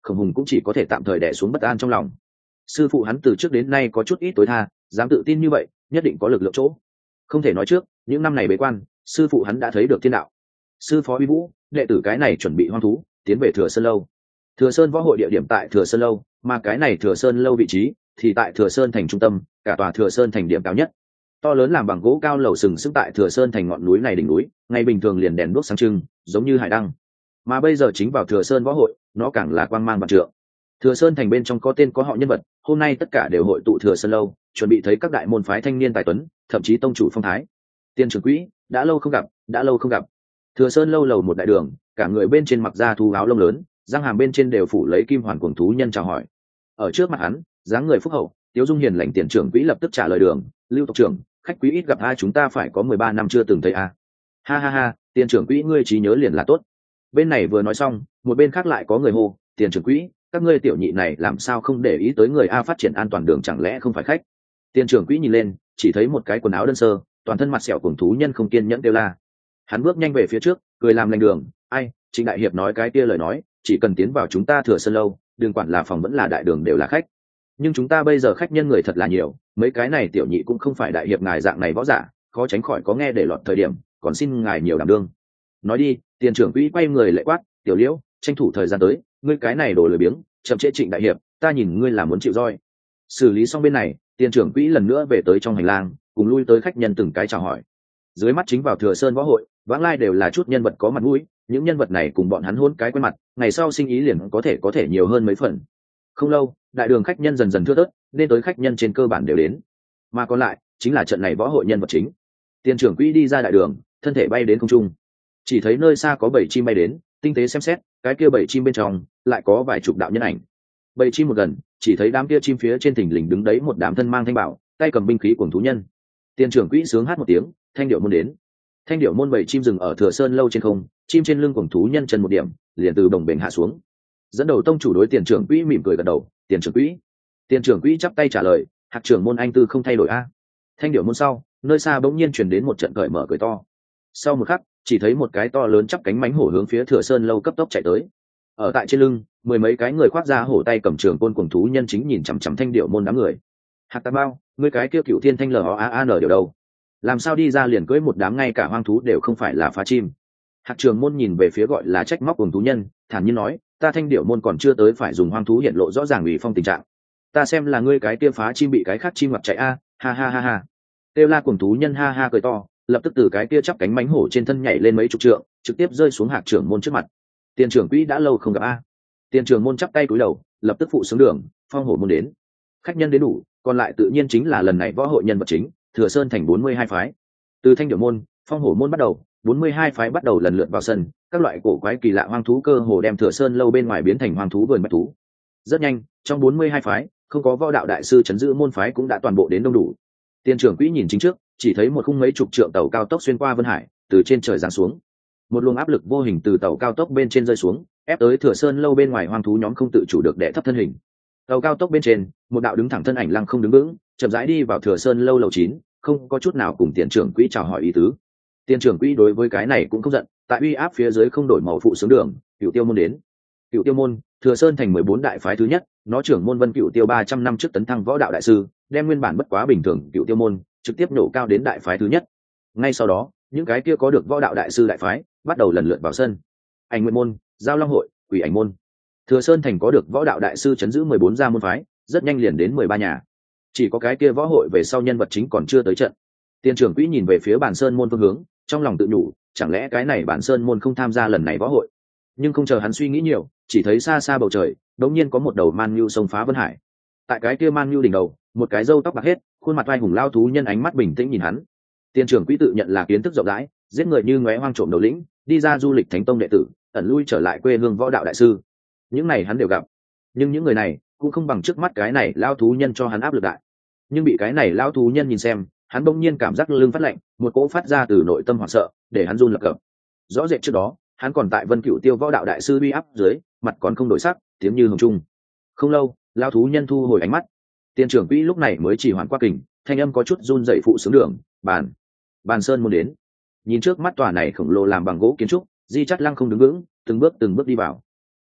Khổng Hùng cũng chỉ có thể tạm thời đè xuống bất an trong lòng. Sư phụ hắn từ trước đến nay có chút ít tối tha, dám tự tin như vậy nhất định có lực lượng chỗ. Không thể nói trước những năm này bế quan, sư phụ hắn đã thấy được thiên đạo. Sư phó uy vũ, đệ tử cái này chuẩn bị hoang thú tiến về Thừa Sơn lâu. Thừa Sơn võ hội địa điểm tại Thừa Sơn lâu, mà cái này Thừa Sơn lâu vị trí thì tại Thừa Sơn thành trung tâm, cả tòa Thừa Sơn thành điểm cao nhất. To lớn làm bằng gỗ cao lầu sừng sững tại Thừa Sơn thành ngọn núi này đỉnh núi, ngày bình thường liền đèn đuốc sáng trưng, giống như hải đăng. Mà bây giờ chính vào Thừa Sơn võ hội, nó càng là quang mang vạn trượng. Thừa Sơn thành bên trong có tên có họ nhân vật, hôm nay tất cả đều hội tụ Thừa Sơn lâu, chuẩn bị thấy các đại môn phái thanh niên tài tuấn, thậm chí tông chủ phong thái. Tiên trưởng quỹ, đã lâu không gặp, đã lâu không gặp. Thừa Sơn lâu lầu một đại đường, cả người bên trên mặc da thú áo lông lớn, răng hàm bên trên đều phủ lấy kim hoàn cuồng thú nhân chào hỏi. Ở trước mặt hắn, dáng người phúc hậu, Tiếu Dung hiền lành tiền trưởng quỹ lập tức trả lời đường, Lưu tộc trưởng, khách quý ít gặp ai chúng ta phải có mười ba năm chưa từng thấy a. À. Ha ha ha, tiền trưởng quỹ ngươi trí nhớ liền là tốt. Bên này vừa nói xong, một bên khác lại có người hô, tiền trưởng quỹ, các ngươi tiểu nhị này làm sao không để ý tới người a phát triển an toàn đường chẳng lẽ không phải khách. Tiền trưởng quỹ nhìn lên, chỉ thấy một cái quần áo đơn sơ, toàn thân mặt sẹo cuồng thú nhân không kiên nhẫn kêu la. Hắn bước nhanh về phía trước, cười làm lành đường, ai, Trịnh đại hiệp nói cái kia lời nói, chỉ cần tiến vào chúng ta Thừa Sơn lâu, đừng quản là phòng vẫn là đại đường đều là khách. Nhưng chúng ta bây giờ khách nhân người thật là nhiều, mấy cái này tiểu nhị cũng không phải đại hiệp ngài dạng này võ giả, khó tránh khỏi có nghe để lọt thời điểm, còn xin ngài nhiều đảm đương. Nói đi, tiền trưởng quỹ quay người lệ quát, tiểu liễu, tranh thủ thời gian tới, ngươi cái này đồ lười biếng, chậm trễ Trịnh đại hiệp, ta nhìn ngươi là muốn chịu roi. Xử lý xong bên này, tiền trưởng quỹ lần nữa về tới trong hành lang, cùng lui tới khách nhân từng cái chào hỏi. Dưới mắt chính vào Thừa Sơn võ hội, vãng lai đều là chút nhân vật có mặt mũi, những nhân vật này cùng bọn hắn hôn cái quen mặt, ngày sau sinh ý liền có thể có thể nhiều hơn mấy phần. Không lâu, đại đường khách nhân dần dần thưa thớt, nên tới khách nhân trên cơ bản đều đến, mà còn lại chính là trận này võ hội nhân vật chính. Tiền trưởng quỹ đi ra đại đường, thân thể bay đến không trung, chỉ thấy nơi xa có bảy chim bay đến, tinh tế xem xét, cái kia bảy chim bên trong lại có vài chục đạo nhân ảnh. Bảy chim một gần, chỉ thấy đám kia chim phía trên thình lình đứng đấy một đám thân mang thanh bảo, tay cầm binh khí cuồng thú nhân. Tiền trưởng quỹ sướng hát một tiếng, thanh điệu môn đến. Thanh điệu môn bảy chim dừng ở Thừa Sơn lâu trên không, chim trên lưng cuồng thú nhân chân một điểm, liền từ đồng bền hạ xuống. Dẫn đầu tông chủ đối tiền trưởng quỹ mỉm cười gật đầu, tiền trưởng quỹ. Tiền trưởng quỹ chắp tay trả lời, hạc trưởng môn anh tư không thay đổi a. Thanh điệu môn sau, nơi xa bỗng nhiên truyền đến một trận cởi mở cười to. Sau một khắc, chỉ thấy một cái to lớn chắp cánh mánh hổ hướng phía Thừa Sơn lâu cấp tốc chạy tới. Ở tại trên lưng, mười mấy cái người khoác ra hổ tay cầm trường côn cuồng thú nhân chính nhìn chằm chằm thanh điệu môn đám người. Hạc Tam Bao, ngươi cái kia cựu thiên thanh lờ o a a n điều đâu? Làm sao đi ra liền cưỡi một đám ngay cả hoang thú đều không phải là phá chim? Hạc Trường môn nhìn về phía gọi là trách móc cuồng thú nhân, thản nhiên nói, ta thanh điệu môn còn chưa tới phải dùng hoang thú hiện lộ rõ ràng ủy phong tình trạng. Ta xem là ngươi cái kia phá chim bị cái khác chim ngoặt chạy a, ha ha ha ha. Têu la cuồng thú nhân ha ha cười to, lập tức từ cái kia chắp cánh mánh hổ trên thân nhảy lên mấy chục trượng, trực tiếp rơi xuống Hạc Trưởng môn trước mặt. Tiền trưởng quỹ đã lâu không gặp a. Tiền trưởng môn chắp tay cúi đầu, lập tức phụ xuống đường, phong hổ môn đến. Khách nhân đến đủ, còn lại tự nhiên chính là lần này võ hội nhân vật chính, Thừa Sơn thành bốn mươi hai phái. Từ thanh điệu môn, phong hổ môn bắt đầu, bốn mươi hai phái bắt đầu lần lượt vào sân, các loại cổ quái kỳ lạ hoang thú cơ hồ đem Thừa Sơn lâu bên ngoài biến thành hoang thú vườn bách thú. Rất nhanh, trong bốn mươi hai phái, không có võ đạo đại sư trấn giữ môn phái cũng đã toàn bộ đến đông đủ. Tiền trưởng quỹ nhìn chính trước, chỉ thấy một khung mấy chục trượng tàu cao tốc xuyên qua vân hải, từ trên trời giáng xuống. Một luồng áp lực vô hình từ tàu cao tốc bên trên rơi xuống, ép tới Thừa Sơn lâu bên ngoài hoang thú nhóm không tự chủ được đè thấp thân hình. Tàu cao tốc bên trên, một đạo đứng thẳng thân ảnh lăng không đứng vững, chậm rãi đi vào Thừa Sơn lâu lầu chín, không có chút nào cùng tiền trưởng quỹ chào hỏi ý tứ. Tiền trưởng quỹ đối với cái này cũng không giận, tại uy áp phía dưới không đổi màu phụ xuống đường, Cửu Tiêu môn đến. Cửu Tiêu môn, Thừa Sơn thành mười bốn đại phái thứ nhất, nó trưởng môn Vân Cửu Tiêu ba trăm năm trước tấn thăng võ đạo đại sư, đem nguyên bản bất quá bình thường Cửu Tiêu môn trực tiếp nổ cao đến đại phái thứ nhất. Ngay sau đó, những cái kia có được võ đạo đại sư đại phái bắt đầu lần lượt vào sân. Ảnh Nguyên môn, Giao Long hội, Quỷ Ảnh môn. Thừa Sơn thành có được võ đạo đại sư trấn giữ mười bốn gia môn phái, rất nhanh liền đến mười ba nhà. Chỉ có cái kia võ hội về sau nhân vật chính còn chưa tới trận. Tiền trưởng quỹ nhìn về phía Bản Sơn môn phương hướng, trong lòng tự nhủ, chẳng lẽ cái này Bản Sơn môn không tham gia lần này võ hội? Nhưng không chờ hắn suy nghĩ nhiều, chỉ thấy xa xa bầu trời, đống nhiên có một đầu man nhu xông phá vân hải. Tại cái kia man nhu đỉnh đầu, một cái râu tóc bạc hết, khuôn mặt oai hùng lao thú nhân ánh mắt bình tĩnh nhìn hắn. Tiền trưởng quỹ tự nhận là kiến thức rộng rãi, giết người như ngóe hoang trộm đầu lĩnh, đi ra du lịch thánh tông đệ tử, ẩn lui trở lại quê hương võ đạo đại sư. Những này hắn đều gặp, nhưng những người này cũng không bằng trước mắt cái này lao thú nhân cho hắn áp lực đại. Nhưng bị cái này lao thú nhân nhìn xem, hắn bỗng nhiên cảm giác lưng phát lạnh, một cỗ phát ra từ nội tâm hoảng sợ, để hắn run lập cập. Rõ rệt trước đó, hắn còn tại Vân Cửu Tiêu võ đạo đại sư uy áp dưới, mặt còn không đổi sắc, tiếng như hồng trung. Không lâu, lao thú nhân thu hồi ánh mắt. Tiền trưởng quỹ lúc này mới chỉ hoàn qua kình, thanh âm có chút run dậy phụ xuống đường, bàn, bàn sơn muốn đến. Nhìn trước mắt tòa này khổng lồ làm bằng gỗ kiến trúc, Di Chát Lăng không đứng vững, từng bước từng bước đi vào.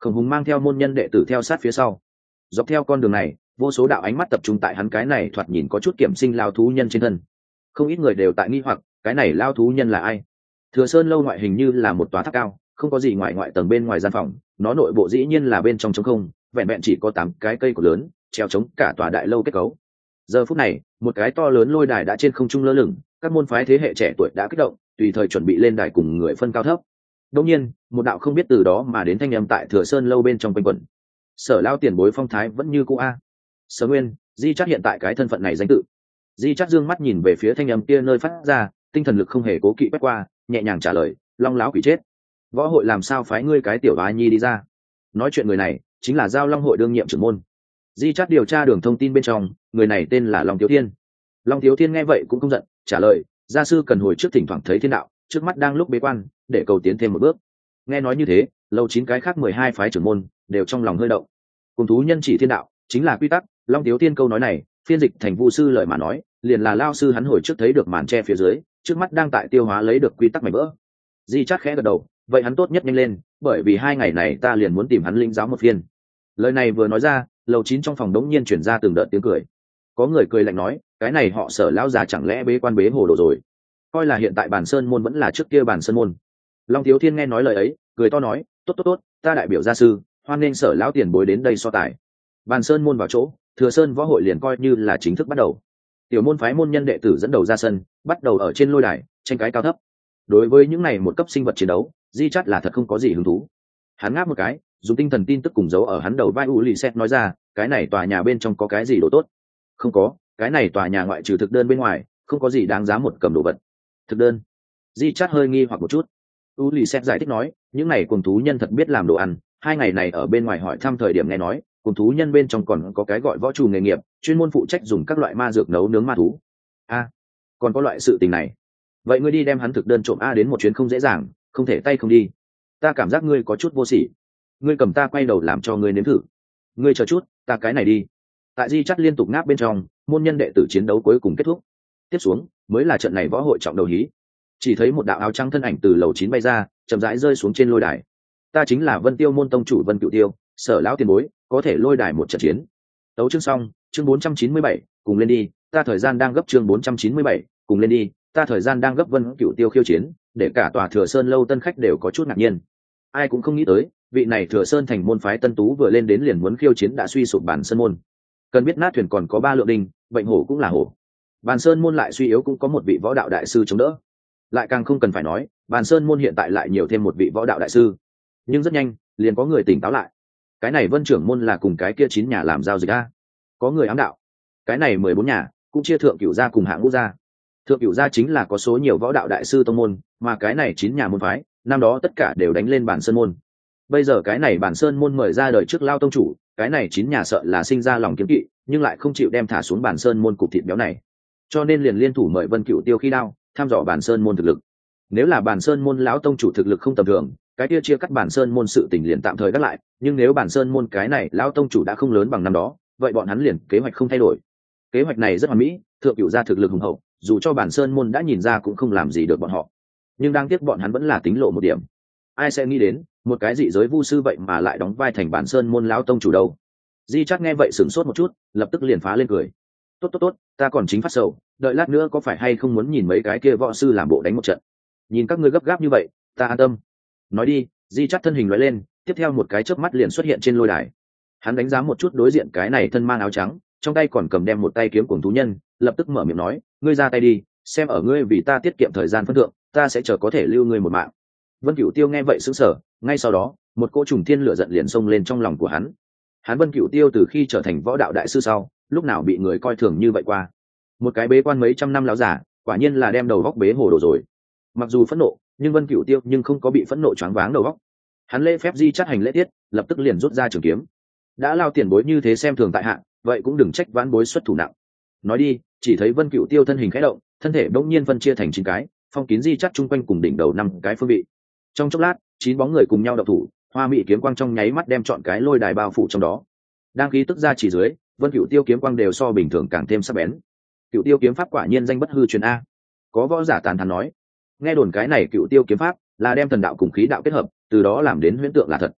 Khổng Hùng mang theo môn nhân đệ tử theo sát phía sau. Dọc theo con đường này, vô số đạo ánh mắt tập trung tại hắn cái này thoạt nhìn có chút kiểm sinh lao thú nhân trên thân. Không ít người đều tại nghi hoặc, cái này lao thú nhân là ai? Thừa Sơn lâu ngoại hình như là một tòa tháp cao, không có gì ngoại ngoại tầng bên ngoài gian phòng, nó nội bộ dĩ nhiên là bên trong trống không, vẹn vẹn chỉ có tám cái cây cột lớn, treo chống cả tòa đại lâu kết cấu. Giờ phút này, một cái to lớn lôi đài đã trên không trung lơ lửng, các môn phái thế hệ trẻ tuổi đã kích động, tùy thời chuẩn bị lên đài cùng người phân cao thấp. Đương nhiên, một đạo không biết từ đó mà đến thanh âm tại Thừa Sơn lâu bên trong quanh quẩn. Sở lao tiền bối phong thái vẫn như cũ a. Sở Nguyên, Di Chát hiện tại cái thân phận này danh tự. Di Chát dương mắt nhìn về phía thanh âm kia nơi phát ra, tinh thần lực không hề cố kỵ quét qua, nhẹ nhàng trả lời, long láo quỷ chết. Võ hội làm sao phái ngươi cái tiểu bá nhi đi ra? Nói chuyện người này chính là giao long hội đương nhiệm trưởng môn. Di Chát điều tra đường thông tin bên trong, người này tên là Long Thiếu Thiên. Long Thiếu Thiên nghe vậy cũng không giận, trả lời, gia sư cần hồi trước thỉnh thoảng thấy thiên đạo, trước mắt đang lúc bế quan, để cầu tiến thêm một bước. Nghe nói như thế, lâu chín cái khác mười hai phái trưởng môn đều trong lòng hơi động. Cùng thú nhân chỉ thiên đạo chính là quy tắc. Long Thiếu Thiên câu nói này phiên dịch thành Vu sư lời mà nói, liền là lao sư hắn hồi trước thấy được màn tre phía dưới, trước mắt đang tại tiêu hóa lấy được quy tắc mảnh vỡ. Di Chát khẽ gật đầu, vậy hắn tốt nhất nhanh lên, bởi vì hai ngày này ta liền muốn tìm hắn linh giáo một phiên. Lời này vừa nói ra, lầu chín trong phòng đống nhiên chuyển ra từng đợt tiếng cười. Có người cười lạnh nói, cái này họ Sở lão già chẳng lẽ bế quan bế hồ đồ rồi, coi là hiện tại Bàn Sơn môn vẫn là trước kia Bàn Sơn môn. Long Thiếu Thiên nghe nói lời ấy, cười to nói, tốt tốt tốt, ta đại biểu gia sư, hoan nghênh Sở lão tiền bối đến đây so tài. Bàn Sơn môn vào chỗ, Thừa Sơn võ hội liền coi như là chính thức bắt đầu. Tiểu môn phái môn nhân đệ tử dẫn đầu ra sân, bắt đầu ở trên lôi đài tranh cái cao thấp. Đối với những này một cấp sinh vật chiến đấu, Di Chát là thật không có gì hứng thú. Hắn ngáp một cái, dùng tinh thần tin tức cùng dấu ở hắn đầu vai u lì xét nói ra, cái này tòa nhà bên trong có cái gì đồ tốt? Không có, cái này tòa nhà ngoại trừ thực đơn bên ngoài, không có gì đáng giá một cầm đồ vật. Thực đơn? Di Chát hơi nghi hoặc một chút. U lì xét giải thích nói, những này cùng thú nhân thật biết làm đồ ăn, hai ngày này ở bên ngoài hỏi thăm thời điểm nghe nói, cùng thú nhân bên trong còn có cái gọi võ trù nghề nghiệp, chuyên môn phụ trách dùng các loại ma dược nấu nướng ma thú. A, à, còn có loại sự tình này. Vậy ngươi đi đem hắn thực đơn trộm a đến một chuyến không dễ dàng, không thể tay không đi. Ta cảm giác ngươi có chút vô sỉ. Ngươi cầm ta quay đầu làm cho ngươi nếm thử. Ngươi chờ chút, ta cái này đi. Tại Di Chát liên tục ngáp bên trong, môn nhân đệ tử chiến đấu cuối cùng kết thúc. Tiếp xuống mới là trận này võ hội trọng đầu hí. Chỉ thấy một đạo áo trắng thân ảnh từ lầu chín bay ra, chậm rãi rơi xuống trên lôi đài. Ta chính là Vân Tiêu môn tông chủ Vân Cửu Tiêu, Sở lão tiền bối, có thể lôi đài một trận chiến. Tấu chương xong, chương bốn trăm chín mươi bảy, cùng lên đi, ta thời gian đang gấp chương bốn trăm chín mươi bảy, cùng lên đi, ta thời gian đang gấp. Vân Cửu Tiêu khiêu chiến, để cả tòa Thừa Sơn lâu tân khách đều có chút ngạc nhiên. Ai cũng không nghĩ tới, vị này Thừa Sơn thành môn phái tân tú vừa lên đến liền muốn khiêu chiến đã suy sụp Bàn Sơn môn. Cần biết nát thuyền còn có ba lượng đinh, bệnh hổ cũng là hổ. Bàn Sơn môn lại suy yếu cũng có một vị võ đạo đại sư chống đỡ. Lại càng không cần phải nói, Bàn Sơn môn hiện tại lại nhiều thêm một vị võ đạo đại sư. Nhưng rất nhanh, liền có người tỉnh táo lại. Cái này Vân trưởng môn là cùng cái kia chín nhà làm giao dịch a. Có người ám đạo, cái này mười bốn nhà cũng chia thượng cửu gia cùng hạng ngũ gia. Thượng cửu gia chính là có số nhiều võ đạo đại sư tông môn, mà cái này chín nhà môn phái, năm đó tất cả đều đánh lên Bàn Sơn môn. Bây giờ cái này Bàn Sơn môn mời ra đời trước lao tông chủ, cái này chín nhà sợ là sinh ra lòng kiếm kỵ, nhưng lại không chịu đem thả xuống Bàn Sơn môn cục thịt béo này, cho nên liền liên thủ mời Vân Cửu Tiêu khí đao, tham dò Bàn Sơn môn thực lực. Nếu là Bàn Sơn môn lão tông chủ thực lực không tầm thường, cái kia chia cắt Bàn Sơn môn sự tình liền tạm thời gác lại, nhưng nếu Bàn Sơn môn cái này lão tông chủ đã không lớn bằng năm đó, vậy bọn hắn liền kế hoạch không thay đổi. Kế hoạch này rất hoàn mỹ, thượng cửu gia thực lực hùng hậu, dù cho Bàn Sơn môn đã nhìn ra cũng không làm gì được bọn họ. Nhưng đáng tiếc bọn hắn vẫn là tính lộ một điểm. Ai sẽ nghĩ đến, một cái dị giới vu sư vậy mà lại đóng vai thành Bàn Sơn môn lão tông chủ đâu. Di Chát nghe vậy sửng sốt một chút, lập tức liền phá lên cười. Tốt tốt tốt, ta còn chính phát sầu, đợi lát nữa có phải hay không muốn nhìn mấy cái kia võ sư làm bộ đánh một trận. Nhìn các ngươi gấp gáp như vậy, ta an tâm. Nói đi, Di Chát thân hình lóe lên, tiếp theo một cái chớp mắt liền xuất hiện trên lôi đài. Hắn đánh giá một chút đối diện cái này thân mang áo trắng, trong tay còn cầm đem một tay kiếm cuồng thú nhân, lập tức mở miệng nói, ngươi ra tay đi, xem ở ngươi vì ta tiết kiệm thời gian phân thượng, ta sẽ chờ có thể lưu ngươi một mạng. Vân Cửu Tiêu nghe vậy sững sờ, ngay sau đó, một cỗ trùng thiên lửa giận liền xông lên trong lòng của hắn. Hắn Vân Cửu Tiêu từ khi trở thành võ đạo đại sư sau, lúc nào bị người coi thường như vậy qua. Một cái bế quan mấy trăm năm láo giả, quả nhiên là đem đầu góc bế hồ đồ rồi. Mặc dù phẫn nộ, nhưng Vân Cửu Tiêu nhưng không có bị phẫn nộ choáng váng đầu góc. Hắn lễ phép Di Chát hành lễ tiết, lập tức liền rút ra trường kiếm. Đã lao tiền bối như thế xem thường tại hạ, vậy cũng đừng trách vãn bối xuất thủ nặng. Nói đi, chỉ thấy Vân Cửu Tiêu thân hình khẽ động, thân thể bỗng nhiên phân chia thành chín cái, phong kín Di Chát chung quanh cùng đỉnh đầu năm cái phương vị. Trong chốc lát, chín bóng người cùng nhau động thủ, hoa mỹ kiếm quang trong nháy mắt đem trọn cái lôi đài bao phủ trong đó. Đang khí tức ra chỉ dưới, Vân Cửu Tiêu kiếm quang đều so bình thường càng thêm sắc bén. Cửu Tiêu kiếm pháp quả nhiên danh bất hư truyền a. Có võ giả tán thán nói. Nghe đồn cái này Cửu Tiêu kiếm pháp là đem thần đạo cùng khí đạo kết hợp, từ đó làm đến huyễn tượng là thật.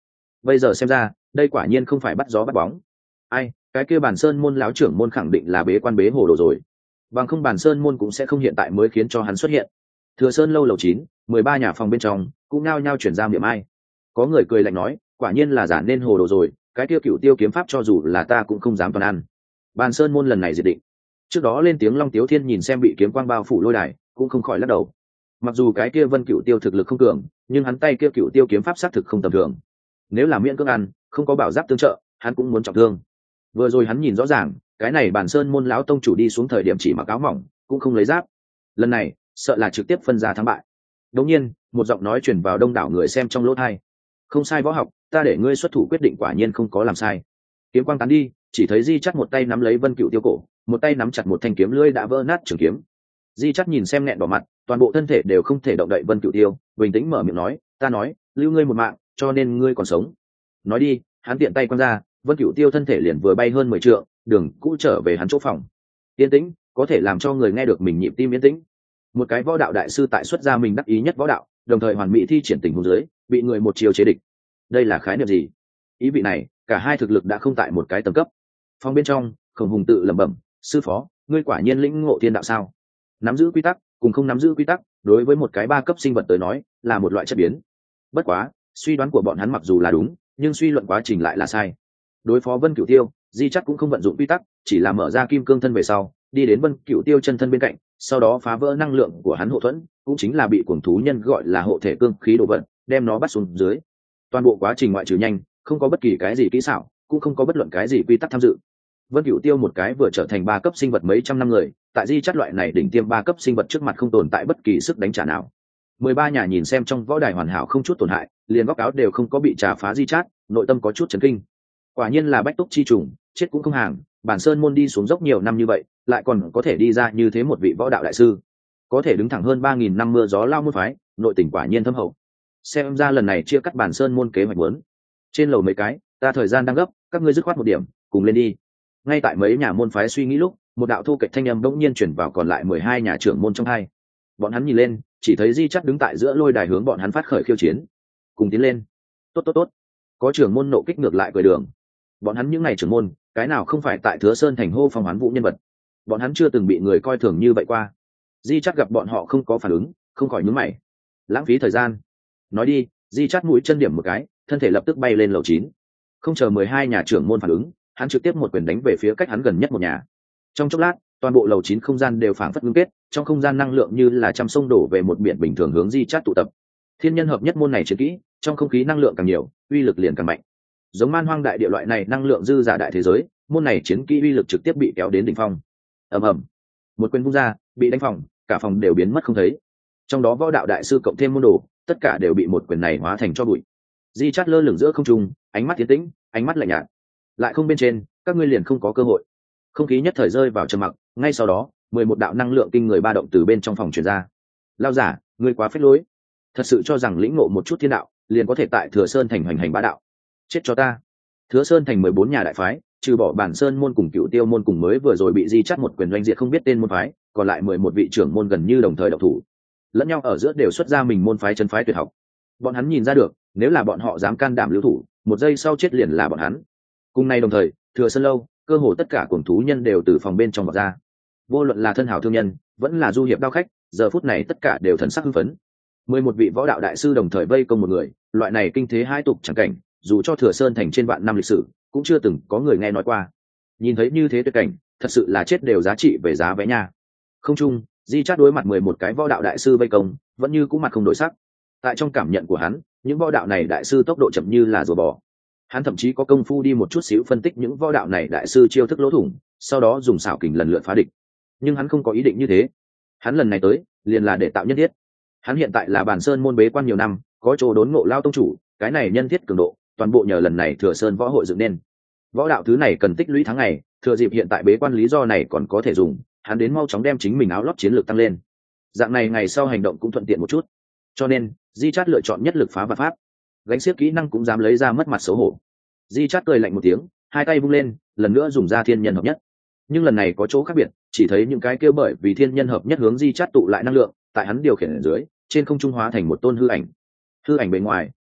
Bây giờ xem ra đây quả nhiên không phải bắt gió bắt bóng. Ai, cái kia Bàn Sơn môn lão trưởng môn khẳng định là bế quan bế hồ đồ rồi, bằng không Bàn Sơn môn cũng sẽ không hiện tại mới khiến cho hắn xuất hiện. Thừa Sơn lâu lầu chín, mười ba nhà phòng bên trong cũng nao nhao chuyển ra miệng ai. Có người cười lạnh nói, quả nhiên là giả nên hồ đồ rồi, cái tiêu Cựu Tiêu kiếm pháp cho dù là ta cũng không dám toàn ăn. Bàn Sơn môn lần này diệt định. Trước đó lên tiếng Long Tiếu Thiên nhìn xem bị kiếm quang bao phủ lôi đài, cũng không khỏi lắc đầu. Mặc dù cái kia Vân Cựu Tiêu thực lực không cường, nhưng hắn tay kia Cựu Tiêu kiếm pháp xác thực không tầm thường. Nếu là miễn cưỡng ăn, không có bảo giáp tương trợ, hắn cũng muốn trọng thương. Vừa rồi hắn nhìn rõ ràng, cái này Bàn Sơn môn lão tông chủ đi xuống thời điểm chỉ mặc áo mỏng, cũng không lấy giáp. Lần này, sợ là trực tiếp phân ra thắng bại. Đột nhiên, một giọng nói truyền vào đông đảo người xem trong lỗ tai. Không sai võ học, ta để ngươi xuất thủ quyết định quả nhiên không có làm sai. Kiếm quang tán đi, chỉ thấy Di Chắt một tay nắm lấy Vân Cựu Tiêu cổ, một tay nắm chặt một thanh kiếm lưỡi đã vỡ nát trường kiếm. Di Chắt nhìn xem nghẹn đỏ mặt, toàn bộ thân thể đều không thể động đậy Vân Cựu Tiêu, bình tĩnh mở miệng nói, ta nói, lưu ngươi một mạng, cho nên ngươi còn sống. Nói đi, hắn tiện tay quăng ra, Vân Cựu Tiêu thân thể liền vừa bay hơn mười trượng, đường cũ trở về hắn chỗ phòng. Yên tĩnh, có thể làm cho người nghe được mình nhịp tim yên tĩnh. Một cái võ đạo đại sư tại xuất ra mình đắc ý nhất võ đạo, đồng thời hoàn mỹ thi triển tình huống dưới, bị người một chiều chế địch. Đây là khái niệm gì? Ý vị này, cả hai thực lực đã không tại một cái tầng cấp. Phòng bên trong, Khổng Hùng tự lẩm bẩm, sư phó, ngươi quả nhiên lĩnh ngộ thiên đạo sao? Nắm giữ quy tắc, cùng không nắm giữ quy tắc, đối với một cái ba cấp sinh vật tới nói, là một loại chất biến. Bất quá, suy đoán của bọn hắn mặc dù là đúng, nhưng suy luận quá trình lại là sai. Đối phó Vân Cửu Tiêu, Di Chắt cũng không vận dụng quy tắc, chỉ là mở ra kim cương thân về sau, đi đến Vân Cửu Tiêu chân thân bên cạnh, sau đó phá vỡ năng lượng của hắn hộ thuẫn, cũng chính là bị cuồng thú nhân gọi là hộ thể cương khí đồ vật, đem nó bắt xuống dưới. Toàn bộ quá trình ngoại trừ nhanh, không có bất kỳ cái gì kỹ xảo, cũng không có bất luận cái gì quy tắc tham dự. Vân Cửu Tiêu một cái vừa trở thành ba cấp sinh vật mấy trăm năm người, tại Di Chắt loại này đỉnh tiêm ba cấp sinh vật trước mặt không tồn tại bất kỳ sức đánh trả nào. Mười ba nhà nhìn xem trong võ đài hoàn hảo không chút tổn hại, liền góc áo đều không có bị trà phá Di Chắt, nội tâm có chút chấn kinh. Quả nhiên là bách túc chi trùng, chết cũng không hàng, Bản Sơn môn đi xuống dốc nhiều năm như vậy, lại còn có thể đi ra như thế một vị võ đạo đại sư, có thể đứng thẳng hơn ba nghìn năm mưa gió lao môn phái, nội tình quả nhiên thâm hậu. Xem ra lần này chia cắt Bản Sơn môn kế hoạch muốn. Trên lầu mấy cái, ta thời gian đang gấp, các ngươi dứt khoát một điểm, cùng lên đi. Ngay tại mấy nhà môn phái suy nghĩ lúc, một đạo thu kịch thanh âm bỗng nhiên chuyển vào còn lại mười hai nhà trưởng môn trong hai. Bọn hắn nhìn lên, chỉ thấy Di Chắt đứng tại giữa lôi đài hướng bọn hắn phát khởi khiêu chiến. Cùng tiến lên. Tốt tốt tốt. Có trưởng môn nộ kích ngược lại cười đường. Bọn hắn những ngày trưởng môn, cái nào không phải tại Thừa Sơn thành hô phong hoán vũ nhân vật. Bọn hắn chưa từng bị người coi thường như vậy qua. Di Chắt gặp bọn họ không có phản ứng, không khỏi nhướng mày. Lãng phí thời gian. Nói đi, Di Chắt mũi chân điểm một cái, thân thể lập tức bay lên lầu chín. Không chờ mười hai nhà trưởng môn phản ứng, hắn trực tiếp một quyền đánh về phía cách hắn gần nhất một nhà. Trong chốc lát, toàn bộ lầu chín không gian đều phảng phất ngưng kết, trong không gian năng lượng như là trăm sông đổ về một biển bình thường hướng Di Chắt tụ tập. Thiên nhân hợp nhất môn này chiến kỹ, trong không khí năng lượng càng nhiều, uy lực liền càng mạnh. Giống Man Hoang đại địa loại này năng lượng dư giả đại thế giới, môn này chiến kỹ uy lực trực tiếp bị kéo đến đỉnh phong. Ầm ầm, một quyền vung ra, bị đánh phòng, cả phòng đều biến mất không thấy. Trong đó võ đạo đại sư cộng thêm môn đồ, tất cả đều bị một quyền này hóa thành tro bụi. Di Chắt lơ lửng giữa không trung, ánh mắt tiến tĩnh, ánh mắt lạnh nhạt. Lại không bên trên, các ngươi liền không có cơ hội. Không khí nhất thời rơi vào trầm mặc, ngay sau đó, mười một đạo năng lượng kinh người ba động từ bên trong phòng truyền ra. Lao giả, ngươi quá phết lối. Thật sự cho rằng lĩnh ngộ một chút thiên đạo, liền có thể tại Thừa Sơn thành hoành hành bá đạo. Chết cho ta. Thừa Sơn thành mười bốn nhà đại phái, trừ bỏ Bản Sơn môn cùng Cựu Tiêu môn cùng mới vừa rồi bị Di Chắt một quyền doanh diệt không biết tên môn phái, còn lại mười một vị trưởng môn gần như đồng thời động thủ. Lẫn nhau ở giữa đều xuất ra mình môn phái chân phái tuyệt học. Bọn hắn nhìn ra được, nếu là bọn họ dám can đảm lưu thủ, một giây sau chết liền là bọn hắn. Cùng nay đồng thời, Thừa Sơn lâu, cơ hồ tất cả cuồng thú nhân đều từ phòng bên trong vọt ra. Vô luận là thân hảo thương nhân, vẫn là du hiệp đao khách, giờ phút này tất cả đều thần sắc hưng phấn. Mười một vị võ đạo đại sư đồng thời vây công một người, loại này kinh thế hai tục chẳng cảnh, dù cho Thừa Sơn thành trên vạn năm lịch sử, cũng chưa từng có người nghe nói qua. Nhìn thấy như thế tuyệt cảnh, thật sự là chết đều giá trị về giá vé nha. Không chung, Di Chắt đối mặt mười một cái võ đạo đại sư vây công, vẫn như cũ mặt không đổi sắc. Tại trong cảm nhận của hắn, những võ đạo này đại sư tốc độ chậm như là rùa bò. Hắn thậm chí có công phu đi một chút xíu phân tích những võ đạo này đại sư chiêu thức lỗ thủng, sau đó dùng xảo kình lần lượt phá địch. Nhưng hắn không có ý định như thế. Hắn lần này tới, liền là để tạo nhân thiết. Hắn hiện tại là Bản Sơn môn bế quan nhiều năm, có chỗ đốn ngộ lao tông chủ, cái này nhân thiết cường độ, toàn bộ nhờ lần này Thừa Sơn võ hội dựng nên. Võ đạo thứ này cần tích lũy tháng ngày, thừa dịp hiện tại bế quan lý do này còn có thể dùng, hắn đến mau chóng đem chính mình áo lót chiến lược tăng lên. Dạng này ngày sau hành động cũng thuận tiện một chút. Cho nên, Di Chắt lựa chọn nhất lực phá vạn pháp. Gánh xiếc kỹ năng cũng dám lấy ra mất mặt xấu hổ. Di Chắt cười lạnh một tiếng, hai tay vung lên, lần nữa dùng ra thiên nhân hợp nhất. Nhưng lần này có chỗ khác biệt, chỉ thấy những cái kia bởi vì thiên nhân hợp nhất hướng Di Chắt tụ lại năng lượng, tại hắn điều khiển ở dưới, trên không trung hóa thành một tôn hư ảnh. Hư ảnh bề ngoài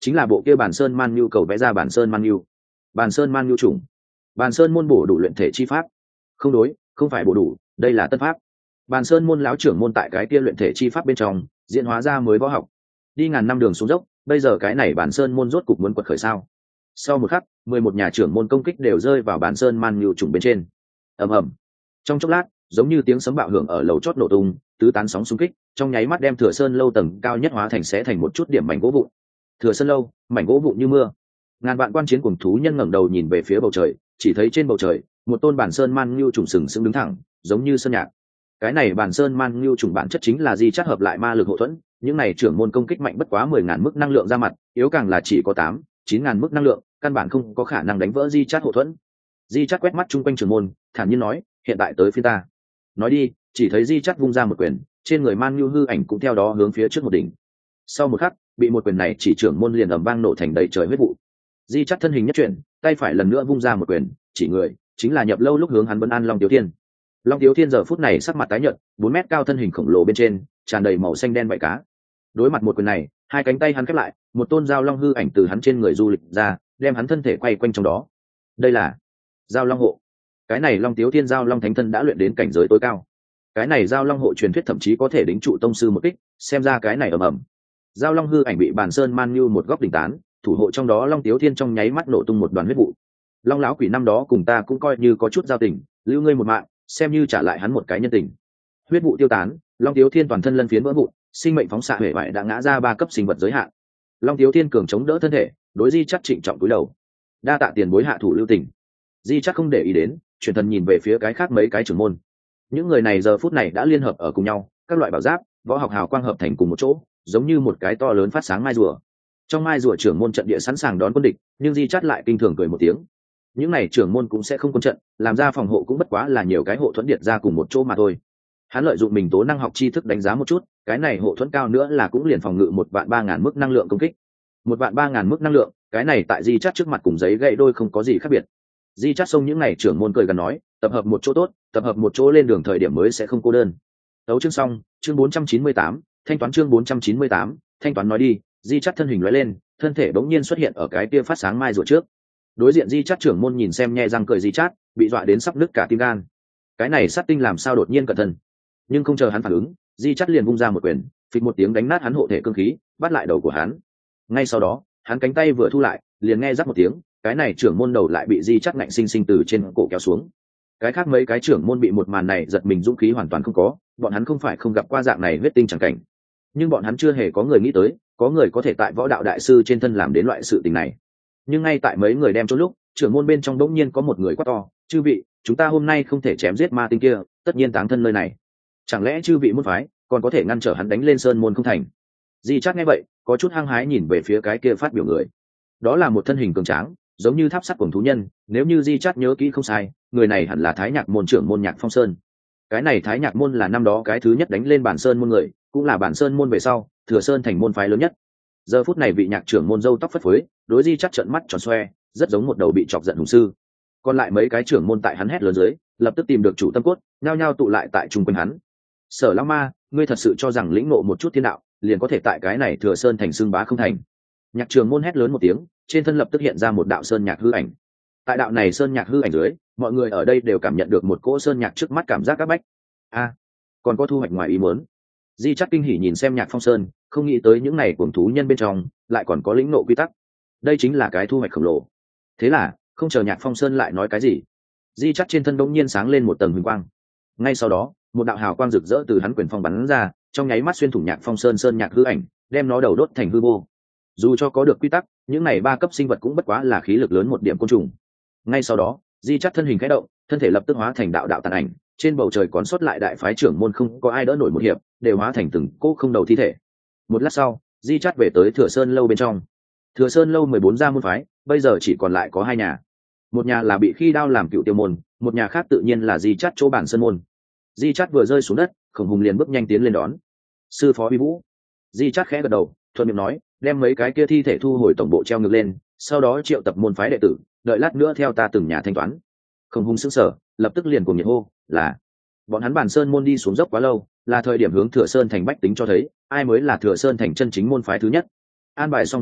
chính là bộ kia bản sơn man nhu cầu vẽ ra bản sơn man nhu. Bản sơn man nhu chủng. Bản sơn môn bổ đủ luyện thể chi pháp. Không đối, không phải bổ đủ, đây là tân pháp. Bản sơn môn lão trưởng môn tại cái kia luyện thể chi pháp bên trong diễn hóa ra mới võ học. Đi ngàn năm đường xuống dốc, bây giờ cái này bản sơn môn rốt cục muốn quật khởi sao? Sau một khắc, mười một nhà trưởng môn công kích đều rơi vào bản sơn man nhu trùng bên trên. Ầm ầm. Trong chốc lát, giống như tiếng sấm bạo hưởng ở lầu chót nổ tung, tứ tán sóng xung kích, trong nháy mắt đem Thừa Sơn lâu tầng cao nhất hóa thành xé thành một chút điểm mảnh gỗ vụn. Thừa Sơn lâu, mảnh gỗ vụn như mưa. Ngàn vạn quan chiến cuồng thú nhân ngẩng đầu nhìn về phía bầu trời, chỉ thấy trên bầu trời, một tôn bản sơn man nhu trùng sừng sững đứng thẳng, giống như sơn nhạc. Cái này bản sơn man nhu trùng bản chất chính là di chất hợp lại ma lực hộ thuẫn, những này trưởng môn công kích mạnh bất quá mười ngàn mức năng lượng ra mặt, yếu càng là chỉ có tám, chín ngàn mức năng lượng, căn bản không có khả năng đánh vỡ di chất hộ thuẫn. Di chất quét mắt chung quanh trưởng môn, thản nhiên nói, hiện tại tới phiên ta. Nói đi, chỉ thấy di chất vung ra một quyền, trên người man nhu hư ảnh cũng theo đó hướng phía trước một đỉnh. Sau một khắc, bị một quyền này chỉ trưởng môn liền ầm vang nổ thành đầy trời huyết vụ. Di chất thân hình nhất chuyển, tay phải lần nữa vung ra một quyền, chỉ người, chính là nhập lâu lúc hướng hắn Vân An Long Tiếu Thiên. Long Tiếu Thiên giờ phút này sắc mặt tái nhợt, bốn mét cao thân hình khổng lồ bên trên tràn đầy màu xanh đen vảy cá. Đối mặt một quyền này, hai cánh tay hắn khép lại, một tôn giao long hư ảnh từ hắn trên người du lịch ra, đem hắn thân thể quay quanh trong đó. Đây là giao long hộ. Cái này Long Tiếu Thiên giao long thánh thân đã luyện đến cảnh giới tối cao. Cái này giao long hộ truyền thuyết thậm chí có thể đính trụ tông sư một kích, xem ra cái này ầm ầm. Giao long hư ảnh bị bản sơn man như một góc đỉnh tán, thủ hộ trong đó Long Tiếu Thiên trong nháy mắt nổ tung một đoàn huyết vụ. Long lão quỷ năm đó cùng ta cũng coi như có chút giao tình, lưu ngươi một mạng, xem như trả lại hắn một cái nhân tình. Huyết vụ tiêu tán, Long Tiếu Thiên toàn thân lân phiến vỡ vụn, sinh mệnh phóng xạ huệ vải đã ngã ra ba cấp sinh vật giới hạn. Long Tiếu Thiên cường chống đỡ thân thể, đối Di Chắc trịnh trọng cúi đầu. Đa tạ tiền bối hạ thủ lưu tình. Di Chắc không để ý đến, chuyển thần nhìn về phía cái khác mấy cái trưởng môn. Những người này giờ phút này đã liên hợp ở cùng nhau, các loại bảo giáp, võ học hào quang hợp thành cùng một chỗ, giống như một cái to lớn phát sáng mai rùa. Trong mai rùa trưởng môn trận địa sẵn sàng đón quân địch, nhưng Di Chắc lại kinh thường cười một tiếng. Những này trưởng môn cũng sẽ không quân trận, làm ra phòng hộ cũng bất quá là nhiều cái hộ thuẫn điện ra cùng một chỗ mà thôi. Hắn lợi dụng mình tố năng học tri thức đánh giá một chút, cái này hộ thuẫn cao nữa là cũng liền phòng ngự một vạn ba ngàn mức năng lượng công kích. Một vạn ba ngàn mức năng lượng, cái này tại Di Chắc trước mặt cùng giấy gậy đôi không có gì khác biệt. Di Chắc xông những này trưởng môn cười gần nói, tập hợp một chỗ tốt, tập hợp một chỗ lên đường thời điểm mới sẽ không cô đơn. Tấu chương xong, chương bốn trăm chín mươi tám, thanh toán chương bốn trăm chín mươi tám, thanh toán nói đi. Di Chắc thân hình lóe lên, thân thể bỗng nhiên xuất hiện ở cái kia phát sáng mai rùa trước. Đối diện Di Chắc trưởng môn nhìn xem nhe răng cười Di Chắc, bị dọa đến sắp nứt cả tim gan. Cái này sát tinh làm sao đột nhiên cẩn thận. Nhưng không chờ hắn phản ứng, Di Chắc liền vung ra một quyền, phịch một tiếng đánh nát hắn hộ thể cương khí, bắt lại đầu của hắn. Ngay sau đó, hắn cánh tay vừa thu lại, liền nghe rắc một tiếng, cái này trưởng môn đầu lại bị Di Chắc ngạnh sinh sinh từ trên cổ kéo xuống. Cái khác mấy cái trưởng môn bị một màn này giật mình dũng khí hoàn toàn không có, bọn hắn không phải không gặp qua dạng này huyết tinh chẳng cảnh, nhưng bọn hắn chưa hề có người nghĩ tới, có người có thể tại võ đạo đại sư trên thân làm đến loại sự tình này. Nhưng ngay tại mấy người đem trốn lúc, trưởng môn bên trong đống nhiên có một người quát to, chư vị, chúng ta hôm nay không thể chém giết ma tinh kia, tất nhiên táng thân nơi này. Chẳng lẽ chư vị môn phái còn có thể ngăn trở hắn đánh lên sơn môn không thành? Di Chắc nghe vậy, có chút hăng hái nhìn về phía cái kia phát biểu người. Đó là một thân hình cường tráng, giống như tháp sắt cuồng thú nhân, nếu như Di Chắc nhớ kỹ không sai, người này hẳn là Thái Nhạc môn trưởng môn Nhạc Phong Sơn. Cái này Thái Nhạc môn là năm đó cái thứ nhất đánh lên bản sơn môn người, cũng là bản sơn môn về sau, Thừa Sơn thành môn phái lớn nhất. Giờ phút này vị Nhạc trưởng môn râu tóc phất phới, đối Di Chắc trợn mắt tròn xoe, rất giống một đầu bị chọc giận hùng sư. Còn lại mấy cái trưởng môn tại hắn hét lớn dưới, lập tức tìm được chủ tâm cốt, nhao nhao tụ lại tại trung quanh hắn. Sở Lão Ma, ngươi thật sự cho rằng lĩnh ngộ một chút thiên đạo, liền có thể tại cái này Thừa Sơn thành xưng bá không thành? Nhạc trưởng môn hét lớn một tiếng, trên thân lập tức hiện ra một đạo sơn nhạc hư ảnh. Tại đạo này sơn nhạc hư ảnh dưới, mọi người ở đây đều cảm nhận được một cỗ sơn nhạc trước mắt cảm giác các bách. A, à, còn có thu hoạch ngoài ý muốn. Di Chắc kinh hỉ nhìn xem Nhạc Phong Sơn, không nghĩ tới những này cuồng thú nhân bên trong lại còn có lĩnh ngộ quy tắc. Đây chính là cái thu hoạch khổng lồ. Thế là, không chờ Nhạc Phong Sơn lại nói cái gì, Di Chắc trên thân đống nhiên sáng lên một tầng huỳnh quang. Ngay sau đó, một đạo hào quang rực rỡ từ hắn quyền phong bắn ra, trong nháy mắt xuyên thủng Nhạc Phong Sơn sơn nhạc hư ảnh, đem nó đầu đốt thành hư vô. Dù cho có được quy tắc, những này ba cấp sinh vật cũng bất quá là khí lực lớn một điểm côn trùng. Ngay sau đó, Di Chắc thân hình khẽ động, thân thể lập tức hóa thành đạo đạo tàn ảnh, trên bầu trời còn sót lại đại phái trưởng môn không có ai đỡ nổi một hiệp, đều hóa thành từng cỗ không đầu thi thể. Một lát sau, Di Chắc về tới Thừa Sơn lâu bên trong. Thừa Sơn lâu mười bốn gia môn phái, bây giờ chỉ còn lại có hai nhà. Một nhà là bị khi đao làm cựu tiêu môn, một nhà khác tự nhiên là Di Chắc chỗ bản sơn môn. Di Chắc vừa rơi xuống đất, Khổng Hùng liền bước nhanh tiến lên đón. Sư phó Uy Vũ. Di Chắc khẽ gật đầu, thuận miệng nói, đem mấy cái kia thi thể thu hồi tổng bộ treo ngược lên, sau đó triệu tập môn phái đệ tử, đợi lát nữa theo ta từng nhà thanh toán. Khổng Hùng sững sờ, lập tức liền cùng nhiệt hô, là bọn hắn bản sơn môn đi xuống dốc quá lâu, là thời điểm hướng Thừa Sơn thành bách tính cho thấy ai mới là Thừa Sơn thành chân chính môn phái thứ nhất. An bài xong việc tình,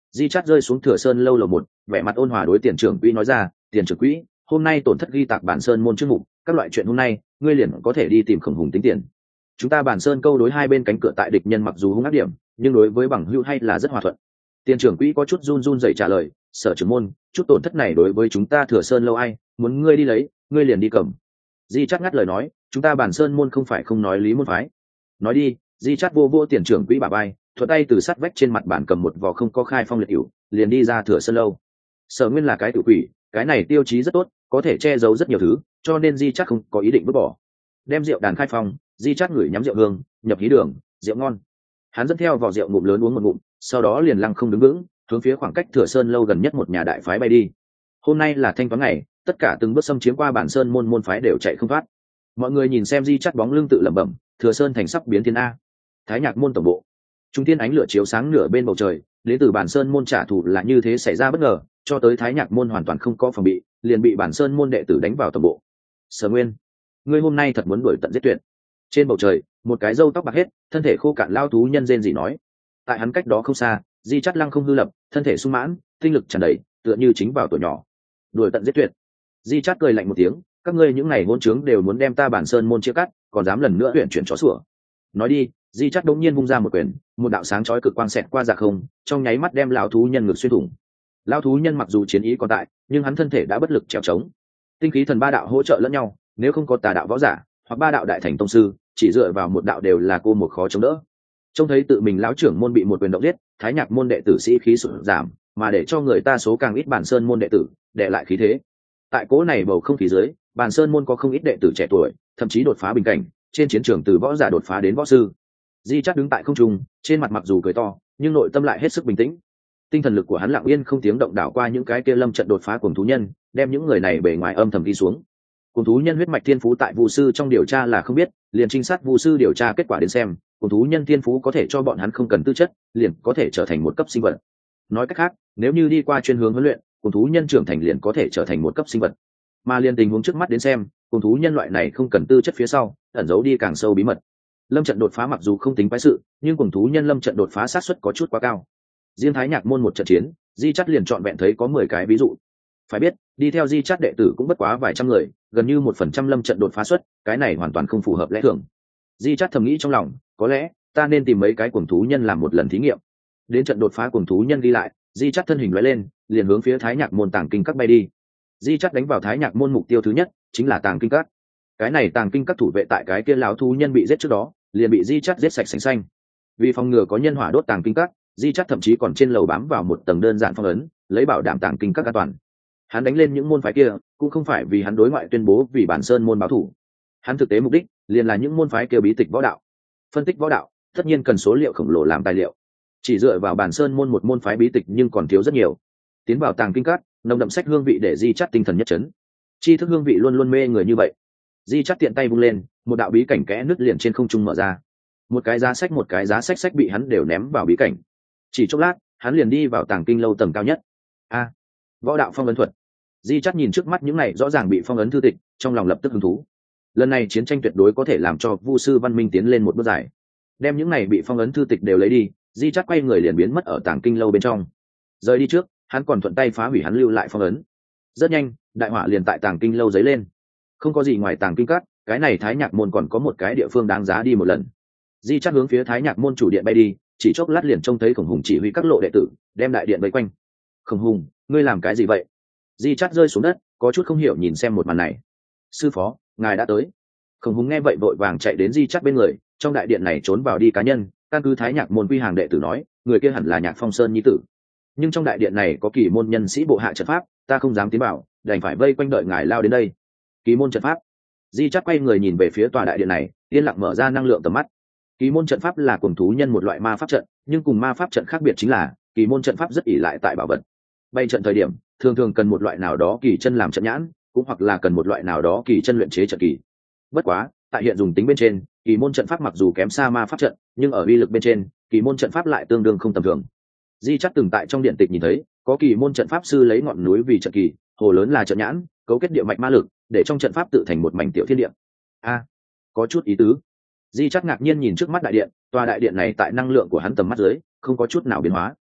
Di Chát rơi xuống Thừa Sơn lâu lầu một, vẻ mặt ôn hòa đối tiền trưởng quỹ nói ra, tiền trưởng quỹ, hôm nay tổn thất ghi tạc bản sơn môn trước mục, các loại chuyện hôm nay ngươi liền có thể đi tìm Khổng Hùng tính tiền. Chúng ta bản sơn câu đối hai bên cánh cửa tại địch nhân mặc dù hung ác điểm, nhưng đối với bằng hữu hay là rất hòa thuận. Tiền trưởng quỹ có chút run run dậy trả lời, sở trưởng môn, chút tổn thất này đối với chúng ta Thừa Sơn lâu ai, muốn ngươi đi lấy, ngươi liền đi cầm. Di Chát ngắt lời nói, chúng ta bản sơn môn không phải không nói lý môn phái. Nói đi. Di Chát vô vô tiền trưởng quỹ bà bay, thuận tay từ sát vách trên mặt bàn cầm một vò không có khai phong liệt cửu, liền đi ra Thừa Sơn lâu. Sở Nguyên là cái tử quỷ, cái này tiêu chí rất tốt, có thể che giấu rất nhiều thứ, cho nên Di Chát không có ý định vứt bỏ. Đem rượu đàn khai phong, Di Chát ngửi nhắm rượu hương, nhập hí đường, rượu ngon. Hắn dẫn theo vò rượu ngụm lớn uống một ngụm, sau đó liền lăng không đứng vững, hướng phía khoảng cách Thừa Sơn lâu gần nhất một nhà đại phái bay đi. Hôm nay là thanh toán ngày, tất cả từng bước xâm chiếm qua bản sơn môn môn phái đều chạy không thoát. Mọi người nhìn xem Di Chát bóng lưng tự lẩm bẩm, Thừa Sơn thành sắp biến thiên a. Thái Nhạc môn tổng bộ, trung thiên ánh lửa chiếu sáng nửa bên bầu trời, đến từ bản sơn môn trả thù là như thế xảy ra bất ngờ, cho tới Thái Nhạc môn hoàn toàn không có phòng bị, liền bị bản sơn môn đệ tử đánh vào tổng bộ. Sở Nguyên, ngươi hôm nay thật muốn đuổi tận giết tuyệt. Trên bầu trời, một cái râu tóc bạc hết, thân thể khô cạn lao thú nhân rên rỉ nói. Tại hắn cách đó không xa, Di Chát lăng không hư lập, thân thể sung mãn, tinh lực tràn đầy, tựa như chính vào tuổi nhỏ. Đuổi tận giết tuyệt. Di Chát cười lạnh một tiếng, các ngươi những ngày hôn trướng đều muốn đem ta bản sơn môn chia cắt, còn dám lần nữa huyện chuyển chó sủa. Nói đi. Di Chát đống nhiên vung ra một quyền, một đạo sáng chói cực quang xẹt qua dạ không, trong nháy mắt đem lão thú nhân ngực xuyên thủng. Lão thú nhân mặc dù chiến ý còn tại, nhưng hắn thân thể đã bất lực trèo trống. Tinh khí thần ba đạo hỗ trợ lẫn nhau, nếu không có tà đạo võ giả, hoặc ba đạo đại thành tông sư, chỉ dựa vào một đạo đều là cô một khó chống đỡ. Trông thấy tự mình lão trưởng môn bị một quyền động giết, Thái Nhạc môn đệ tử sĩ khí sụt giảm, mà để cho người ta số càng ít bản sơn môn đệ tử, đệ lại khí thế. Tại cố này bầu không khí dưới, bản sơn môn có không ít đệ tử trẻ tuổi, thậm chí đột phá bình cảnh, trên chiến trường từ võ giả đột phá đến võ sư. Di Chát đứng tại không trung, trên mặt mặc dù cười to, nhưng nội tâm lại hết sức bình tĩnh. Tinh thần lực của hắn lặng yên không tiếng động đảo qua những cái kia lâm trận đột phá cuồng thú nhân, đem những người này bề ngoài âm thầm đi xuống. Cuồng thú nhân huyết mạch thiên phú tại Vu sư trong điều tra là không biết, liền trinh sát Vu sư điều tra kết quả đến xem, cuồng thú nhân thiên phú có thể cho bọn hắn không cần tư chất, liền có thể trở thành một cấp sinh vật. Nói cách khác, nếu như đi qua chuyên hướng huấn luyện, cuồng thú nhân trưởng thành liền có thể trở thành một cấp sinh vật. Mà liền tình huống trước mắt đến xem, cuồng thú nhân loại này không cần tư chất phía sau, ẩn giấu đi càng sâu bí mật. Lâm trận đột phá mặc dù không tính quái sự, nhưng cuồng thú nhân lâm trận đột phá sát suất có chút quá cao. Riêng Thái Nhạc môn một trận chiến, Di Chát liền chọn vẹn thấy có mười cái ví dụ. Phải biết, đi theo Di Chát đệ tử cũng bất quá vài trăm người, gần như một phần trăm lâm trận đột phá suất, cái này hoàn toàn không phù hợp lẽ thường. Di Chát thầm nghĩ trong lòng, có lẽ ta nên tìm mấy cái cuồng thú nhân làm một lần thí nghiệm. Đến trận đột phá cuồng thú nhân ghi lại, Di Chát thân hình lóe lên, liền hướng phía Thái Nhạc môn tàng kinh các bay đi. Di Chát đánh vào Thái Nhạc môn mục tiêu thứ nhất, chính là tàng kinh các. Cái này tàng kinh các thủ vệ tại cái kia lão thú nhân bị giết trước đó, liền bị Di Chát giết sạch sành xanh. Vì phòng ngừa có nhân hỏa đốt tàng kinh các, Di Chát thậm chí còn trên lầu bám vào một tầng đơn giản phong ấn, lấy bảo đảm tàng kinh các an toàn. Hắn đánh lên những môn phái kia, cũng không phải vì hắn đối ngoại tuyên bố vì bản sơn môn báo thủ. Hắn thực tế mục đích liền là những môn phái kia bí tịch võ đạo. Phân tích võ đạo, tất nhiên cần số liệu khổng lồ làm tài liệu. Chỉ dựa vào bản sơn môn một môn phái bí tịch nhưng còn thiếu rất nhiều. Tiến vào tàng kinh các, nồng đậm sách hương vị để Di Chát tinh thần nhất chấn. Tri thức hương vị luôn luôn mê người như vậy. Di Chát tiện tay vung lên, một đạo bí cảnh kẽ nứt liền trên không trung mở ra. Một cái giá sách một cái giá sách sách bị hắn đều ném vào bí cảnh. Chỉ chốc lát, hắn liền đi vào tàng kinh lâu tầng cao nhất. A, võ đạo phong ấn thuật. Di Chát nhìn trước mắt những này rõ ràng bị phong ấn thư tịch, trong lòng lập tức hứng thú. Lần này chiến tranh tuyệt đối có thể làm cho Vu sư văn minh tiến lên một bước dài. Đem những này bị phong ấn thư tịch đều lấy đi, Di Chát quay người liền biến mất ở tàng kinh lâu bên trong. Rời đi trước, hắn còn thuận tay phá hủy hắn lưu lại phong ấn. Rất nhanh, đại hỏa liền tại tàng kinh lâu dấy lên. Không có gì ngoài tàng kinh các, cái này Thái Nhạc môn còn có một cái địa phương đáng giá đi một lần. Di Chát hướng phía Thái Nhạc môn chủ điện bay đi, chỉ chốc lát liền trông thấy Khổng Hùng chỉ huy các lộ đệ tử đem đại điện vây quanh. Khổng Hùng, ngươi làm cái gì vậy? Di Chát rơi xuống đất, có chút không hiểu nhìn xem một màn này. Sư phó, ngài đã tới. Khổng Hùng nghe vậy vội vàng chạy đến Di Chát bên người, trong đại điện này trốn vào đi cá nhân, căn cứ Thái Nhạc môn quy hàng đệ tử nói, người kia hẳn là Nhạc Phong Sơn nhi tử. Nhưng trong đại điện này có kỳ môn nhân sĩ bộ hạ trận pháp, ta không dám tiến vào, đành phải vây quanh đợi ngài lao đến đây. Kỳ môn trận pháp. Di Chát quay người nhìn về phía tòa đại điện này, yên lặng mở ra năng lượng tầm mắt. Kỳ môn trận pháp là cuồng thú nhân một loại ma pháp trận, nhưng cùng ma pháp trận khác biệt chính là, kỳ môn trận pháp rất ỷ lại tại bảo vật. Bay trận thời điểm, thường thường cần một loại nào đó kỳ chân làm trận nhãn, cũng hoặc là cần một loại nào đó kỳ chân luyện chế trận kỳ. Bất quá, tại hiện dùng tính bên trên, kỳ môn trận pháp mặc dù kém xa ma pháp trận, nhưng ở uy lực bên trên, kỳ môn trận pháp lại tương đương không tầm thường. Di Chát từng tại trong điện tịch nhìn thấy, có kỳ môn trận pháp sư lấy ngọn núi vì trận kỳ, hồ lớn là trận nhãn, cấu kết địa mạch ma lực, để trong trận pháp tự thành một mảnh tiểu thiên địa. A, có chút ý tứ. Di Chát ngạc nhiên nhìn trước mắt đại điện, tòa đại điện này tại năng lượng của hắn tầm mắt dưới, không có chút nào biến hóa.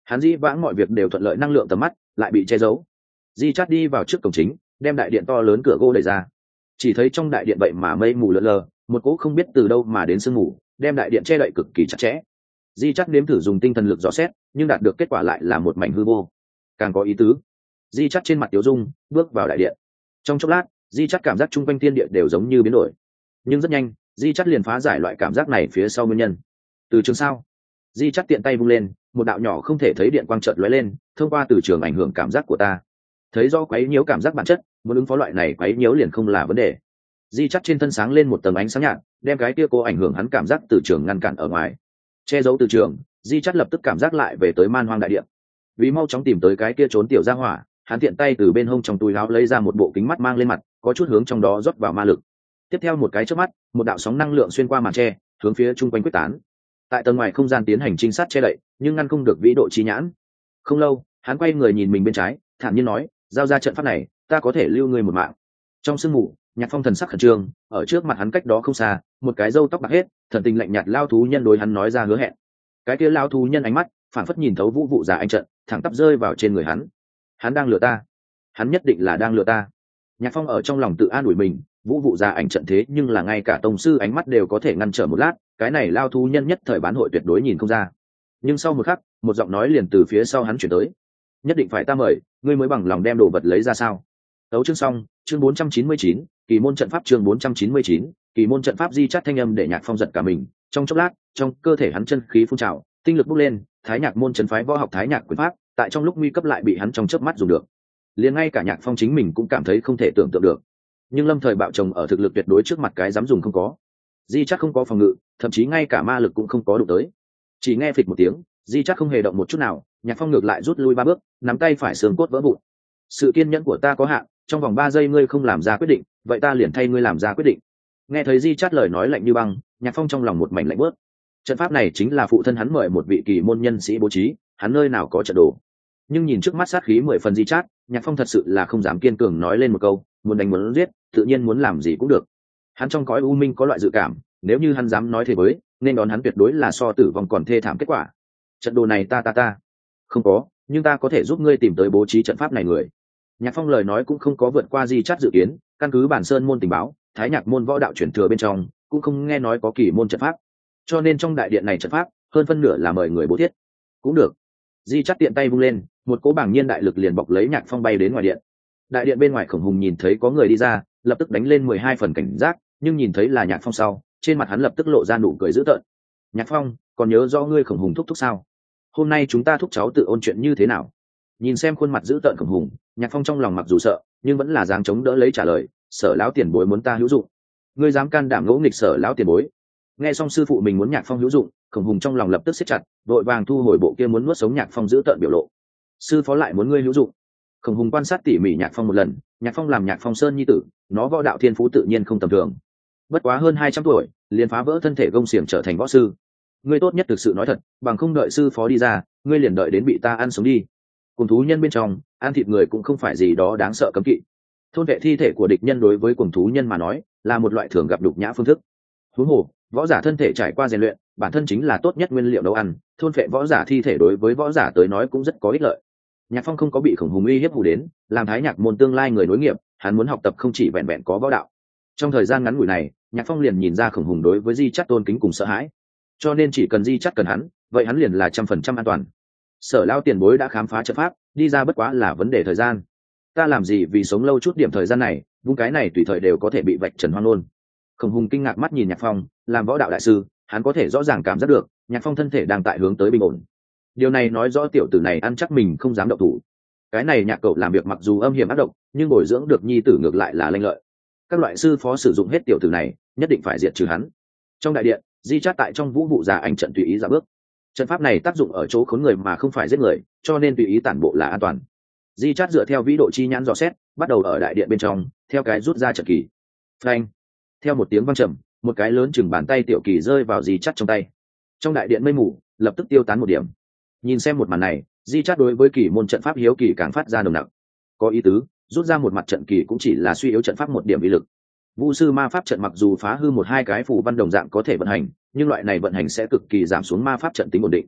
hắn dĩ vãng mọi việc đều thuận lợi, năng lượng tầm mắt lại bị che giấu. Di Chát đi vào trước cổng chính, đem đại điện to lớn cửa gỗ đẩy ra, chỉ thấy trong đại điện vậy mà mây mù lờ lờ, một cỗ không biết từ đâu mà đến sương mù đem đại điện che đậy cực kỳ chặt chẽ. Di Chát nếm thử dùng tinh thần lực dò xét, nhưng đạt được kết quả lại là một mảnh hư vô. Càng có ý tứ, Di Chát trên mặt tiếu dung bước vào đại điện. Trong chốc lát, Di Chát cảm giác chung quanh thiên địa đều giống như biến đổi, nhưng rất nhanh Di Chát liền phá giải loại cảm giác này phía sau nguyên nhân. Từ trường sao? Di Chát tiện tay vung lên, một đạo nhỏ không thể thấy điện quang chợt lóe lên, thông qua từ trường ảnh hưởng cảm giác của ta. Thấy do quấy nhiễu cảm giác bản chất, muốn ứng phó loại này quấy nhiễu liền không là vấn đề. Di Chát trên thân sáng lên một tầng ánh sáng nhạt, đem cái kia cô ảnh hưởng hắn cảm giác từ trường ngăn cản ở ngoài, che giấu từ trường. Di Chát lập tức cảm giác lại về tới man hoang đại điện. Vì mau chóng tìm tới cái kia trốn tiểu gia hỏa, hắn tiện tay từ bên hông trong túi áo lấy ra một bộ kính mắt mang lên mặt, có chút hướng trong đó rót vào ma lực. Tiếp theo một cái chớp mắt, một đạo sóng năng lượng xuyên qua màn tre, hướng phía chung quanh quyết tán. Tại tầng ngoài không gian tiến hành trinh sát che đậy, nhưng ngăn không được vĩ độ chi nhãn. Không lâu, hắn quay người nhìn mình bên trái, thản nhiên nói, giao ra trận pháp này, ta có thể lưu ngươi một mạng. Trong sương mù, Nhạc Phong thần sắc khẩn trương, ở trước mặt hắn cách đó không xa, một cái râu tóc bạc hết, thần tình lạnh nhạt lao thú nhân đối hắn nói ra hứa hẹn. Cái kia lao thú nhân ánh mắt phản phất nhìn thấu vũ vụ giả anh trận, thẳng tắp rơi vào trên người hắn. Hắn đang lừa ta, hắn nhất định là đang lừa ta. Nhạc Phong ở trong lòng tự an ủi mình, vũ vụ giả ảnh trận thế nhưng là ngay cả tông sư ánh mắt đều có thể ngăn trở một lát, cái này lao thú nhân nhất thời bán hội tuyệt đối nhìn không ra. Nhưng sau một khắc, một giọng nói liền từ phía sau hắn chuyển tới, nhất định phải ta mời ngươi mới bằng lòng đem đồ vật lấy ra sao? Tấu chương xong, chương bốn trăm chín mươi chín, kỳ môn trận pháp, chương bốn trăm chín mươi chín, kỳ môn trận pháp. Di Chát thanh âm để Nhạc Phong giật cả mình, trong chốc lát, trong cơ thể hắn chân khí phun trào, tinh lực bốc lên, Thái Nhạc môn trấn phái võ học Thái Nhạc quyền pháp, tại trong lúc nguy cấp lại bị hắn trong chớp mắt dùng được. Liền ngay cả Nhạc Phong chính mình cũng cảm thấy không thể tưởng tượng được. Nhưng lâm thời bạo chồng ở thực lực tuyệt đối trước mặt cái dám dùng không có. Di Chát không có phòng ngự, thậm chí ngay cả ma lực cũng không có đụng tới. Chỉ nghe phịch một tiếng, Di Chát không hề động một chút nào, Nhạc Phong ngược lại rút lui ba bước, nắm tay phải xương cốt vỡ vụn. Sự kiên nhẫn của ta có hạn, trong vòng ba giây ngươi không làm ra quyết định, vậy ta liền thay ngươi làm ra quyết định. Nghe thấy Di Chát lời nói lạnh như băng, Nhạc Phong trong lòng một mảnh lạnh bớt. Trận pháp này chính là phụ thân hắn mời một vị kỳ môn nhân sĩ bố trí, hắn nơi nào có trận đồ. Nhưng nhìn trước mắt sát khí mười phần Di Chát, Nhạc Phong thật sự là không dám kiên cường nói lên một câu, muốn đánh muốn giết, tự nhiên muốn làm gì cũng được. Hắn trong cõi u minh có loại dự cảm, nếu như hắn dám nói thế với, nên đón hắn tuyệt đối là so tử vong còn thê thảm kết quả. Trận đồ này ta ta ta không có, nhưng ta có thể giúp ngươi tìm tới bố trí trận pháp này người. Nhạc Phong lời nói cũng không có vượt qua Di Chát dự kiến, căn cứ bản sơn môn tình báo, Thái Nhạc môn võ đạo truyền thừa bên trong cũng không nghe nói có kỳ môn trận pháp, cho nên trong đại điện này trận pháp hơn phân nửa là mời người bố thiết. Cũng được. Di Chát tiện tay vung lên, một cỗ bảng nhiên đại lực liền bọc lấy Nhạc Phong bay đến ngoài điện. Đại điện bên ngoài Khổng Hùng nhìn thấy có người đi ra, lập tức đánh lên mười hai phần cảnh giác, nhưng nhìn thấy là Nhạc Phong sau, trên mặt hắn lập tức lộ ra nụ cười dữ tợn. Nhạc Phong, còn nhớ rõ ngươi Khổng Hùng thúc thúc sao? Hôm nay chúng ta thúc cháu tự ôn chuyện như thế nào? Nhìn xem khuôn mặt dữ tợn Khổng Hùng, Nhạc Phong trong lòng mặc dù sợ, nhưng vẫn là dáng chống đỡ lấy trả lời, Sở lão tiền bối muốn ta hữu dụng. Ngươi dám can đảm ngỗ nghịch Sở lão tiền bối? Nghe xong sư phụ mình muốn Nhạc Phong hữu dụng, Khổng Hùng trong lòng lập tức siết chặt, vội vàng thu hồi bộ kia muốn nuốt sống Nhạc Phong dữ tợn biểu lộ. Sư phó lại muốn ngươi hữu dụng? Khổng Hùng quan sát tỉ mỉ Nhạc Phong một lần, Nhạc Phong làm Nhạc Phong sơn nhi tử, nó võ đạo thiên phú tự nhiên không tầm thường. Bất quá hơn hai trăm tuổi, liền phá vỡ thân thể gông xiềng trở thành võ sư. Ngươi tốt nhất thực sự nói thật, bằng không đợi sư phó đi ra, ngươi liền đợi đến bị ta ăn sống đi. Cùng thú nhân bên trong, ăn thịt người cũng không phải gì đó đáng sợ cấm kỵ. Thôn vệ thi thể của địch nhân đối với cùng thú nhân mà nói, là một loại thường gặp đục nhã phương thức. Huống hồ, võ giả thân thể trải qua rèn luyện, bản thân chính là tốt nhất nguyên liệu nấu ăn, thôn vệ võ giả thi thể đối với võ giả tới nói cũng rất có ích lợi. Nhạc Phong không có bị Khổng Hùng uy hiếp hù đến, làm Thái Nhạc môn tương lai người nối nghiệp, hắn muốn học tập không chỉ vẹn vẹn có võ đạo. Trong thời gian ngắn ngủi này, Nhạc Phong liền nhìn ra Khổng Hùng đối với Di Chát tôn kính cùng sợ hãi, cho nên chỉ cần Di Chát cần hắn, vậy hắn liền là trăm phần trăm an toàn. Sở lão tiền bối đã khám phá trận pháp, đi ra bất quá là vấn đề thời gian. Ta làm gì vì sống lâu chút điểm thời gian này, vung cái này tùy thời đều có thể bị vạch trần hoang luôn. Khổng Hùng kinh ngạc mắt nhìn Nhạc Phong, làm võ đạo đại sư, hắn có thể rõ ràng cảm giác được, Nhạc Phong thân thể đang tại hướng tới bình ổn. Điều này nói rõ tiểu tử này ăn chắc mình không dám động thủ. Cái này Nhạc cậu làm việc mặc dù âm hiểm ác độc, nhưng bồi dưỡng được nhi tử ngược lại là lanh lợi. Các loại sư phó sử dụng hết tiểu tử này, nhất định phải diệt trừ hắn. Trong đại điện, Di Chát tại trong vũ vụ giả ảnh trận tùy ý ra bước. Trận pháp này tác dụng ở chỗ khốn người mà không phải giết người, cho nên tùy ý tản bộ là an toàn. Di Chát dựa theo vĩ độ chi nhãn dò xét, bắt đầu ở đại điện bên trong, theo cái rút ra trận kỳ. Phanh! Theo một tiếng vang trầm, một cái lớn chừng bàn tay tiểu kỳ rơi vào Di Chát trong tay. Trong đại điện mây mù lập tức tiêu tán một điểm. Nhìn xem một màn này, Di Chát đối với kỳ môn trận pháp hiếu kỳ càng phát ra nồng nặc. Có ý tứ, rút ra một mặt trận kỳ cũng chỉ là suy yếu trận pháp một điểm uy lực. Vu sư ma pháp trận mặc dù phá hư một hai cái phù văn đồng dạng có thể vận hành, nhưng loại này vận hành sẽ cực kỳ giảm xuống ma pháp trận tính ổn định.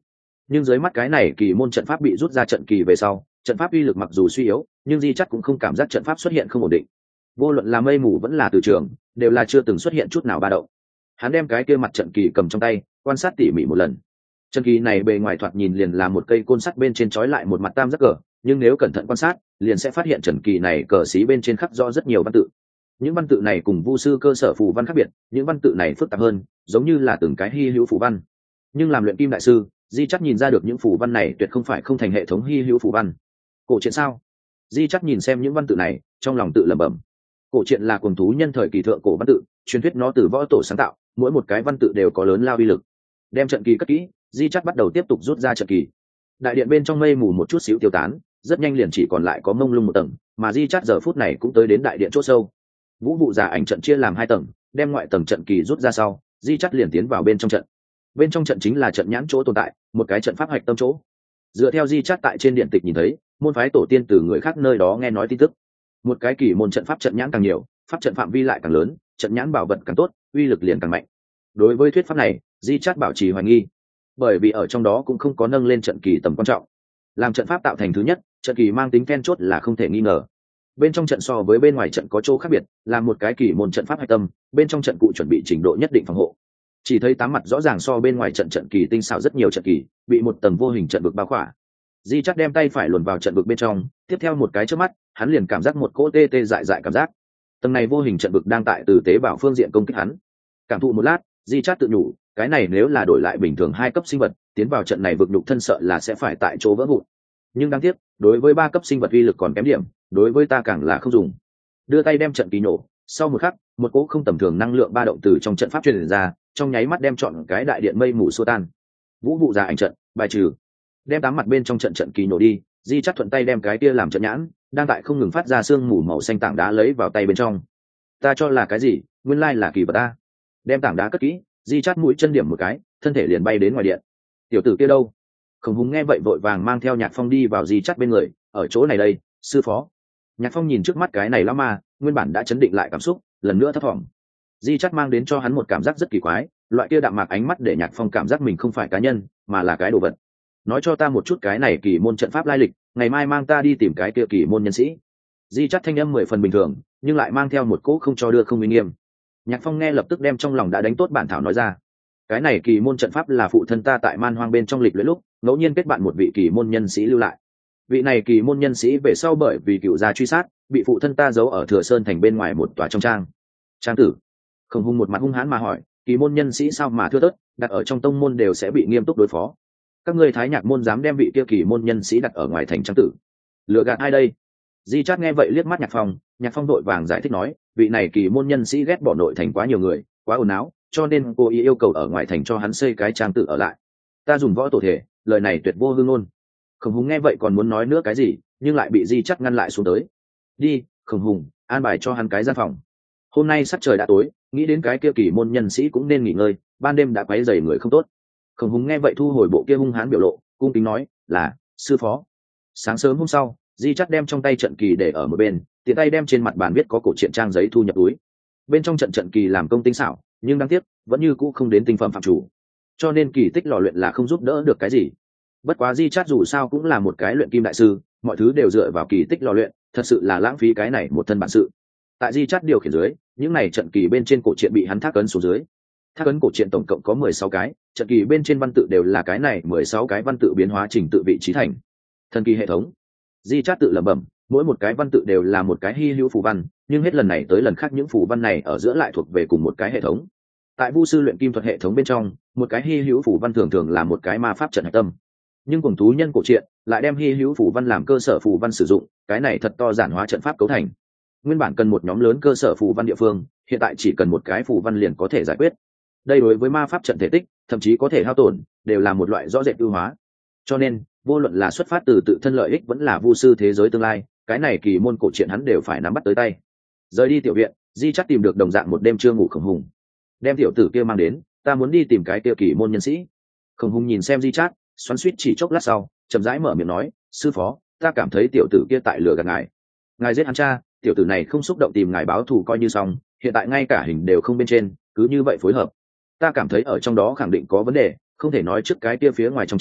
nhưng dưới mắt cái này kỳ môn trận pháp bị rút ra trận kỳ về sau, trận pháp uy lực mặc dù suy yếu, nhưng di chắc cũng không cảm giác trận pháp xuất hiện không ổn định. Vô luận là mây mù vẫn là từ trường, đều là chưa từng xuất hiện chút nào ba động. Hắn đem cái kia mặt trận kỳ cầm trong tay, quan sát tỉ mỉ một lần. Trận kỳ này bề ngoài thoạt nhìn liền là một cây côn sắt bên trên trói lại một mặt tam giác cờ, nhưng nếu cẩn thận quan sát, liền sẽ phát hiện trận kỳ này cờ xí bên trên khắc rõ rất nhiều văn tự. Những văn tự này cùng vu sư cơ sở phù văn khác biệt, những văn tự này phức tạp hơn, giống như là từng cái hy hữu phù văn. Nhưng làm luyện kim đại sư, di chắc nhìn ra được những phù văn này tuyệt không phải không thành hệ thống hy hữu phù văn. Cổ truyện sao? Di chắc nhìn xem những văn tự này, trong lòng tự lẩm bẩm. Cổ truyện là cuồng thú nhân thời kỳ thượng cổ văn tự, truyền thuyết nó từ võ tổ sáng tạo, mỗi một cái văn tự đều có lớn lao uy lực. Đem trận kỳ cất kỹ, di chắc bắt đầu tiếp tục rút ra trận kỳ. Đại điện bên trong mây mù một chút xíu tiêu tán, rất nhanh liền chỉ còn lại có mông lung một tầng, mà di chắc giờ phút này cũng tới đến đại điện chỗ sâu. Vũ vụ giả ảnh trận chia làm hai tầng, đem ngoại tầng trận kỳ rút ra sau, di chắc liền tiến vào bên trong trận. Bên trong trận chính là trận nhãn chỗ tồn tại, một cái trận pháp hạch tâm chỗ. Dựa theo di chắc tại trên điện tịch nhìn thấy, môn phái tổ tiên từ người khác nơi đó nghe nói tin tức, một cái kỳ môn trận pháp trận nhãn càng nhiều, pháp trận phạm vi lại càng lớn, trận nhãn bảo vật càng tốt, uy lực liền càng mạnh. Đối với thuyết pháp này, di chắc bảo trì hoài nghi, bởi vì ở trong đó cũng không có nâng lên trận kỳ tầm quan trọng. Làm trận pháp tạo thành thứ nhất, trận kỳ mang tính then chốt là không thể nghi ngờ. Bên trong trận so với bên ngoài trận có chỗ khác biệt, là một cái kỳ môn trận pháp hạch tâm, bên trong trận cụ chuẩn bị trình độ nhất định phòng hộ. Chỉ thấy tám mặt rõ ràng so bên ngoài trận trận kỳ tinh xảo rất nhiều trận kỳ, bị một tầng vô hình trận vực bao khỏa. Di chắc đem tay phải luồn vào trận vực bên trong, tiếp theo một cái trước mắt, hắn liền cảm giác một cỗ tê tê dại dại cảm giác. Tầng này vô hình trận vực đang tại từ tế bào phương diện công kích hắn. Cảm thụ một lát, Di chắc tự nhủ, cái này nếu là đổi lại bình thường hai cấp sinh vật, tiến vào trận này vực nhục thân sợ là sẽ phải tại chỗ vỡ vụn. Nhưng đáng tiếc, đối với ba cấp sinh vật uy lực còn kém điểm, đối với ta càng là không dùng. Đưa tay đem trận kỳ nổ, sau một khắc, một cỗ không tầm thường năng lượng ba động từ trong trận pháp truyền ra, trong nháy mắt đem trọn cái đại điện mây mù xua tan. Vũ vụ giả ảnh trận, bài trừ. Đem tám mặt bên trong trận trận kỳ nổ đi, di chắc thuận tay đem cái kia làm trận nhãn, đang tại không ngừng phát ra sương mù màu xanh tảng đá lấy vào tay bên trong. Ta cho là cái gì, nguyên lai là kỳ vật ta. Đem tảng đá cất kỹ, di chát mũi chân điểm một cái, thân thể liền bay đến ngoài điện. Tiểu tử kia đâu? Khổng Hùng nghe vậy vội vàng mang theo Nhạc Phong đi vào di chát bên người, ở chỗ này đây, sư phó. Nhạc Phong nhìn trước mắt cái này lắm mà, nguyên bản đã chấn định lại cảm xúc, lần nữa thất vọng. Di chát mang đến cho hắn một cảm giác rất kỳ quái, loại kia đạm mạc ánh mắt để Nhạc Phong cảm giác mình không phải cá nhân, mà là cái đồ vật. Nói cho ta một chút cái này kỳ môn trận pháp lai lịch, ngày mai mang ta đi tìm cái kia kỳ môn nhân sĩ. Di chát thanh âm mười phần bình thường, nhưng lại mang theo một cỗ không cho đưa không uy nghiêm. Nhạc Phong nghe lập tức đem trong lòng đã đánh tốt bản thảo nói ra. Cái này kỳ môn trận pháp là phụ thân ta tại man hoang bên trong lịch luyện lúc ngẫu nhiên kết bạn một vị kỳ môn nhân sĩ lưu lại. Vị này kỳ môn nhân sĩ về sau bởi vì cựu gia truy sát, bị phụ thân ta giấu ở Thừa Sơn thành bên ngoài một tòa trong trang. Trang tử. Khổng Hùng một mặt hung hãn mà hỏi, kỳ môn nhân sĩ sao mà thưa thớt, đặt ở trong tông môn đều sẽ bị nghiêm túc đối phó. Các ngươi Thái Nhạc môn dám đem vị kia kỳ môn nhân sĩ đặt ở ngoài thành Trang tử, lừa gạt ai đây? Di Chát nghe vậy liếc mắt Nhạc Phong, Nhạc Phong đội vàng giải thích nói, vị này kỳ môn nhân sĩ ghét bỏ nội thành quá nhiều người, quá ồn ào, cho nên cô ý yêu cầu ở ngoài thành cho hắn xây cái trang tự ở lại. Ta dùng võ tổ thể, lời này tuyệt vô hương ngôn. Khổng Hùng nghe vậy còn muốn nói nữa cái gì, nhưng lại bị Di Chát ngăn lại xuống tới. Đi, Khổng Hùng, an bài cho hắn cái gian phòng. Hôm nay sắc trời đã tối, nghĩ đến cái kia kỳ môn nhân sĩ cũng nên nghỉ ngơi, ban đêm đã quấy rầy người không tốt. Khổng Hùng nghe vậy thu hồi bộ kia hung hãn biểu lộ, cung kính nói, là sư phó. Sáng sớm hôm sau, Di Chát đem trong tay trận kỳ để ở một bên, tiện tay đem trên mặt bàn viết có cổ truyện trang giấy thu nhập túi. Bên trong trận trận kỳ làm công tinh xảo, nhưng đáng tiếc vẫn như cũ không đến tinh phẩm phạm chủ, cho nên kỳ tích lò luyện là không giúp đỡ được cái gì. Bất quá Di Chát dù sao cũng là một cái luyện kim đại sư, mọi thứ đều dựa vào kỳ tích lò luyện, thật sự là lãng phí cái này một thân bản sự. Tại Di Chát điều khiển dưới, những này trận kỳ bên trên cổ truyện bị hắn thác ấn xuống dưới. Thác ấn cổ truyện tổng cộng có mười sáu cái, trận kỳ bên trên văn tự đều là cái này mười sáu cái văn tự biến hóa trình tự vị trí thành thần kỳ hệ thống. Di Chát tự lẩm bẩm, mỗi một cái văn tự đều là một cái hy hữu phù văn, nhưng hết lần này tới lần khác những phù văn này ở giữa lại thuộc về cùng một cái hệ thống. Tại vu sư luyện kim thuật hệ thống bên trong, một cái hy hữu phù văn thường thường là một cái ma pháp trận hạch tâm, nhưng cuồng thú nhân cổ truyện lại đem hy hữu phù văn làm cơ sở phù văn sử dụng, cái này thật to giản hóa trận pháp cấu thành. Nguyên bản cần một nhóm lớn cơ sở phù văn địa phương, hiện tại chỉ cần một cái phù văn liền có thể giải quyết. Đây đối với ma pháp trận thể tích, thậm chí có thể hao tổn, đều là một loại rõ rệt ưu hóa. Cho nên, vô luận là xuất phát từ tự thân lợi ích vẫn là vu sư thế giới tương lai, cái này kỳ môn cổ truyện hắn đều phải nắm bắt tới tay. Rời đi tiểu viện, Di Chát tìm được đồng dạng một đêm chưa ngủ Khổng Hùng, đem tiểu tử kia mang đến, ta muốn đi tìm cái kia kỳ môn nhân sĩ. Khổng Hùng nhìn xem Di Chát, xoắn xuýt chỉ chốc lát sau, chậm rãi mở miệng nói, sư phó, ta cảm thấy tiểu tử kia tại lừa gạt ngài. Ngài giết hắn cha, tiểu tử này không xúc động tìm ngài báo thù coi như xong, hiện tại ngay cả hình đều không bên trên, cứ như vậy phối hợp. Ta cảm thấy ở trong đó khẳng định có vấn đề, không thể nói trước cái kia phía ngoài trong trang,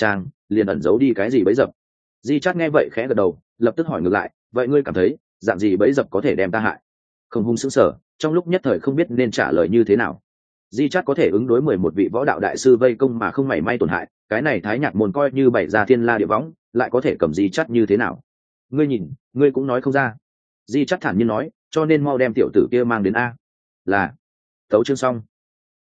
liền ẩn giấu đi cái gì bẫy dập. Di Chát nghe vậy khẽ gật đầu, lập tức hỏi ngược lại, vậy ngươi cảm thấy dạng gì bẫy dập có thể đem ta hại? Không hung sững sờ, trong lúc nhất thời không biết nên trả lời như thế nào. Di Chát có thể ứng đối mười một vị võ đạo đại sư vây công mà không mảy may tổn hại, cái này Thái Nhạc môn coi như bày ra thiên la địa võng, lại có thể cầm Di Chát như thế nào? Ngươi nhìn, ngươi cũng nói không ra. Di Chát thản nhiên nói, cho nên mau đem tiểu tử kia mang đến a. Là. Tấu chương xong.